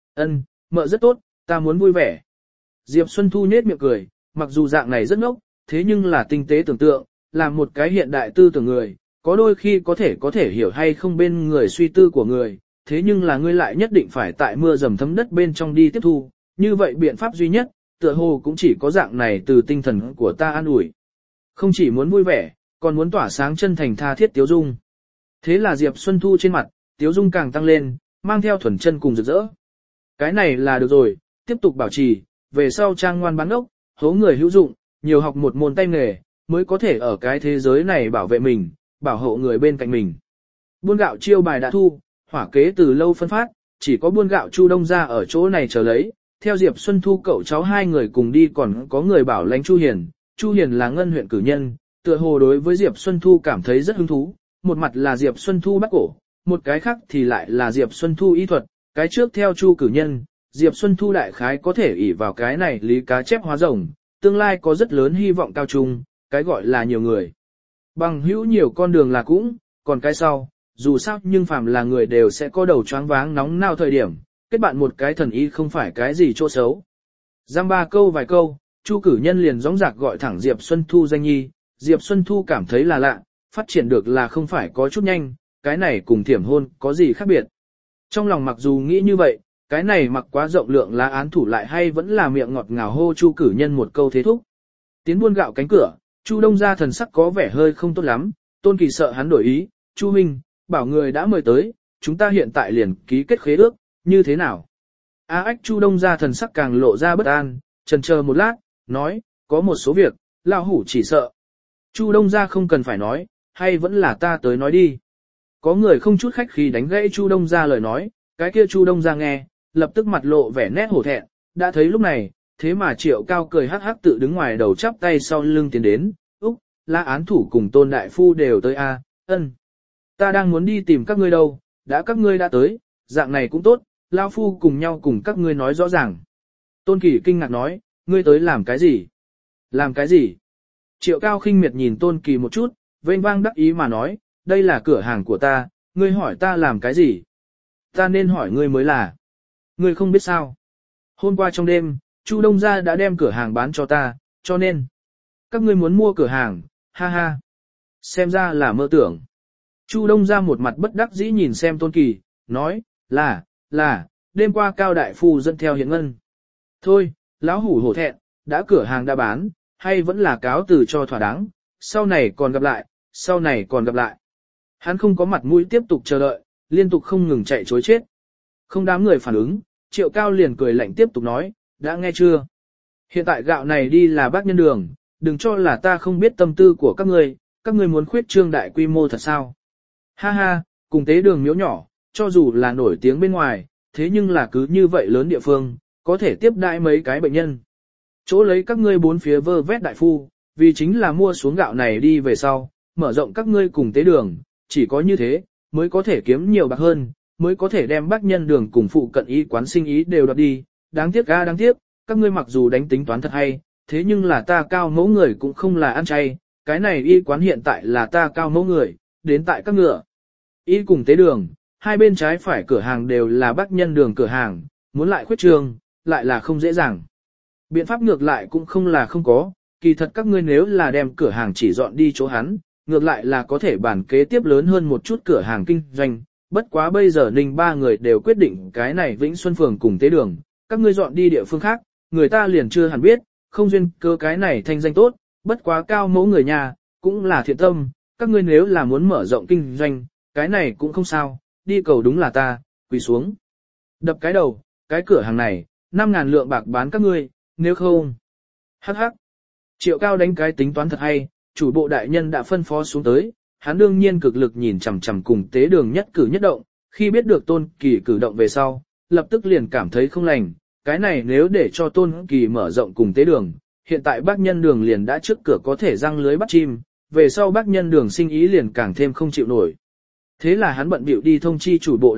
Mợ rất tốt, ta muốn vui vẻ. Diệp Xuân Thu nhếch miệng cười, mặc dù dạng này rất ngốc, thế nhưng là tinh tế tưởng tượng, là một cái hiện đại tư tưởng người, có đôi khi có thể hiểu hay không bên người suy tư của người, thế nhưng là ngươi lại nhất định phải tại mưa dầm thấm đất bên trong đi tiếp thu, như vậy biện pháp duy nhất, tựa hồ cũng chỉ có dạng này từ tinh thần của ta an ủi. Không chỉ muốn vui vẻ, còn muốn tỏa sáng chân thành tha thiết tiếu dung. Thế là Diệp Xuân Thu trên mặt, tiếu dung càng tăng lên, mang theo thuần chân cùng rực rỡ. Cái này là được rồi, tiếp tục bảo trì, về sau trang ngoan bán ốc, hố người hữu dụng, nhiều học một môn tay nghề, mới có thể ở cái thế giới này bảo vệ mình, bảo hộ người bên cạnh mình. Buôn gạo chiêu bài đã thu, hỏa kế từ lâu phân phát, chỉ có buôn gạo Chu Đông ra ở chỗ này chờ lấy. Theo Diệp Xuân Thu cậu cháu hai người cùng đi còn có người bảo lãnh Chu Hiền. Chu Hiền là ngân huyện cử nhân, tựa hồ đối với Diệp Xuân Thu cảm thấy rất hứng thú. Một mặt là Diệp Xuân Thu bắt cổ, một cái khác thì lại là Diệp Xuân Thu y thuật. Cái trước theo Chu cử nhân, Diệp Xuân Thu đại khái có thể ỷ vào cái này lý cá chép hóa rồng, tương lai có rất lớn hy vọng cao trung, cái gọi là nhiều người. Bằng hữu nhiều con đường là cũng, còn cái sau, dù sao nhưng phàm là người đều sẽ có đầu choáng váng nóng nao thời điểm, kết bạn một cái thần y không phải cái gì chỗ xấu. Giam ba câu vài câu, Chu cử nhân liền dõng dạc gọi thẳng Diệp Xuân Thu danh nhi, Diệp Xuân Thu cảm thấy là lạ, phát triển được là không phải có chút nhanh, cái này cùng thiểm hôn có gì khác biệt. Trong lòng mặc dù nghĩ như vậy, cái này mặc quá rộng lượng lá án thủ lại hay vẫn là miệng ngọt ngào hô Chu cử nhân một câu thế thúc. Tiến buôn gạo cánh cửa, Chu Đông gia thần sắc có vẻ hơi không tốt lắm, Tôn Kỳ sợ hắn đổi ý, Chu huynh, bảo người đã mời tới, chúng ta hiện tại liền ký kết khế ước, như thế nào? Ách Chu Đông gia thần sắc càng lộ ra bất an, chần chờ một lát, nói, có một số việc, lão hủ chỉ sợ. Chu Đông gia không cần phải nói, hay vẫn là ta tới nói đi. Có người không chút khách khí đánh gãy Chu Đông gia lời nói, cái kia Chu Đông gia nghe, lập tức mặt lộ vẻ nét hổ thẹn, đã thấy lúc này, thế mà Triệu Cao cười hắc hắc tự đứng ngoài đầu chắp tay sau lưng tiến đến, Úc, La án thủ cùng Tôn đại phu đều tới a, ta đang muốn đi tìm các ngươi đâu, đã các ngươi đã tới, dạng này cũng tốt, lão phu cùng nhau cùng các ngươi nói rõ ràng. Tôn Kỳ kinh ngạc nói, ngươi tới làm cái gì? Làm cái gì? Triệu Cao khinh miệt nhìn Tôn Kỳ một chút, vênh vang đắc ý mà nói, đây là cửa hàng của ta, ngươi hỏi ta làm cái gì? Ta nên hỏi ngươi mới là. Ngươi không biết sao? Hôm qua trong đêm, Chu Đông gia đã đem cửa hàng bán cho ta, cho nên các ngươi muốn mua cửa hàng, ha ha. Xem ra là mơ tưởng. Chu Đông gia một mặt bất đắc dĩ nhìn xem Tôn Kỳ, nói, là, đêm qua Cao đại phu dẫn theo hiện ngân. Thôi, lão hủ hổ thẹn, đã cửa hàng đã bán, hay vẫn là cáo từ cho thỏa đáng, sau này còn gặp lại. Hắn không có mặt mũi tiếp tục chờ đợi, liên tục không ngừng chạy chối chết. Không đám người phản ứng, Triệu Cao liền cười lạnh tiếp tục nói, đã nghe chưa? Hiện tại gạo này đi là bác nhân đường, đừng cho là ta không biết tâm tư của các ngươi muốn khuyết trương đại quy mô thật sao? Ha ha, cùng tế đường miếu nhỏ, cho dù là nổi tiếng bên ngoài, thế nhưng là cứ như vậy lớn địa phương, có thể tiếp đãi mấy cái bệnh nhân. Chỗ lấy các ngươi bốn phía vơ vét đại phu, vì chính là mua xuống gạo này đi về sau, mở rộng các ngươi cùng tế đường, chỉ có như thế, mới có thể kiếm nhiều bạc hơn, mới có thể đem bác nhân đường cùng phụ cận y quán sinh ý đều đoạt đi. Đáng tiếc ga đáng tiếc, các ngươi mặc dù đánh tính toán thật hay, thế nhưng là ta cao mẫu người cũng không là ăn chay, cái này y quán hiện tại là ta cao mẫu người, đến tại các ngựa. Y cùng tế đường, hai bên trái phải cửa hàng đều là bác nhân đường cửa hàng, muốn lại khuyết trường, lại là không dễ dàng. Biện pháp ngược lại cũng không là không có, kỳ thật các ngươi nếu là đem cửa hàng chỉ dọn đi chỗ hắn, ngược lại là có thể bản kế tiếp lớn hơn một chút cửa hàng kinh doanh, bất quá bây giờ Ninh ba người đều quyết định cái này Vĩnh Xuân Phường cùng tế đường, các ngươi dọn đi địa phương khác, người ta liền chưa hẳn biết, không duyên cơ cái này thanh danh tốt, bất quá cao mẫu người nhà, cũng là thiện tâm, các ngươi nếu là muốn mở rộng kinh doanh, cái này cũng không sao, đi cầu đúng là ta, quỳ xuống. Đập cái đầu, cái cửa hàng này, 5.000 lượng bạc bán các ngươi, nếu không. Hắc hắc. Triệu Cao đánh cái tính toán thật hay, chủ bộ đại nhân đã phân phó xuống tới, hắn đương nhiên cực lực nhìn chằm chằm cùng tế đường nhất cử nhất động, khi biết được Tôn Kỳ cử động về sau, lập tức liền cảm thấy không lành, cái này nếu để cho Tôn Kỳ mở rộng cùng tế đường, hiện tại bác nhân đường liền đã trước cửa có thể răng lưới bắt chim, về sau bác nhân đường sinh ý liền càng thêm không chịu nổi. Thế là hắn bận bịu đi thông chi chủ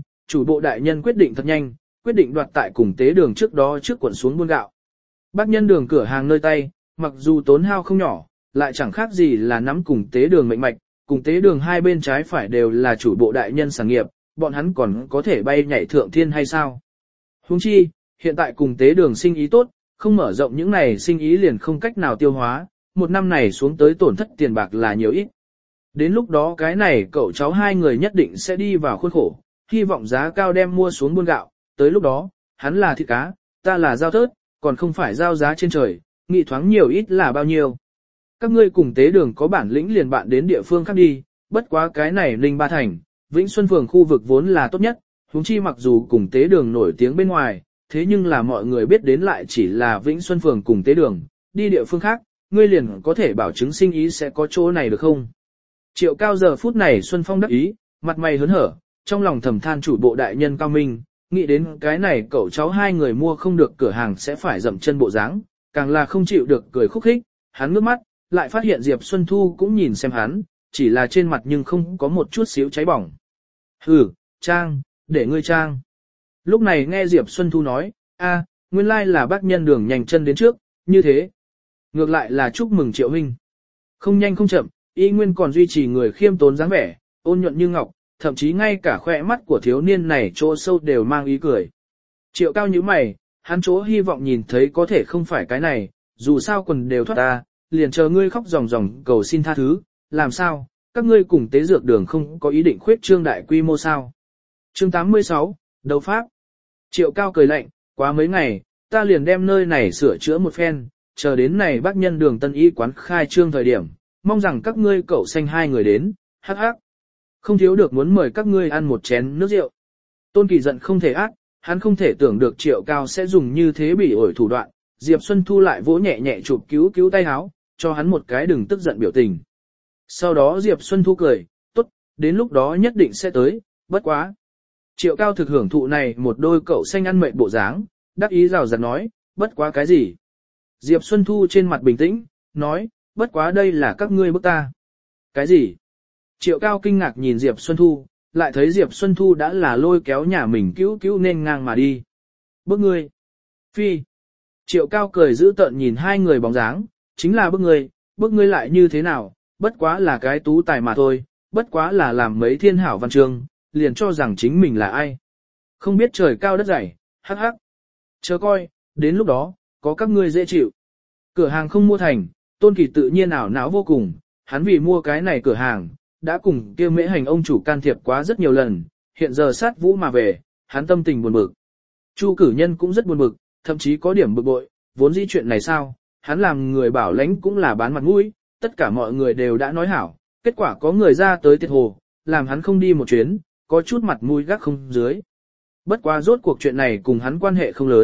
bộ đại nhân quyết định thật nhanh, quyết định đoạt tại cùng tế đường trước đó trước quận xuống buôn gạo. Bác nhân đường cửa hàng nơi tay, mặc dù tốn hao không nhỏ, lại chẳng khác gì là nắm cùng tế đường mệnh mạch, cùng tế đường hai bên trái phải đều là chủ bộ đại nhân sản nghiệp, bọn hắn còn có thể bay nhảy thượng thiên hay sao? Huống chi, hiện tại cùng tế đường sinh ý tốt, không mở rộng những này sinh ý liền không cách nào tiêu hóa, một năm này xuống tới tổn thất tiền bạc là nhiều ít. Đến lúc đó cái này cậu cháu hai người nhất định sẽ đi vào khuôn khổ, hy vọng giá cao đem mua xuống buôn gạo, tới lúc đó, hắn là thịt cá, ta là giao thớt, còn không phải giao giá trên trời, nghị thoáng nhiều ít là bao nhiêu. Các ngươi cùng tế đường có bản lĩnh liền bạn đến địa phương khác đi, bất quá cái này Ninh Ba Thành, Vĩnh Xuân Phường khu vực vốn là tốt nhất, huống chi mặc dù cùng tế đường nổi tiếng bên ngoài, thế nhưng là mọi người biết đến lại chỉ là Vĩnh Xuân Phường cùng tế đường, đi địa phương khác, ngươi liền có thể bảo chứng sinh ý sẽ có chỗ này được không? Triệu Cao giờ phút này Xuân Phong đắc ý, mặt mày hớn hở, trong lòng thầm than chủ bộ đại nhân cao minh, nghĩ đến cái này cậu cháu hai người mua không được cửa hàng sẽ phải dậm chân bộ dáng, càng là không chịu được cười khúc khích, hắn ngước mắt, lại phát hiện Diệp Xuân Thu cũng nhìn xem hắn, chỉ là trên mặt nhưng không có một chút xíu cháy bỏng. Hừ, Trang, để ngươi Trang. Lúc này nghe Diệp Xuân Thu nói, a, nguyên lai là bác nhân đường nhanh chân đến trước, như thế. Ngược lại là chúc mừng Triệu huynh. Không nhanh không chậm, y nguyên còn duy trì người khiêm tốn dáng vẻ, ôn nhuận như ngọc, thậm chí ngay cả khỏe mắt của thiếu niên này chỗ sâu đều mang ý cười. Triệu Cao nhíu mày, hắn chỗ hy vọng nhìn thấy có thể không phải cái này, dù sao quần đều thoát ta, liền chờ ngươi khóc ròng ròng cầu xin tha thứ, làm sao, các ngươi cùng tế dược đường không có ý định khuyết trương đại quy mô sao. Chương 86, đấu pháp. Triệu Cao cười lạnh, quá mấy ngày, ta liền đem nơi này sửa chữa một phen, chờ đến này bác nhân đường tân y quán khai trương thời điểm, mong rằng các ngươi cậu xanh hai người đến, hắc hắc. Không thiếu được muốn mời các ngươi ăn một chén nước rượu. Tôn Kỳ giận không thể ác, hắn không thể tưởng được Triệu Cao sẽ dùng như thế bị ổi thủ đoạn, Diệp Xuân Thu lại vỗ nhẹ nhẹ chụp cứu tay háo, cho hắn một cái đừng tức giận biểu tình. Sau đó Diệp Xuân Thu cười, tốt, đến lúc đó nhất định sẽ tới, bất quá. Triệu Cao thực hưởng thụ này một đôi cậu xanh ăn mệt bộ dáng, đắc ý rào rạt nói, bất quá cái gì. Diệp Xuân Thu trên mặt bình tĩnh, nói, bất quá đây là các ngươi bức ta. Cái gì? Triệu Cao kinh ngạc nhìn Diệp Xuân Thu, lại thấy Diệp Xuân Thu đã là lôi kéo nhà mình cứu nên ngang mà đi. Bức ngươi. Phi. Triệu Cao cười giữ tợn nhìn hai người bóng dáng, chính là bức ngươi lại như thế nào, bất quá là cái tú tài mà thôi, bất quá là làm mấy thiên hảo văn chương, liền cho rằng chính mình là ai. Không biết trời cao đất dày, hắc hắc. Chờ coi, đến lúc đó, có các ngươi dễ chịu. Cửa hàng không mua thành, Tôn Kỳ tự nhiên ảo não vô cùng, hắn vì mua cái này cửa hàng, đã cùng kia Mễ Hành ông chủ can thiệp quá rất nhiều lần, hiện giờ sát vũ mà về, hắn tâm tình buồn bực. Chu cử nhân cũng rất buồn bực, thậm chí có điểm bực bội, vốn dĩ chuyện này sao, hắn làm người bảo lãnh cũng là bán mặt mũi, tất cả mọi người đều đã nói hảo, kết quả có người ra tới tiệt hồ, làm hắn không đi một chuyến, có chút mặt mũi gác không dưới. Bất quá rốt cuộc chuyện này cùng hắn quan hệ không lớn,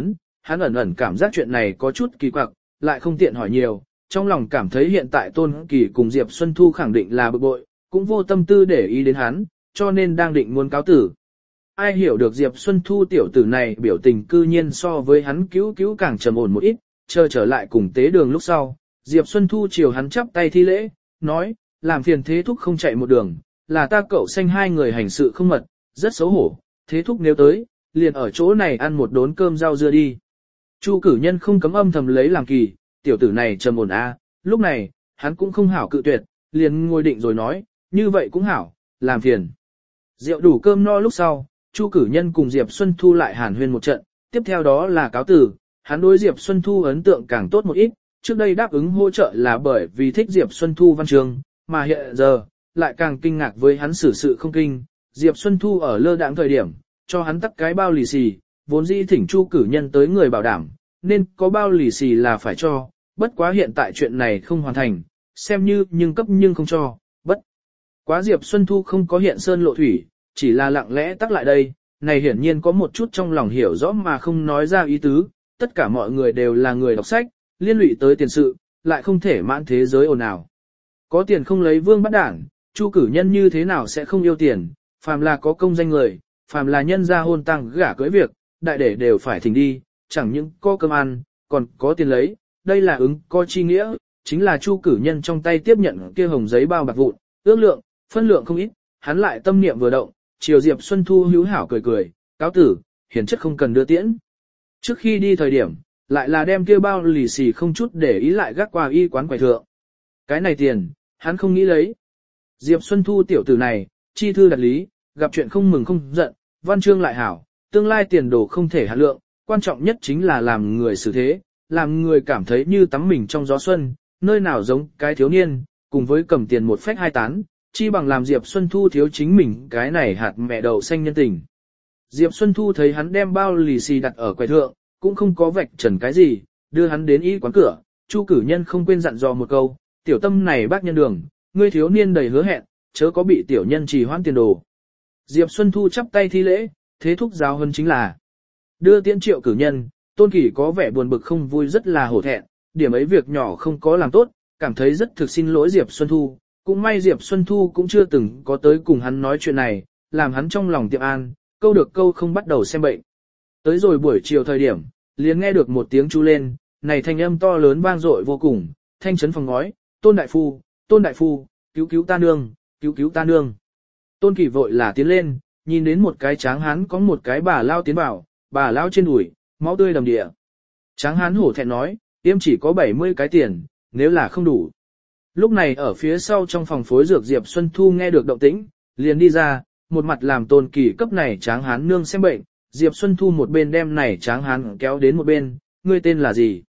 hắn ẩn ẩn cảm giác chuyện này có chút kỳ quặc, lại không tiện hỏi nhiều, trong lòng cảm thấy hiện tại Tôn Kỳ cùng Diệp Xuân Thu khẳng định là bực bội, cũng vô tâm tư để ý đến hắn, cho nên đang định muốn cáo tử. Ai hiểu được Diệp Xuân Thu tiểu tử này biểu tình cư nhiên so với hắn cứu cứu càng trầm ổn một ít, chờ trở lại cùng tế đường lúc sau, Diệp Xuân Thu chiều hắn chắp tay thi lễ, nói, làm phiền thế thúc không chạy một đường, là ta cậu xanh hai người hành sự không mật, rất xấu hổ, thế thúc nếu tới, liền ở chỗ này ăn một đốn cơm rau dưa đi. Chu cử nhân không cấm âm thầm lấy làm kỳ, tiểu tử này trầm ổn a, lúc này, hắn cũng không hảo cự tuyệt, liền ngồi định rồi nói, như vậy cũng hảo, làm phiền. Rượu đủ cơm no lúc sau, Chu cử nhân cùng Diệp Xuân Thu lại hàn huyên một trận, tiếp theo đó là cáo tử, hắn đối Diệp Xuân Thu ấn tượng càng tốt một ít, trước đây đáp ứng hỗ trợ là bởi vì thích Diệp Xuân Thu văn chương, mà hiện giờ, lại càng kinh ngạc với hắn xử sự không kinh, Diệp Xuân Thu ở lơ đãng thời điểm, cho hắn tắt cái bao lì xì, vốn dĩ thỉnh Chu cử nhân tới người bảo đảm, nên có bao lì xì là phải cho, bất quá hiện tại chuyện này không hoàn thành, xem như nhưng cấp nhưng không cho, bất quá Diệp Xuân Thu không có hiện sơn lộ thủy, chỉ là lặng lẽ tắc lại đây, này hiển nhiên có một chút trong lòng hiểu rõ mà không nói ra ý tứ, tất cả mọi người đều là người đọc sách, liên lụy tới tiền sự, lại không thể mãn thế giới ồn ào. Có tiền không lấy vương bắt đảng, Chu cử nhân như thế nào sẽ không yêu tiền, phàm là có công danh người, phàm là nhân gia hôn tăng gả cưới việc, đại để đều phải thỉnh đi, chẳng những có cơm ăn, còn có tiền lấy, đây là ứng có chi nghĩa, chính là Chu cử nhân trong tay tiếp nhận kia hồng giấy bao bạc vụn, ước lượng, phân lượng không ít, hắn lại tâm niệm vừa động, chiều Diệp Xuân Thu hữu hảo cười cười, cáo tử, hiển chất không cần đưa tiễn. Trước khi đi thời điểm, lại là đem kia bao lì xì không chút để ý lại gác qua y quán quầy thượng. Cái này tiền, hắn không nghĩ lấy. Diệp Xuân Thu tiểu tử này, chi thư đặt lý, gặp chuyện không mừng không giận, văn chương lại hảo, tương lai tiền đồ không thể hạn lượng, quan trọng nhất chính là làm người xử thế, làm người cảm thấy như tắm mình trong gió xuân, nơi nào giống cái thiếu niên, cùng với cầm tiền một phách hai tán, chi bằng làm Diệp Xuân Thu thiếu chính mình cái này hạt mẹ đậu xanh nhân tình. Diệp Xuân Thu thấy hắn đem bao lì xì đặt ở quầy thượng, cũng không có vạch trần cái gì, đưa hắn đến y quán cửa, Chu cử nhân không quên dặn dò một câu, tiểu tâm này bác nhân đường, ngươi thiếu niên đầy hứa hẹn, chớ có bị tiểu nhân trì hoãn tiền đồ. Diệp Xuân Thu chắp tay thi lễ, thế thúc giáo hơn chính là đưa tiễn Triệu cử nhân, Tôn Kỳ có vẻ buồn bực không vui rất là hổ thẹn, điểm ấy việc nhỏ không có làm tốt, cảm thấy rất thực xin lỗi Diệp Xuân Thu, cũng may Diệp Xuân Thu cũng chưa từng có tới cùng hắn nói chuyện này, làm hắn trong lòng tiệm an, câu được câu không bắt đầu xem bệnh. Tới rồi buổi chiều thời điểm, liền nghe được một tiếng chu lên, này thanh âm to lớn vang dội vô cùng, thanh chấn phòng ngói, Tôn Đại Phu, cứu cứu ta nương, cứu cứu ta nương. Tôn Kỳ vội là tiến lên, nhìn đến một cái tráng hán có một cái bà lao tiến vào, bà lao trên đùi, máu tươi đầm địa. Tráng hán hổ thẹn nói, tiêm chỉ có 70 cái tiền, nếu là không đủ. Lúc này ở phía sau trong phòng phối dược Diệp Xuân Thu nghe được động tĩnh, liền đi ra, một mặt làm Tôn Kỳ cấp này tráng hán nương xem bệnh, Diệp Xuân Thu một bên đem này tráng hán kéo đến một bên, ngươi tên là gì?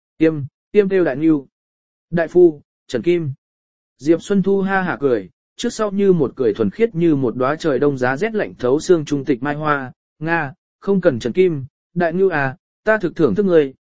Tiêm kêu Đại Nưu. Đại Phu, Trần Kim. Diệp Xuân Thu ha hả cười, trước sau như một cười thuần khiết như một đóa trời đông giá rét lạnh thấu xương trung tịch mai hoa, Nga, không cần Trần Kim, Đại Nưu à, ta thực thưởng thức ngươi,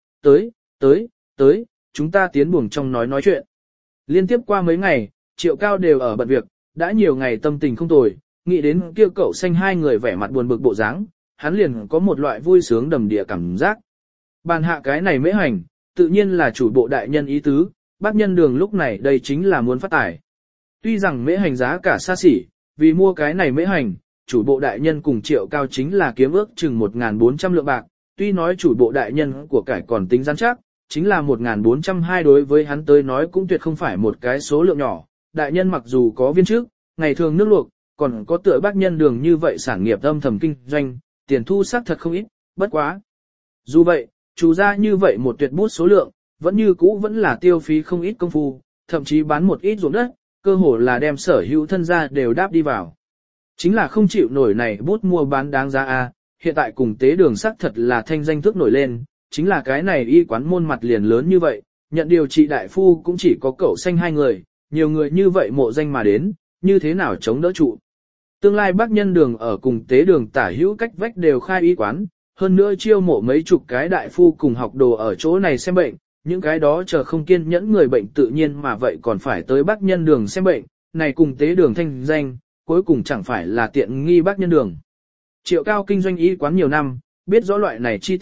tới, chúng ta tiến buồng trong nói chuyện. Liên tiếp qua mấy ngày, Triệu Cao đều ở bận việc, đã nhiều ngày tâm tình không tồi, nghĩ đến kia cậu xanh hai người vẻ mặt buồn bực bộ dáng, hắn liền có một loại vui sướng đầm địa cảm giác. Bàn hạ cái này mễ hành, tự nhiên là chủ bộ đại nhân ý tứ, bác nhân đường lúc này đây chính là muốn phát tài. Tuy rằng mễ hành giá cả xa xỉ, vì mua cái này mễ hành, chủ bộ đại nhân cùng Triệu Cao chính là kiếm ước chừng 1.400 lượng bạc, tuy nói chủ bộ đại nhân của cải còn tính rắn chắc, chính là 1.402 đối với hắn tới nói cũng tuyệt không phải một cái số lượng nhỏ. Đại nhân mặc dù có viên chức, ngày thường nước luộc, còn có tựa bác nhân đường như vậy sản nghiệp âm thầm kinh doanh, tiền thu xác thật không ít, bất quá. Dù vậy, chủ ra như vậy một tuyệt bút số lượng, vẫn như cũ vẫn là tiêu phí không ít công phu, thậm chí bán một ít ruộng đất, cơ hồ là đem sở hữu thân gia đều đáp đi vào. Chính là không chịu nổi này bút mua bán đáng giá a, hiện tại cùng tế đường sắc thật là thanh danh thức nổi lên, chính là cái này y quán môn mặt liền lớn như vậy, nhận điều trị đại phu cũng chỉ có cậu xanh hai người, nhiều người như vậy mộ danh mà đến, như thế nào chống đỡ trụ. Tương lai bác nhân đường ở cùng tế đường tả hữu cách vách đều khai y quán, hơn nữa chiêu mộ mấy chục cái đại phu cùng học đồ ở chỗ này xem bệnh, những cái đó chờ không kiên nhẫn người bệnh tự nhiên mà vậy còn phải tới bác nhân đường xem bệnh, này cùng tế đường thanh danh, cuối cùng chẳng phải là tiện nghi bác nhân đường. Triệu Cao kinh doanh y quán nhiều năm, biết rõ loại này chi tiết,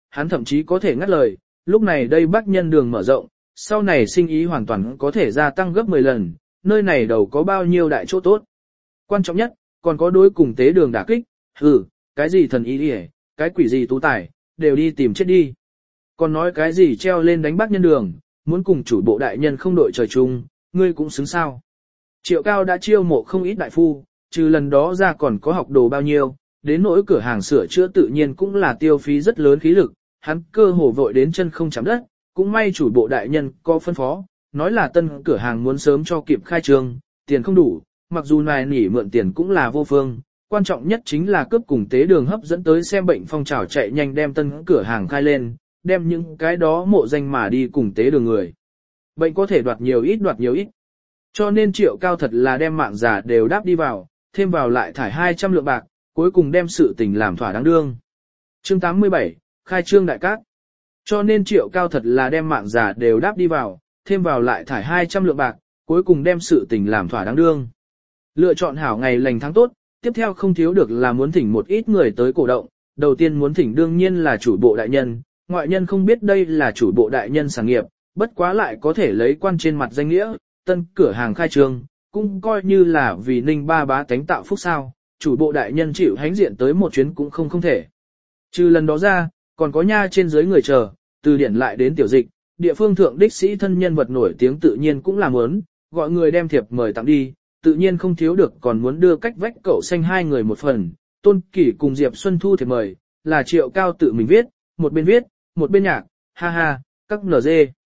hắn thậm chí có thể ngắt lời, lúc này đây Bắc Nhân Đường mở rộng, sau này sinh ý hoàn toàn có thể gia tăng gấp 10 lần, nơi này đầu có bao nhiêu đại chỗ tốt. Quan trọng nhất, còn có đối cùng tế đường đả kích, cái gì thần ý đi, cái quỷ gì tú tài, đều đi tìm chết đi. Còn nói cái gì treo lên đánh Bắc Nhân Đường, muốn cùng chủ bộ đại nhân không đội trời chung, ngươi cũng xứng sao. Triệu Cao đã chiêu mộ không ít đại phu, trừ lần đó ra còn có học đồ bao nhiêu, đến nỗi cửa hàng sửa chữa tự nhiên cũng là tiêu phí rất lớn khí lực, hắn cơ hồ vội đến chân không chạm đất, cũng may chủ bộ đại nhân có phân phó, nói là tân cửa hàng muốn sớm cho kịp khai trương, tiền không đủ, mặc dù này nỉ mượn tiền cũng là vô phương, quan trọng nhất chính là cướp cùng tế đường hấp dẫn tới xem bệnh phong trào chạy nhanh đem tân cửa hàng khai lên, đem những cái đó mộ danh mà đi cùng tế đường người. Bệnh có thể đoạt nhiều ít. Cho nên Triệu Cao thật là đem mạng giả đều đáp đi vào, thêm vào lại thải 200 lượng bạc, cuối cùng đem sự tình làm thỏa đáng đương. Chương 87, khai trương đại cát. Cho nên Triệu Cao thật là đem mạng giả đều đáp đi vào, thêm vào lại thải 200 lượng bạc, cuối cùng đem sự tình làm thỏa đáng đương. Lựa chọn hảo ngày lành tháng tốt, tiếp theo không thiếu được là muốn thỉnh một ít người tới cổ động, đầu tiên muốn thỉnh đương nhiên là chủ bộ đại nhân, ngoại nhân không biết đây là chủ bộ đại nhân sản nghiệp, bất quá lại có thể lấy quan trên mặt danh nghĩa, tân cửa hàng khai trương, cũng coi như là vì Ninh Ba bá tánh tạo phúc sao, chủ bộ đại nhân chịu hãnh diện tới một chuyến cũng không thể. Trừ lần đó ra, còn có nha trên dưới người chờ, từ điển lại đến tiểu dịch, địa phương thượng đích sĩ thân nhân vật nổi tiếng tự nhiên cũng là muốn, gọi người đem thiệp mời tặng đi, tự nhiên không thiếu được còn muốn đưa cách vách cậu xanh hai người một phần, Tôn Kỷ cùng Diệp Xuân Thu thiệp mời, là Triệu Cao tự mình viết, một bên nhạc, ha ha, các NG.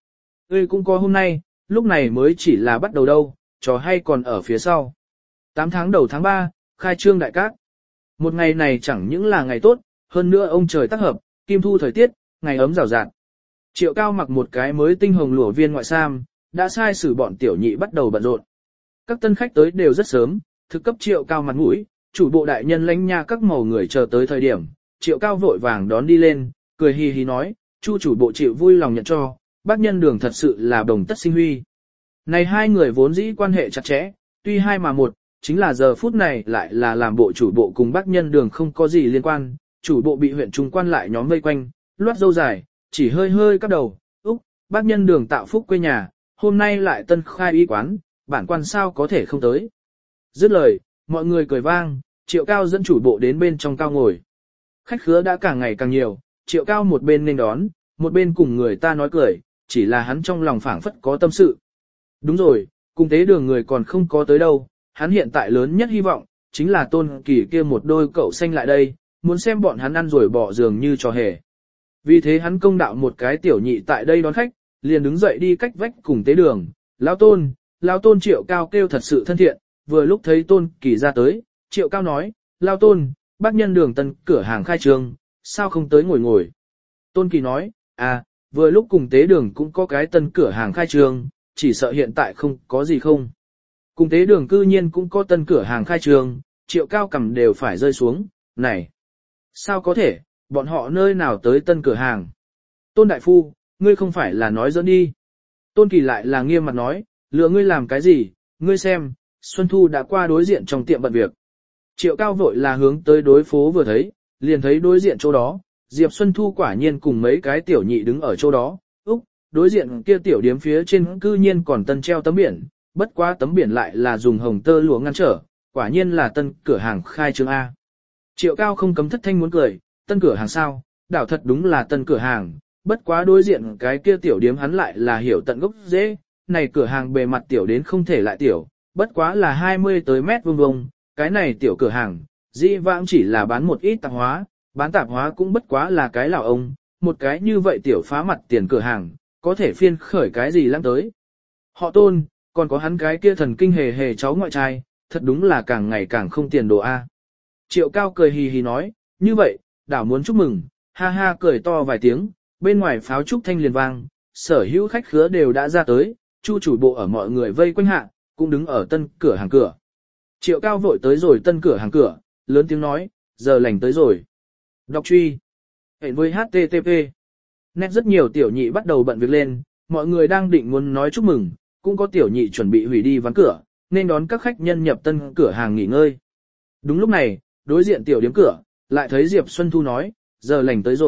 Ơi cũng có hôm nay, lúc này mới chỉ là bắt đầu đâu, trò hay còn ở phía sau. 8 tháng đầu tháng 3, khai trương đại cát. Một ngày này chẳng những là ngày tốt, hơn nữa ông trời tác hợp, kim thu thời tiết, ngày ấm rào rạt. Triệu Cao mặc một cái mới tinh hồng lụa viên ngoại sam, đã sai sử bọn tiểu nhị bắt đầu bận rộn. Các tân khách tới đều rất sớm, thực cấp Triệu Cao mặt mũi, chủ bộ đại nhân lãnh nha các màu người chờ tới thời điểm, Triệu Cao vội vàng đón đi lên, cười hì hì nói, Chu chủ bộ chịu vui lòng nhận cho, Bắc Nhân Đường thật sự là đồng tất sinh huy. Này hai người vốn dĩ quan hệ chặt chẽ, tuy hai mà một, chính là giờ phút này lại là làm bộ chủ bộ cùng Bắc Nhân Đường không có gì liên quan, chủ bộ bị huyện trung quan lại nhóm vây quanh, loát dâu dài, chỉ hơi hơi cắp đầu, Bắc Nhân Đường tạo phúc quê nhà, hôm nay lại tân khai y quán, bản quan sao có thể không tới. Dứt lời, mọi người cười vang, Triệu Cao dẫn chủ bộ đến bên trong cao ngồi. Khách khứa đã càng ngày càng nhiều, Triệu Cao một bên nên đón, một bên cùng người ta nói cười, chỉ là hắn trong lòng phảng phất có tâm sự. Đúng rồi, cùng tế đường người còn không có tới đâu, hắn hiện tại lớn nhất hy vọng, chính là Tôn Kỳ kia một đôi cậu xanh lại đây, muốn xem bọn hắn ăn rồi bỏ giường như trò hề. Vì thế hắn công đạo một cái tiểu nhị tại đây đón khách, liền đứng dậy đi cách vách cùng tế đường, Lão Tôn Triệu Cao kêu thật sự thân thiện, vừa lúc thấy Tôn Kỳ ra tới, Triệu Cao nói, Lão Tôn, Bắc Nhân Đường tân cửa hàng khai trương, sao không tới ngồi. Tôn Kỳ nói, vừa lúc cùng tế đường cũng có cái tân cửa hàng khai trương, chỉ sợ hiện tại không có gì không. Cùng tế đường cư nhiên cũng có tân cửa hàng khai trương, Triệu Cao cầm đều phải rơi xuống, này. Sao có thể, bọn họ nơi nào tới tân cửa hàng. Tôn Đại Phu, ngươi không phải là nói dẫn đi. Tôn Kỳ lại là nghiêm mặt nói, lựa ngươi làm cái gì, ngươi xem, Xuân Thu đã qua đối diện trong tiệm bận việc. Triệu Cao vội là hướng tới đối phố vừa thấy, liền thấy đối diện chỗ đó, Diệp Xuân Thu quả nhiên cùng mấy cái tiểu nhị đứng ở chỗ đó, đối diện kia tiểu điếm phía trên cư nhiên còn tân treo tấm biển, bất quá tấm biển lại là dùng hồng tơ lụa ngăn trở, quả nhiên là tân cửa hàng khai trương A. Triệu Cao không cấm thất thanh muốn cười, tân cửa hàng sao, đảo thật đúng là tân cửa hàng, bất quá đối diện cái kia tiểu điếm hắn lại là hiểu tận gốc dễ, này cửa hàng bề mặt tiểu đến không thể lại tiểu, bất quá là 20 tới mét vuông vuông, cái này tiểu cửa hàng, dĩ vãng chỉ là bán một ít tạp hóa, bán tạp hóa cũng bất quá là cái lão ông, một cái như vậy tiểu phá mặt tiền cửa hàng, có thể phiên khởi cái gì lắm tới. Họ Tôn, còn có hắn cái kia thần kinh hề hề cháu ngoại trai, thật đúng là càng ngày càng không tiền đồ A. Triệu Cao cười hì hì nói, như vậy, đảo muốn chúc mừng, ha ha cười to vài tiếng, bên ngoài pháo trúc thanh liền vang, sở hữu khách khứa đều đã ra tới, Chu chủ bộ ở mọi người vây quanh hạ, cũng đứng ở tân cửa hàng cửa. Triệu Cao vội tới rồi tân cửa hàng cửa, lớn tiếng nói, giờ lành tới rồi. Đọc truy. Hẹn với HTTP. Nét rất nhiều tiểu nhị bắt đầu bận việc lên, mọi người đang định muốn nói chúc mừng, cũng có tiểu nhị chuẩn bị hủy đi ván cửa, nên đón các khách nhân nhập tân cửa hàng nghỉ ngơi. Đúng lúc này, đối diện tiểu điếm cửa, lại thấy Diệp Xuân Thu nói, giờ lành tới rồi,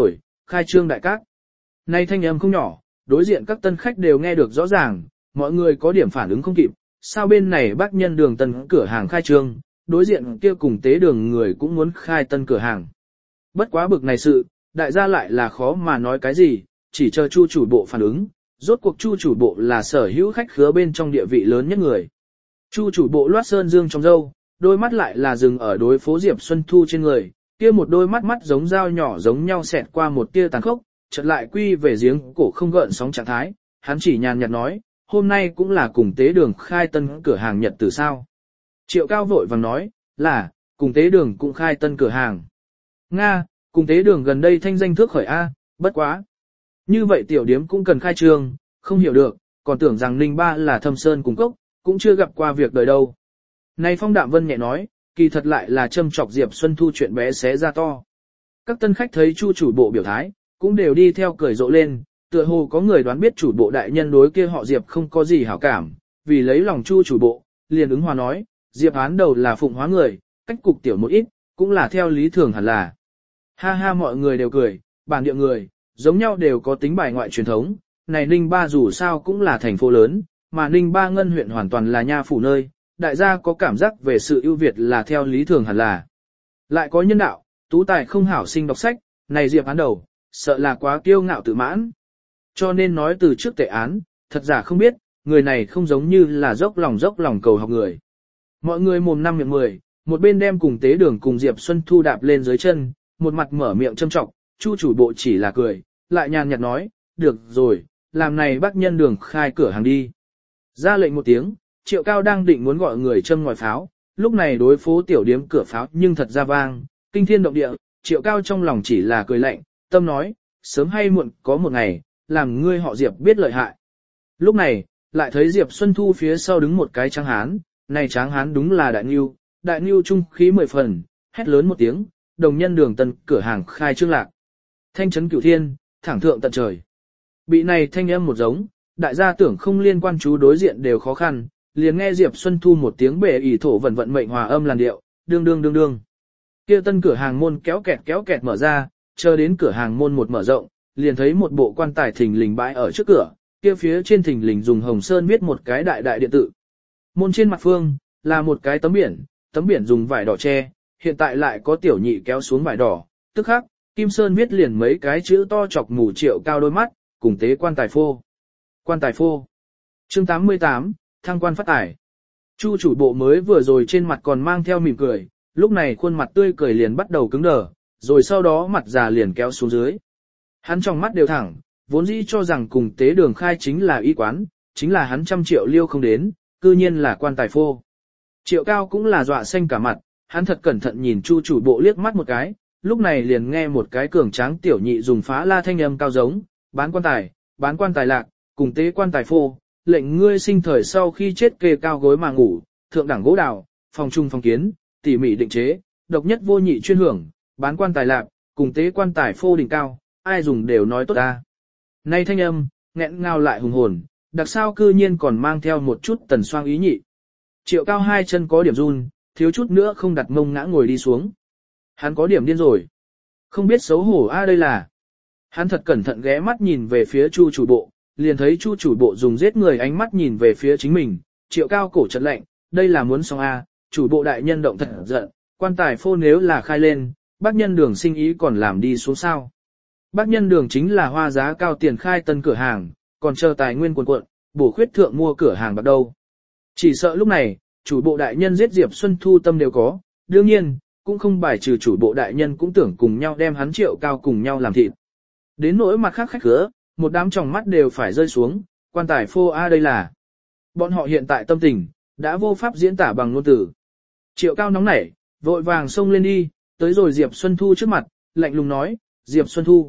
khai trương đại các. Nay thanh âm không nhỏ, đối diện các tân khách đều nghe được rõ ràng, mọi người có điểm phản ứng không kịp, sao bên này bác nhân đường tân cửa hàng khai trương, đối diện kia cùng tế đường người cũng muốn khai tân cửa hàng. Bất quá bực này sự, đại gia lại là khó mà nói cái gì, chỉ chờ Chu chủ bộ phản ứng, rốt cuộc Chu chủ bộ là sở hữu khách khứa bên trong địa vị lớn nhất người. Chu chủ bộ loát sơn dương trong râu, đôi mắt lại là dừng ở đối phố Diệp Xuân Thu trên người, kia một đôi mắt mắt giống dao nhỏ giống nhau xẹt qua một tia tàn khốc, chợt lại quy về giếng cổ không gợn sóng trạng thái, hắn chỉ nhàn nhạt nói, hôm nay cũng là cùng tế đường khai tân cửa hàng nhật từ sao. Triệu Cao vội vàng nói, là, cùng tế đường cũng khai tân cửa hàng. Nga, cùng tế đường gần đây thanh danh thước khởi A, bất quá. Như vậy tiểu điếm cũng cần khai trương, không hiểu được, còn tưởng rằng Ninh Ba là thâm sơn cùng cốc, cũng chưa gặp qua việc đời đâu. Này Phong Đạm Vân nhẹ nói, kỳ thật lại là châm chọc Diệp Xuân Thu chuyện bé xé ra to. Các tân khách thấy Chu chủ bộ biểu thái, cũng đều đi theo cười rộ lên, tựa hồ có người đoán biết chủ bộ đại nhân đối kia họ Diệp không có gì hảo cảm, vì lấy lòng Chu chủ bộ, liền ứng hòa nói, Diệp án đầu là phụng hóa người, cách cục tiểu một ít, cũng là theo lý thường hẳn là. Ha ha mọi người đều cười, bản địa người, giống nhau đều có tính bài ngoại truyền thống, này Ninh Ba dù sao cũng là thành phố lớn, mà Ninh Ba Ngân huyện hoàn toàn là nha phủ nơi, đại gia có cảm giác về sự ưu việt là theo lý thường hẳn là. Lại có nhân đạo, tú tài không hảo sinh đọc sách, này Diệp án đầu, sợ là quá kiêu ngạo tự mãn. Cho nên nói từ trước tệ án, thật giả không biết, người này không giống như là dốc lòng cầu học người. Mọi người mồm năm miệng 10, một bên đem cùng tế đường cùng Diệp Xuân Thu đạp lên dưới chân, một mặt mở miệng châm trọng, Chu chủ bộ chỉ là cười, lại nhàn nhạt nói, được rồi, làm này bác nhân đường khai cửa hàng đi. Ra lệnh một tiếng, Triệu Cao đang định muốn gọi người châm ngòi pháo, lúc này đối phố tiểu điếm cửa pháo nhưng thật ra vang, kinh thiên động địa, Triệu Cao trong lòng chỉ là cười lạnh, tâm nói, sớm hay muộn có một ngày, làm ngươi họ Diệp biết lợi hại. Lúc này, lại thấy Diệp Xuân Thu phía sau đứng một cái tráng hán, này tráng hán đúng là đại ngưu trung khí 10 phần, hét lớn một tiếng, đồng nhân đường tân cửa hàng khai trương lạc. Thanh chấn cửu thiên, thẳng thượng tận trời. Bị này thanh âm một giống, đại gia tưởng không liên quan chú đối diện đều khó khăn, liền nghe Diệp Xuân Thu một tiếng bể ỷ thổ vận vận mệnh hòa âm làn điệu, đương đương đương đương. Kia tân cửa hàng môn kéo kẹt mở ra, chờ đến cửa hàng môn một mở rộng, liền thấy một bộ quan tài thình lình bãi ở trước cửa, kia phía trên thình lình dùng hồng sơn viết một cái đại điện tự. Môn trên mặt phương, là một cái tấm biển dùng vải đỏ che, hiện tại lại có tiểu nhị kéo xuống vải đỏ, tức khắc, Kim Sơn viết liền mấy cái chữ to chọc mù Triệu Cao đôi mắt, cùng tế quan tài phô. Quan tài phô. Chương 88, thăng quan phát tài. Chu chủ bộ mới vừa rồi trên mặt còn mang theo mỉm cười, lúc này khuôn mặt tươi cười liền bắt đầu cứng đờ, rồi sau đó mặt già liền kéo xuống dưới. Hắn trong mắt đều thẳng, vốn dĩ cho rằng cùng tế đường khai chính là y quán, chính là hắn 100 triệu liêu không đến, cư nhiên là quan tài phô. Triệu Cao cũng là dọa xanh cả mặt, hắn thật cẩn thận nhìn Chu chủ bộ liếc mắt một cái, lúc này liền nghe một cái cường tráng tiểu nhị dùng phá la thanh âm cao giống, bán quan tài lạc, cùng tế quan tài phô, lệnh ngươi sinh thời sau khi chết kê cao gối mà ngủ, thượng đẳng gỗ đào, phòng trung phòng kiến, tỉ mỉ định chế, độc nhất vô nhị chuyên hưởng, bán quan tài lạc, cùng tế quan tài phô đỉnh cao, ai dùng đều nói tốt ta. Nay thanh âm, nghẹn ngào lại hùng hồn, đặc sao cư nhiên còn mang theo một chút tần xoang ý nhị. Triệu Cao hai chân có điểm run, thiếu chút nữa không đặt mông ngã ngồi đi xuống. Hắn có điểm điên rồi. Không biết xấu hổ đây là. Hắn thật cẩn thận ghé mắt nhìn về phía Chu chủ bộ, liền thấy Chu chủ bộ dùng giết người ánh mắt nhìn về phía chính mình. Triệu Cao cổ chật lạnh, đây là muốn xong chủ bộ đại nhân động thật giận, quan tài phô nếu là khai lên, bác nhân đường sinh ý còn làm đi xuống sao. Bác nhân đường chính là hoa giá cao tiền khai tân cửa hàng, còn chờ tài nguyên cuồn, bổ khuyết thượng mua cửa hàng bắt đầu. Chỉ sợ lúc này, chủ bộ đại nhân giết Diệp Xuân Thu tâm đều có, đương nhiên, cũng không bài trừ chủ bộ đại nhân cũng tưởng cùng nhau đem hắn Triệu Cao cùng nhau làm thịt. Đến nỗi mặt khác khách khứa, một đám tròng mắt đều phải rơi xuống, quan tài phô đây là. Bọn họ hiện tại tâm tình, đã vô pháp diễn tả bằng ngôn từ. Triệu Cao nóng nảy, vội vàng xông lên đi, tới rồi Diệp Xuân Thu trước mặt, lạnh lùng nói, Diệp Xuân Thu,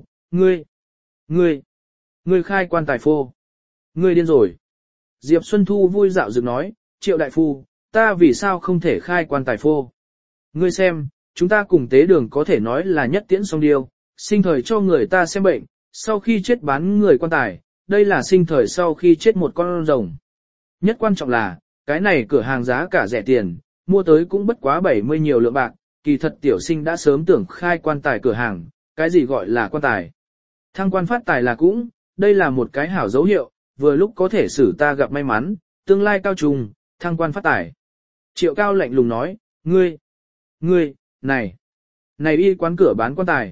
ngươi khai quan tài phô. Ngươi điên rồi. Diệp Xuân Thu vui dạo dựng nói, Triệu đại phu, ta vì sao không thể khai quan tài phô. Ngươi xem, chúng ta cùng tế đường có thể nói là nhất tiễn song điêu, sinh thời cho người ta xem bệnh, sau khi chết bán người quan tài, đây là sinh thời sau khi chết một con rồng. Nhất quan trọng là, cái này cửa hàng giá cả rẻ tiền, mua tới cũng bất quá 70 nhiều lượng bạc, kỳ thật tiểu sinh đã sớm tưởng khai quan tài cửa hàng, cái gì gọi là quan tài. Thăng quan phát tài là cũng, đây là một cái hảo dấu hiệu, vừa lúc có thể xử ta gặp may mắn, tương lai cao trùng, thăng quan phát tài. Triệu Cao lạnh lùng nói, ngươi, này y quán cửa bán quan tài,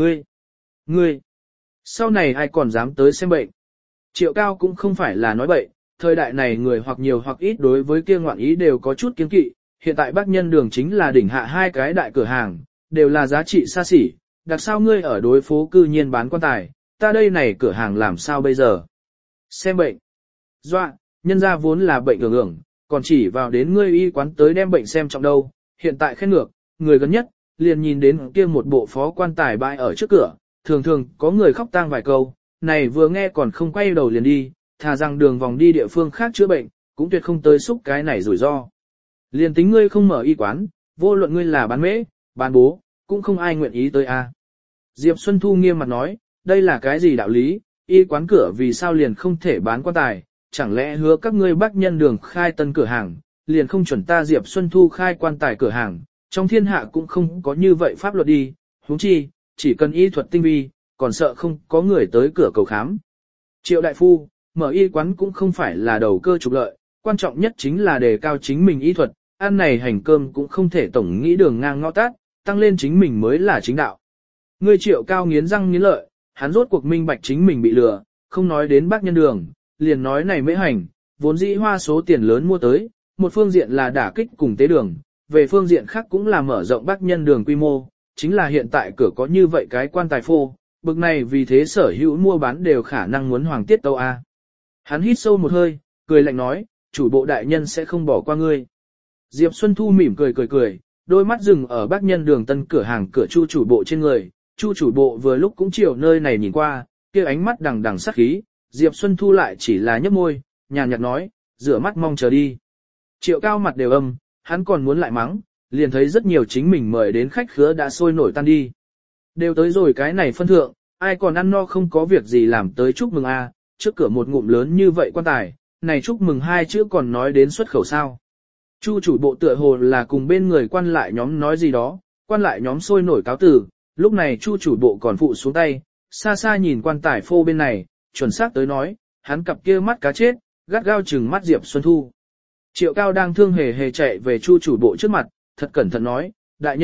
ngươi, sau này ai còn dám tới xem bệnh. Triệu Cao cũng không phải là nói bậy, thời đại này người hoặc nhiều hoặc ít đối với kia ngoạn ý đều có chút kiêng kỵ, hiện tại Bắc Nhân Đường chính là đỉnh hạ hai cái đại cửa hàng, đều là giá trị xa xỉ, đặc sao ngươi ở đối phố cư nhiên bán quan tài, ta đây này cửa hàng làm sao bây giờ? Xem bệnh. Dọa, nhân ra vốn là bệnh ưởng, còn chỉ vào đến ngươi y quán tới đem bệnh xem trọng đâu, hiện tại khen ngược, người gần nhất, liền nhìn đến kia một bộ phó quan tài bãi ở trước cửa, thường thường có người khóc tang vài câu, này vừa nghe còn không quay đầu liền đi, thà rằng đường vòng đi địa phương khác chữa bệnh, cũng tuyệt không tới xúc cái này rủi ro. Liền tính ngươi không mở y quán, vô luận ngươi là bán mễ, bán bố, cũng không ai nguyện ý tới a. Diệp Xuân Thu nghiêm mặt nói, đây là cái gì đạo lý, y quán cửa vì sao liền không thể bán quan tài, chẳng lẽ hứa các ngươi Bắc Nhân Đường khai tân cửa hàng, liền không chuẩn ta Diệp Xuân Thu khai quan tài cửa hàng, trong thiên hạ cũng không có như vậy pháp luật đi, huống chi, chỉ cần y thuật tinh vi, còn sợ không có người tới cửa cầu khám. Triệu đại phu, mở y quán cũng không phải là đầu cơ trục lợi, quan trọng nhất chính là đề cao chính mình y thuật, ăn này hành cơm cũng không thể tổng nghĩ đường ngang ngõ tát, tăng lên chính mình mới là chính đạo. Ngươi Triệu Cao nghiến răng nghiến lợi, hắn rốt cuộc minh bạch chính mình bị lừa, không nói đến Bắc Nhân Đường, liền nói này mễ hành, vốn dĩ hoa số tiền lớn mua tới, một phương diện là đả kích cùng tế đường, về phương diện khác cũng là mở rộng Bắc Nhân Đường quy mô, chính là hiện tại cửa có như vậy cái quan tài phô, bực này vì thế sở hữu mua bán đều khả năng muốn hoàng tiết tâu a. Hắn hít sâu một hơi, cười lạnh nói, chủ bộ đại nhân sẽ không bỏ qua ngươi. Diệp Xuân Thu mỉm cười, đôi mắt dừng ở Bắc Nhân Đường tân cửa hàng cửa Chu chủ bộ trên người, Chu chủ bộ vừa lúc cũng chiều nơi này nhìn qua, kia ánh mắt đằng đằng sát khí, Diệp Xuân Thu lại chỉ là nhấp môi, nhàn nhạt nói, rửa mắt mong chờ đi. Triệu Cao mặt đều âm, hắn còn muốn lại mắng, liền thấy rất nhiều chính mình mời đến khách khứa đã sôi nổi tan đi. Đều tới rồi cái này phân thượng, ai còn ăn no không có việc gì làm tới chúc mừng a, trước cửa một ngụm lớn như vậy quan tài, này chúc mừng hai chữ còn nói đến xuất khẩu sao. Chu chủ bộ tựa hồ là cùng bên người quan lại nhóm nói gì đó, quan lại nhóm sôi nổi cáo từ, lúc này Chu chủ bộ còn phụ xuống tay, xa xa nhìn quan tài phô bên này, chuẩn xác tới nói, hắn cặp kia mắt cá chết, gắt gao chừng mắt Diệp Xuân Thu. Triệu Cao đang thương hề chạy về Chu chủ bộ trước mặt, thật cẩn thận nói, đại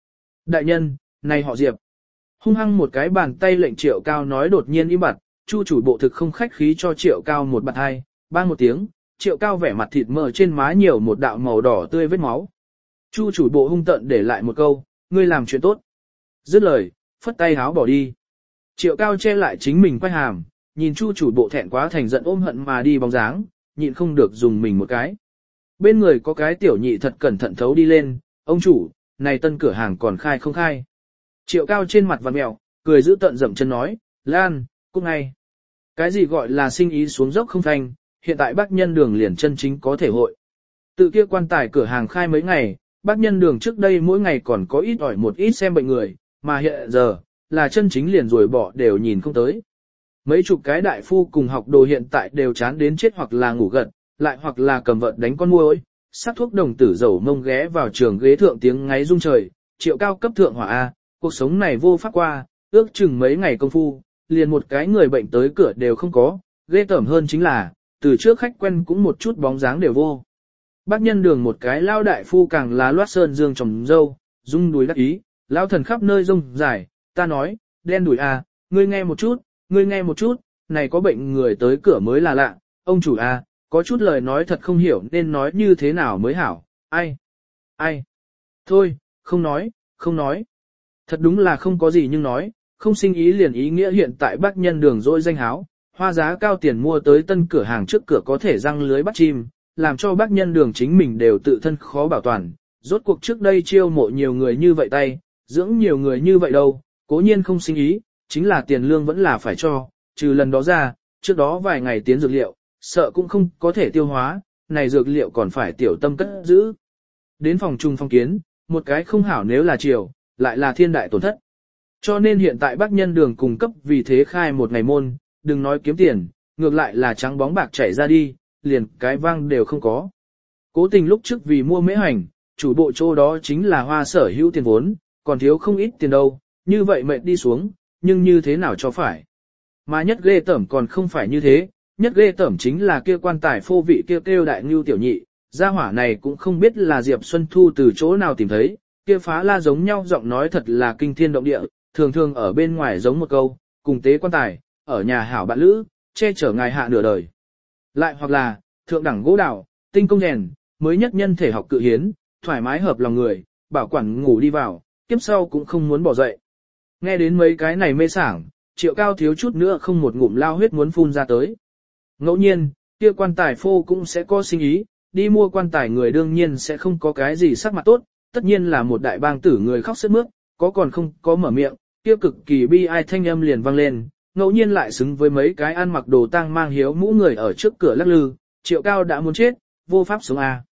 nhân, này họ Diệp. Hung hăng một cái bàn tay lệnh Triệu Cao nói đột nhiên im bặt, Chu chủ bộ thực không khách khí cho Triệu Cao một bạt hai, bang một tiếng, Triệu Cao vẻ mặt thịt mỡ trên má nhiều một đạo màu đỏ tươi vết máu. Chu chủ bộ hung tợn để lại một câu, ngươi làm chuyện tốt. Dứt lời, phất tay háo bỏ đi. Triệu Cao che lại chính mình quay hàm, nhìn Chu chủ bộ thẹn quá thành giận ôm hận mà đi bóng dáng, nhịn không được dùng mình một cái. Bên người có cái tiểu nhị thật cẩn thận thấu đi lên, ông chủ, này tân cửa hàng còn khai không khai. Triệu Cao trên mặt vặn mèo, cười giữ tận dậm chân nói, Lan, cút ngay. Cái gì gọi là sinh ý xuống dốc không thành, hiện tại Bắc Nhân Đường liền chân chính có thể hội. Tự kia quan tài cửa hàng khai mấy ngày, Bắc Nhân Đường trước đây mỗi ngày còn có ít ỏi một ít xem bệnh người, mà hiện giờ, là chân chính liền rồi bỏ đều nhìn không tới. Mấy chục cái đại phu cùng học đồ hiện tại đều chán đến chết hoặc là ngủ gật, lại hoặc là cầm vợt đánh con muỗi, sắc thuốc đồng tử dầu mông ghé vào trường ghế thượng tiếng ngáy rung trời, Triệu Cao cấp thượng hỏa A, cuộc sống này vô pháp qua, ước chừng mấy ngày công phu, liền một cái người bệnh tới cửa đều không có, ghê tởm hơn chính là, từ trước khách quen cũng một chút bóng dáng đều vô. Bắc Nhân Đường một cái lao đại phu càng là loát sơn dương trồng dâu, rung đùi đắc ý, lao thần khắp nơi rông dài, ta nói, đen đùi A, ngươi nghe một chút, này có bệnh người tới cửa mới là lạ, ông chủ A, có chút lời nói thật không hiểu nên nói như thế nào mới hảo, ai, thôi, không nói, thật đúng là không có gì nhưng nói, không sinh ý liền ý nghĩa hiện tại Bắc Nhân Đường dỗi danh háo, hoa giá cao tiền mua tới tân cửa hàng trước cửa có thể răng lưới bắt chim, làm cho Bắc Nhân Đường chính mình đều tự thân khó bảo toàn, rốt cuộc trước đây chiêu mộ nhiều người như vậy tay, dưỡng nhiều người như vậy đâu, cố nhiên không sinh ý, chính là tiền lương vẫn là phải cho, trừ lần đó ra, trước đó vài ngày tiến dược liệu, sợ cũng không có thể tiêu hóa, này dược liệu còn phải tiểu tâm cất giữ. Đến phòng trung phong kiến, một cái không hảo nếu là chiều, lại là thiên đại tổn thất. Cho nên hiện tại Bắc Nhân Đường cung cấp vì thế khai một ngày môn, đừng nói kiếm tiền, ngược lại là trắng bóng bạc chảy ra đi, liền cái vang đều không có. Cố tình lúc trước vì mua mễ hành, chủ bộ chỗ đó chính là hoa sở hữu tiền vốn, còn thiếu không ít tiền đâu, như vậy mệt đi xuống, nhưng như thế nào cho phải. Mà nhất ghê tởm còn không phải như thế, nhất ghê tởm chính là kia quan tài phô vị kia kêu đại ngưu tiểu nhị, gia hỏa này cũng không biết là Diệp Xuân Thu từ chỗ nào tìm thấy, kia phá la giống nhau giọng nói thật là kinh thiên động địa, thường thường ở bên ngoài giống một câu, cùng tế quan tài, ở nhà hảo bạn lữ, che chở ngài hạ nửa đời. Lại hoặc là, thượng đẳng gỗ đào, tinh công rèn, mới nhất nhân thể học cự hiến, thoải mái hợp lòng người, bảo quản ngủ đi vào, kiếp sau cũng không muốn bỏ dậy. Nghe đến mấy cái này mê sảng, Triệu Cao thiếu chút nữa không một ngụm lao huyết muốn phun ra tới. Ngẫu nhiên, kia quan tài phô cũng sẽ có sinh ý, đi mua quan tài người đương nhiên sẽ không có cái gì sắc mặt tốt, tất nhiên là một đại bang tử người khóc sướt mướt, có còn không có mở miệng, kia cực kỳ bi ai thanh âm liền vang lên, ngẫu nhiên lại xứng với mấy cái ăn mặc đồ tang mang hiếu mũ người ở trước cửa lắc lư, Triệu Cao đã muốn chết, vô pháp sống à.